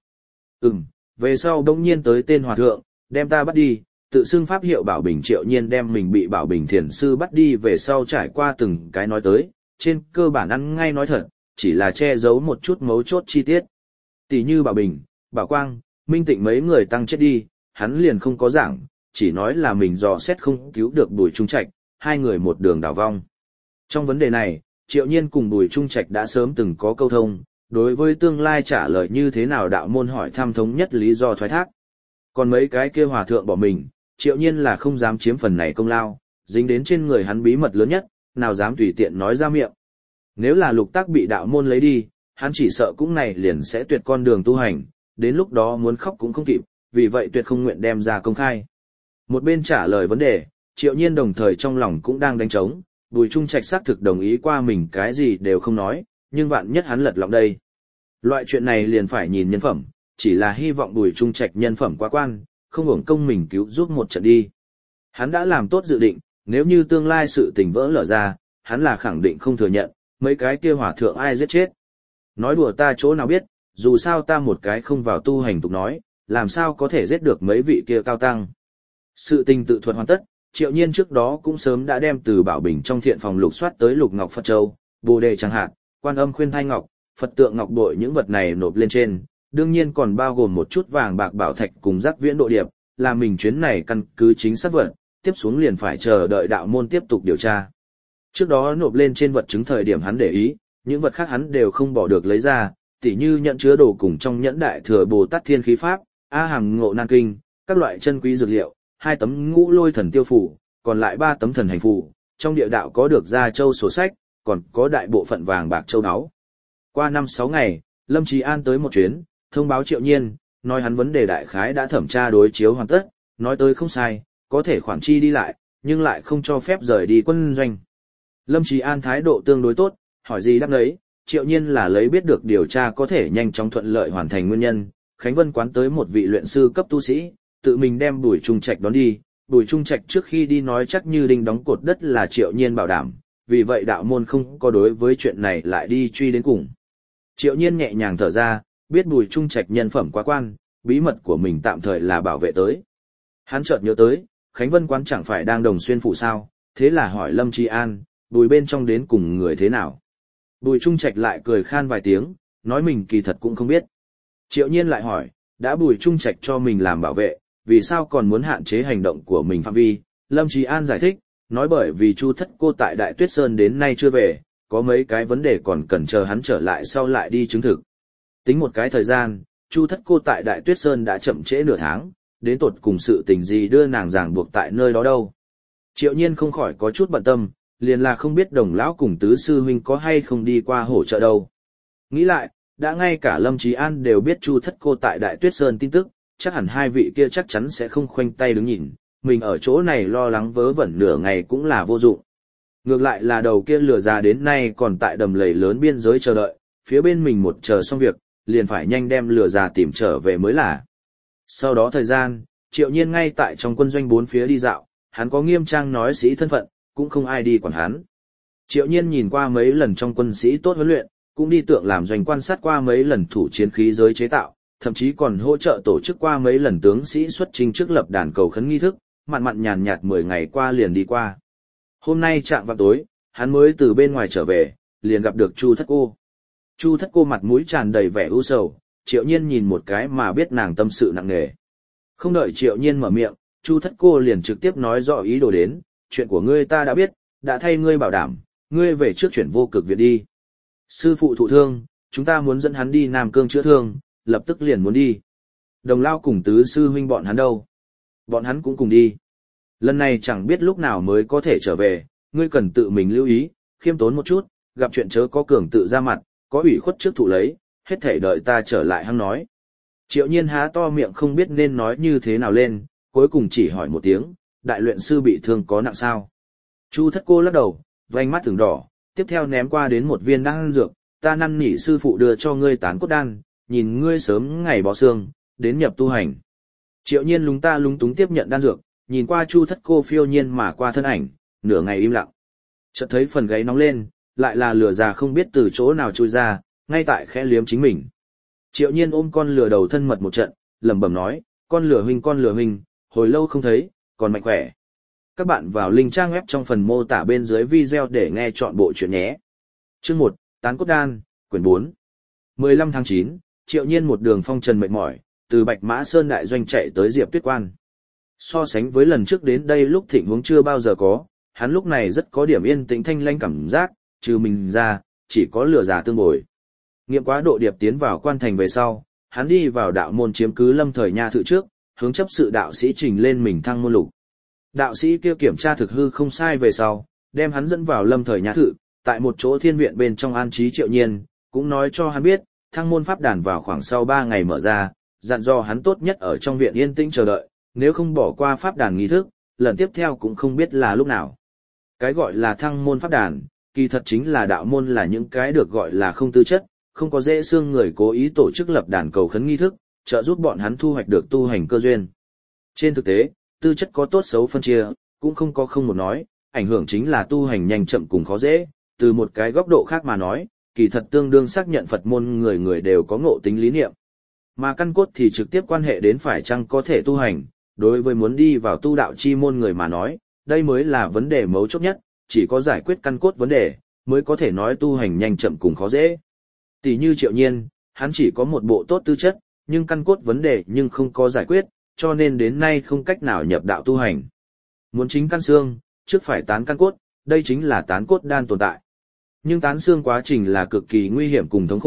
Về sau đông nhiên tới tên hòa thượng, đem ta bắt đi, tự xưng pháp hiệu Bảo Bình Triệu Nhiên đem mình bị Bảo Bình Thiền Sư bắt đi về sau trải qua từng cái nói tới, trên cơ bản ăn ngay nói thật, chỉ là che giấu một chút mấu chốt chi tiết. Tỷ như Bảo Bình, Bảo Quang, Minh Tịnh mấy người tăng chết đi, hắn liền không có giảng, chỉ nói là mình dò xét không cứu được Bùi Trung Trạch, 2 người một đường đảo vong. Trong vấn đề này, Triệu Nhiên cùng Bùi Trung Trạch đã sớm từng có câu thông, đối với tương lai trả lời như thế nào đạo môn hỏi thăm thống nhất lý do thoái thác. Còn mấy cái kia hòa thượng bỏ mình, Triệu Nhiên là không dám chiếm phần này công lao, dính đến trên người hắn bí mật lớn nhất, nào dám tùy tiện nói ra miệng. Nếu là Lục Tác bị đạo môn lấy đi, hắn chỉ sợ cũng này liền sẽ tuyệt con đường tu hành, đến lúc đó muốn khóc cũng không kịp, vì vậy tuyệt không nguyện đem ra công khai. Một bên trả lời vấn đề, Triệu Nhiên đồng thời trong lòng cũng đang đánh trống, Bùi Trung Trạch xác thực đồng ý qua mình cái gì đều không nói, nhưng vạn nhất hắn lật lọng đây. Loại chuyện này liền phải nhìn nhân phẩm, chỉ là hy vọng Bùi Trung Trạch nhân phẩm quá quan, không uổng công mình cứu giúp một trận đi. Hắn đã làm tốt dự định, nếu như tương lai sự tình vỡ lở ra, hắn là khẳng định không thừa nhận, mấy cái kia hòa thượng ai giết chết. Nói đùa ta chỗ nào biết, dù sao ta một cái không vào tu hành tục nói, làm sao có thể giết được mấy vị kia cao tăng. Sự tình tự thuật hoàn tất, Triệu Nhiên trước đó cũng sớm đã đem từ Bảo Bình trong thiện phòng lục soát tới Lục Ngọc Phật Châu, Bồ Đề chẳng hạn, Quan Âm Khuyên Thai Ngọc, Phật tượng ngọc bội những vật này nộp lên trên, đương nhiên còn bao gồm một chút vàng bạc bảo thạch cùng Giác Viễn độ điệp, là mình chuyến này căn cứ chính xác vật, tiếp xuống liền phải chờ đợi đạo môn tiếp tục điều tra. Trước đó nộp lên trên vật chứng thời điểm hắn để ý, những vật khác hắn đều không bỏ được lấy ra, tỉ như nhận chứa đồ cùng trong nhẫn đại thừa Bồ Tát Thiên Khí Pháp, A Hàm Ngộ Nan Kinh, các loại chân quý dược liệu, 2 tấm Ngũ Lôi Thần Tiêu Phủ, còn lại 3 tấm Thần Hành Phủ, trong địa đạo có được gia châu sổ sách, còn có đại bộ phận vàng bạc châu áo. Qua 5-6 ngày, Lâm Chí An tới một chuyến, thông báo Triệu Nhiên, nói hắn vấn đề đại khái đã thẩm tra đối chiếu hoàn tất, nói tới không sai, có thể khoản chi đi lại, nhưng lại không cho phép rời đi quân doanh. Lâm Chí An thái độ tương đối tốt, hỏi gì đáp đấy, Triệu Nhiên là lấy biết được điều tra có thể nhanh chóng thuận lợi hoàn thành nguyên nhân, Khánh Vân quán tới một vị luyện sư cấp tu sĩ, tự mình đem Bùi Trung Trạch đón đi, Bùi Trung Trạch trước khi đi nói chắc như đinh đóng cột đất là Triệu Nhiên bảo đảm, vì vậy đạo môn không có đối với chuyện này lại đi truy đến cùng. Triệu Nhiên nhẹ nhàng thở ra, biết Bùi Trung Trạch nhân phẩm quá quan, bí mật của mình tạm thời là bảo vệ tới. Hắn chợt nhớ tới, Khánh Vân quán chẳng phải đang Đồng Xuyên phủ sao, thế là hỏi Lâm Chí An, Bùi bên trong đến cùng người thế nào. Bùi Trung Trạch lại cười khan vài tiếng, nói mình kỳ thật cũng không biết. Triệu Nhiên lại hỏi, đã Bùi Trung Trạch cho mình làm bảo vệ, vì sao còn muốn hạn chế hành động của mình phạm vi? Lâm Chí An giải thích, nói bởi vì Chu Thất Cô tại Đại Tuyết Sơn đến nay chưa về, có mấy cái vấn đề còn cần chờ hắn trở lại sau lại đi chứng thực. Tính một cái thời gian, Chu Thất Cô tại Đại Tuyết Sơn đã chậm trễ nửa tháng, đến tột cùng sự tình gì đưa nàng ràng buộc tại nơi đó đâu. Triệu Nhiên không khỏi có chút bận tâm, liền là không biết Đồng lão cùng tứ sư huynh có hay không đi qua hỗ trợ đâu. Nghĩ lại, đã ngay cả Lâm Chí An đều biết Chu Thất Cô tại Đại Tuyết Sơn tin tức, chắc hẳn hai vị kia chắc chắn sẽ không khoanh tay đứng nhìn, mình ở chỗ này lo lắng vớ vẩn nửa ngày cũng là vô dụng. Ngược lại là đầu kia lừa già đến nay còn tại đầm lầy lớn biên giới chờ đợi, phía bên mình một chờ xong việc, liền phải nhanh đem lừa già tìm trở về mới là. Sau đó thời gian, Triệu Nhiên ngay tại trong quân doanh bốn phía đi dạo, hắn có nghiêm trang nói sĩ thân phận, cũng không ai đi quản hắn. Triệu Nhiên nhìn qua mấy lần trong quân sĩ tốt huấn luyện, cũng đi tượng làm doanh quan sát qua mấy lần thủ chiến khí giới chế tạo, thậm chí còn hỗ trợ tổ chức qua mấy lần tướng sĩ xuất chinh trước lập đàn cầu khấn nghi thức, mặn mặn nhàn nhạt 10 ngày qua liền đi qua. Hôm nay chạng vào tối, hắn mới từ bên ngoài trở về, liền gặp được Chu Thất Cô. Chu Thất Cô mặt mũi tràn đầy vẻ u sầu, Triệu Nhiên nhìn một cái mà biết nàng tâm sự nặng nề. Không đợi Triệu Nhiên mở miệng, Chu Thất Cô liền trực tiếp nói rõ ý đồ đến, chuyện của ngươi ta đã biết, đã thay ngươi bảo đảm, ngươi về trước chuyển Vô Cực Viện đi. Sư phụ thụ thương, chúng ta muốn dẫn hắn đi Nam Cương chữa thương, lập tức liền muốn đi. Đồng Lao cùng tứ sư huynh bọn hắn đâu? Bọn hắn cũng cùng đi. Lần này chẳng biết lúc nào mới có thể trở về, ngươi cần tự mình lưu ý, khiêm tốn một chút, gặp chuyện chớ có cường tự ra mặt, có ủy khuất trước thụ lấy, hết thể đợi ta trở lại hăng nói. Triệu Nhiên há to miệng không biết nên nói như thế nào lên, cuối cùng chỉ hỏi một tiếng, đại luyện sư bị thương có nặng sao? Chu Thất Cô lắc đầu, vành mắt từng đỏ, tiếp theo ném qua đến một viên đan dược, ta năn nỉ sư phụ đưa cho ngươi tán cốt đan, nhìn ngươi sớm ngày bỏ xương, đến nhập tu hành. Triệu Nhiên lúng túng tiếp nhận đan dược, nhìn qua Chu Thất Cô phiêu nhiên mà qua thân ảnh, nửa ngày im lặng. Chợt thấy phần gáy nóng lên, lại là lửa già không biết từ chỗ nào trôi ra, ngay tại khẽ liếm chính mình. Triệu Nhiên ôm con lửa đầu thân mật một trận, lẩm bẩm nói, con lửa huynh, hồi lâu không thấy, còn mạnh khỏe. Các bạn vào link trang web trong phần mô tả bên dưới video để nghe chọn bộ chuyện nhé. Chương 1, Tán Cốt Đan, quyển 4. 15 tháng 9, Triệu Nhiên một đường phong trần mệt mỏi, từ Bạch Mã Sơn đại doanh chạy tới Diệp Tuyết Quan. So sánh với lần trước đến đây lúc thịnh huống chưa bao giờ có, hắn lúc này rất có điểm yên tĩnh thanh lanh cảm giác, trừ mình ra, chỉ có lửa già tương bồi. Nghiệm quá độ điệp tiến vào quan thành về sau, hắn đi vào đạo môn chiếm cứ Lâm Thời Nha Thự trước, hướng chấp sự đạo sĩ trình lên mình thăng môn lục. Đạo sĩ kia kiểm tra thực hư không sai về sau, đem hắn dẫn vào Lâm Thời Nha Thự, tại một chỗ thiên viện bên trong an trí Triệu Nhiên, cũng nói cho hắn biết, thăng môn pháp đàn vào khoảng sau 3 ngày mở ra, dặn dò hắn tốt nhất ở trong viện yên tĩnh chờ đợi, nếu không bỏ qua pháp đàn nghi thức, lần tiếp theo cũng không biết là lúc nào. Cái gọi là thăng môn pháp đàn, kỳ thật chính là đạo môn là những cái được gọi là không tư chất, không có dễ xương người cố ý tổ chức lập đàn cầu khấn nghi thức, trợ giúp bọn hắn thu hoạch được tu hành cơ duyên. Trên thực tế, tư chất có tốt xấu phân chia, cũng không có không một nói, ảnh hưởng chính là tu hành nhanh chậm cùng khó dễ, từ một cái góc độ khác mà nói, kỳ thật tương đương xác nhận Phật môn người người đều có ngộ tính lý niệm. Mà căn cốt thì trực tiếp quan hệ đến phải chăng có thể tu hành, đối với muốn đi vào tu đạo chi môn người mà nói, đây mới là vấn đề mấu chốt nhất, chỉ có giải quyết căn cốt vấn đề, mới có thể nói tu hành nhanh chậm cùng khó dễ. Tỷ như Triệu Nhiên, hắn chỉ có một bộ tốt tư chất, nhưng căn cốt vấn đề nhưng không có giải quyết, cho nên đến nay không cách nào nhập đạo tu hành. Muốn chính căn xương, trước phải tán căn cốt, đây chính là tán cốt đan tồn tại. Nhưng tán xương quá trình là cực kỳ nguy hiểm cùng thống khổ,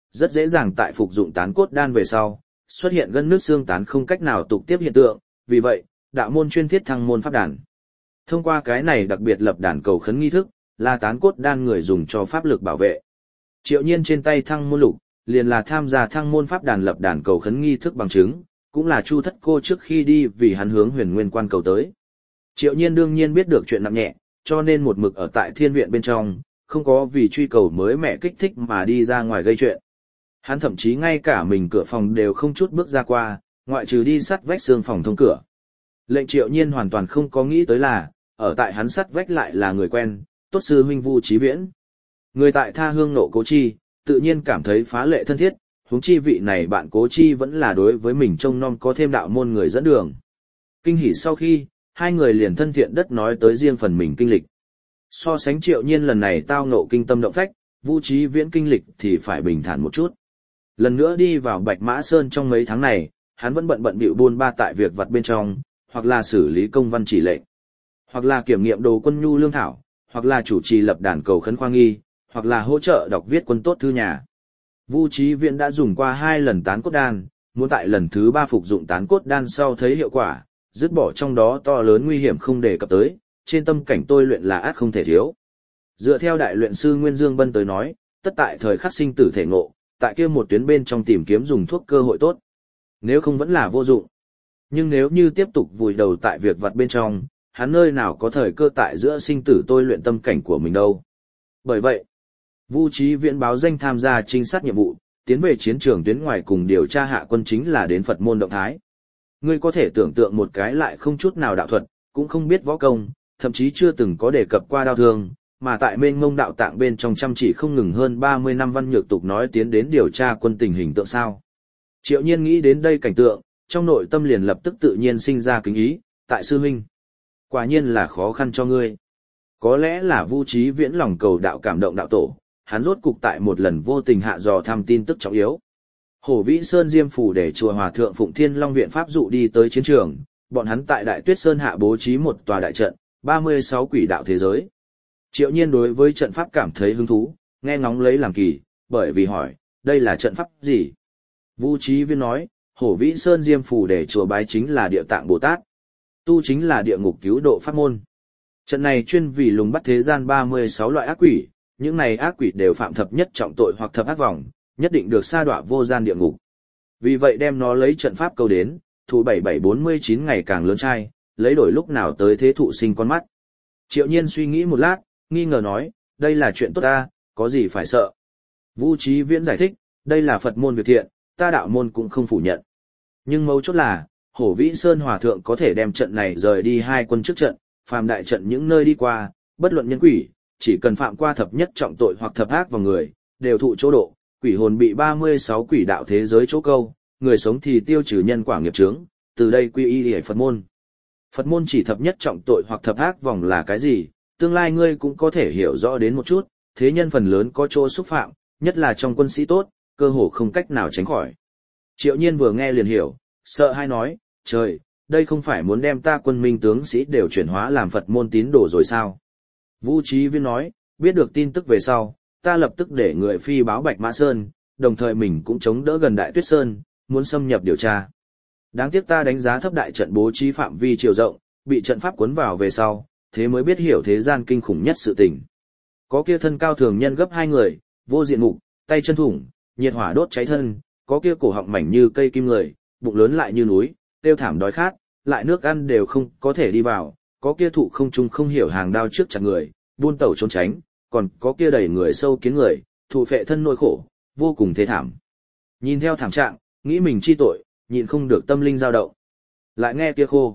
rất dễ dàng tại phục dụng tán cốt đan về sau, xuất hiện gân nước xương tán không cách nào tục tiếp hiện tượng, vì vậy, đạo môn chuyên thiết thăng môn pháp đàn. Thông qua cái này đặc biệt lập đàn cầu khấn nghi thức, là tán cốt đan người dùng cho pháp lực bảo vệ. Triệu Nhiên trên tay thăng môn lục, liền là tham gia thăng môn pháp đàn lập đàn cầu khấn nghi thức bằng chứng, cũng là Chu Thất Cô trước khi đi vì hắn hướng Huyền Nguyên Quan cầu tới. Triệu Nhiên đương nhiên biết được chuyện nặng nhẹ, cho nên một mực ở tại thiên viện bên trong, không có vì truy cầu mới mẹ kích thích mà đi ra ngoài gây chuyện. Hắn thậm chí ngay cả mình cửa phòng đều không chút bước ra qua, ngoại trừ đi sắt vách xương phòng thông cửa. Lệnh Triệu Nhiên hoàn toàn không có nghĩ tới là, ở tại hắn sắt vách lại là người quen, tốt sư huynh Vu Chí Viễn. Người tại tha hương nộ Cố Chi, tự nhiên cảm thấy phá lệ thân thiết, huống chi vị này bạn Cố Chi vẫn là đối với mình trông nom có thêm đạo môn người dẫn đường. Kinh hỉ sau khi, hai người liền thân thiện đất nói tới riêng phần mình kinh lịch. So sánh Triệu Nhiên lần này tao nộ kinh tâm động phách, Vu Chí Viễn kinh lịch thì phải bình thản một chút. Lần nữa đi vào Bạch Mã Sơn trong mấy tháng này, hắn vẫn bận bịu buôn ba tại việc vặt bên trong, hoặc là xử lý công văn chỉ lệnh, hoặc là kiểm nghiệm đồ quân nhu lương thảo, hoặc là chủ trì lập đàn cầu khấn khoa nghi, hoặc là hỗ trợ đọc viết quân tốt thư nhà. Vu Chí Viễn đã dùng qua 2 lần tán cốt đan, muốn tại lần thứ 3 phục dụng tán cốt đan sau thấy hiệu quả, dứt bỏ trong đó to lớn nguy hiểm không đề cập tới, trên tâm cảnh tôi luyện là ắt không thể thiếu. Dựa theo đại luyện sư Nguyên Dương Bân tới nói, tất tại thời khắc sinh tử thể ngộ, tại kia một tuyến bên trong tìm kiếm dùng thuốc cơ hội tốt. Nếu không vẫn là vô dụng. Nhưng nếu như tiếp tục vùi đầu tại việc vặt bên trong, hắn nơi nào có thời cơ tại giữa sinh tử tôi luyện tâm cảnh của mình đâu. Bởi vậy, Vu Chí Viễn báo danh tham gia trinh sát nhiệm vụ, tiến về chiến trường tuyến ngoài cùng điều tra hạ quân chính là đến Phật môn động thái. Ngươi có thể tưởng tượng một cái lại không chút nào đạo thuật, cũng không biết võ công, thậm chí chưa từng có đề cập qua đao thương, mà tại mênh mông đạo tạng bên trong chăm chỉ không ngừng hơn 30 năm văn nhược tục nói tiến đến điều tra quân tình hình tượng sao. Triệu Nhiên nghĩ đến đây cảnh tượng, trong nội tâm liền lập tức tự nhiên sinh ra kính ý, tại sư huynh. Quả nhiên là khó khăn cho ngươi. Có lẽ là Vu Chí Viễn lòng cầu đạo cảm động đạo tổ, hắn rốt cục tại một lần vô tình hạ dò thăm tin tức trọng yếu. Hổ Vĩ Sơn Diêm phủ để chùa Hòa thượng Phụng Thiên Long viện pháp dụ đi tới chiến trường, bọn hắn tại Đại Tuyết Sơn hạ bố trí một tòa đại trận, 36 quỷ đạo thế giới. Triệu Nhiên đối với trận pháp cảm thấy hứng thú, nghe ngóng lấy làm kỳ, bởi vì hỏi, đây là trận pháp gì? Vu Chí Viễn nói, Hổ Vĩ Sơn Diêm phủ để chùa bái chính là Địa Tạng Bồ Tát, tu chính là địa ngục cứu độ pháp môn. Trận này chuyên vì lùng bắt thế gian 36 loại ác quỷ, những này ác quỷ đều phạm thập nhất trọng tội hoặc thập ác vòng, nhất định được sa đọa vô gian địa ngục. Vì vậy đem nó lấy trận pháp câu đến, thủ 7749 ngày càng lớn trai, lấy đổi lúc nào tới thế thụ sinh con mắt. Triệu Nhiên suy nghĩ một lát, nghi ngờ nói, đây là chuyện tốt ta, có gì phải sợ. Vu Chí Viễn giải thích, đây là Phật môn việc thiện, ta đạo môn cũng không phủ nhận. Nhưng mấu chốt là, Hổ Vĩ Sơn Hòa Thượng có thể đem trận này rời đi 2 quân trước trận, phàm đại trận những nơi đi qua, bất luận nhân quỷ, chỉ cần phạm qua thập nhất trọng tội hoặc thập ác vào người, đều thụ chỗ độ, quỷ hồn bị 36 quỷ đạo thế giới chỗ câu, người sống thì tiêu trừ nhân quả nghiệp chướng, từ đây quy y để Phật môn. Phật môn chỉ thập nhất trọng tội hoặc thập ác vòng là cái gì, tương lai ngươi cũng có thể hiểu rõ đến một chút, thế nhân phần lớn có chỗ xúc phạm, nhất là trong quân sĩ tốt, cơ hồ không cách nào tránh khỏi. Triệu Nhiên vừa nghe liền hiểu, sợ hai nói, trời, đây không phải muốn đem ta quân minh tướng sĩ đều chuyển hóa làm Phật môn tín đồ rồi sao? Vu Chí Viễn nói, biết được tin tức về sau, ta lập tức để người phi báo Bạch Mã Sơn, đồng thời mình cũng chống đỡ gần Đại Tuyết Sơn, muốn xâm nhập điều tra. Đáng tiếc ta đánh giá thấp đại trận bố trí phạm vi chiều rộng, bị trận pháp cuốn vào về sau, thế mới biết hiểu thế gian kinh khủng nhất sự tình. Có kia thân cao thường nhân gấp 2 người, vô diện mục, tay chân thủng, nhiệt hỏa đốt cháy thân, có kia cổ họng mảnh như cây kim người, bụng lớn lại như núi, tiêu thảm đói khát, lại nước ăn đều không có thể đi vào, có kia thụ không trung không hiểu hàng đao trước chặt người, buôn tẩu trốn tránh, còn có kia đầy người sâu kiến người, thụ phệ thân nỗi khổ, vô cùng thê thảm. Nhìn theo thảm trạng, nghĩ mình chi tội, nhịn không được tâm linh dao động. Lại nghe kia khô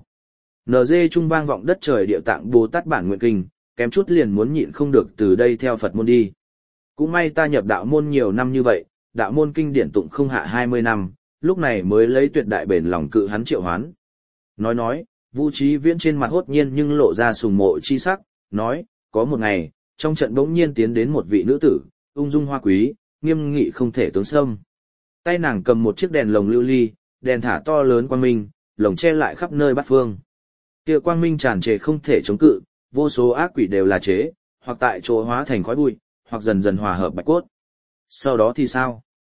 NG trung vang vọng đất trời Địa Tạng Bồ Tát bản nguyện kinh, kém chút liền muốn nhịn không được từ đây theo Phật môn đi. Cũng may ta nhập đạo môn nhiều năm như vậy, đạo môn kinh điển tụng không hạ 20 năm, lúc này mới lấy tuyệt đại bền lòng cự hắn triệu hoán. Nói, Vu Chí Viễn trên mặt hốt nhiên nhưng lộ ra sùng mộ chi sắc, nói, có một ngày, trong trận bỗng nhiên tiến đến một vị nữ tử, ung dung hoa quý, nghiêm nghị không thể tướng xâm. Tay nàng cầm một chiếc đèn lồng lưu ly, đèn thả to lớn quang minh, lồng che lại khắp nơi bát phương. Kia quang minh tràn trề không thể chống cự, vô số ác quỷ đều là chế, hoặc tại chỗ hóa thành khói bụi, hoặc dần dần hòa hợp bạch cốt. Sau đó thì sao?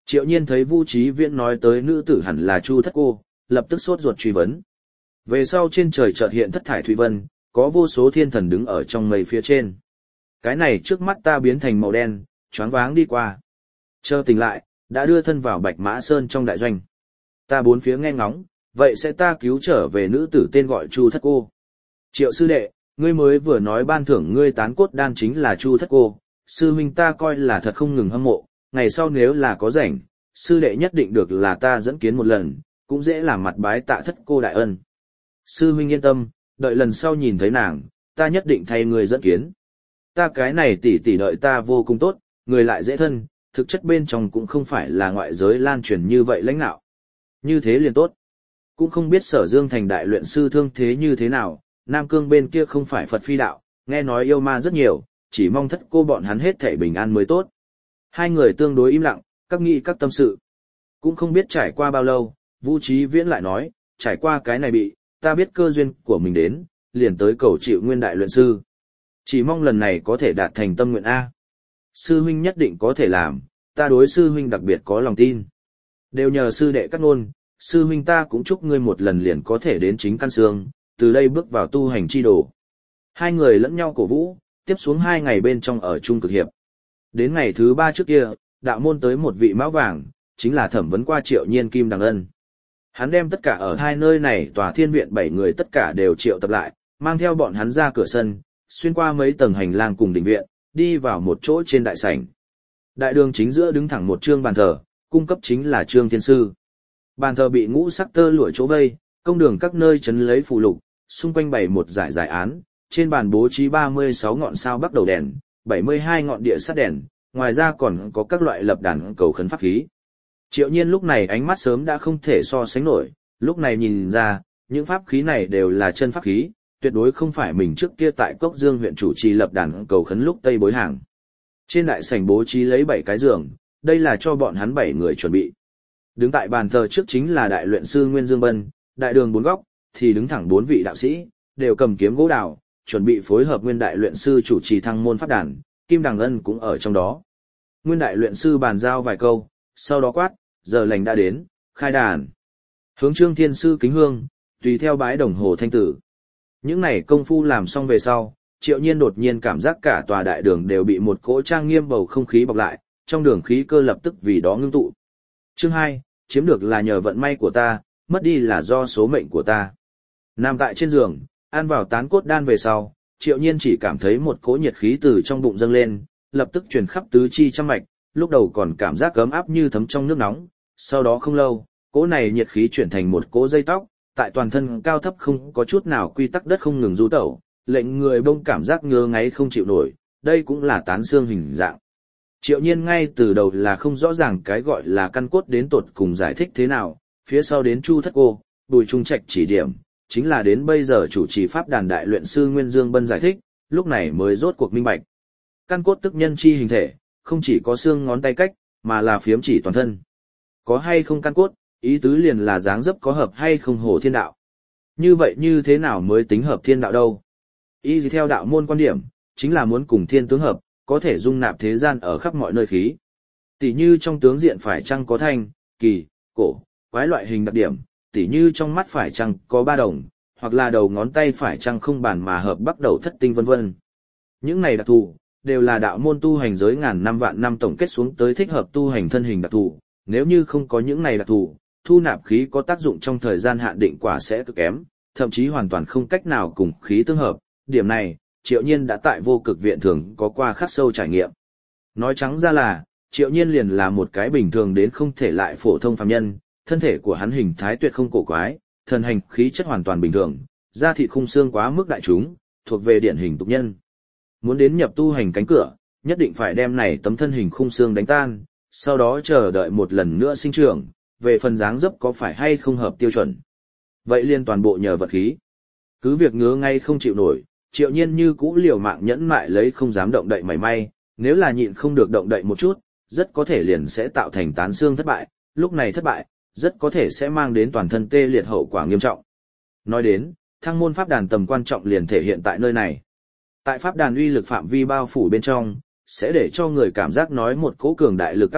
Triệu Nhiên thấy Vu Chí Viễn nói tới nữ tử hẳn là Chu Thất Cô, lập tức sốt ruột truy vấn. Về sau trên trời chợt hiện thất thải thủy vân, có vô số thiên thần đứng ở trong mây phía trên. Cái này trước mắt ta biến thành màu đen, choáng váng đi qua. Chờ tỉnh lại, đã đưa thân vào Bạch Mã Sơn trong đại doanh. Ta bốn phía nghe ngóng, vậy sẽ ta cứu trở về nữ tử tên gọi Chu Thất Cô. Triệu sư đệ, ngươi mới vừa nói ban thưởng ngươi tán cốt đan chính là Chu Thất Cô, sư huynh ta coi là thật không ngừng hâm mộ, ngày sau nếu là có rảnh, sư đệ nhất định được là ta dẫn kiến một lần, cũng dễ làm mặt bái tạ Thất Cô đại ân. Sư huynh yên tâm, đợi lần sau nhìn thấy nàng, ta nhất định thay người dẫn kiến. Ta cái này tỷ tỷ đợi ta vô cùng tốt, người lại dễ thân, thực chất bên trong cũng không phải là ngoại giới lan truyền như vậy lãnh nạo. Như thế liền tốt. Cũng không biết Sở Dương thành đại luyện sư thương thế như thế nào, Nam Cương bên kia không phải Phật phi đạo, nghe nói yêu ma rất nhiều, chỉ mong Thất Cô bọn hắn hết thảy bình an mới tốt. Hai người tương đối im lặng, các nghĩ các tâm sự. Cũng không biết trải qua bao lâu, Vu Chí Viễn lại nói, trải qua cái này bị, ta biết cơ duyên của mình đến, liền tới cầu chịu nguyên đại luyện sư. Chỉ mong lần này có thể đạt thành tâm nguyện A. Sư huynh nhất định có thể làm, ta đối sư huynh đặc biệt có lòng tin. Đều nhờ sư đệ cắt ngôn, sư huynh ta cũng chúc ngươi một lần liền có thể đến chính căn xương, từ đây bước vào tu hành chi đồ. Hai người lẫn nhau cổ vũ, tiếp xuống 2 ngày bên trong ở chung cực hiệp. Đến ngày thứ 3 trước kia, đạo môn tới một vị mão vàng, chính là thẩm vấn qua Triệu Nhiên Kim Đằng Ân. Hắn đem tất cả ở hai nơi này tòa thiên viện 7 người tất cả đều triệu tập lại, mang theo bọn hắn ra cửa sân, xuyên qua mấy tầng hành lang cùng đình viện, đi vào một chỗ trên đại sảnh. Đại đường chính giữa đứng thẳng một trương bàn thờ, cung cấp chính là Trương Thiên Sư. Bàn thờ bị ngũ sắc tơ lụa chỗ vây, công đường các nơi chấn lấy phù lục, xung quanh bày một dải giải án, trên bàn bố trí 36 ngọn sao bắc đầu đèn, 72 ngọn địa sát đèn, ngoài ra còn có các loại lập đàn cầu khấn pháp khí. Triệu Nhiên lúc này ánh mắt sớm đã không thể so sánh nổi, lúc này nhìn ra, những pháp khí này đều là chân pháp khí, tuyệt đối không phải mình trước kia tại Cốc Dương huyện chủ trì lập đàn cầu khấn lúc Tây bối hàng. Trên đại sảnh bố trí lấy 7 cái giường, đây là cho bọn hắn 7 người chuẩn bị. Đứng tại bàn thờ trước chính là đại luyện sư Nguyên Dương Bân, đại đường 4 góc, thì đứng thẳng 4 vị đạo sĩ, đều cầm kiếm gỗ đào, chuẩn bị phối hợp Nguyên đại luyện sư chủ trì thăng môn pháp đàn, Kim Đằng Ân cũng ở trong đó. Nguyên đại luyện sư bàn giao vài câu, sau đó quát, giờ lành đã đến, khai đàn. Hướng Trương Thiên Sư kính hương, tùy theo bái đồng hồ thanh tử. Những này công phu làm xong về sau, Triệu Nhiên đột nhiên cảm giác cả tòa đại đường đều bị một cỗ trang nghiêm bầu không khí bọc lại, trong đường khí cơ lập tức vì đó ngưng tụ. Chương 2, chiếm được là nhờ vận may của ta, mất đi là do số mệnh của ta. Nằm tại trên giường, ăn vào tán cốt đan về sau, Triệu Nhiên chỉ cảm thấy một cỗ nhiệt khí từ trong bụng dâng lên, lập tức truyền khắp tứ chi trăm mạch, lúc đầu còn cảm giác ấm áp như thấm trong nước nóng, sau đó không lâu, cỗ này nhiệt khí chuyển thành một cỗ dây tóc, tại toàn thân cao thấp không có chút nào quy tắc đất không ngừng du tẩu, lệnh người bông cảm giác ngứa ngáy không chịu nổi, đây cũng là tán xương hình dạng. Triệu Nhiên ngay từ đầu là không rõ ràng cái gọi là căn cốt đến tột cùng giải thích thế nào, phía sau đến Chu Thất Cô, Bùi Trung Trạch chỉ điểm, chính là đến bây giờ chủ trì pháp đàn đại luyện sư Nguyên Dương Bân giải thích, lúc này mới rốt cuộc minh bạch. Căn cốt tức nhân chi hình thể, không chỉ có xương ngón tay cách, mà là phiếm chỉ toàn thân. Có hay không căn cốt, ý tứ liền là dáng dấp có hợp hay không hổ thiên đạo. Như vậy như thế nào mới tính hợp thiên đạo đâu? Ý gì theo đạo môn quan điểm, chính là muốn cùng thiên tướng hợp, có thể dung nạp thế gian ở khắp mọi nơi khí. Tỷ như trong tướng diện phải chăng có thanh, kỳ, cổ, quái loại hình đặc điểm, tỷ như trong mắt phải chăng có ba đồng, hoặc là đầu ngón tay phải chăng không bàn mà hợp bắt đầu thất tinh vân vân. Những này đặc thù, đều là đạo môn tu hành giới ngàn năm vạn năm tổng kết xuống tới thích hợp tu hành thân hình đặc thù, nếu như không có những này đặc thù, thu nạp khí có tác dụng trong thời gian hạn định quả sẽ cực kém, thậm chí hoàn toàn không cách nào cùng khí tương hợp, điểm này, Triệu Nhiên đã tại vô cực viện thường có qua khắc sâu trải nghiệm. Nói trắng ra là, Triệu Nhiên liền là một cái bình thường đến không thể lại phổ thông phàm nhân, thân thể của hắn hình thái tuyệt không cổ quái, thần hành khí chất hoàn toàn bình thường, da thịt khung xương quá mức đại chúng, thuộc về điển hình tục nhân. Muốn đến nhập tu hành cánh cửa, nhất định phải đem này tấm thân hình khung xương đánh tan, sau đó chờ đợi một lần nữa sinh trưởng, về phần dáng dấp có phải hay không hợp tiêu chuẩn. Vậy liên toàn bộ nhờ vật khí. Cứ việc ngứa ngay không chịu nổi, Triệu Nhiên như cũ liều mạng nhẫn mại lấy không dám động đậy mảy may, nếu là nhịn không được động đậy một chút, rất có thể liền sẽ tạo thành tán xương thất bại, lúc này thất bại, rất có thể sẽ mang đến toàn thân tê liệt hậu quả nghiêm trọng. Nói đến, thăng môn pháp đàn tầm quan trọng liền thể hiện tại nơi này. Tại pháp đàn uy lực phạm vi bao phủ bên trong, sẽ để cho người cảm giác nói một cỗ cường đại lực các bách,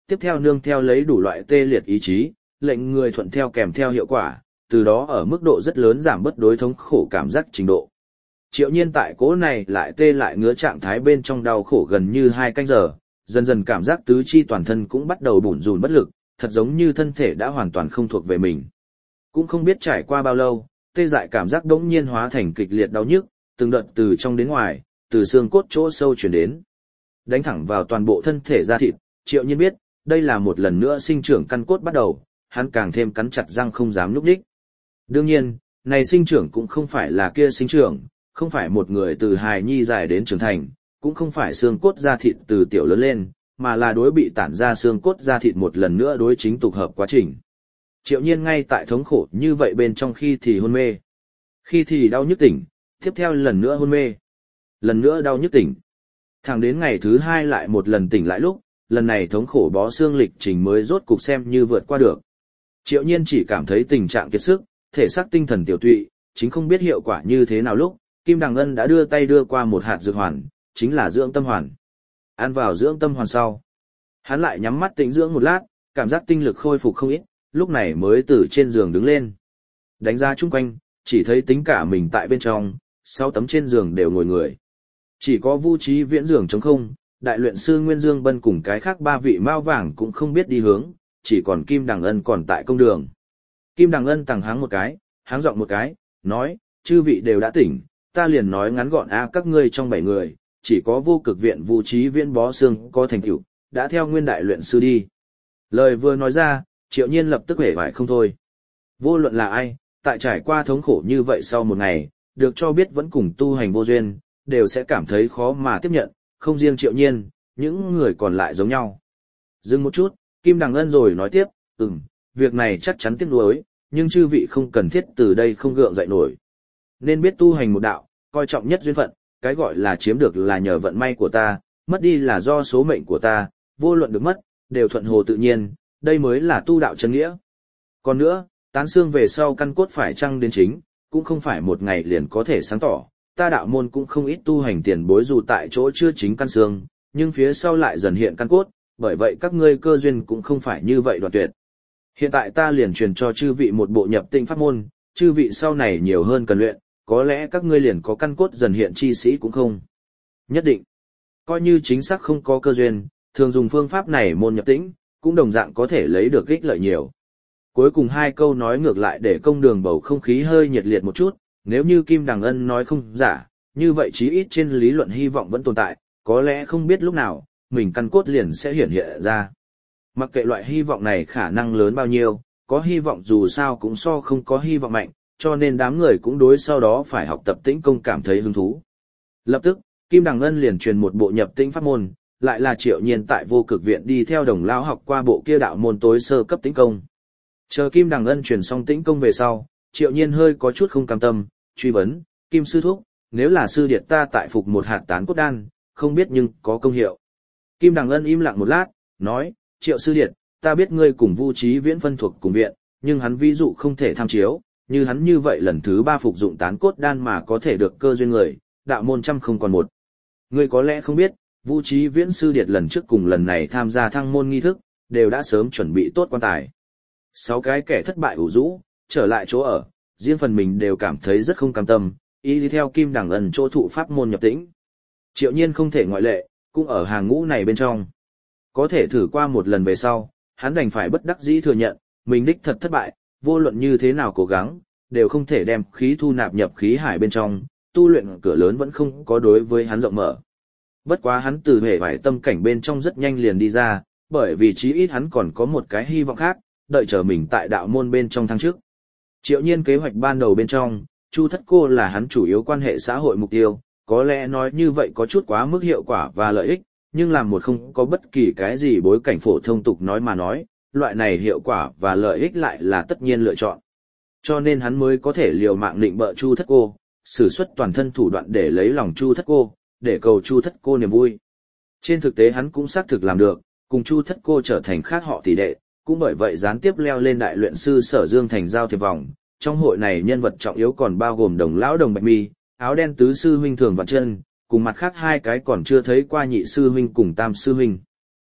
tiếp theo nương theo lấy đủ loại tê liệt ý chí, lệnh người thuận theo kèm theo hiệu quả, từ đó ở mức độ rất lớn giảm bớt đối thống khổ cảm giác trình độ. Triệu Nhiên tại cố này lại tê lại ngứa trạng thái bên trong đau khổ gần như 2 canh giờ, dần dần cảm giác tứ chi toàn thân cũng bắt đầu bủn rủn bất lực, thật giống như thân thể đã hoàn toàn không thuộc về mình. Cũng không biết trải qua bao lâu, tê dại cảm giác đống nhiên hóa thành kịch liệt đau nhức, từng đợt từ trong đến ngoài, từ xương cốt chỗ sâu chuyển đến. Đánh thẳng vào toàn bộ thân thể da thịt, Triệu Nhiên biết, đây là một lần nữa sinh trưởng căn cốt bắt đầu, hắn càng thêm cắn chặt răng không dám nhúc nhích. Đương nhiên, này sinh trưởng cũng không phải là kia sinh trưởng, không phải một người từ hài nhi dài đến trưởng thành, cũng không phải xương cốt da thịt từ tiểu lớn lên, mà là đối bị tản ra xương cốt da thịt một lần nữa đối chính tục hợp quá trình. Triệu Nhiên ngay tại thống khổ như vậy bên trong khi thì hôn mê, khi thì đau nhức tỉnh, tiếp theo lần nữa hôn mê, lần nữa đau nhức tỉnh. Thẳng đến ngày thứ 2 lại một lần tỉnh lại lúc, lần này thống khổ bó xương lịch trình mới rốt cục xem như vượt qua được. Triệu Nhiên chỉ cảm thấy tình trạng kiệt sức, thể xác tinh thần tiểu tụy, chính không biết hiệu quả như thế nào lúc, Kim Đằng Ân đã đưa tay đưa qua một hạt dược hoàn, chính là dưỡng tâm hoàn. Ăn vào dưỡng tâm hoàn sau, hắn lại nhắm mắt tĩnh dưỡng một lát, cảm giác tinh lực khôi phục không ít, lúc này mới từ trên giường đứng lên. Đánh ra chung quanh, chỉ thấy tính cả mình tại bên trong, 6 tấm trên giường đều ngồi người. Chỉ có Vu Chí Viễn giường trống không, đại luyện sư Nguyên Dương Bân cùng cái khác 3 vị mao vàng cũng không biết đi hướng, chỉ còn Kim Đằng Ân còn tại công đường. Kim Đằng Ân tằng háng một cái, háng giọng một cái, nói, chư vị đều đã tỉnh, ta liền nói ngắn gọn các ngươi trong 7 người, chỉ có Vô Cực viện Vu Chí Viễn bó xương có thành tựu, đã theo nguyên đại luyện sư đi. Lời vừa nói ra, Triệu Nhiên lập tức hể vải không thôi. Vô luận là ai, tại trải qua thống khổ như vậy sau một ngày, được cho biết vẫn cùng tu hành vô duyên, đều sẽ cảm thấy khó mà tiếp nhận, không riêng Triệu Nhiên, những người còn lại giống nhau. Dừng một chút, Kim Đằng Ân rồi nói tiếp, việc này chắc chắn tiếc nuối, nhưng chư vị không cần thiết từ đây không gượng dậy nổi. Nên biết tu hành một đạo, coi trọng nhất duyên phận, cái gọi là chiếm được là nhờ vận may của ta, mất đi là do số mệnh của ta, vô luận được mất, đều thuận hồ tự nhiên, đây mới là tu đạo chân nghĩa. Còn nữa, tán xương về sau căn cốt phải chăng đến chính, cũng không phải một ngày liền có thể sáng tỏ, ta đạo môn cũng không ít tu hành tiền bối dù tại chỗ chưa chính căn xương, nhưng phía sau lại dần hiện căn cốt, bởi vậy các ngươi cơ duyên cũng không phải như vậy đoạn tuyệt. Hiện tại ta liền truyền cho chư vị một bộ nhập tinh pháp môn, chư vị sau này nhiều hơn cần luyện, có lẽ các ngươi liền có căn cốt dần hiện chi sĩ cũng không. Nhất định, coi như chính xác không có cơ duyên, thường dùng phương pháp này môn nhập tĩnh, cũng đồng dạng có thể lấy được ích lợi nhiều. Cuối cùng 2 câu nói ngược lại để công đường bầu không khí hơi nhiệt liệt một chút, nếu như Kim Đằng Ân nói không giả, như vậy chí ít trên lý luận hy vọng vẫn tồn tại, có lẽ không biết lúc nào, mình căn cốt liền sẽ hiển hiện ra. Mặc kệ loại hy vọng này khả năng lớn bao nhiêu, có hy vọng dù sao cũng so không có hy vọng mạnh, cho nên đám người cũng đối sau đó phải học tập tĩnh công cảm thấy hứng thú. Lập tức, Kim Đằng Ân liền truyền một bộ nhập tĩnh pháp môn, lại là Triệu Nhiên tại Vô Cực viện đi theo Đồng lão học qua bộ kia đạo môn tối sơ cấp tĩnh công. Chờ Kim Đằng Ân truyền xong tĩnh công về sau, Triệu Nhiên hơi có chút không cam tâm, truy vấn, Kim sư thúc, nếu là sư điệt ta tại phục một hạt tán cốt đan, không biết nhưng có công hiệu. Kim Đằng Ân im lặng một lát, nói, Triệu sư điệt, ta biết ngươi cùng Vu Chí Viễn phân thuộc cùng viện, nhưng hắn ví dụ không thể tham chiếu, như hắn như vậy lần thứ 3 phục dụng tán cốt đan mà có thể được cơ duyên người, đạo môn trăm không còn một. Ngươi có lẽ không biết, Vu Chí Viễn sư điệt lần trước cùng lần này tham gia thăng môn nghi thức, đều đã sớm chuẩn bị tốt quan tài. 6 cái kẻ thất bại ủ rũ, trở lại chỗ ở, riêng phần mình đều cảm thấy rất không cam tâm, ý đi theo Kim Đằng Ân chỗ thụ pháp môn nhập tĩnh. Triệu Nhiên không thể ngoại lệ, cũng ở hàng ngũ này bên trong. Có thể thử qua một lần về sau, hắn đành phải bất đắc dĩ thừa nhận, mình đích thật thất bại, vô luận như thế nào cố gắng, đều không thể đem khí thu nạp nhập khí hải bên trong, tu luyện cửa lớn vẫn không có đối với hắn rộng mở. Bất quá hắn từ hệ vải tâm cảnh bên trong rất nhanh liền đi ra, bởi vì chí ít hắn còn có một cái hy vọng khác, đợi chờ mình tại đạo môn bên trong thăng trước. Triệu Nhiên kế hoạch ban đầu bên trong, Chu Thất Cô là hắn chủ yếu quan hệ xã hội mục tiêu, có lẽ nói như vậy có chút quá mức hiệu quả và lợi ích, nhưng làm một không có bất kỳ cái gì bối cảnh phổ thông tục nói mà nói, loại này hiệu quả và lợi ích lại là tất nhiên lựa chọn. Cho nên hắn mới có thể liều mạng định bợ Chu Thất Cô, sử xuất toàn thân thủ đoạn để lấy lòng Chu Thất Cô, để cầu Chu Thất Cô niềm vui. Trên thực tế hắn cũng xác thực làm được, cùng Chu Thất Cô trở thành khác họ tỷ đệ, cũng bởi vậy gián tiếp leo lên đại luyện sư Sở Dương thành giao thiệp vòng. Trong hội này nhân vật trọng yếu còn bao gồm Đồng lão Đồng Bạch Mi, áo đen tứ sư huynh Thường Vạn Chân, cùng mặt khác 2 cái còn chưa thấy qua nhị sư huynh cùng tam sư huynh.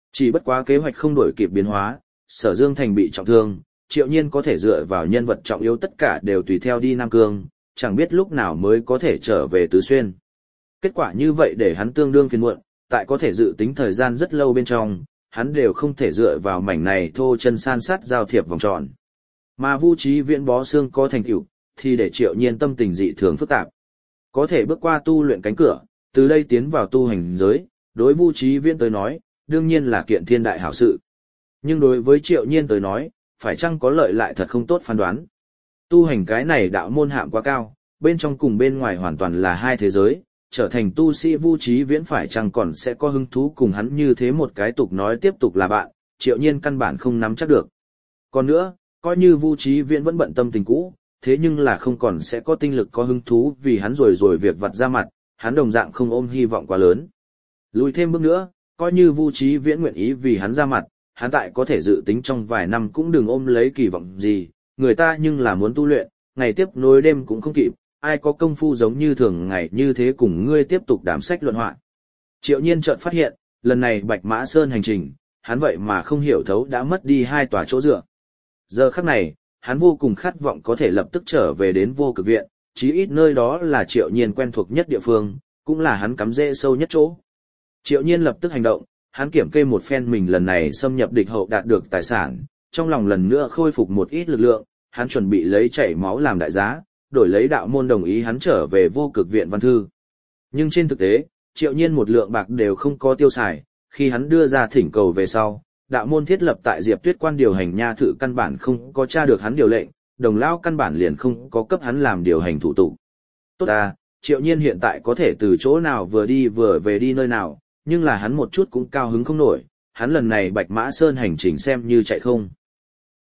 Chỉ bất quá kế hoạch không đổi kịp biến hóa, Sở Dương Thành bị trọng thương, Triệu Nhiên có thể dựa vào nhân vật trọng yếu tất cả đều tùy theo đi Nam Cương, chẳng biết lúc nào mới có thể trở về Tứ Xuyên. Kết quả như vậy để hắn tương đương phiền muộn, tại có thể dự tính thời gian rất lâu bên trong, hắn đều không thể dựa vào mảnh này thô chân san sát giao thiệp vòng tròn. Mà Vu Chí Viễn bó xương có thành tựu, thì để Triệu Nhiên tâm tình dị thường phức tạp. Có thể bước qua tu luyện cánh cửa, từ đây tiến vào tu hành giới, đối Vu Chí Viễn tới nói, đương nhiên là kiện thiên đại hảo sự. Nhưng đối với Triệu Nhiên tới nói, phải chăng có lợi lại thật không tốt phán đoán. Tu hành cái này đạo môn hạng quá cao, bên trong cùng bên ngoài hoàn toàn là hai thế giới, trở thành tu sĩ Vu Chí Viễn phải chăng còn sẽ có hứng thú cùng hắn như thế một cái tục nói tiếp tục là bạn, Triệu Nhiên căn bản không nắm chắc được. Còn nữa, coi như Vu Chí Viễn vẫn bận tâm tình cũ, thế nhưng là không còn sẽ có tinh lực có hứng thú vì hắn rồi việc vặt ra mặt, hắn đồng dạng không ôm hy vọng quá lớn. Lùi thêm bước nữa, coi như Vu Chí Viễn nguyện ý vì hắn ra mặt, hắn tại có thể dự tính trong vài năm cũng đừng ôm lấy kỳ vọng gì, người ta nhưng là muốn tu luyện, ngày tiếp nối đêm cũng không kịp, ai có công phu giống như thường ngày như thế cùng ngươi tiếp tục đám sách luận họa. Triệu Nhiên chợt phát hiện, lần này Bạch Mã Sơn hành trình, hắn vậy mà không hiểu thấu đã mất đi hai tòa chỗ dựa. Giờ khắc này, hắn vô cùng khát vọng có thể lập tức trở về đến Vô Cực Viện, chí ít nơi đó là Triệu Nhiên quen thuộc nhất địa phương, cũng là hắn cắm rễ sâu nhất chỗ. Triệu Nhiên lập tức hành động, hắn kiểm kê một phen mình lần này xâm nhập địch hậu đạt được tài sản, trong lòng lần nữa khôi phục một ít lực lượng, hắn chuẩn bị lấy chảy máu làm đại giá, đổi lấy đạo môn đồng ý hắn trở về Vô Cực Viện văn thư. Nhưng trên thực tế, Triệu Nhiên một lượng bạc đều không có tiêu xài, khi hắn đưa ra thỉnh cầu về sau, đạo môn thiết lập tại Diệp Tuyết Quan điều hành nha thự căn bản không có tra được hắn điều lệnh, đồng lao căn bản liền không có cấp hắn làm điều hành thủ tục. Tốt à, Triệu Nhiên hiện tại có thể từ chỗ nào vừa đi vừa về đi nơi nào, nhưng là hắn một chút cũng cao hứng không nổi, hắn lần này Bạch Mã Sơn hành trình xem như chạy không.